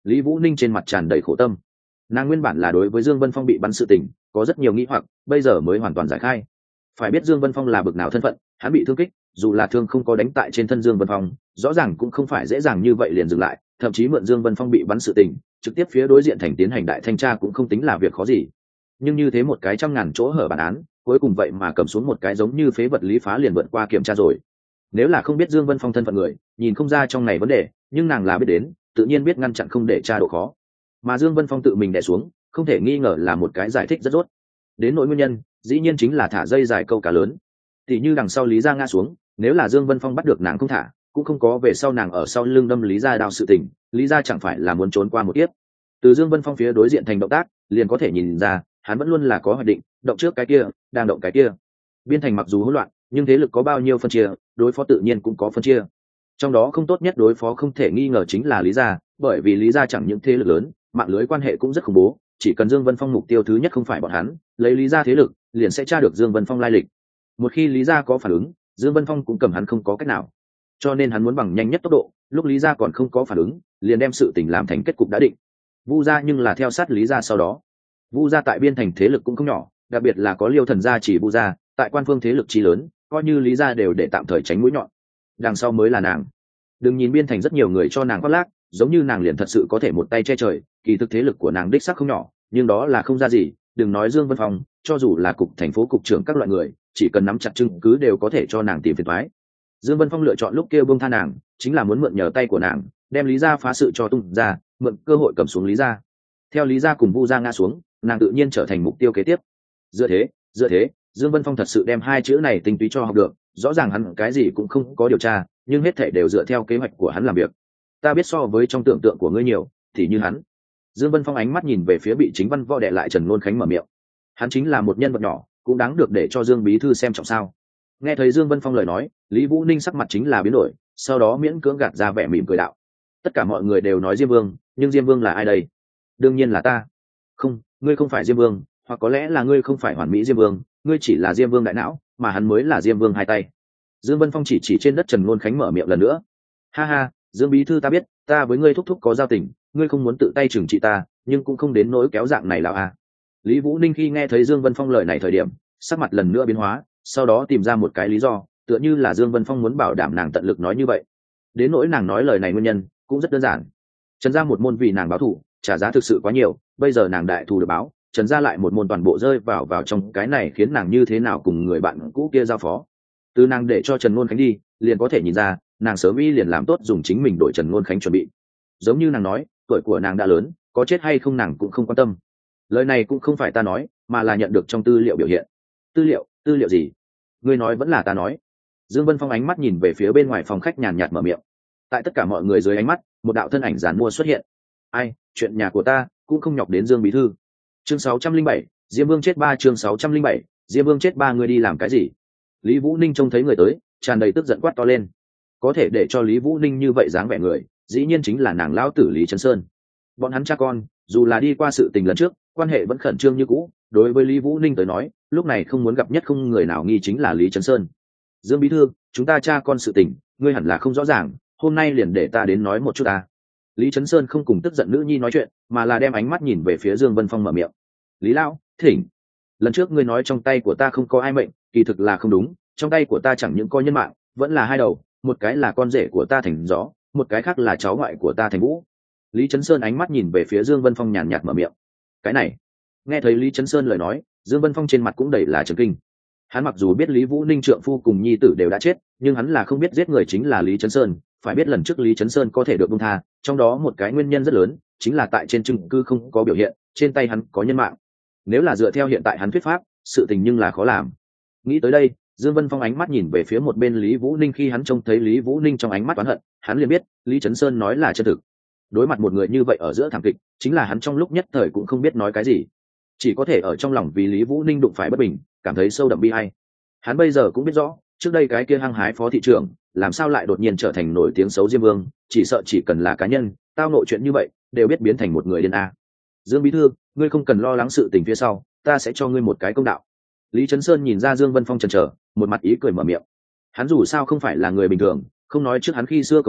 Lý Vũ Ninh trên mặt tràn đầy khổ tâm. Nàng nguyên bản là đối với Dương Vân Phong bị bắn sự tình có rất nhiều nghĩ hoặc, bây giờ mới hoàn toàn giải khai. Phải biết Dương Vân Phong là bực nào thân phận, hắn bị thương kích, dù là thương không có đánh tại trên thân Dương Vân Phong, rõ ràng cũng không phải dễ dàng như vậy liền dừng lại, thậm chí mượn Dương Vân Phong bị bắn sự tình, trực tiếp phía đối diện thành tiến hành đại thanh tra cũng không tính là việc khó gì. Nhưng như thế một cái trăm ngàn chỗ hở bản án, cuối cùng vậy mà cầm xuống một cái giống như phế vật lý phá liền vượt qua kiểm tra rồi. Nếu là không biết Dương Vân Phong thân phận người, nhìn không ra trong này vấn đề, nhưng nàng là biết đến, tự nhiên biết ngăn chặn không để tra độ khó. Mà Dương Vân Phong tự mình đè xuống, không thể nghi ngờ là một cái giải thích rất rốt. Đến nỗi nguyên nhân, dĩ nhiên chính là thả dây dài câu cá lớn. Thì như đằng sau Lý Gia ngã xuống, nếu là Dương Vân Phong bắt được nàng không thả, cũng không có về sau nàng ở sau lưng đâm Lý Gia đao sự tình, Lý Gia chẳng phải là muốn trốn qua một kiếp. Từ Dương Vân Phong phía đối diện thành động tác, liền có thể nhìn ra, hắn vẫn luôn là có hoạch định, động trước cái kia, đang động cái kia. Biên thành mặc dù hỗn loạn, nhưng thế lực có bao nhiêu phân chia, đối phó tự nhiên cũng có phân chia. Trong đó không tốt nhất đối phó không thể nghi ngờ chính là Lý Gia, bởi vì Lý Gia chẳng những thế lực lớn, mạng lưới quan hệ cũng rất khủng bố, chỉ cần Dương Vân Phong mục tiêu thứ nhất không phải bọn hắn, lấy Lý Gia thế lực, liền sẽ tra được Dương Vân Phong lai lịch. Một khi Lý Gia có phản ứng, Dương Vân Phong cũng cầm hắn không có cách nào. Cho nên hắn muốn bằng nhanh nhất tốc độ, lúc Lý Gia còn không có phản ứng, liền đem sự tình làm thành kết cục đã định. Vu Gia nhưng là theo sát Lý Gia sau đó. Vu Gia tại biên thành thế lực cũng không nhỏ, đặc biệt là có Liêu Thần gia chỉ Vu Gia, tại quan phương thế lực chí lớn, coi như Lý Gia đều để tạm thời tránh mũi nhọn. Đằng sau mới là nàng. Đừng nhìn biên thành rất nhiều người cho nàng khoác lác, giống như nàng liền thật sự có thể một tay che trời, kỳ thực thế lực của nàng đích xác không nhỏ, nhưng đó là không ra gì. Đừng nói Dương Vân Phong, cho dù là cục thành phố cục trưởng các loại người, chỉ cần nắm chặt chứng cứ đều có thể cho nàng tìm phiền toái. Dương Vân Phong lựa chọn lúc kia buông tha nàng, chính là muốn mượn nhờ tay của nàng, đem Lý Gia phá sự cho tung ra, mượn cơ hội cầm xuống Lý Gia. Theo Lý Gia cùng Vu Gia ngã xuống, nàng tự nhiên trở thành mục tiêu kế tiếp. Dựa thế, dựa thế, Dương Vân Phong thật sự đem hai chữ này tinh túy cho học được, rõ ràng hắn cái gì cũng không có điều tra, nhưng hết thảy đều dựa theo kế hoạch của hắn làm việc. Ta biết so với trong tưởng tượng của ngươi nhiều, thì như hắn. Dương Vân Phong ánh mắt nhìn về phía bị Chính Văn Võ đè lại Trần Luân Khánh mở miệng. Hắn chính là một nhân vật nhỏ, cũng đáng được để cho Dương bí thư xem trọng sao. Nghe thấy Dương Vân Phong lời nói, Lý Vũ Ninh sắc mặt chính là biến đổi, sau đó miễn cưỡng gạt ra vẻ mỉm cười đạo. Tất cả mọi người đều nói Diêm Vương, nhưng Diêm Vương là ai đây? Đương nhiên là ta. Không, ngươi không phải Diêm Vương, hoặc có lẽ là ngươi không phải hoàn mỹ Diêm Vương, ngươi chỉ là Diêm Vương đại não, mà hắn mới là Diêm Vương hai tay. Dương Vân Phong chỉ chỉ trên đất Trần Luân Khánh mở miệng lần nữa. Ha ha, Dương bí thư ta biết, ta với ngươi thúc thúc có giao tình, ngươi không muốn tự tay trừng trị ta, nhưng cũng không đến nỗi kéo dạng này lão à. Lý Vũ Ninh khi nghe thấy Dương Vân Phong lời này thời điểm, sắc mặt lần nữa biến hóa, sau đó tìm ra một cái lý do, tựa như là Dương Vân Phong muốn bảo đảm nàng tận lực nói như vậy. Đến nỗi nàng nói lời này nguyên nhân cũng rất đơn giản. Trần gia một môn vì nàng báo thù, trả giá thực sự quá nhiều, bây giờ nàng đại thù được báo, Trần gia lại một môn toàn bộ rơi vào vào trong cái này khiến nàng như thế nào cùng người bạn cũ kia giao phó. Từ nàng để cho Trần Luân Khánh đi, liền có thể nhìn ra, nàng sớm y liền làm tốt dùng chính mình đổi Trần Luân Khánh chuẩn bị. Giống như nàng nói, tuổi của nàng đã lớn, có chết hay không nàng cũng không quan tâm. Lời này cũng không phải ta nói, mà là nhận được trong tư liệu biểu hiện. Tư liệu? Tư liệu gì? Ngươi nói vẫn là ta nói. Dương Vân Phong ánh mắt nhìn về phía bên ngoài phòng khách nhàn nhạt mở miệng. Tại tất cả mọi người dưới ánh mắt, một đạo thân ảnh giàn mua xuất hiện. Ai, chuyện nhà của ta cũng không nhọc đến Dương bí thư. Chương sáu trăm linh bảy, Diêm Vương chết ba chương sáu trăm linh bảy, Diêm Vương chết ba ngươi đi làm cái gì? Lý Vũ Ninh trông thấy người tới, tràn đầy tức giận quát to lên. Có thể để cho Lý Vũ Ninh như vậy dáng vẻ người, dĩ nhiên chính là nàng lão tử Lý Trấn Sơn. Bọn hắn cha con, dù là đi qua sự tình lần trước, quan hệ vẫn khẩn trương như cũ. Đối với Lý Vũ Ninh tới nói, lúc này không muốn gặp nhất không người nào nghi chính là Lý Trấn Sơn. Dương bí thư, chúng ta cha con sự tình, ngươi hẳn là không rõ ràng, hôm nay liền để ta đến nói một chút ta. Lý Trấn Sơn không cùng tức giận nữ nhi nói chuyện, mà là đem ánh mắt nhìn về phía Dương Vân Phong mở miệng. Lý lão, thỉnh. Lần trước ngươi nói trong tay của ta không có ai mệnh, kỳ thực là không đúng, trong tay của ta chẳng những có nhân mạng, vẫn là hai đầu, một cái là con rể của ta Thành Gió, một cái khác là cháu ngoại của ta Thành Vũ. Lý Trấn Sơn ánh mắt nhìn về phía Dương Vân Phong nhàn nhạt mở miệng. Cái này, nghe thấy Lý Trấn Sơn lời nói, Dương Vân Phong trên mặt cũng đầy là chấn kinh. Hắn mặc dù biết Lý Vũ Ninh trượng phu cùng nhi tử đều đã chết, nhưng hắn là không biết giết người chính là Lý Trấn Sơn. Phải biết lần trước Lý Trấn Sơn có thể được buông tha, trong đó một cái nguyên nhân rất lớn chính là tại trên chứng cứ không có biểu hiện, trên tay hắn có nhân mạng. Nếu là dựa theo hiện tại hắn thuyết pháp, sự tình nhưng là khó làm. Nghĩ tới đây, Dương Vân Phong ánh mắt nhìn về phía một bên Lý Vũ Ninh, khi hắn trông thấy Lý Vũ Ninh trong ánh mắt oán hận, hắn liền biết Lý Trấn Sơn nói là chân thực. Đối mặt một người như vậy ở giữa thảm kịch, chính là hắn trong lúc nhất thời cũng không biết nói cái gì, chỉ có thể ở trong lòng vì Lý Vũ Ninh đụng phải bất bình, cảm thấy sâu đậm bi ai. Hắn bây giờ cũng biết rõ, trước đây cái kia hăng hái phó thị trưởng, làm sao lại đột nhiên trở thành nổi tiếng xấu Diêm Vương, chỉ sợ chỉ cần là cá nhân, tao nội chuyện như vậy, đều biết biến thành một người điên a. Dương bí thư, ngươi không cần lo lắng sự tình phía sau, ta sẽ cho ngươi một cái công đạo. Lý Trấn Sơn nhìn ra Dương Vân Phong chần chờ, một mặt ý cười mở miệng. Hắn dù sao không phải là người bình thường, không nói trước hắn khi xưa công lao,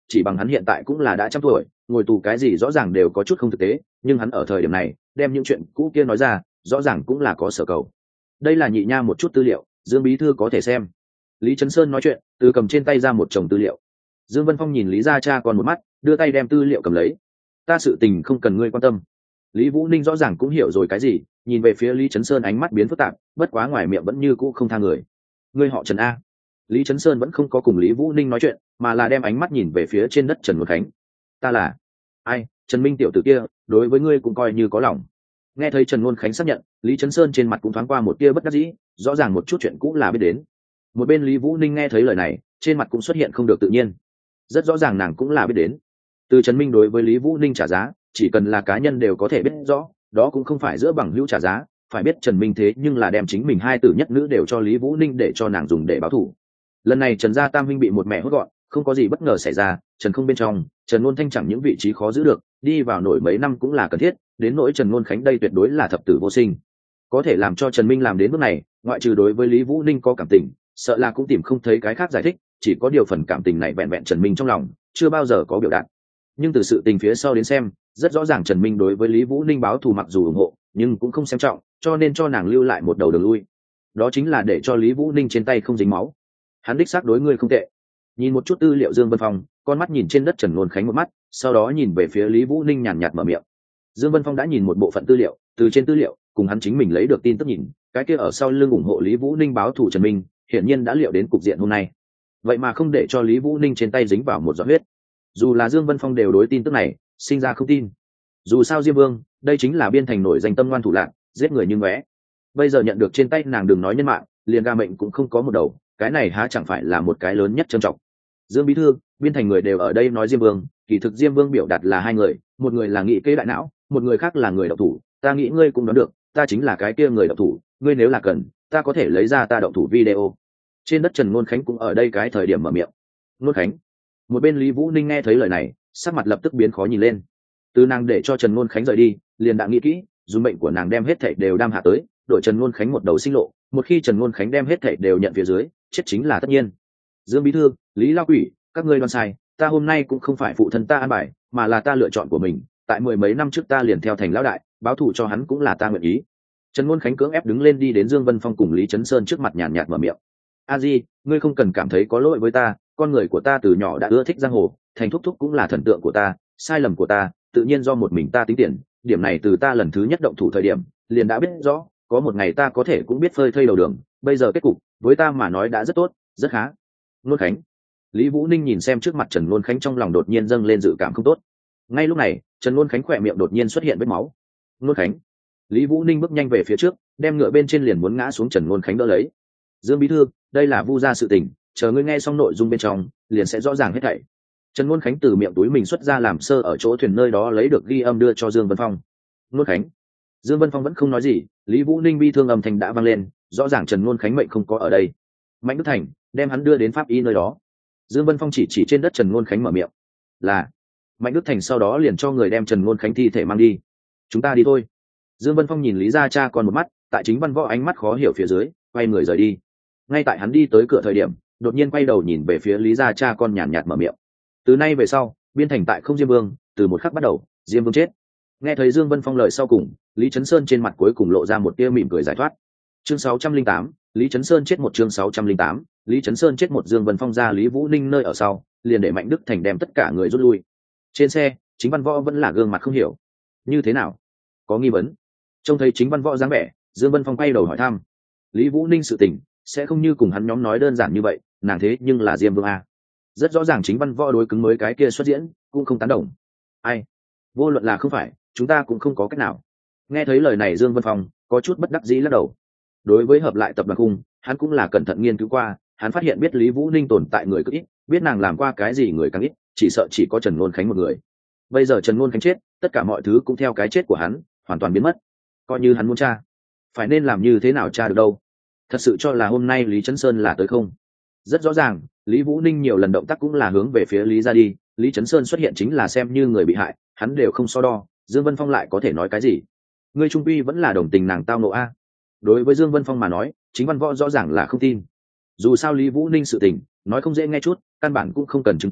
chỉ bằng hắn hiện tại cũng là đã trăm tuổi, ngồi tù cái gì rõ ràng đều có chút không thực tế, nhưng hắn ở thời điểm này đem những chuyện cũ kia nói ra rõ ràng cũng là có sở cầu. Đây là nhị nha một chút tư liệu, Dương bí thư có thể xem. Lý Chấn Sơn nói chuyện, từ cầm trên tay ra một chồng tư liệu. Dương Vân Phong nhìn Lý gia cha con một mắt, đưa tay đem tư liệu cầm lấy. Ta sự tình không cần ngươi quan tâm. Lý Vũ Ninh rõ ràng cũng hiểu rồi cái gì, nhìn về phía Lý Chấn Sơn ánh mắt biến phức tạp, bất quá ngoài miệng vẫn như cũ không tha người. Ngươi họ Trần a? Lý Chấn Sơn vẫn không có cùng Lý Vũ Ninh nói chuyện, mà là đem ánh mắt nhìn về phía trên đất Trần Ngôn Khánh. Ta là ai? Trần Minh tiểu tử kia, đối với ngươi cũng coi như có lòng. Nghe thấy Trần Ngôn Khánh xác nhận, Lý Chấn Sơn trên mặt cũng thoáng qua một tia bất đắc dĩ, rõ ràng một chút chuyện cũ là biết đến. Một bên Lý Vũ Ninh nghe thấy lời này, trên mặt cũng xuất hiện không được tự nhiên. Rất rõ ràng nàng cũng là biết đến. Từ Trần Minh đối với Lý Vũ Ninh trả giá, chỉ cần là cá nhân đều có thể biết rõ, đó cũng không phải giữa bằng hữu trả giá, phải biết Trần Minh thế nhưng là đem chính mình hai tử nhất nữ đều cho Lý Vũ Ninh để cho nàng dùng để báo thù. Lần này Trần gia tam huynh bị một mẹ hốt gọn, không có gì bất ngờ xảy ra, Trần không bên trong, Trần Ngôn Thanh chẳng những vị trí khó giữ được, đi vào nổi mấy năm cũng là cần thiết, đến nỗi Trần Ngôn Khánh đây tuyệt đối là thập tử vô sinh. Có thể làm cho Trần Minh làm đến bước này, ngoại trừ đối với Lý Vũ Ninh có cảm tình, sợ là cũng tìm không thấy cái khác giải thích, chỉ có điều phần cảm tình này vẹn vẹn Trần Minh trong lòng, chưa bao giờ có biểu đạt. Nhưng từ sự tình phía sau đến xem, rất rõ ràng Trần Minh đối với Lý Vũ Ninh báo thù mặc dù ủng hộ, nhưng cũng không xem trọng, cho nên cho nàng lưu lại một đầu đường lui. Đó chính là để cho Lý Vũ Ninh trên tay không dính máu. Hắn đích xác đối ngươi không tệ. Nhìn một chút tư liệu Dương Vân Phong, con mắt nhìn trên đất Trần Ngôn Khánh một mắt, sau đó nhìn về phía Lý Vũ Ninh nhàn nhạt mở miệng. Dương Vân Phong đã nhìn một bộ phận tư liệu, từ trên tư liệu cùng hắn chính mình lấy được tin tức nhìn, cái kia ở sau lưng ủng hộ Lý Vũ Ninh báo thù Trần Minh, hiển nhiên đã liệu đến cục diện hôm nay. Vậy mà không để cho Lý Vũ Ninh trên tay dính vào một giọt huyết. Dù là Dương Vân Phong đều đối tin tức này sinh ra không tin. Dù sao Diêm Vương, đây chính là biên thành nổi danh tâm ngoan thủ lạn, giết người như ngóe. Bây giờ nhận được trên tay nàng đừng nói nhân mạng, liền ga mệnh cũng không có một đầu, cái này há chẳng phải là một cái lớn nhất trân trọng. Dương bí thư, biên thành người đều ở đây nói Diêm Vương, kỳ thực Diêm Vương biểu đạt là hai người, một người là nghị kế đại não, một người khác là người động thủ, ta nghĩ ngươi cũng đoán được, ta chính là cái kia người động thủ, ngươi nếu là cần, ta có thể lấy ra ta động thủ video. Trên đất Trần Ngôn Khánh cũng ở đây cái thời điểm mở miệng. Ngôn Khánh. Một bên Lý Vũ Ninh nghe thấy lời này, sắc mặt lập tức biến khó nhìn lên. Từ nàng để cho Trần Ngôn Khánh rời đi, liền đã nghĩ kỹ, dùng mệnh của nàng đem hết thảy đều đam hạ tới, đội Trần Ngôn Khánh một đầu sinh lộ, một khi Trần Ngôn Khánh đem hết thảy đều nhận phía dưới, chết chính là tất nhiên. Dương bí thư, Lý Lao Quỷ, các ngươi đoán sai, ta hôm nay cũng không phải phụ thân ta an bài, mà là ta lựa chọn của mình, tại mười mấy năm trước ta liền theo thành lão đại, báo thù cho hắn cũng là ta nguyện ý. Trần Ngôn Khánh cưỡng ép đứng lên đi đến Dương Vân Phong cùng Lý Chấn Sơn trước mặt nhàn nhạt mở miệng. A Di, ngươi không cần cảm thấy có lỗi với ta, con người của ta từ nhỏ đã ưa thích giang hồ, thành thúc thúc cũng là thần tượng của ta, sai lầm của ta tự nhiên do một mình ta tính tiền, điểm này từ ta lần thứ nhất động thủ thời điểm liền đã biết rõ, có một ngày ta có thể cũng biết phơi thây đầu đường, bây giờ kết cục với ta mà nói đã rất tốt, rất khá. Ngôn Khánh. Lý Vũ Ninh nhìn xem trước mặt Trần Ngôn Khánh trong lòng đột nhiên dâng lên dự cảm không tốt. Ngay lúc này, Trần Ngôn Khánh khỏe miệng đột nhiên xuất hiện vết máu. Ngôn Khánh. Lý Vũ Ninh bước nhanh về phía trước, đem ngựa bên trên liền muốn ngã xuống Trần Ngôn Khánh đỡ lấy. Dương bí thư, đây là Vu gia sự tình, chờ ngươi nghe xong nội dung bên trong, liền sẽ rõ ràng hết thảy. Trần Ngôn Khánh từ miệng túi mình xuất ra làm sơ ở chỗ thuyền nơi đó lấy được ghi âm đưa cho Dương Vân Phong. Ngôn Khánh. Dương Vân Phong vẫn không nói gì, Lý Vũ Ninh bi thương âm thanh đã vang lên, rõ ràng Trần Ngôn Khánh mệnh không có ở đây. Mạnh Đức Thành đem hắn đưa đến pháp y nơi đó. Dương Vân Phong chỉ chỉ trên đất Trần Ngôn Khánh mở miệng. Là. Mạnh Đức Thành sau đó liền cho người đem Trần Ngôn Khánh thi thể mang đi. Chúng ta đi thôi. Dương Vân Phong nhìn Lý gia cha con một mắt, tại chính văn võ ánh mắt khó hiểu phía dưới, quay người rời đi. Ngay tại hắn đi tới cửa thời điểm, đột nhiên quay đầu nhìn về phía Lý gia cha con nhàn nhạt mở miệng. Từ nay về sau, biên thành tại không Diêm Vương, từ một khắc bắt đầu, Diêm Vương chết. Nghe thấy Dương Vân Phong lời sau cùng, Lý Chấn Sơn trên mặt cuối cùng lộ ra một tia mỉm cười giải thoát. Chương sáu trăm linh tám, Lý Chấn Sơn chết một chương sáu trăm linh tám, Lý Chấn Sơn chết một Dương Vân Phong ra Lý Vũ Ninh nơi ở sau, liền để Mạnh Đức Thành đem tất cả người rút lui. Trên xe, chính văn võ vẫn là gương mặt không hiểu. Như thế nào? Có nghi vấn. Trông thấy chính văn võ dáng vẻ, Dương Vân Phong quay đầu hỏi thăm. Lý Vũ Ninh sự tình sẽ không như cùng hắn nhóm nói đơn giản như vậy, nàng thế nhưng là Diêm Vương a. Rất rõ ràng chính văn võ đối cứng mới cái kia xuất diễn, cũng không tán đồng. Ai? Vô luận là không phải, chúng ta cũng không có cách nào. Nghe thấy lời này Dương Vân Phong có chút bất đắc dĩ lắc đầu. Đối với hợp lại tập đoàn khung, hắn cũng là cẩn thận nghiên cứu qua, hắn phát hiện biết Lý Vũ Ninh tồn tại người cực ít, biết nàng làm qua cái gì người càng ít, chỉ sợ chỉ có Trần Ngôn Khánh một người. Bây giờ Trần Ngôn Khánh chết, tất cả mọi thứ cũng theo cái chết của hắn hoàn toàn biến mất. Coi như hắn muốn tra, phải nên làm như thế nào tra được đâu? Thật sự cho là hôm nay Lý Chấn Sơn là tới không? Rất rõ ràng, Lý Vũ Ninh nhiều lần động tác cũng là hướng về phía Lý gia đi, Lý Chấn Sơn xuất hiện chính là xem như người bị hại, hắn đều không so đo, Dương Vân Phong lại có thể nói cái gì? Ngươi trung quy vẫn là đồng tình nàng tao nộ a. Đối với Dương Vân Phong mà nói, chính văn võ rõ ràng là không tin. Dù sao Lý Vũ Ninh sự tình, nói không dễ nghe chút, căn bản cũng không cần chứng cứ,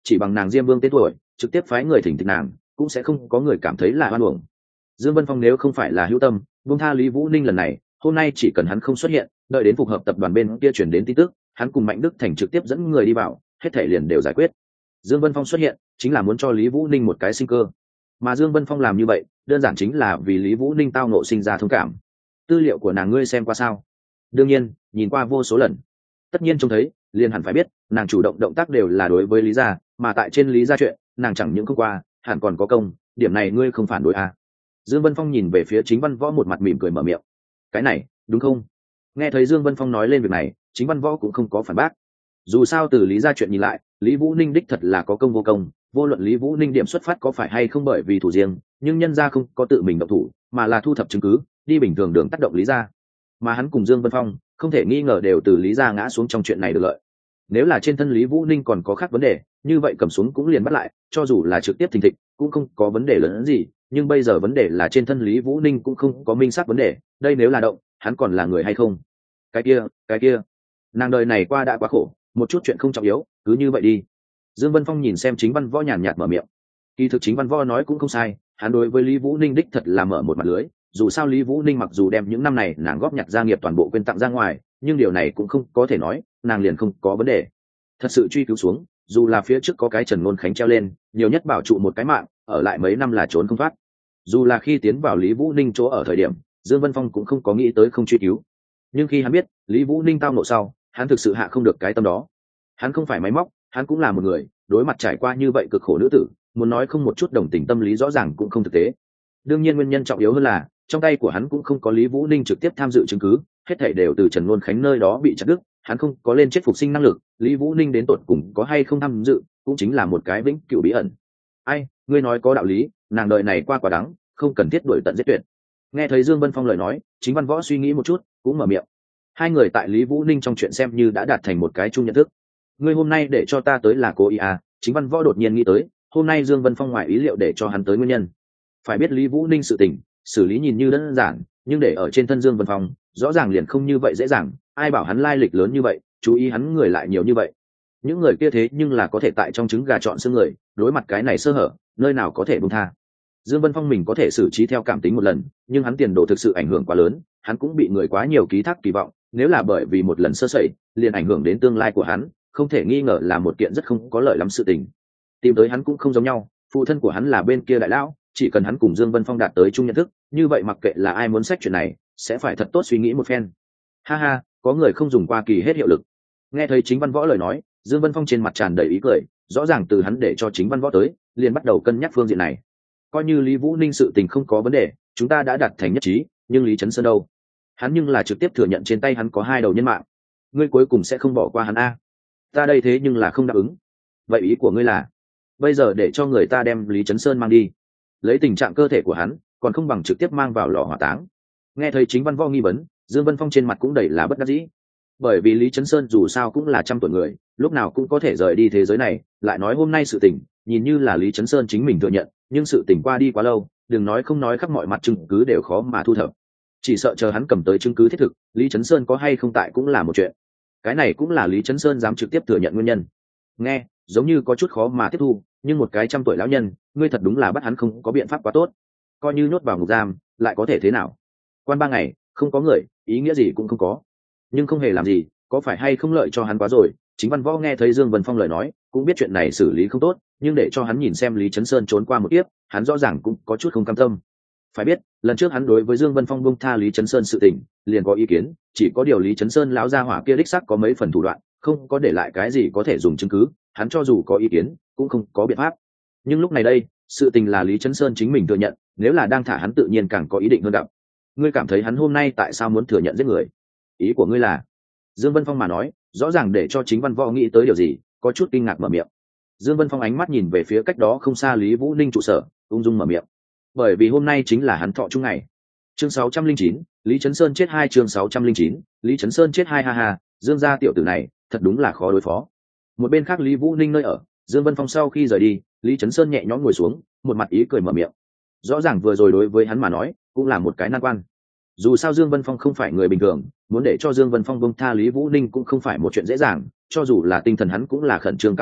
chỉ bằng nàng diêm vương tên tuổi trực tiếp phái người thỉnh thịch nàng cũng sẽ không có người cảm thấy là hoan uổng. Dương Vân Phong nếu không phải là hữu tâm buông tha Lý Vũ Ninh lần này, hôm nay chỉ cần hắn không xuất hiện, đợi đến phục hợp tập đoàn bên kia chuyển đến tin tức, hắn cùng Mạnh Đức Thành trực tiếp dẫn người đi vào, hết thảy liền đều giải quyết. Dương Vân Phong xuất hiện chính là muốn cho Lý Vũ Ninh một cái sinh cơ, mà Dương Vân Phong làm như vậy đơn giản chính là vì Lý Vũ Ninh tao nộ sinh ra thông cảm. Tư liệu của nàng ngươi xem qua sao? Đương nhiên, nhìn qua vô số lần. Tất nhiên trông thấy, liền hẳn phải biết, nàng chủ động động tác đều là đối với Lý gia, mà tại trên Lý gia chuyện, nàng chẳng những không qua, hẳn còn có công, điểm này ngươi không phản đối à? Dương Vân Phong nhìn về phía Chính Văn Võ một mặt mỉm cười mở miệng. Cái này, đúng không? Nghe thấy Dương Vân Phong nói lên việc này, Chính Văn Võ cũng không có phản bác. Dù sao từ Lý gia chuyện nhìn lại, Lý Vũ Ninh đích thật là có công vô công, vô luận Lý Vũ Ninh điểm xuất phát có phải hay không bởi vì thủ riêng, nhưng nhân gia không có tự mình động thủ, mà là thu thập chứng cứ, đi bình thường đường tác động Lý gia. Mà hắn cùng Dương Vân Phong, không thể nghi ngờ đều từ Lý gia ngã xuống trong chuyện này được lợi. Nếu là trên thân Lý Vũ Ninh còn có khác vấn đề, như vậy cầm xuống cũng liền bắt lại, cho dù là trực tiếp thình thịch, cũng không có vấn đề lớn hơn gì, nhưng bây giờ vấn đề là trên thân Lý Vũ Ninh cũng không có minh xác vấn đề, đây nếu là động, hắn còn là người hay không? Cái kia, cái kia, nàng đời này qua đã quá khổ, một chút chuyện không trọng yếu, cứ như vậy đi. Dương Vân Phong nhìn xem Chính Văn Võ nhàn nhạt mở miệng. Kỳ thực Chính Văn Võ nói cũng không sai, hắn đối với Lý Vũ Ninh đích thật là mở một mặt lưới, dù sao Lý Vũ Ninh mặc dù đem những năm này nàng góp nhặt gia nghiệp toàn bộ quên tặng ra ngoài, nhưng điều này cũng không có thể nói nàng liền không có vấn đề. Thật sự truy cứu xuống, dù là phía trước có cái Trần Ngôn Khánh treo lên, nhiều nhất bảo trụ một cái mạng, ở lại mấy năm là trốn không thoát. Dù là khi tiến vào Lý Vũ Ninh chỗ ở thời điểm, Dương Vân Phong cũng không có nghĩ tới không truy cứu, nhưng khi hắn biết Lý Vũ Ninh tao nộ sau, hắn thực sự hạ không được cái tâm đó. Hắn không phải máy móc, hắn cũng là một người, đối mặt trải qua như vậy cực khổ nữ tử, muốn nói không một chút đồng tình tâm lý rõ ràng cũng không thực tế. Đương nhiên nguyên nhân trọng yếu hơn là trong tay của hắn cũng không có Lý Vũ Ninh trực tiếp tham dự chứng cứ, hết thảy đều từ Trần Luân Khánh nơi đó bị chặt đứt, hắn không có lên chết phục sinh năng lực, Lý Vũ Ninh đến tột cùng có hay không tham dự, cũng chính là một cái vĩnh cửu bí ẩn. Ai, ngươi nói có đạo lý, nàng đời này qua quả đắng, không cần thiết đuổi tận giết tuyệt. Nghe thấy Dương Vân Phong lời nói, Chính Văn Võ suy nghĩ một chút, cũng mở miệng. Hai người tại Lý Vũ Ninh trong chuyện xem như đã đạt thành một cái chung nhận thức. Ngươi hôm nay để cho ta tới là cố ý à? Chính Văn Võ đột nhiên nghĩ tới, hôm nay Dương Vân Phong ngoài ý liệu để cho hắn tới nguyên nhân. Phải biết Lý Vũ Ninh sự tình, xử lý nhìn như đơn giản, nhưng để ở trên thân Dương Vân Phong, rõ ràng liền không như vậy dễ dàng, ai bảo hắn lai lịch lớn như vậy, chú ý hắn người lại nhiều như vậy. Những người kia thế nhưng là có thể tại trong trứng gà chọn xương người, đối mặt cái này sơ hở, nơi nào có thể buông tha. Dương Vân Phong mình có thể xử trí theo cảm tính một lần, nhưng hắn tiền đồ thực sự ảnh hưởng quá lớn, hắn cũng bị người quá nhiều ký thác kỳ vọng, nếu là bởi vì một lần sơ sẩy, liền ảnh hưởng đến tương lai của hắn, không thể nghi ngờ là một kiện rất không có lợi lắm sự tình. Tìm tới hắn cũng không giống nhau, phụ thân của hắn là bên kia đại lão, chỉ cần hắn cùng Dương Vân Phong đạt tới chung nhận thức, như vậy mặc kệ là ai muốn xét chuyện này, sẽ phải thật tốt suy nghĩ một phen. Ha ha, có người không dùng qua kỳ hết hiệu lực. Nghe thấy Chính Văn Võ lời nói, Dương Vân Phong trên mặt tràn đầy ý cười, rõ ràng từ hắn để cho Chính Văn Võ tới, liền bắt đầu cân nhắc phương diện này. Coi như Lý Vũ Ninh sự tình không có vấn đề, chúng ta đã đạt thành nhất trí, nhưng Lý Chấn Sơn đâu? Hắn nhưng là trực tiếp thừa nhận trên tay hắn có hai đầu nhân mạng, ngươi cuối cùng sẽ không bỏ qua hắn a? Ta đây thế nhưng là không đáp ứng. Vậy ý của ngươi là, bây giờ để cho người ta đem Lý Chấn Sơn mang đi, lấy tình trạng cơ thể của hắn, còn không bằng trực tiếp mang vào lò hỏa táng. Nghe thấy Chính Văn Võ nghi vấn, Dương Vân Phong trên mặt cũng đầy là bất đắc dĩ, bởi vì Lý Chấn Sơn dù sao cũng là trăm tuổi người, lúc nào cũng có thể rời đi thế giới này, lại nói hôm nay sự tình, nhìn như là Lý Chấn Sơn chính mình thừa nhận, nhưng sự tình qua đi quá lâu, đừng nói không nói khắp mọi mặt chứng cứ đều khó mà thu thập. Chỉ sợ chờ hắn cầm tới chứng cứ thiết thực, Lý Chấn Sơn có hay không tại cũng là một chuyện. Cái này cũng là Lý Chấn Sơn dám trực tiếp thừa nhận nguyên nhân. Nghe, giống như có chút khó mà tiếp thu, nhưng một cái trăm tuổi lão nhân, ngươi thật đúng là bắt hắn không có biện pháp quá tốt. Coi như nhốt vào ngục giam, lại có thể thế nào? Quan ba ngày, không có người, ý nghĩa gì cũng không có. Nhưng không hề làm gì, có phải hay không lợi cho hắn quá rồi? Chính Văn Võ nghe thấy Dương Vân Phong lời nói, cũng biết chuyện này xử lý không tốt, nhưng để cho hắn nhìn xem Lý Chấn Sơn trốn qua một kiếp, hắn rõ ràng cũng có chút không cam tâm. Phải biết, lần trước hắn đối với Dương Vân Phong buông tha Lý Chấn Sơn sự tình, liền có ý kiến, chỉ có điều Lý Chấn Sơn lão gia hỏa kia đích xác có mấy phần thủ đoạn, không có để lại cái gì có thể dùng chứng cứ, hắn cho dù có ý kiến, cũng không có biện pháp. Nhưng lúc này đây, sự tình là Lý Chấn Sơn chính mình thừa nhận, nếu là đang thả hắn tự nhiên càng có ý định hơn đậm. Ngươi cảm thấy hắn hôm nay tại sao muốn thừa nhận giết người? Ý của ngươi là? Dương Vân Phong mà nói, rõ ràng để cho Chính Văn Võ nghĩ tới điều gì, có chút kinh ngạc mở miệng. Dương Vân Phong ánh mắt nhìn về phía cách đó không xa Lý Vũ Ninh trụ sở, ung dung mở miệng. Bởi vì hôm nay chính là hắn thọ chung ngày. Chương sáu trăm linh chín, Lý Chấn Sơn chết hai chương sáu trăm linh chín, Lý Chấn Sơn chết hai ha ha, Dương gia tiểu tử này, thật đúng là khó đối phó. Một bên khác Lý Vũ Ninh nơi ở, Dương Vân Phong sau khi rời đi, Lý Chấn Sơn nhẹ nhõm ngồi xuống, một mặt ý cười mở miệng. Rõ ràng vừa rồi đối với hắn mà nói, cũng là một cái nan quan. Dù sao Dương Vân Phong không phải người bình thường, muốn để cho Dương Vân Phong buông tha Lý Vũ Ninh cũng không phải một chuyện dễ dàng, cho dù là tinh thần hắn cũng là khẩn trương cao độ,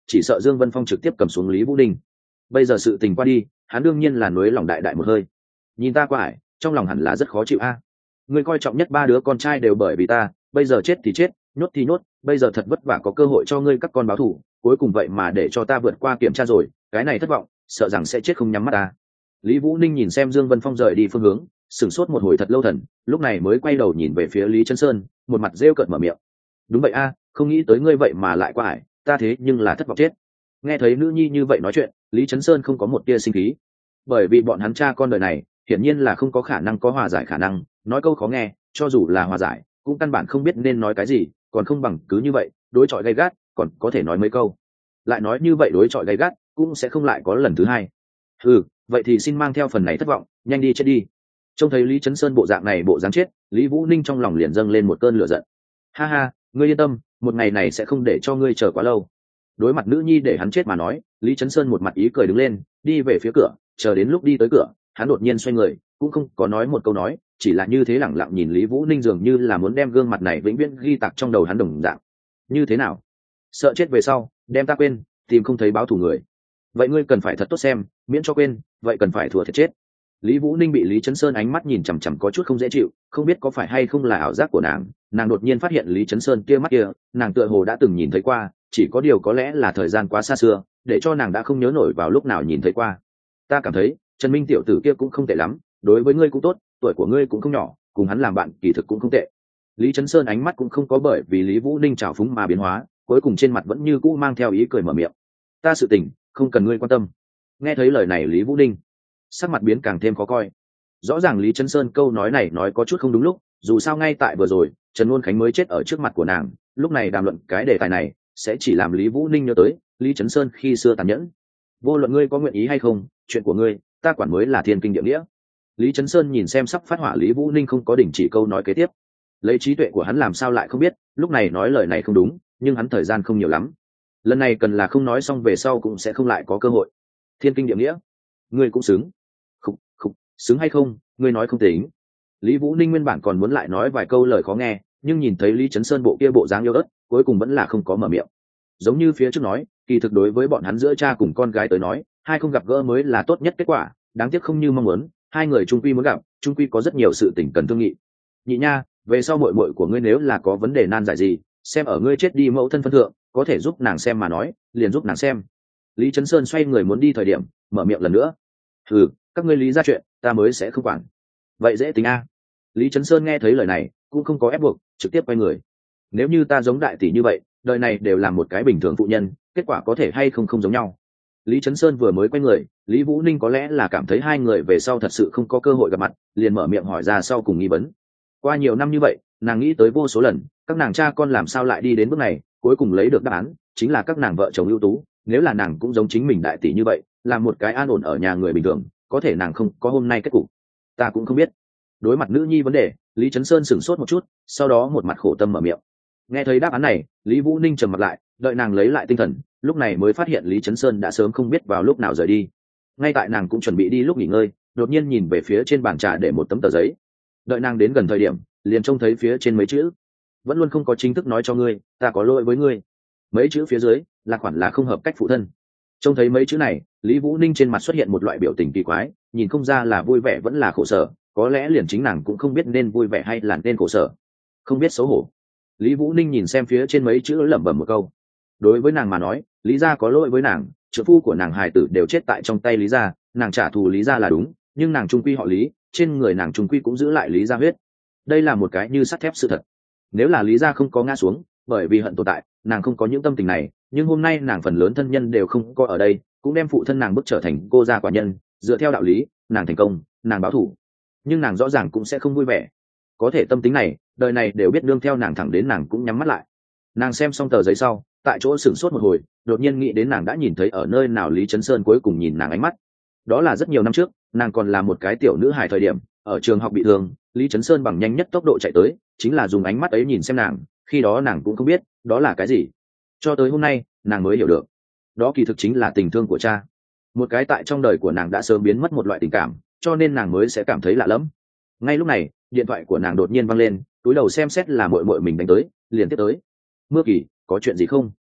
chỉ sợ Dương Vân Phong trực tiếp cầm xuống Lý Vũ Ninh. Bây giờ sự tình qua đi, hắn đương nhiên là núi lòng đại đại một hơi. Nhìn ta qua ải, trong lòng hẳn là rất khó chịu a. À. Ngươi coi trọng nhất ba đứa con trai đều bởi vì ta, bây giờ chết thì chết, nhốt thì nhốt, bây giờ thật vất vả có cơ hội cho ngươi các con báo thù, cuối cùng vậy mà để cho ta vượt qua kiểm tra rồi, cái này thất vọng, sợ rằng sẽ chết không nhắm mắt ta. Lý Vũ Ninh nhìn xem Dương Vân Phong rời đi phương hướng, sửng sốt một hồi thật lâu thần, lúc này mới quay đầu nhìn về phía Lý Chấn Sơn, một mặt rêu cợt mở miệng. Đúng vậy a, không nghĩ tới ngươi vậy mà lại qua ải, ta thế nhưng là thất vọng chết. Nghe thấy nữ nhi như vậy nói chuyện, Lý Chấn Sơn không có một tia sinh khí, bởi vì bọn hắn cha con đời này hiển nhiên là không có khả năng có hòa giải khả năng, nói câu khó nghe, cho dù là hòa giải cũng căn bản không biết nên nói cái gì, còn không bằng cứ như vậy đối chọi gay gắt, còn có thể nói mấy câu, lại nói như vậy đối chọi gay gắt cũng sẽ không lại có lần thứ hai. Ừ, vậy thì xin mang theo phần này thất vọng, nhanh đi chết đi. Trông thấy Lý Chấn Sơn bộ dạng này bộ dáng chết, Lý Vũ Ninh trong lòng liền dâng lên một cơn lửa giận. Ha ha, ngươi yên tâm, một ngày này sẽ không để cho ngươi chờ quá lâu. Đối mặt nữ nhi để hắn chết mà nói, Lý Chấn Sơn một mặt ý cười đứng lên, đi về phía cửa, chờ đến lúc đi tới cửa, hắn đột nhiên xoay người, cũng không có nói một câu nói, chỉ là như thế lẳng lặng nhìn Lý Vũ Ninh, dường như là muốn đem gương mặt này vĩnh viễn ghi tạc trong đầu hắn đồng dạng. Như thế nào? Sợ chết về sau, đem ta quên, tìm không thấy báo thù người. Vậy ngươi cần phải thật tốt xem, miễn cho quên, vậy cần phải thua thiệt chết. Lý Vũ Ninh bị Lý Chấn Sơn ánh mắt nhìn chằm chằm có chút không dễ chịu, không biết có phải hay không là ảo giác của nàng, nàng đột nhiên phát hiện Lý Chấn Sơn kia mắt kia, nàng tựa hồ đã từng nhìn thấy qua, chỉ có điều có lẽ là thời gian quá xa xưa, để cho nàng đã không nhớ nổi vào lúc nào nhìn thấy qua. Ta cảm thấy, Trần Minh tiểu tử kia cũng không tệ lắm, đối với ngươi cũng tốt, tuổi của ngươi cũng không nhỏ, cùng hắn làm bạn kỳ thực cũng không tệ. Lý Chấn Sơn ánh mắt cũng không có bởi vì Lý Vũ Ninh trào phúng mà biến hóa, cuối cùng trên mặt vẫn như cũ mang theo ý cười mở miệng. Ta sự tình, không cần ngươi quan tâm. Nghe thấy lời này Lý Vũ Ninh sắc mặt biến càng thêm khó coi. Rõ ràng Lý Chấn Sơn câu nói này nói có chút không đúng lúc, dù sao ngay tại vừa rồi Trần Luân Khánh mới chết ở trước mặt của nàng, lúc này đàm luận cái đề tài này sẽ chỉ làm Lý Vũ Ninh nhớ tới Lý Chấn Sơn khi xưa tàn nhẫn. Vô luận ngươi có nguyện ý hay không, chuyện của ngươi ta quản mới là thiên kinh địa nghĩa. Lý Chấn Sơn nhìn xem sắp phát hỏa Lý Vũ Ninh không có đình chỉ câu nói kế tiếp, lấy trí tuệ của hắn làm sao lại không biết lúc này nói lời này không đúng, nhưng hắn thời gian không nhiều lắm, lần này cần là không nói xong về sau cũng sẽ không lại có cơ hội. Thiên kinh địa nghĩa, ngươi cũng xứng. Khục khục, xứng hay không, ngươi nói không tính. Lý Vũ Ninh nguyên bản còn muốn lại nói vài câu lời khó nghe, nhưng nhìn thấy Lý Chấn Sơn bộ kia bộ dáng yêu ớt, cuối cùng vẫn là không có mở miệng. Giống như phía trước nói, kỳ thực đối với bọn hắn giữa cha cùng con gái tới nói, hai không gặp gỡ mới là tốt nhất kết quả, đáng tiếc không như mong muốn, hai người chung quy muốn gặp, chung quy có rất nhiều sự tình cần thương nghị. Nhị nha, về sau muội muội của ngươi nếu là có vấn đề nan giải gì, xem ở ngươi chết đi mẫu thân phân thượng, có thể giúp nàng xem mà nói, liền giúp nàng xem. Lý Chấn Sơn xoay người muốn đi thời điểm, mở miệng lần nữa. Ừ, các ngươi Lý ra chuyện, ta mới sẽ không quản. Vậy dễ tính a. Lý Chấn Sơn nghe thấy lời này, cũng không có ép buộc, trực tiếp quay người. Nếu như ta giống đại tỷ như vậy, đời này đều làm một cái bình thường phụ nhân, kết quả có thể hay không không giống nhau. Lý Chấn Sơn vừa mới quay người, Lý Vũ Ninh có lẽ là cảm thấy hai người về sau thật sự không có cơ hội gặp mặt, liền mở miệng hỏi ra sau cùng nghi vấn. Qua nhiều năm như vậy, nàng nghĩ tới vô số lần, các nàng cha con làm sao lại đi đến bước này, cuối cùng lấy được đáp án, chính là các nàng vợ chồng ưu tú. Nếu là nàng cũng giống chính mình đại tỷ như vậy, làm một cái an ổn ở nhà người bình thường, có thể nàng không có hôm nay kết cục. Ta cũng không biết. Đối mặt nữ nhi vấn đề, Lý Chấn Sơn sửng sốt một chút, sau đó một mặt khổ tâm mở miệng. Nghe thấy đáp án này, Lý Vũ Ninh trầm mặt lại, đợi nàng lấy lại tinh thần, lúc này mới phát hiện Lý Chấn Sơn đã sớm không biết vào lúc nào rời đi. Ngay tại nàng cũng chuẩn bị đi lúc nghỉ ngơi, đột nhiên nhìn về phía trên bàn trà để một tấm tờ giấy. Đợi nàng đến gần thời điểm, liền trông thấy phía trên mấy chữ. Vẫn luôn không có chính thức nói cho ngươi, ta có lỗi với ngươi. Mấy chữ phía dưới là khoản là không hợp cách phụ thân. Trông thấy mấy chữ này, Lý Vũ Ninh trên mặt xuất hiện một loại biểu tình kỳ quái, nhìn không ra là vui vẻ vẫn là khổ sở, có lẽ liền chính nàng cũng không biết nên vui vẻ hay là nên khổ sở. Không biết xấu hổ. Lý Vũ Ninh nhìn xem phía trên mấy chữ lẩm bẩm một câu. Đối với nàng mà nói, Lý gia có lỗi với nàng, trợ phu của nàng hài tử đều chết tại trong tay Lý gia, nàng trả thù Lý gia là đúng, nhưng nàng trung quy họ Lý, trên người nàng trung quy cũng giữ lại Lý gia huyết. Đây là một cái như sắt thép sự thật. Nếu là Lý gia không có ngã xuống, bởi vì hận tồn tại, nàng không có những tâm tình này, nhưng hôm nay nàng phần lớn thân nhân đều không có ở đây, cũng đem phụ thân nàng bức trở thành cô gia quả nhân, dựa theo đạo lý, nàng thành công, nàng báo thù. Nhưng nàng rõ ràng cũng sẽ không vui vẻ. Có thể tâm tính này, đời này đều biết nương theo nàng thẳng đến nàng cũng nhắm mắt lại. Nàng xem xong tờ giấy sau, tại chỗ sửng sốt một hồi, đột nhiên nghĩ đến nàng đã nhìn thấy ở nơi nào Lý Chấn Sơn cuối cùng nhìn nàng ánh mắt. Đó là rất nhiều năm trước, nàng còn là một cái tiểu nữ hài thời điểm, ở trường học bị thương, Lý Chấn Sơn bằng nhanh nhất tốc độ chạy tới, chính là dùng ánh mắt ấy nhìn xem nàng, khi đó nàng cũng không biết, đó là cái gì. Cho tới hôm nay, nàng mới hiểu được. Đó kỳ thực chính là tình thương của cha. Một cái tại trong đời của nàng đã sớm biến mất một loại tình cảm, cho nên nàng mới sẽ cảm thấy lạ lẫm. Ngay lúc này, điện thoại của nàng đột nhiên vang lên, túi đầu xem xét là muội muội mình đánh tới, liền tiếp tới. Mưa Kỳ, có chuyện gì không?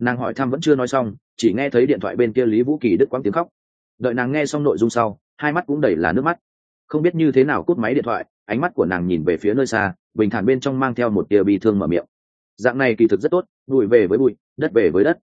Nàng hỏi thăm vẫn chưa nói xong, chỉ nghe thấy điện thoại bên kia Lý Vũ Kỳ đứt quãng tiếng khóc. Đợi nàng nghe xong nội dung sau, hai mắt cũng đầy là nước mắt. Không biết như thế nào cúp máy điện thoại, ánh mắt của nàng nhìn về phía nơi xa, bình thản bên trong mang theo một tia bi thương mở miệng. Dạng này kỳ thực rất tốt, bụi về với bụi, đất về với đất,